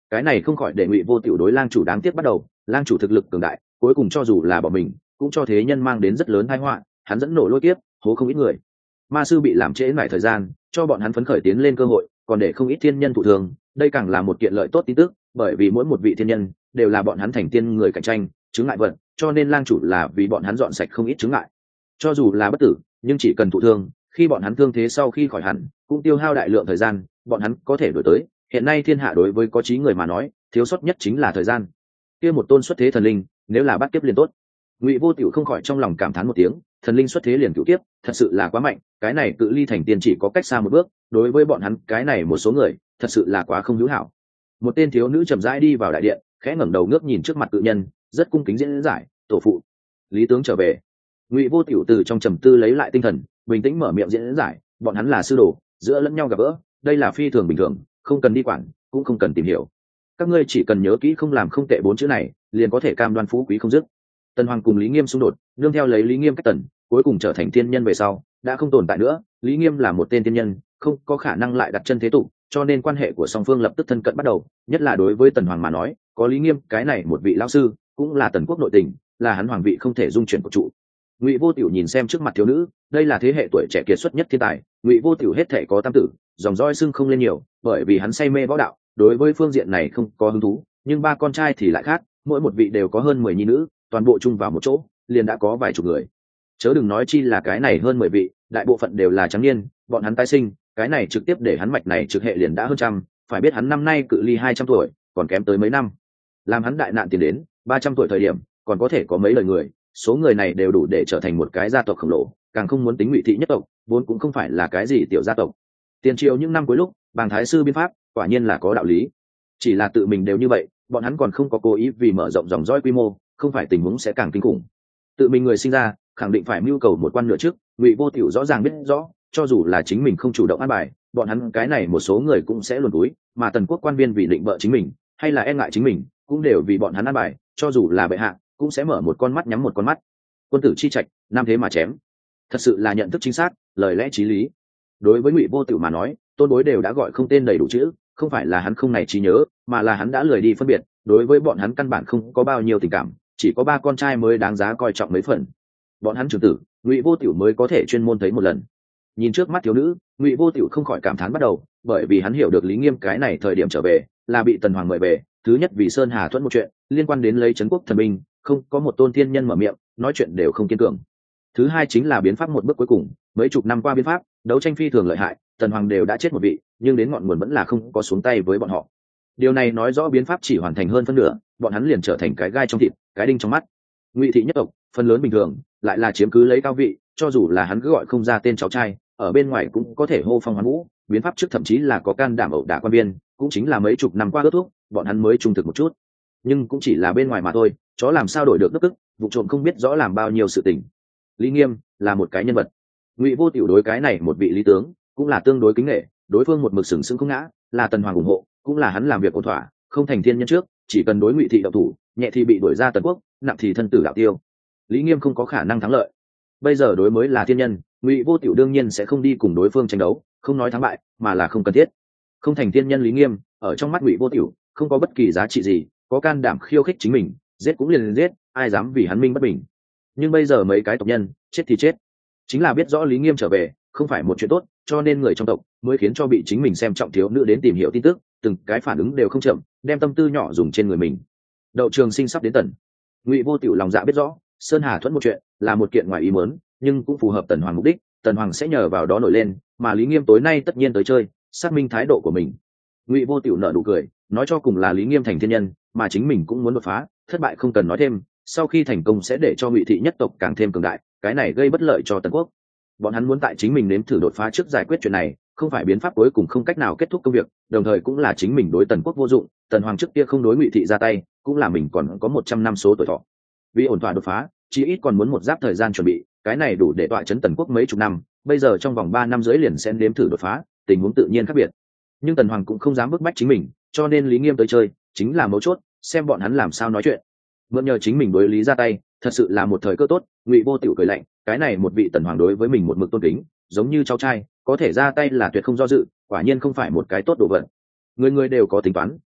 cái này không khỏi để Ngụy Vô Tiểu đối lang chủ đáng tiếc bắt đầu. Lang chủ thực lực cường đại, cuối cùng cho dù là bỏ mình cũng cho thế nhân mang đến rất lớn tai họa, hắn dẫn nổ lôi kiếp hố không ít người. Ma sư bị làm trễ lại thời gian, cho bọn hắn phấn khởi tiến lên cơ hội, còn để không ít thiên nhân thụ thường, đây càng là một kiện lợi tốt tin tức, bởi vì mỗi một vị thiên nhân đều là bọn hắn thành tiên người cạnh tranh chứng ngại vật, cho nên lang chủ là vì bọn hắn dọn sạch không ít chứng ngại. Cho dù là bất tử, nhưng chỉ cần thụ thương, khi bọn hắn thương thế sau khi khỏi hẳn, cũng tiêu hao đại lượng thời gian, bọn hắn có thể đổi tới. Hiện nay thiên hạ đối với có trí người mà nói, thiếu sót nhất chính là thời gian. Kia một tôn xuất thế thần linh, nếu là bắt kiếp liền tốt. Ngụy Vô Tiểu không khỏi trong lòng cảm thán một tiếng, thần linh xuất thế liền cửu kiếp, thật sự là quá mạnh, cái này cự ly thành tiên chỉ có cách xa một bước, đối với bọn hắn cái này một số người, thật sự là quá không hữu hảo. Một tên thiếu nữ chậm rãi đi vào đại điện, khẽ ngẩng đầu ngước nhìn trước mặt cự nhân, rất cung kính diễn giải, "Tổ phụ, Lý tướng trở về." Ngụy Vô Tiểu từ trong trầm tư lấy lại tinh thần, bình tĩnh mở miệng diễn giải, "Bọn hắn là sư đồ, giữa lẫn nhau gặp gỡ, đây là phi thường bình thường, không cần đi quản, cũng không cần tìm hiểu. Các ngươi chỉ cần nhớ kỹ không làm không tệ bốn chữ này, liền có thể cam đoan phú quý không dứt." Tần Hoàng cùng Lý Nghiêm xung đột, nương theo lấy Lý Nghiêm cách tần, cuối cùng trở thành tiên nhân về sau, đã không tồn tại nữa. Lý Nghiêm là một tên tiên nhân, không có khả năng lại đặt chân thế tục, cho nên quan hệ của song phương lập tức thân cận bắt đầu. Nhất là đối với Tần Hoàng mà nói, có Lý Nghiêm cái này một vị lão sư, cũng là tần quốc nội tình, là hắn hoàng vị không thể dung chuyển của trụ. Ngụy Vô Tiểu nhìn xem trước mặt thiếu nữ, đây là thế hệ tuổi trẻ kiệt xuất nhất thiên tài. Ngụy Vô Tiểu hết thể có tam tử, dòng dõi xưng không lên nhiều, bởi vì hắn say mê võ đạo, đối với phương diện này không có hứng thú. Nhưng ba con trai thì lại khác, mỗi một vị đều có hơn mười nhi nữ, toàn bộ chung vào một chỗ, liền đã có vài chục người. Chớ đừng nói chi là cái này hơn mười vị, đại bộ phận đều là trắng niên, bọn hắn tái sinh, cái này trực tiếp để hắn mạch này trực hệ liền đã hơn trăm, phải biết hắn năm nay cự ly hai trăm tuổi, còn kém tới mấy năm. Làm hắn đại nạn tiền đến, ba trăm tuổi thời điểm, còn có thể có mấy lời người, số người này đều đủ để trở thành một cái gia tộc khổng lồ, càng không muốn tính Ngụy thị nhất tộc, vốn cũng không phải là cái gì tiểu gia tộc. Tiền triều những năm cuối lúc, Bàng thái sư biên pháp, quả nhiên là có đạo lý. Chỉ là tự mình đều như vậy, bọn hắn còn không có cố ý vì mở rộng dòng dõi quy mô, không phải tình huống sẽ càng kinh khủng. Tự mình người sinh ra, khẳng định phải mưu cầu một quan nửa trước. Ngụy Vô Tiểu rõ ràng biết rõ, cho dù là chính mình không chủ động an bài, bọn hắn cái này một số người cũng sẽ luồn túi, mà tần quốc quan viên vì định vợ chính mình, hay là e ngại chính mình, cũng đều vì bọn hắn an bài, cho dù là bệ hạ, cũng sẽ mở một con mắt nhắm một con mắt. Quân tử chi trạch, nam thế mà chém. Thật sự là nhận thức chính xác, lời lẽ chí lý. Đối với Ngụy Vô Tiểu mà nói, tôn bối đều đã gọi không tên đầy đủ chữ, không phải là hắn không này trí nhớ, mà là hắn đã lười đi phân biệt, đối với bọn hắn căn bản không có bao nhiêu tình cảm, chỉ có ba con trai mới đáng giá coi trọng mấy phần. Bọn hắn trưởng tử, Ngụy Vô Tiểu mới có thể chuyên môn thấy một lần. Nhìn trước mắt thiếu nữ, Ngụy Vô Tiểu không khỏi cảm thán bắt đầu, bởi vì hắn hiểu được Lý Nghiêm cái này thời điểm trở về là bị Tần Hoàng mời về. Thứ nhất vì Sơn Hà Thuẫn một chuyện liên quan đến lấy trấn quốc thần binh, không có một tôn thiên nhân mở miệng nói chuyện đều không kiên cường. Thứ hai chính là biến pháp một bước cuối cùng, mấy chục năm qua biến pháp đấu tranh phi thường lợi hại, Tần Hoàng đều đã chết một vị, nhưng đến ngọn nguồn vẫn là không có xuống tay với bọn họ. Điều này nói rõ biến pháp chỉ hoàn thành hơn phân nửa, bọn hắn liền trở thành cái gai trong thịt, cái đinh trong mắt. Ngụy thị nhất tộc phần lớn bình thường, lại là chiếm cứ lấy cao vị, cho dù là hắn cứ gọi không ra tên cháu trai, ở bên ngoài cũng có thể hô phong hoán vũ. Biến pháp trước thậm chí là có can đảm ẩu đả quan viên, cũng chính là mấy chục năm qua ước thúc, bọn hắn mới trung thực một chút, nhưng cũng chỉ là bên ngoài mà thôi. Chó làm sao đổi được đức ức, vụ trộm không biết rõ làm bao nhiêu sự tình. Lý Nghiêm là một cái nhân vật, Ngụy Vô Tiểu đối cái này một vị lý tướng cũng là tương đối kính nể, đối phương một mực sừng sững không ngã, là Tần Hoàng ủng hộ, cũng là hắn làm việc ổn thỏa, không thành thiên nhân trước, chỉ cần đối Ngụy thị động thủ, nhẹ thì bị đuổi ra Tần quốc, nặng thì thân tử đạo tiêu. Lý Nghiêm không có khả năng thắng lợi. Bây giờ đối mới là thiên nhân, Ngụy Vô Tiểu đương nhiên sẽ không đi cùng đối phương tranh đấu, không nói thắng bại, mà là không cần thiết. Không thành thiên nhân Lý Nghiêm, ở trong mắt Ngụy Vô Tiểu không có bất kỳ giá trị gì, có can đảm khiêu khích chính mình, giết cũng liền giết, ai dám vì hắn minh bất bình. Nhưng bây giờ mấy cái tộc nhân, chết thì chết. Chính là biết rõ Lý Nghiêm trở về, không phải một chuyện tốt, cho nên người trong tộc mới khiến cho bị chính mình xem trọng thiếu nữ đến tìm hiểu tin tức, từng cái phản ứng đều không chậm, đem tâm tư nhỏ dùng trên người mình. Đậu Trường Sinh sắp đến Tần. Ngụy Vô Tiểu lòng dạ biết rõ, Sơn Hà Thuẫn một chuyện là một kiện ngoài ý muốn, nhưng cũng phù hợp Tần Hoàng mục đích, Tần Hoàng sẽ nhờ vào đó nổi lên, mà Lý Nghiêm tối nay tất nhiên tới chơi, xác minh thái độ của mình. Ngụy Vô Tiểu nở nụ cười, nói cho cùng là Lý Nghiêm thành thiên nhân, mà chính mình cũng muốn đột phá, thất bại không cần nói thêm, sau khi thành công sẽ để cho Ngụy thị nhất tộc càng thêm cường đại, cái này gây bất lợi cho Tần quốc. Bọn hắn muốn tại chính mình nếm thử đột phá trước giải quyết chuyện này, không phải biến pháp cuối cùng không cách nào kết thúc công việc, đồng thời cũng là chính mình đối Tần quốc vô dụng, Tần Hoàng trước kia không đối Ngụy thị ra tay, cũng là mình còn có một trăm năm số tuổi thọ. Vì ổn thỏa đột phá, chí ít còn muốn một giáp thời gian chuẩn bị, cái này đủ để tọa chấn Tần quốc mấy chục năm, bây giờ trong vòng ba năm rưỡi liền sẽ nếm thử đột phá, tình huống tự nhiên khác biệt. Nhưng Tần Hoàng cũng không dám bức bách chính mình, cho nên Lý Nghiêm tới chơi chính là mấu chốt, xem bọn hắn làm sao nói chuyện. Mượn nhờ chính mình đối lý ra tay, thật sự là một thời cơ tốt. Ngụy Vô Tiểu cười lạnh, cái này một vị Tần Hoàng đối với mình một mực tôn kính, giống như cháu trai, có thể ra tay là tuyệt không do dự, quả nhiên không phải một cái tốt đồ vật. Người người đều có tính toán,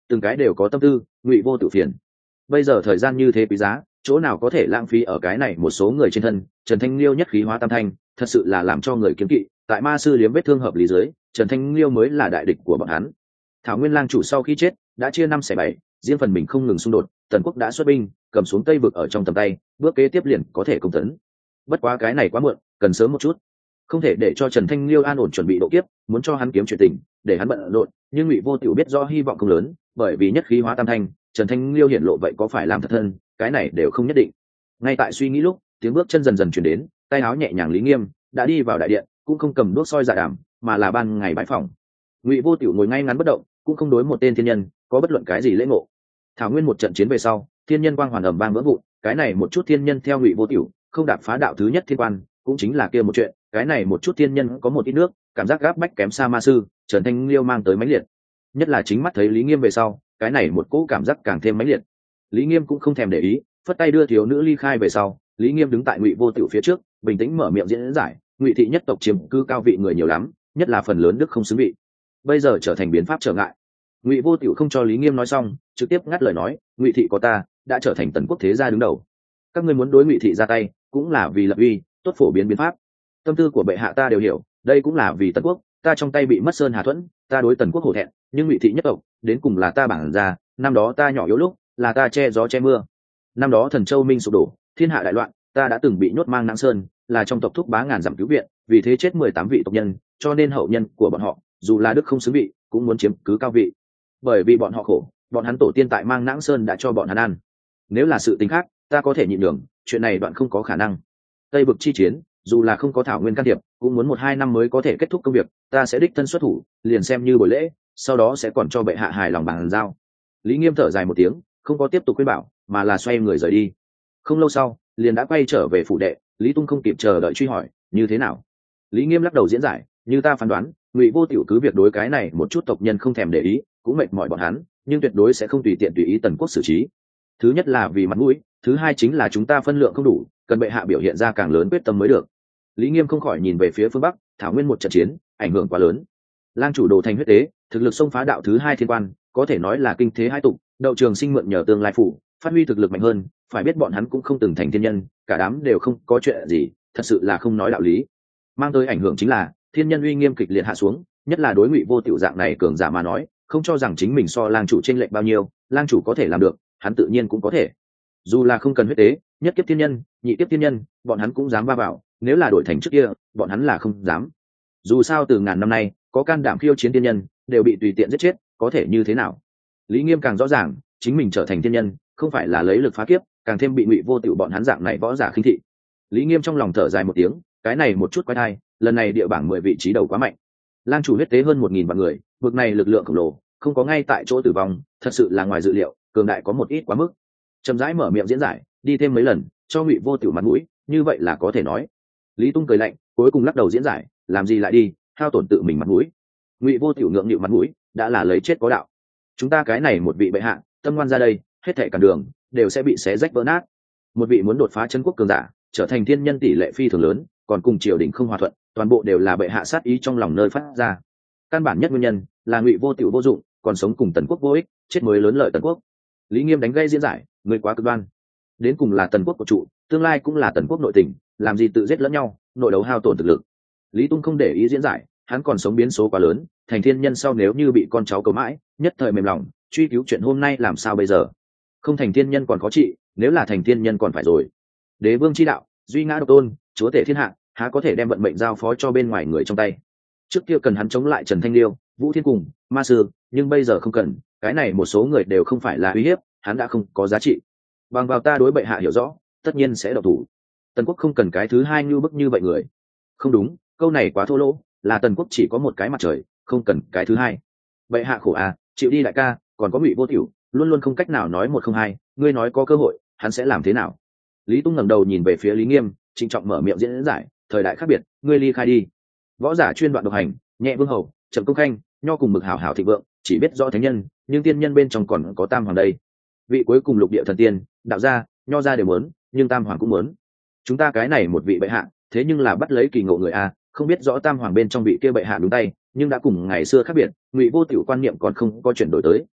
từng cái đều có tâm tư, Ngụy Vô Tự phiền. Bây giờ thời gian như thế quý giá, chỗ nào có thể lãng phí ở cái này một số người trên thân. Trần Thanh Liêu nhất khí hóa tam thanh, thật sự là làm cho người kiếm kỵ. Tại ma sư liếm vết thương hợp lý dưới, Trần Thanh Liêu mới là đại địch của bọn hắn. Thảo Nguyên Lang chủ sau khi chết đã chia năm xẻ bảy, riêng phần mình không ngừng xung đột. Tần quốc đã xuất binh, cầm xuống Tây vực ở trong tầm tay, bước kế tiếp liền có thể công tấn. Bất quá cái này quá muộn, cần sớm một chút, không thể để cho Trần Thanh Liêu an ổn chuẩn bị độ kiếp, muốn cho hắn kiếm chuyện tình, để hắn bận rộn. Nhưng Ngụy Vô Tiểu biết rõ hy vọng không lớn, bởi vì nhất khí hóa tam thanh, Trần Thanh Liêu hiện lộ vậy có phải làm thật thân, cái này đều không nhất định. Ngay tại suy nghĩ lúc, tiếng bước chân dần dần chuyển đến, tay áo nhẹ nhàng Lý Nghiêm đã đi vào đại điện, cũng không cầm đuốc soi dạ đàm, mà là ban ngày bãi phòng. Ngụy Vô Tiểu ngồi ngay ngắn bất động, cũng không đối một tên thiên nhân có bất luận cái gì lễ ngộ. Thảo Nguyên một trận chiến về sau, thiên nhân quang hoàn ầm vang vỡ vụn, cái này một chút thiên nhân theo Ngụy Vô Tiểu không đạp phá đạo thứ nhất thiên quan, cũng chính là kia một chuyện. Cái này một chút thiên nhân có một ít nước, cảm giác gáp bách kém xa ma sư, Trần Thanh Liêu mang tới mãnh liệt. Nhất là chính mắt thấy Lý Nghiêm về sau, cái này một cỗ cảm giác càng thêm mãnh liệt. Lý Nghiêm cũng không thèm để ý, phất tay đưa thiếu nữ ly khai về sau, Lý Nghiêm đứng tại Ngụy Vô Tiểu phía trước, bình tĩnh mở miệng diễn giải, Ngụy thị nhất tộc chiếm cư cao vị người nhiều lắm, nhất là phần lớn đức không xứng vị, bây giờ trở thành biến pháp trở ngại. Ngụy Vô Tiểu không cho Lý Nghiêm nói xong, trực tiếp ngắt lời nói, Ngụy thị có ta, đã trở thành tần quốc thế gia đứng đầu. Các ngươi muốn đối Ngụy thị ra tay, cũng là vì lập uy, tốt phổ biến biến pháp. Tâm tư của bệ hạ ta đều hiểu, đây cũng là vì tần quốc, ta trong tay bị mất sơn hà thuẫn, ta đối tần quốc hổ thẹn, nhưng Ngụy thị nhất tộc, đến cùng là ta bản ra, năm đó ta nhỏ yếu lúc, là ta che gió che mưa. Năm đó Thần Châu Minh sụp đổ, thiên hạ đại loạn, ta đã từng bị nhốt mang Nãng Sơn, là trong tộc thúc bá ngàn dặm cứu viện, vì thế chết mười tám vị tộc nhân, cho nên hậu nhân của bọn họ, dù là đức không xứng vị, cũng muốn chiếm cứ cao vị. Bởi vì bọn họ khổ, bọn hắn tổ tiên tại mang Nãng Sơn đã cho bọn hắn ăn. Nếu là sự tình khác, ta có thể nhịn đường, chuyện này đoạn không có khả năng. Tây vực chi chiến, dù là không có Thảo Nguyên can thiệp, cũng muốn một hai năm mới có thể kết thúc công việc, ta sẽ đích thân xuất thủ, liền xem như buổi lễ, sau đó sẽ còn cho bệ hạ hài lòng bàn giao. Lý Nghiêm thở dài một tiếng, không có tiếp tục khuyên bảo, mà là xoay người rời đi. Không lâu sau, liền đã quay trở về phủ đệ. Lý Tung không kịp chờ đợi truy hỏi, như thế nào? Lý Nghiêm lắc đầu diễn giải, như ta phán đoán, Ngụy Vô Tiểu cứ việc đối cái này một chút tộc nhân không thèm để ý, cũng mệt mỏi bọn hắn, nhưng tuyệt đối sẽ không tùy tiện tùy ý tần quốc xử trí. Thứ nhất là vì mặt mũi, thứ hai chính là chúng ta phân lượng không đủ, cần bệ hạ biểu hiện ra càng lớn quyết tâm mới được. Lý Nghiêm không khỏi nhìn về phía phương bắc, Thảo Nguyên một trận chiến, ảnh hưởng quá lớn. Lang chủ đồ thành huyết tế, thực lực xông phá đạo thứ hai thiên quan, có thể nói là kinh thế hai tục. Đậu Trường Sinh mượn nhờ tương lai phủ, phát huy thực lực mạnh hơn, phải biết bọn hắn cũng không từng thành thiên nhân, cả đám đều không có chuyện gì, thật sự là không nói đạo lý. Mang tới ảnh hưởng chính là thiên nhân uy nghiêm kịch liệt hạ xuống, nhất là đối Ngụy Vô Tiểu dạng này cường giả mà nói, không cho rằng chính mình so lang chủ chênh lệch bao nhiêu, lang chủ có thể làm được, hắn tự nhiên cũng có thể. Dù là không cần huyết tế, nhất kiếp thiên nhân, nhị kiếp thiên nhân, bọn hắn cũng dám va vào, nếu là đổi thành trước kia, bọn hắn là không dám. Dù sao từ ngàn năm nay, có can đảm khiêu chiến thiên nhân, đều bị tùy tiện giết chết, có thể như thế nào? Lý Nghiêm càng rõ ràng, chính mình trở thành thiên nhân, không phải là lấy lực phá kiếp, càng thêm bị Ngụy Vô Tiểu bọn hắn dạng này võ giả khinh thị. Lý Nghiêm trong lòng thở dài một tiếng, cái này một chút quái thai, lần này địa bảng mười vị trí đầu quá mạnh. Lang chủ huyết tế hơn một nghìn vạn người, vực này lực lượng khổng lồ, không có ngay tại chỗ tử vong, thật sự là ngoài dự liệu, cường đại có một ít quá mức. Trầm rãi mở miệng diễn giải, đi thêm mấy lần, cho Ngụy Vô Tiểu mặt mũi, như vậy là có thể nói. Lý Tung cười lạnh, cuối cùng lắc đầu diễn giải, làm gì lại đi, hao tổn tự mình mặt mũi. Ngụy Vô Tiểu ngượng nghịu mặt mũi, đã là lấy chết có đạo. Chúng ta cái này một vị bệ hạ, tâm ngoan ra đây, hết thảy cản đường đều sẽ bị xé rách vỡ nát. Một vị muốn đột phá chân quốc cường giả, trở thành thiên nhân tỷ lệ phi thường lớn, còn cùng triều đình không hòa thuận, toàn bộ đều là bệ hạ sát ý trong lòng nơi phát ra. Căn bản nhất nguyên nhân là Ngụy Vô Tiểu vô dụng, còn sống cùng tần quốc vô ích, chết mới lớn lợi tần quốc. Lý Nghiêm đánh gây diễn giải, người quá cực đoan. Đến cùng là tần quốc của trụ, tương lai cũng là tần quốc nội tình, làm gì tự giết lẫn nhau, nội đấu hao tổn thực lực. Lý Tung không để ý diễn giải, hắn còn sống biến số quá lớn, thành thiên nhân sau nếu như bị con cháu cầu mãi, nhất thời mềm lòng, truy cứu chuyện hôm nay làm sao bây giờ? Không thành thiên nhân còn khó trị, nếu là thành thiên nhân còn phải rồi. Đế vương chi đạo, duy ngã độc tôn, chúa tể thiên hạ, há có thể đem vận mệnh giao phó cho bên ngoài người trong tay. Trước kia cần hắn chống lại Trần Thanh Liêu, Vũ Thiên Cùng, Ma Sư, nhưng bây giờ không cần, cái này một số người đều không phải là uy hiếp, hắn đã không có giá trị. Bằng vào ta đối bệ hạ hiểu rõ, tất nhiên sẽ độc thủ. Tần quốc không cần cái thứ hai như bức như vậy người. Không đúng, câu này quá thô lỗ, là tần quốc chỉ có một cái mặt trời, không cần cái thứ hai. Bệ hạ khổ à, chịu đi đại ca, còn có Ngụy Vô Tiểu, luôn luôn không cách nào nói một không hai, ngươi nói có cơ hội, hắn sẽ làm thế nào? Lý Tung ngẩng đầu nhìn về phía Lý Nghiêm, trịnh trọng mở miệng diễn giải, thời đại khác biệt, ngươi ly khai đi. Võ giả chuyên đoạn độc hành, nhẹ vương hầu, chậm công khanh, nho cùng mực hảo hảo thịnh vượng, chỉ biết rõ thánh nhân, nhưng tiên nhân bên trong còn có tam hoàng đây. Vị cuối cùng lục địa thần tiên, đạo gia, nho gia đều muốn, nhưng tam hoàng cũng muốn. Chúng ta cái này một vị bệ hạ, thế nhưng là bắt lấy kỳ ngộ người a, không biết rõ tam hoàng bên trong vị kia bệ hạ đúng tay, nhưng đã cùng ngày xưa khác biệt, Ngụy Vô Tiểu quan niệm còn không có chuyển đổi tới,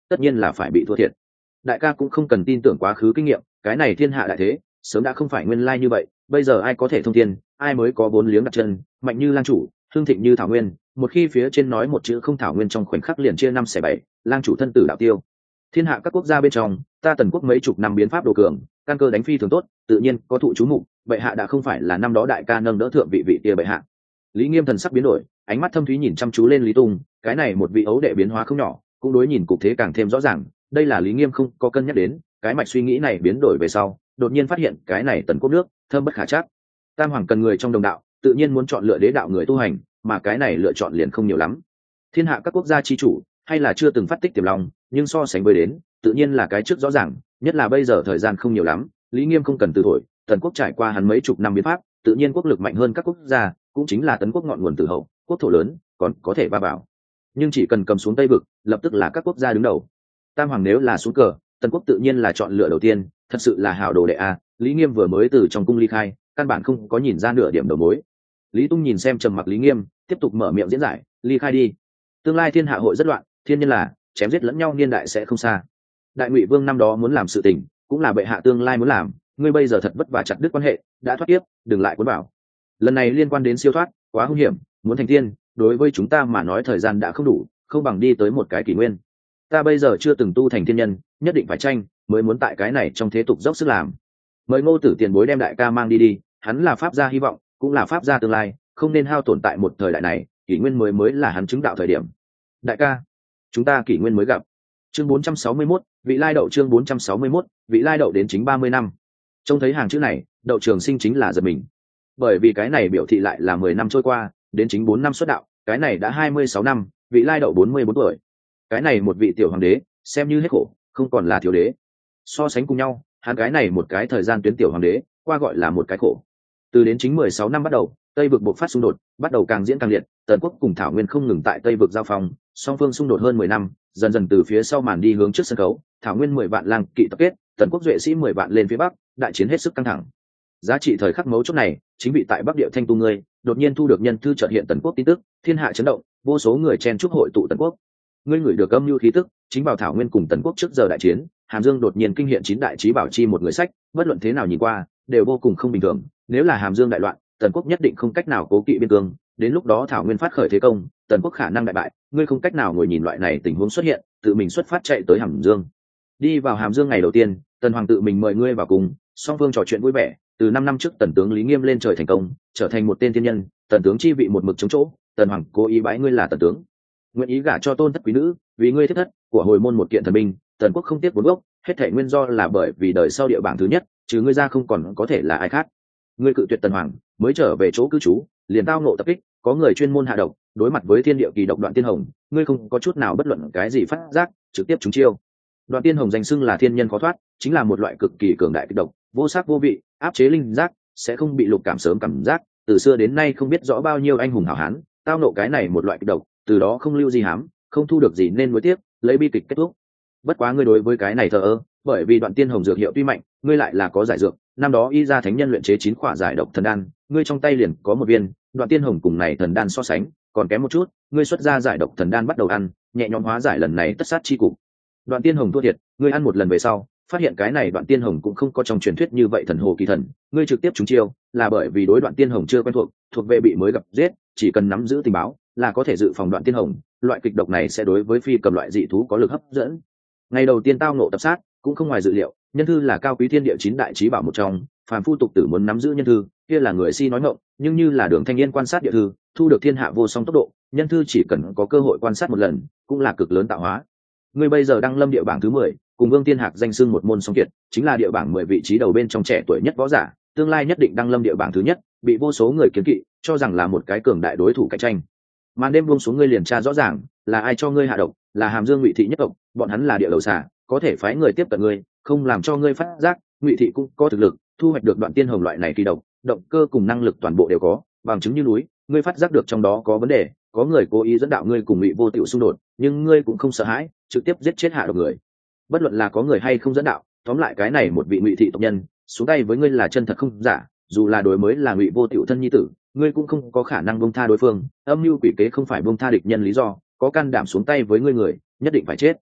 tất nhiên là phải bị thua thiệt. Đại ca cũng không cần tin tưởng quá khứ kinh nghiệm, cái này thiên hạ đại thế sớm đã không phải nguyên lai như vậy. Bây giờ ai có thể thông thiên, ai mới có vốn liếng đặt chân, mạnh như lang chủ, hương thịnh như thảo nguyên. Một khi phía trên nói một chữ không, thảo nguyên trong khoảnh khắc liền chia năm xẻ bảy, lang chủ thân tử đạo tiêu. Thiên hạ các quốc gia bên trong, ta Tần quốc mấy chục năm biến pháp đồ cường, căn cơ đánh phi thường tốt, tự nhiên có thụ chú mục. Bệ hạ đã không phải là năm đó đại ca nâng đỡ thượng vị vị kia bệ hạ. Lý Nghiêm thần sắc biến đổi, ánh mắt thâm thúy nhìn chăm chú lên Lý Tung, cái này một vị ấu đệ biến hóa không nhỏ, cũng đối nhìn cục thế càng thêm rõ ràng. Đây là Lý Nghiêm không có cân nhắc đến, cái mạch suy nghĩ này biến đổi về sau, đột nhiên phát hiện cái này Tần quốc nước thâm bất khả trắc. Tam hoàng cần người trong đồng đạo, tự nhiên muốn chọn lựa đế đạo người tu hành, mà cái này lựa chọn liền không nhiều lắm. Thiên hạ các quốc gia chi chủ, hay là chưa từng phát tích tiềm lòng, nhưng so sánh với đến, tự nhiên là cái trước rõ ràng, nhất là bây giờ thời gian không nhiều lắm, Lý Nghiêm không cần từ thổi, Tần quốc trải qua hắn mấy chục năm biến pháp, tự nhiên quốc lực mạnh hơn các quốc gia, cũng chính là Tấn quốc ngọn nguồn từ hậu, quốc thổ lớn, còn có thể va vào. Nhưng chỉ cần cầm xuống Tây vực, lập tức là các quốc gia đứng đầu. Tam hoàng nếu là xuống cờ, Tần quốc tự nhiên là chọn lựa đầu tiên, thật sự là hảo đồ đệ a. Lý Nghiêm vừa mới từ trong cung ly khai, căn bản không có nhìn ra nửa điểm đầu mối. Lý Tung nhìn xem trầm mặc Lý Nghiêm, tiếp tục mở miệng diễn giải, ly khai đi. Tương lai thiên hạ hội rất loạn, thiên nhân là chém giết lẫn nhau, niên đại sẽ không xa. Đại Ngụy Vương năm đó muốn làm sự tình, cũng là bệ hạ tương lai muốn làm, ngươi bây giờ thật vất vả chặt đứt quan hệ, đã thoát tiếp, đừng lại cuốn bảo. Lần này liên quan đến siêu thoát, quá hung hiểm, muốn thành tiên, đối với chúng ta mà nói thời gian đã không đủ, không bằng đi tới một cái kỷ nguyên. Ta bây giờ chưa từng tu thành thiên nhân, nhất định phải tranh, mới muốn tại cái này trong thế tục dốc sức làm. Mời Ngô Tử tiền bối đem đại ca mang đi đi, hắn là pháp gia hy vọng, cũng là pháp gia tương lai, không nên hao tổn tại một thời đại này, kỷ nguyên mới mới là hắn chứng đạo thời điểm. Đại ca, chúng ta kỷ nguyên mới gặp. Chương bốn trăm sáu mươi mốt, vị lai đậu. Chương bốn trăm sáu mươi mốt, vị lai đậu đến chính ba mươi năm. Trông thấy hàng chữ này, Đậu Trường Sinh chính là giật mình, bởi vì cái này biểu thị lại là mười năm trôi qua, đến chính bốn năm xuất đạo, cái này đã hai mươi sáu năm, vị lai đậu bốn mươi bốn tuổi. Cái này một vị tiểu hoàng đế, xem như hết khổ, không còn là thiếu đế. So sánh cùng nhau, hắn cái này một cái thời gian tuyến tiểu hoàng đế, qua gọi là một cái khổ. Từ đến chính mười sáu năm bắt đầu, Tây vực bộc phát xung đột, bắt đầu càng diễn càng liệt, Tần quốc cùng Thảo Nguyên không ngừng tại Tây vực giao phong, song phương xung đột hơn mười năm, dần dần từ phía sau màn đi hướng trước sân khấu, Thảo Nguyên mười vạn lang kỵ tập kết, Tần quốc duệ sĩ mười vạn lên phía bắc, đại chiến hết sức căng thẳng. Giá trị thời khắc mấu chốt này, chính bị tại Bắc Địa Thanh Tu ngươi, đột nhiên thu được nhân thư chợt hiện Tần quốc tin tức, thiên hạ chấn động, vô số người chen chúc hội tụ Tần quốc. Ngươi ngửi được âm mưu khí tức, chính vào Thảo Nguyên cùng Tần quốc trước giờ đại chiến, Hàm Dương đột nhiên kinh hiện chín đại chí bảo chi một người sách, bất luận thế nào nhìn qua, đều vô cùng không bình thường, nếu là Hàm Dương đại loạn, Tần quốc nhất định không cách nào cố kỵ biên cương, đến lúc đó Thảo Nguyên phát khởi thế công, Tần quốc khả năng đại bại, ngươi không cách nào ngồi nhìn loại này tình huống xuất hiện, tự mình xuất phát chạy tới Hàm Dương. Đi vào Hàm Dương ngày đầu tiên, Tần hoàng tự mình mời ngươi vào cùng, song phương trò chuyện vui vẻ, từ năm năm trước Tần tướng Lý Nghiêm lên trời thành công, trở thành một tên thiên nhân, Tần tướng chi vị một mực chống chỗ, Tần hoàng cố ý bái ngươi là Tần tướng, nguyện ý gả cho tôn thất quý nữ, vì ngươi thiết thất của hồi môn một kiện thần binh, Tần quốc không tiếc vốn gốc, hết thảy nguyên do là bởi vì đời sau địa bảng thứ nhất, trừ ngươi ra không còn có thể là ai khác. Ngươi cự tuyệt Tần hoàng, mới trở về chỗ cư trú, liền tao ngộ tập kích, có người chuyên môn hạ độc, đối mặt với thiên địa kỳ độc Đoạn Tiên Hồng, ngươi không có chút nào bất luận cái gì phát giác, trực tiếp trúng chiêu. Đoạn Tiên Hồng danh xưng là thiên nhân khó thoát, chính là một loại cực kỳ cường đại kịch độc, vô sắc vô vị, áp chế linh giác, sẽ không bị lục cảm sớm cảm giác, từ xưa đến nay không biết rõ bao nhiêu anh hùng hảo hán, tao nộ cái này một loại kịch độc, từ đó không lưu gì hám, không thu được gì nên nuối tiếc, lấy bi kịch kết thúc. Bất quá ngươi đối với cái này thờ ơ, bởi vì Đoạn Tiên Hồng dược hiệu tuy mạnh, ngươi lại là có giải dược, năm đó y ra thánh nhân luyện chế chín khỏa giải độc thần đan, ngươi trong tay liền có một viên, Đoạn Tiên Hồng cùng này thần đan so sánh, còn kém một chút, ngươi xuất ra giải độc thần đan bắt đầu ăn, nhẹ nhõm hóa giải lần này tất sát chi cục. Đoạn Tiên Hồng thua thiệt, ngươi ăn một lần về sau, phát hiện cái này Đoạn Tiên Hồng cũng không có trong truyền thuyết như vậy thần hồ kỳ thần, ngươi trực tiếp trúng chiêu, là bởi vì đối Đoạn Tiên Hồng chưa quen thuộc, thuộc về bị mới gặp giết, chỉ cần nắm giữ tình báo, là có thể dự phòng Đoạn Tiên Hồng, loại kịch độc này sẽ đối với phi cầm loại dị thú có lực hấp dẫn. Ngày đầu tiên tao nộ tập sát, cũng không ngoài dự liệu, nhân thư là cao quý thiên địa chín đại chí bảo một trong, phàm phu tục tử muốn nắm giữ nhân thư, kia là người si nói ngọng, nhưng như là Đường Thanh Niên quan sát địa thư, thu được thiên hạ vô song tốc độ, nhân thư chỉ cần có cơ hội quan sát một lần, cũng là cực lớn tạo hóa. Ngươi bây giờ đăng lâm địa bảng thứ mười, cùng Vương Tiên Hạc danh xưng một môn song kiệt, chính là địa bảng mười vị trí đầu bên trong trẻ tuổi nhất võ giả, tương lai nhất định đăng lâm địa bảng thứ nhất, bị vô số người kiến kỵ, cho rằng là một cái cường đại đối thủ cạnh tranh. Màn đêm buông xuống, ngươi liền tra rõ ràng, là ai cho ngươi hạ độc, là Hàm Dương Ngụy thị nhất tộc, bọn hắn là địa đầu xà, có thể phái người tiếp cận ngươi, không làm cho ngươi phát giác, Ngụy thị cũng có thực lực, thu hoạch được Đoạn Tiên Hồng loại này kỳ độc, động cơ cùng năng lực toàn bộ đều có, bằng chứng như núi, ngươi phát giác được trong đó có vấn đề, có người cố ý dẫn đạo ngươi cùng Ngụy Vô Tiểu xung đột, nhưng ngươi cũng không sợ hãi, trực tiếp giết chết hạ độc người. Bất luận là có người hay không dẫn đạo, tóm lại cái này một vị Ngụy thị tộc nhân, xuống tay với ngươi là chân thật không giả, dù là đối mới là Ngụy Vô Tiểu thân nhi tử, ngươi cũng không có khả năng buông tha đối phương, âm mưu quỷ kế không phải buông tha địch nhân lý do, có can đảm xuống tay với ngươi người, nhất định phải chết.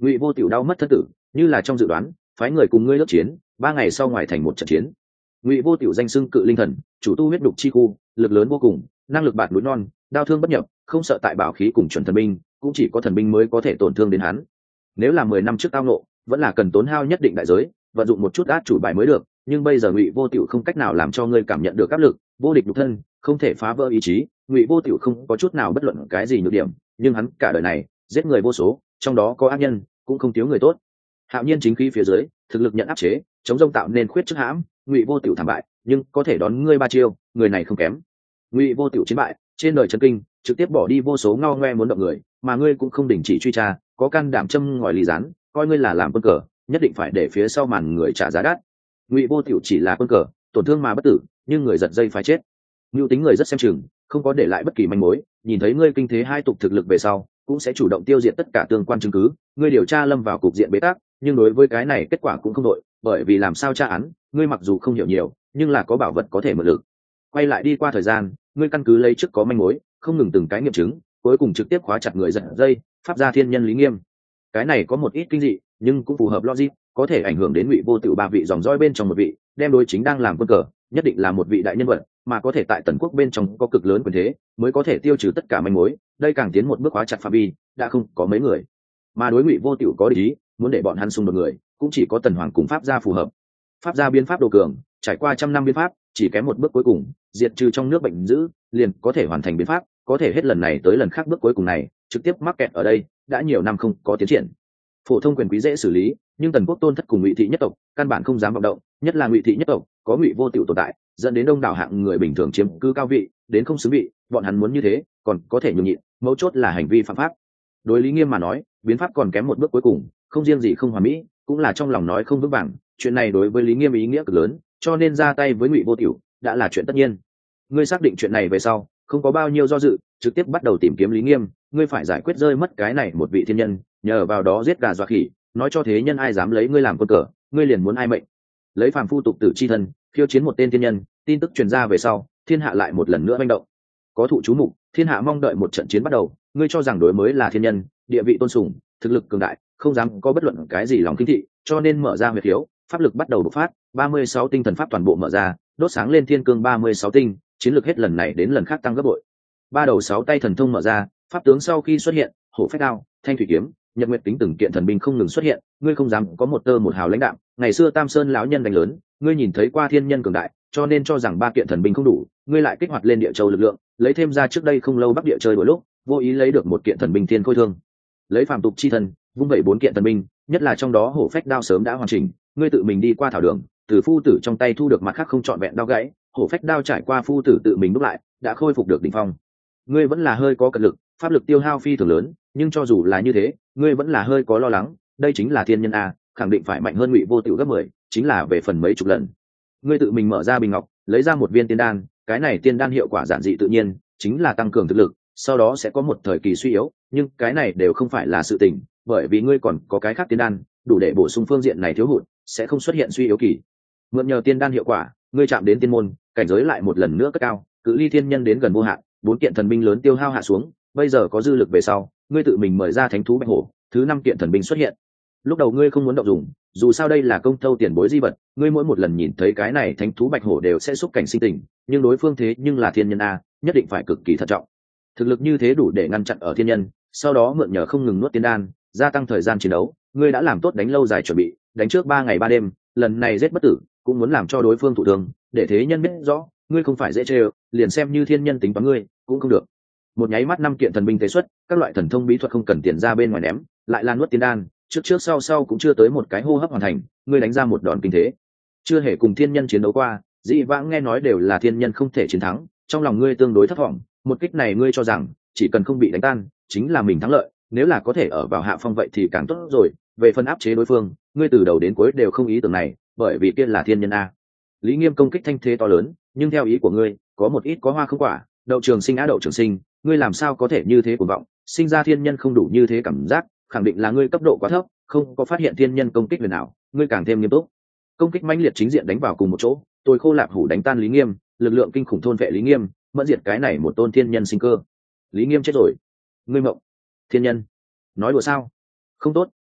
Ngụy Vô Tiểu đau mất thân tử, như là trong dự đoán, phái người cùng ngươi ước chiến, ba ngày sau ngoài thành một trận chiến. Ngụy Vô Tiểu danh xưng cự linh thần, chủ tu huyết đục chi khu, lực lớn vô cùng, năng lực bạt núi non, đao thương bất nhập, không sợ tại bảo khí cùng chuẩn thần binh, cũng chỉ có thần binh mới có thể tổn thương đến hắn. Nếu là mười năm trước tao nộ, vẫn là cần tốn hao nhất định đại giới, vận dụng một chút át chủ bài mới được, nhưng bây giờ Ngụy Vô Tiểu không cách nào làm cho ngươi cảm nhận được áp lực, vô địch nhục thân, không thể phá vỡ ý chí. Ngụy Vô Tiểu không có chút nào bất luận cái gì nhược điểm, nhưng hắn cả đời này giết người vô số, trong đó có ác nhân, cũng không thiếu người tốt. Hạo Nhiên chính khí phía dưới, thực lực nhận áp chế, chống rông tạo nên khuyết trước hãm, Ngụy Vô Tiểu thảm bại, nhưng có thể đón ngươi ba chiêu, người này không kém. Ngụy Vô Tiểu chiến bại, trên đời chấn kinh, trực tiếp bỏ đi vô số ngao ngoe muốn động người, mà ngươi cũng không đình chỉ truy tra, có can đảm châm ngòi ly gián, coi ngươi là làm quân cờ, nhất định phải để phía sau màn người trả giá đắt. Ngụy Vô Tiểu chỉ là quân cờ, tổn thương mà bất tử, nhưng người giật dây phải chết. Nưu tính người rất xem chừng, không có để lại bất kỳ manh mối, nhìn thấy ngươi kinh thế hai tục thực lực về sau, cũng sẽ chủ động tiêu diệt tất cả tương quan chứng cứ. Ngươi điều tra lâm vào cục diện bế tắc, nhưng đối với cái này kết quả cũng không đội, bởi vì làm sao tra án, ngươi mặc dù không hiểu nhiều, nhưng là có bảo vật có thể mượn lực. Quay lại đi qua thời gian, ngươi căn cứ lấy trước có manh mối, không ngừng từng cái nghiệm chứng, cuối cùng trực tiếp khóa chặt người giật dây, pháp gia thiên nhân Lý Nghiêm. Cái này có một ít kinh dị, nhưng cũng phù hợp logic, có thể ảnh hưởng đến Ngụy Vô Tiểu ba vị dòng dõi bên trong một vị, đem đối chính đang làm quân cờ, nhất định là một vị đại nhân vật, mà có thể tại Tần Quốc bên trong có cực lớn quyền thế, mới có thể tiêu trừ tất cả manh mối, đây càng tiến một bước khóa chặt phạm vi, đã không có mấy người. Mà đối Ngụy Vô Tiểu có địch ý, muốn để bọn hắn xung đột người, cũng chỉ có Tần Hoàng cùng pháp gia phù hợp. Pháp gia biến pháp đồ cường, trải qua trăm năm biến pháp, chỉ kém một bước cuối cùng, diệt trừ trong nước bệnh dữ, liền có thể hoàn thành biến pháp, có thể hết lần này tới lần khác bước cuối cùng này, trực tiếp mắc kẹt ở đây, đã nhiều năm không có tiến triển. Phổ thông quyền quý dễ xử lý, nhưng Tần Quốc tôn thất cùng Ngụy thị nhất tộc, căn bản không dám vọng động, nhất là Ngụy thị nhất tộc, có Ngụy Vô Tiểu tồn tại, dẫn đến đông đảo hạng người bình thường chiếm cứ cao vị, đến không xứng vị, bọn hắn muốn như thế, còn có thể nhường nhịn, mấu chốt là hành vi phạm pháp. Đối Lý Nghiêm mà nói, biến pháp còn kém một bước cuối cùng, không riêng gì không hoàn mỹ, cũng là trong lòng nói không vững vàng, chuyện này đối với Lý Nghiêm ý nghĩa cực lớn, cho nên ra tay với Ngụy Vô Tiểu đã là chuyện tất nhiên. Ngươi xác định chuyện này về sau, không có bao nhiêu do dự, trực tiếp bắt đầu tìm kiếm Lý Nghiêm, ngươi phải giải quyết rơi mất cái này một vị thiên nhân, nhờ vào đó giết gà dọa khỉ, nói cho thế nhân ai dám lấy ngươi làm quân cờ, ngươi liền muốn ai mệnh. Lấy phàm phu tục tử chi thân, khiêu chiến một tên thiên nhân, tin tức truyền ra về sau, thiên hạ lại một lần nữa manh động. Có thụ chú mục, thiên hạ mong đợi một trận chiến bắt đầu, ngươi cho rằng đối mới là thiên nhân, địa vị tôn sùng, thực lực cường đại, không dám có bất luận cái gì lòng kinh thị, cho nên mở ra huyệt khiếu, pháp lực bắt đầu bộc phát, ba mươi sáu tinh thần pháp toàn bộ mở ra, đốt sáng lên thiên cương ba mươi sáu tinh, chiến lược hết lần này đến lần khác tăng gấp bội. Ba đầu sáu tay thần thông mở ra, pháp tướng sau khi xuất hiện, hổ phách đao, thanh thủy kiếm, nhật nguyệt tính từng kiện thần binh không ngừng xuất hiện, ngươi không dám có một tơ một hào lãnh đạm, ngày xưa Tam Sơn lão nhân đánh lớn, ngươi nhìn thấy qua thiên nhân cường đại, cho nên cho rằng ba kiện thần binh không đủ, ngươi lại kích hoạt lên địa châu lực lượng, lấy thêm ra trước đây không lâu bắc địa chơi đôi lúc, vô ý lấy được một kiện thần binh thiên khôi thương. Lấy phàm tục chi thần, vung vẩy bốn kiện thần binh, nhất là trong đó hổ phách đao sớm đã hoàn chỉnh, ngươi tự mình đi qua thảo đường, từ phu tử trong tay thu được mặt khác không trọn vẹn đao gãy, hổ phách đao trải qua phu tử tự mình đúc lại, đã khôi phục được đỉnh phong. Ngươi vẫn là hơi có cật lực, pháp lực tiêu hao phi thường lớn, nhưng cho dù là như thế, ngươi vẫn là hơi có lo lắng, đây chính là thiên nhân a, khẳng định phải mạnh hơn Ngụy Vô Tiểu gấp mười, chính là về phần mấy chục lần. Ngươi tự mình mở ra bình ngọc, lấy ra một viên tiên đan, cái này tiên đan hiệu quả giản dị tự nhiên, chính là tăng cường thực lực, sau đó sẽ có một thời kỳ suy yếu, nhưng cái này đều không phải là sự tình, bởi vì ngươi còn có cái khác tiên đan, đủ để bổ sung phương diện này thiếu hụt, sẽ không xuất hiện suy yếu kỳ. Mượn nhờ tiên đan hiệu quả, ngươi chạm đến tiên môn, cảnh giới lại một lần nữa cất cao, cự ly thiên nhân đến gần vô hạn, bốn kiện thần binh lớn tiêu hao hạ xuống, bây giờ có dư lực về sau, ngươi tự mình mời ra thánh thú bạch hổ, thứ năm kiện thần binh xuất hiện. Lúc đầu ngươi không muốn động dùng, dù sao đây là công thâu tiền bối di vật, ngươi mỗi một lần nhìn thấy cái này thánh thú bạch hổ đều sẽ xúc cảnh sinh tình, nhưng đối phương thế nhưng là thiên nhân a, nhất định phải cực kỳ thận trọng. Thực lực như thế đủ để ngăn chặn ở thiên nhân, sau đó mượn nhờ không ngừng nuốt tiên đan, gia tăng thời gian chiến đấu, ngươi đã làm tốt đánh lâu dài chuẩn bị, đánh trước ba ngày ba đêm, lần này giết bất tử, cũng muốn làm cho đối phương thụ thương, để thế nhân biết rõ, ngươi không phải dễ chơi, liền xem như thiên nhân tính toán ngươi, cũng không được. Một nháy mắt năm kiện thần binh tế xuất, các loại thần thông bí thuật không cần tiền ra bên ngoài ném, lại lan nuốt tiên đan, trước trước sau sau cũng chưa tới một cái hô hấp hoàn thành, ngươi đánh ra một đòn kinh thế. Chưa hề cùng thiên nhân chiến đấu qua, dĩ vãng nghe nói đều là thiên nhân không thể chiến thắng, trong lòng ngươi tương đối thất vọng, một kích này ngươi cho rằng chỉ cần không bị đánh tan, chính là mình thắng lợi, nếu là có thể ở vào hạ phong vậy thì càng tốt rồi, về phần áp chế đối phương, ngươi từ đầu đến cuối đều không ý tưởng này, bởi vì kia là thiên nhân a. Lý Nghiêm công kích thanh thế to lớn, nhưng theo ý của ngươi, có một ít có hoa không quả, đậu trường sinh á đậu trường sinh, ngươi làm sao có thể như thế cuồng vọng, sinh ra thiên nhân không đủ như thế cảm giác, khẳng định là ngươi cấp độ quá thấp, không có phát hiện thiên nhân công kích huyền nào, ngươi càng thêm nghiêm túc. Công kích mãnh liệt chính diện đánh vào cùng một chỗ, tôi khô lạp hủ đánh tan Lý Nghiêm, lực lượng kinh khủng thôn vệ Lý Nghiêm, mẫn diệt cái này một tôn thiên nhân sinh cơ. Lý Nghiêm chết rồi. Ngươi mộng. Thiên nhân. Nói đùa sao? Không tốt,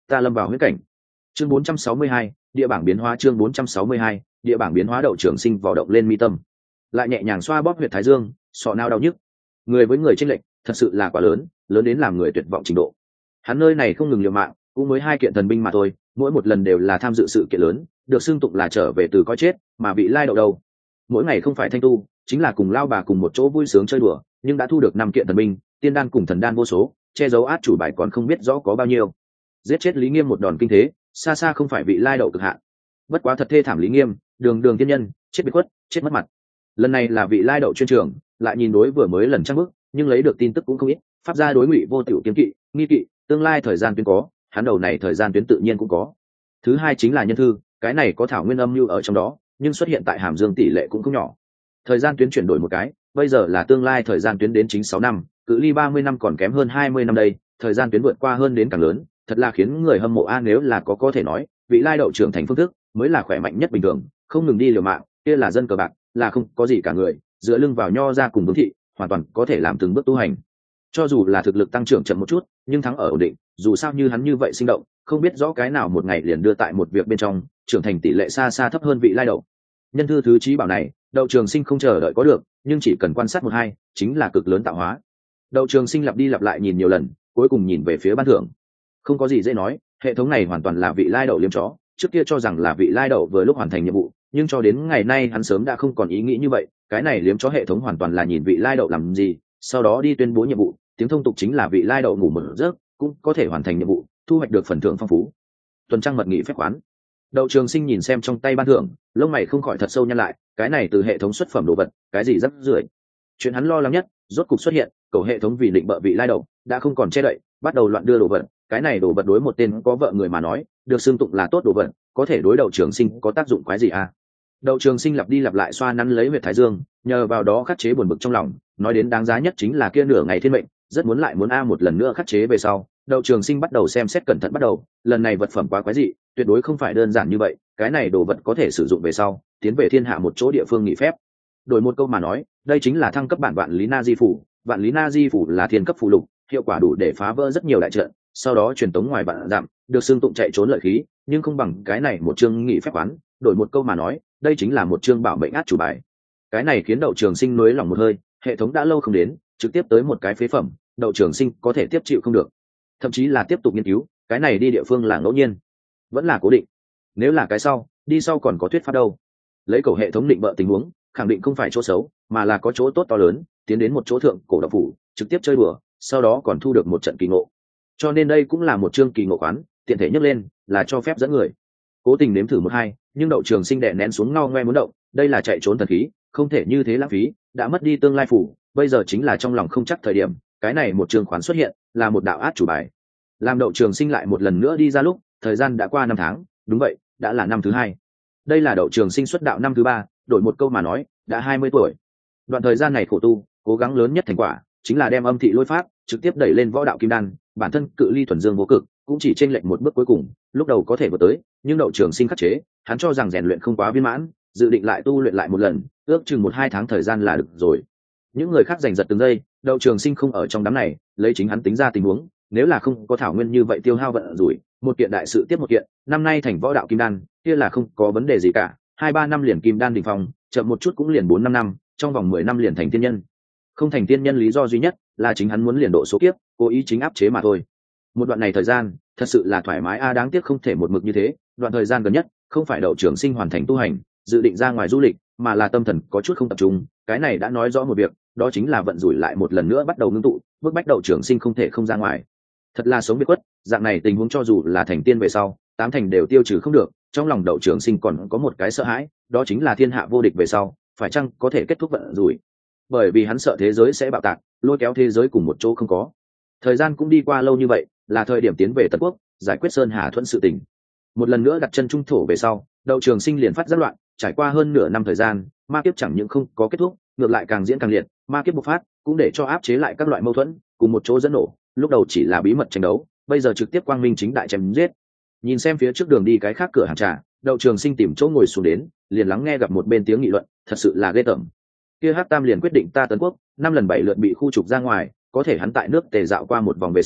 ta lâm vào huyết cảnh. Chương bốn trăm sáu mươi hai, địa bảng biến hóa. Chương bốn trăm sáu mươi hai, địa bảng biến hóa. Đậu Trường Sinh vò động lên mi tâm, lại nhẹ nhàng xoa bóp huyệt thái dương, sọ não đau nhức. Người với người chênh lệch thật sự là quá lớn, lớn đến làm người tuyệt vọng trình độ. Hắn nơi này không ngừng liều mạng, cũng mới hai kiện thần binh mà thôi, mỗi một lần đều là tham dự sự kiện lớn, được xưng tụng là trở về từ coi chết, mà bị lai đậu đầu. Mỗi ngày không phải thanh tu, chính là cùng lao bà cùng một chỗ vui sướng chơi đùa, nhưng đã thu được năm kiện thần binh, tiên đan cùng thần đan vô số, che giấu át chủ bài còn không biết rõ có bao nhiêu. Giết chết Lý Nghiêm một đòn kinh thế, xa xa không phải vị lai đậu cực hạn. Bất quá thật thê thảm Lý Nghiêm, đường đường tiên nhân, chết biệt khuất, chết mất mặt. Lần này là vị lai đậu chuyên trường, lại nhìn đối vừa mới lần trăng bước, nhưng lấy được tin tức cũng không ít, pháp gia đối ngụy vô tiểu kiếm kỵ, nghi kỵ, tương lai thời gian tuyến có, hắn đầu này thời gian tuyến tự nhiên cũng có. Thứ hai chính là nhân thư, cái này có thảo nguyên âm lưu ở trong đó, nhưng xuất hiện tại Hàm Dương tỷ lệ cũng không nhỏ. Thời gian tuyến chuyển đổi một cái, bây giờ là tương lai thời gian tuyến đến chính sáu năm, cự ly ba mươi năm còn kém hơn hai mươi năm đây, thời gian tuyến vượt qua hơn đến càng lớn, thật là khiến người hâm mộ a. Nếu là có có thể nói, vị lai đậu trưởng thành phương thức mới là khỏe mạnh nhất bình thường, không ngừng đi liều mạng, kia là dân cờ bạc, là không có gì cả người, dựa lưng vào nho ra cùng Vương thị, hoàn toàn có thể làm từng bước tu hành. Cho dù là thực lực tăng trưởng chậm một chút, nhưng thắng ở ổn định, dù sao như hắn như vậy sinh động, không biết rõ cái nào một ngày liền đưa tại một việc bên trong, trưởng thành tỷ lệ xa xa thấp hơn vị lai đậu. Nhân thư thứ chí bảo này, Đậu Trường Sinh không chờ đợi có được, nhưng chỉ cần quan sát một hai, chính là cực lớn tạo hóa. Đậu Trường Sinh lặp đi lặp lại nhìn nhiều lần, cuối cùng nhìn về phía ban thưởng. Không có gì dễ nói, hệ thống này hoàn toàn là vị lai đậu liếm chó, trước kia cho rằng là vị lai đậu vừa lúc hoàn thành nhiệm vụ, nhưng cho đến ngày nay hắn sớm đã không còn ý nghĩ như vậy, cái này liếm chó hệ thống hoàn toàn là nhìn vị lai đậu làm gì, sau đó đi tuyên bố nhiệm vụ, tiếng thông tục chính là vị lai đậu ngủ một giấc cũng có thể hoàn thành nhiệm vụ, thu hoạch được phần thưởng phong phú. Tuần trăng mật nghị phép khoán. Đậu Trường Sinh nhìn xem trong tay ban thưởng, lông mày không khỏi thật sâu nhăn lại, cái này từ hệ thống xuất phẩm đồ vật, cái gì rất rưởi. Chuyện hắn lo lắng nhất, rốt cục xuất hiện, cầu hệ thống vì định bợ vị lai đậu, đã không còn che đậy, bắt đầu loạn đưa đồ vật, cái này đồ vật đối một tên có vợ người mà nói, được xưng tụng là tốt đồ vật, có thể đối Đậu Trường Sinh có tác dụng quái gì à? Đậu Trường Sinh lặp đi lặp lại xoa nắn lấy huyệt thái dương, nhờ vào đó khắc chế buồn bực trong lòng, nói đến đáng giá nhất chính là kia nửa ngày thiên mệnh, rất muốn lại muốn a một lần nữa khắc chế về sau. Đậu Trường Sinh bắt đầu xem xét cẩn thận bắt đầu, lần này vật phẩm quá quái dị, tuyệt đối không phải đơn giản như vậy, cái này đồ vật có thể sử dụng về sau, tiến về thiên hạ một chỗ địa phương nghỉ phép. Đổi một câu mà nói, đây chính là thăng cấp bản vạn lý na di phủ, vạn lý na di phủ là thiên cấp phụ lục, hiệu quả đủ để phá vỡ rất nhiều đại trận, sau đó truyền tống ngoài vạn dặm, được xưng tụng chạy trốn lợi khí, nhưng không bằng cái này một chương nghỉ phép quán. Đổi một câu mà nói, đây chính là một chương bảo mệnh át chủ bài. Cái này khiến Đậu Trường Sinh nuối lòng một hơi, hệ thống đã lâu không đến, trực tiếp tới một cái phế phẩm, Đậu Trường Sinh có thể tiếp chịu không được, thậm chí là tiếp tục nghiên cứu, cái này đi địa phương là ngẫu nhiên, vẫn là cố định. Nếu là cái sau, đi sau còn có thuyết pháp đâu. Lấy cầu hệ thống định bợ tình huống, khẳng định không phải chỗ xấu, mà là có chỗ tốt to lớn, tiến đến một chỗ thượng cổ độc phủ, trực tiếp chơi đùa, sau đó còn thu được một trận kỳ ngộ. Cho nên đây cũng là một chương kỳ ngộ quán, tiện thể nhắc lên, là cho phép dẫn người. Cố tình nếm thử một hai, nhưng Đậu Trường Sinh đè nén xuống ngao ngoe muốn động, đây là chạy trốn thần khí, không thể như thế lãng phí, đã mất đi tương lai phủ, bây giờ chính là trong lòng không chắc thời điểm, cái này một chương khoán xuất hiện, là một đạo át chủ bài. Làm Đậu Trường Sinh lại một lần nữa đi ra lúc, thời gian đã qua năm tháng, đúng vậy, đã là năm thứ hai. Đây là Đậu Trường Sinh xuất đạo năm thứ ba, đổi một câu mà nói, đã hai mươi tuổi. Đoạn thời gian này khổ tu, cố gắng lớn nhất thành quả chính là đem âm thị lôi pháp trực tiếp đẩy lên võ đạo kim đan, bản thân cự ly thuần dương vô cực, cũng chỉ chênh lệch một bước cuối cùng, lúc đầu có thể vượt tới, nhưng Đậu Trường Sinh khắc chế, hắn cho rằng rèn luyện không quá viên mãn, dự định lại tu luyện lại một lần, ước chừng một hai tháng thời gian là được rồi. Những người khác giành giật từng giây, Đậu Trường Sinh không ở trong đám này, lấy chính hắn tính ra tình huống, nếu là không có thảo nguyên như vậy tiêu hao vận rủi, một kiện đại sự tiếp một kiện, năm nay thành võ đạo kim đan, kia là không có vấn đề gì cả, hai ba năm liền kim đan đỉnh phong, chậm một chút cũng liền bốn năm năm, trong vòng mười năm liền thành tiên nhân. Không thành tiên nhân lý do duy nhất là chính hắn muốn liền độ số kiếp, cố ý chính áp chế mà thôi. Một đoạn này thời gian, thật sự là thoải mái a, đáng tiếc không thể một mực như thế, đoạn thời gian gần nhất, không phải Đậu Trường Sinh hoàn thành tu hành, dự định ra ngoài du lịch, mà là tâm thần có chút không tập trung, cái này đã nói rõ một việc, đó chính là vận rủi lại một lần nữa bắt đầu ngưng tụ, bức bách Đậu Trường Sinh không thể không ra ngoài. Thật là sống biệt quất, dạng này tình huống cho dù là thành tiên về sau, tám thành đều tiêu trừ không được, trong lòng Đậu Trường Sinh còn có một cái sợ hãi, đó chính là thiên hạ vô địch về sau, phải chăng có thể kết thúc vận rủi. Bởi vì hắn sợ thế giới sẽ bạo tạc, lôi kéo thế giới cùng một chỗ không có. Thời gian cũng đi qua lâu như vậy, là thời điểm tiến về Tần Quốc, giải quyết Sơn Hà Thuẫn sự tình. Một lần nữa đặt chân trung thổ về sau, Đậu Trường Sinh liền phát giác loạn, trải qua hơn nửa năm thời gian, ma kiếp chẳng những không có kết thúc, ngược lại càng diễn càng liệt, ma kiếp bộc phát, cũng để cho áp chế lại các loại mâu thuẫn, cùng một chỗ dẫn nổ, lúc đầu chỉ là bí mật tranh đấu, bây giờ trực tiếp quang minh chính đại chém giết. Nhìn xem phía trước đường đi cái khác cửa hàng trà, Đậu Trường Sinh tìm chỗ ngồi xuống đến, liền lắng nghe gặp một bên tiếng nghị luận, thật sự là ghê tởm. Kia Hắc Tam liền quyết định ta Tấn Quốc, năm lần bảy lượt bị khu trục ra ngoài, có thể hắn tại nước Tề dạo qua một vòng về sau,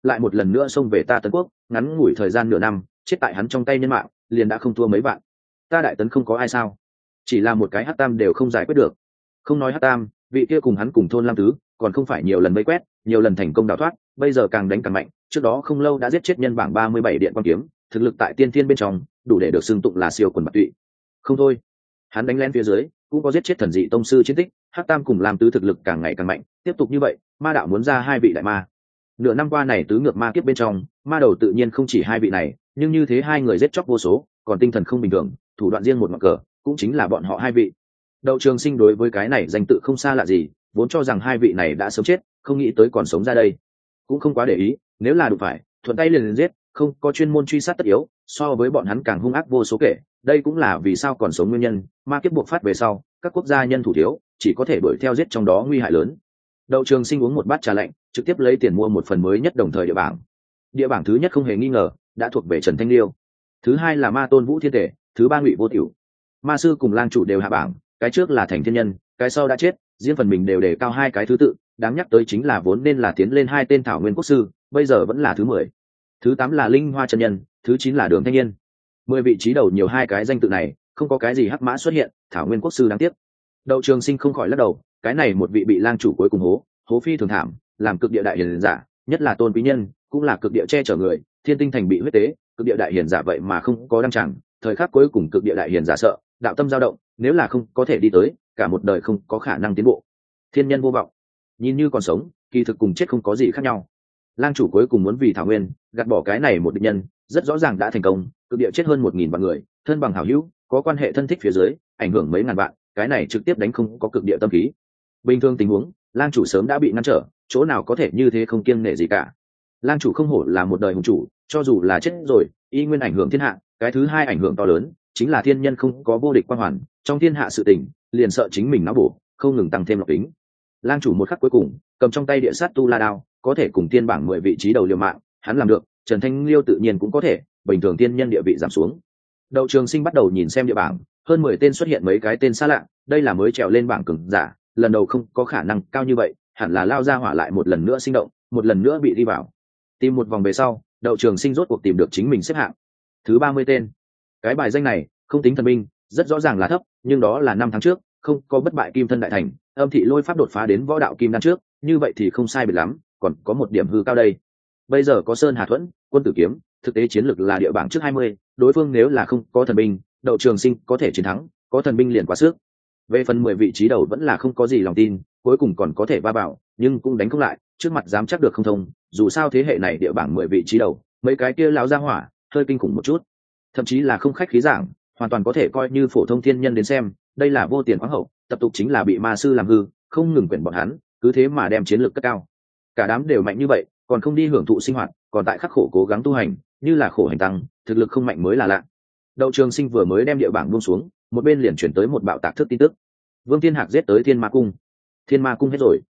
lại một lần nữa xông về ta Tấn Quốc, ngắn ngủi thời gian nửa năm chết tại hắn trong tay nhân mạng liền đã không thua mấy vạn. Ta Đại Tấn không có ai sao? Chỉ là một cái Hắc Tam đều không giải quyết được. Không nói Hắc Tam, vị kia cùng hắn cùng thôn Lam Tứ còn không phải nhiều lần vây quét, nhiều lần thành công đào thoát, bây giờ càng đánh càng mạnh, trước đó không lâu đã giết chết nhân bảng ba mươi bảy điện quan kiếm, thực lực tại tiên thiên bên trong đủ để được xưng tụng là siêu quần bạc tụy. Không thôi, hắn đánh lén phía dưới cũng có giết chết thần dị tông sư chiến tích, Hắc Tam cùng Lam Tứ thực lực càng ngày càng mạnh, tiếp tục như vậy ma đạo muốn ra hai vị đại ma. Nửa năm qua này tứ ngược ma kiếp bên trong, ma đầu tự nhiên không chỉ hai vị này, nhưng như thế hai người giết chóc vô số, còn tinh thần không bình thường, thủ đoạn riêng một mặt cờ, cũng chính là bọn họ hai vị. Đậu Trường Sinh đối với cái này danh tự không xa lạ gì, vốn cho rằng hai vị này đã sớm chết, không nghĩ tới còn sống ra đây, cũng không quá để ý, nếu là đụng phải thuận tay liền liền giết, không có chuyên môn truy sát tất yếu, so với bọn hắn càng hung ác vô số kể. Đây cũng là vì sao còn sống nguyên nhân, ma kiếp buộc phát về sau, các quốc gia nhân thủ thiếu, chỉ có thể đuổi theo giết trong đó nguy hại lớn. Đậu Trường Sinh uống một bát trà lạnh, trực tiếp lấy tiền mua một phần mới nhất đồng thời địa bảng. Địa bảng thứ nhất không hề nghi ngờ đã thuộc về Trần Thanh Liêu, thứ hai là Ma Tôn Vũ Thiên Tể, thứ ba Ngụy Vô Tiểu. Ma sư cùng lang chủ đều hạ bảng, cái trước là Thành Thiên Nhân, cái sau đã chết, riêng phần mình đều đề cao hai cái thứ tự, đáng nhắc tới chính là vốn nên là tiến lên hai tên Thảo Nguyên Quốc sư, bây giờ vẫn là thứ mười. Thứ tám là Linh Hoa chân Nhân, thứ chín là Đường Thanh Niên. Mười vị trí đầu nhiều hai cái danh tự này, không có cái gì hắc mã xuất hiện, Thảo Nguyên Quốc sư đáng tiếc. Đậu Trường Sinh không khỏi lắc đầu, cái này một vị bị lang chủ cuối cùng hố, hố phi thường thảm, làm cực địa đại hiền giả, nhất là Tôn Quý Nhân, cũng là cực địa che chở người, Thiên Tinh Thành bị huyết tế, cực địa đại hiền giả vậy mà không có đăng chẳng, thời khắc cuối cùng cực địa đại hiền giả sợ, đạo tâm dao động, nếu là không có thể đi tới, cả một đời không có khả năng tiến bộ. Thiên Nhân vô vọng, nhìn như còn sống, kỳ thực cùng chết không có gì khác nhau. Lang chủ cuối cùng muốn vì Thảo Nguyên gạt bỏ cái này một địch nhân, rất rõ ràng đã thành công, cực địa chết hơn một nghìn vạn người, thân bằng hảo hữu, có quan hệ thân thích phía dưới, ảnh hưởng mấy ngàn vạn, cái này trực tiếp đánh không có cực địa tâm khí. Bình thường tình huống, lang chủ sớm đã bị ngăn trở, chỗ nào có thể như thế không kiêng nể gì cả. Lang chủ không hổ là một đời hùng chủ, cho dù là chết rồi, y nguyên ảnh hưởng thiên hạ. Cái thứ hai ảnh hưởng to lớn, chính là thiên nhân không có vô địch quang hoàn, trong thiên hạ sự tình, liền sợ chính mình não bổ, không ngừng tăng thêm lộc tính. Lang chủ một khắc cuối cùng, cầm trong tay địa sát tu la đao, có thể cùng tiên bảng mười vị trí đầu liều mạng, hắn làm được, Trần Thanh Liêu tự nhiên cũng có thể, bình thường tiên nhân địa vị giảm xuống. Đậu Trường Sinh bắt đầu nhìn xem địa bảng, hơn mười tên xuất hiện mấy cái tên xa lạ, đây là mới trèo lên bảng cường giả, lần đầu không có khả năng cao như vậy, hẳn là lao ra hỏa lại một lần nữa sinh động, một lần nữa bị đi vào. Tìm một vòng về sau, Đậu Trường Sinh rốt cuộc tìm được chính mình xếp hạng thứ ba mươi tên. Cái bài danh này không tính thần binh, rất rõ ràng là thấp, nhưng đó là năm tháng trước, không có bất bại kim thân đại thành, âm thị lôi pháp đột phá đến võ đạo kim đan trước, như vậy thì không sai biệt lắm, còn có một điểm hư cao đây. Bây giờ có Sơn Hà Thuẫn, Quân Tử Kiếm, thực tế chiến lược là địa bảng trước hai mươi, đối phương nếu là không có thần binh, Đậu Trường Sinh có thể chiến thắng, có thần binh liền quá sức. Về phần mười vị trí đầu vẫn là không có gì lòng tin, cuối cùng còn có thể va bảo, nhưng cũng đánh không lại, trước mặt dám chắc được không thông, dù sao thế hệ này địa bảng mười vị trí đầu, mấy cái kia lão gia hỏa, hơi kinh khủng một chút. Thậm chí là không khách khí giảng, hoàn toàn có thể coi như phổ thông thiên nhân đến xem, đây là vô tiền khoáng hậu, tập tục chính là bị ma sư làm hư, không ngừng quyển bọn hắn, cứ thế mà đem chiến lược cất cao. Cả đám đều mạnh như vậy, còn không đi hưởng thụ sinh hoạt, còn tại khắc khổ cố gắng tu hành, như là khổ hành tăng, thực lực không mạnh mới là lạ. Đậu Trường Sinh vừa mới đem địa bảng buông xuống, một bên liền chuyển tới một bạo tạc thức tin tức. Vương Thiên Hạc giết tới Thiên Ma Cung. Thiên Ma Cung hết rồi.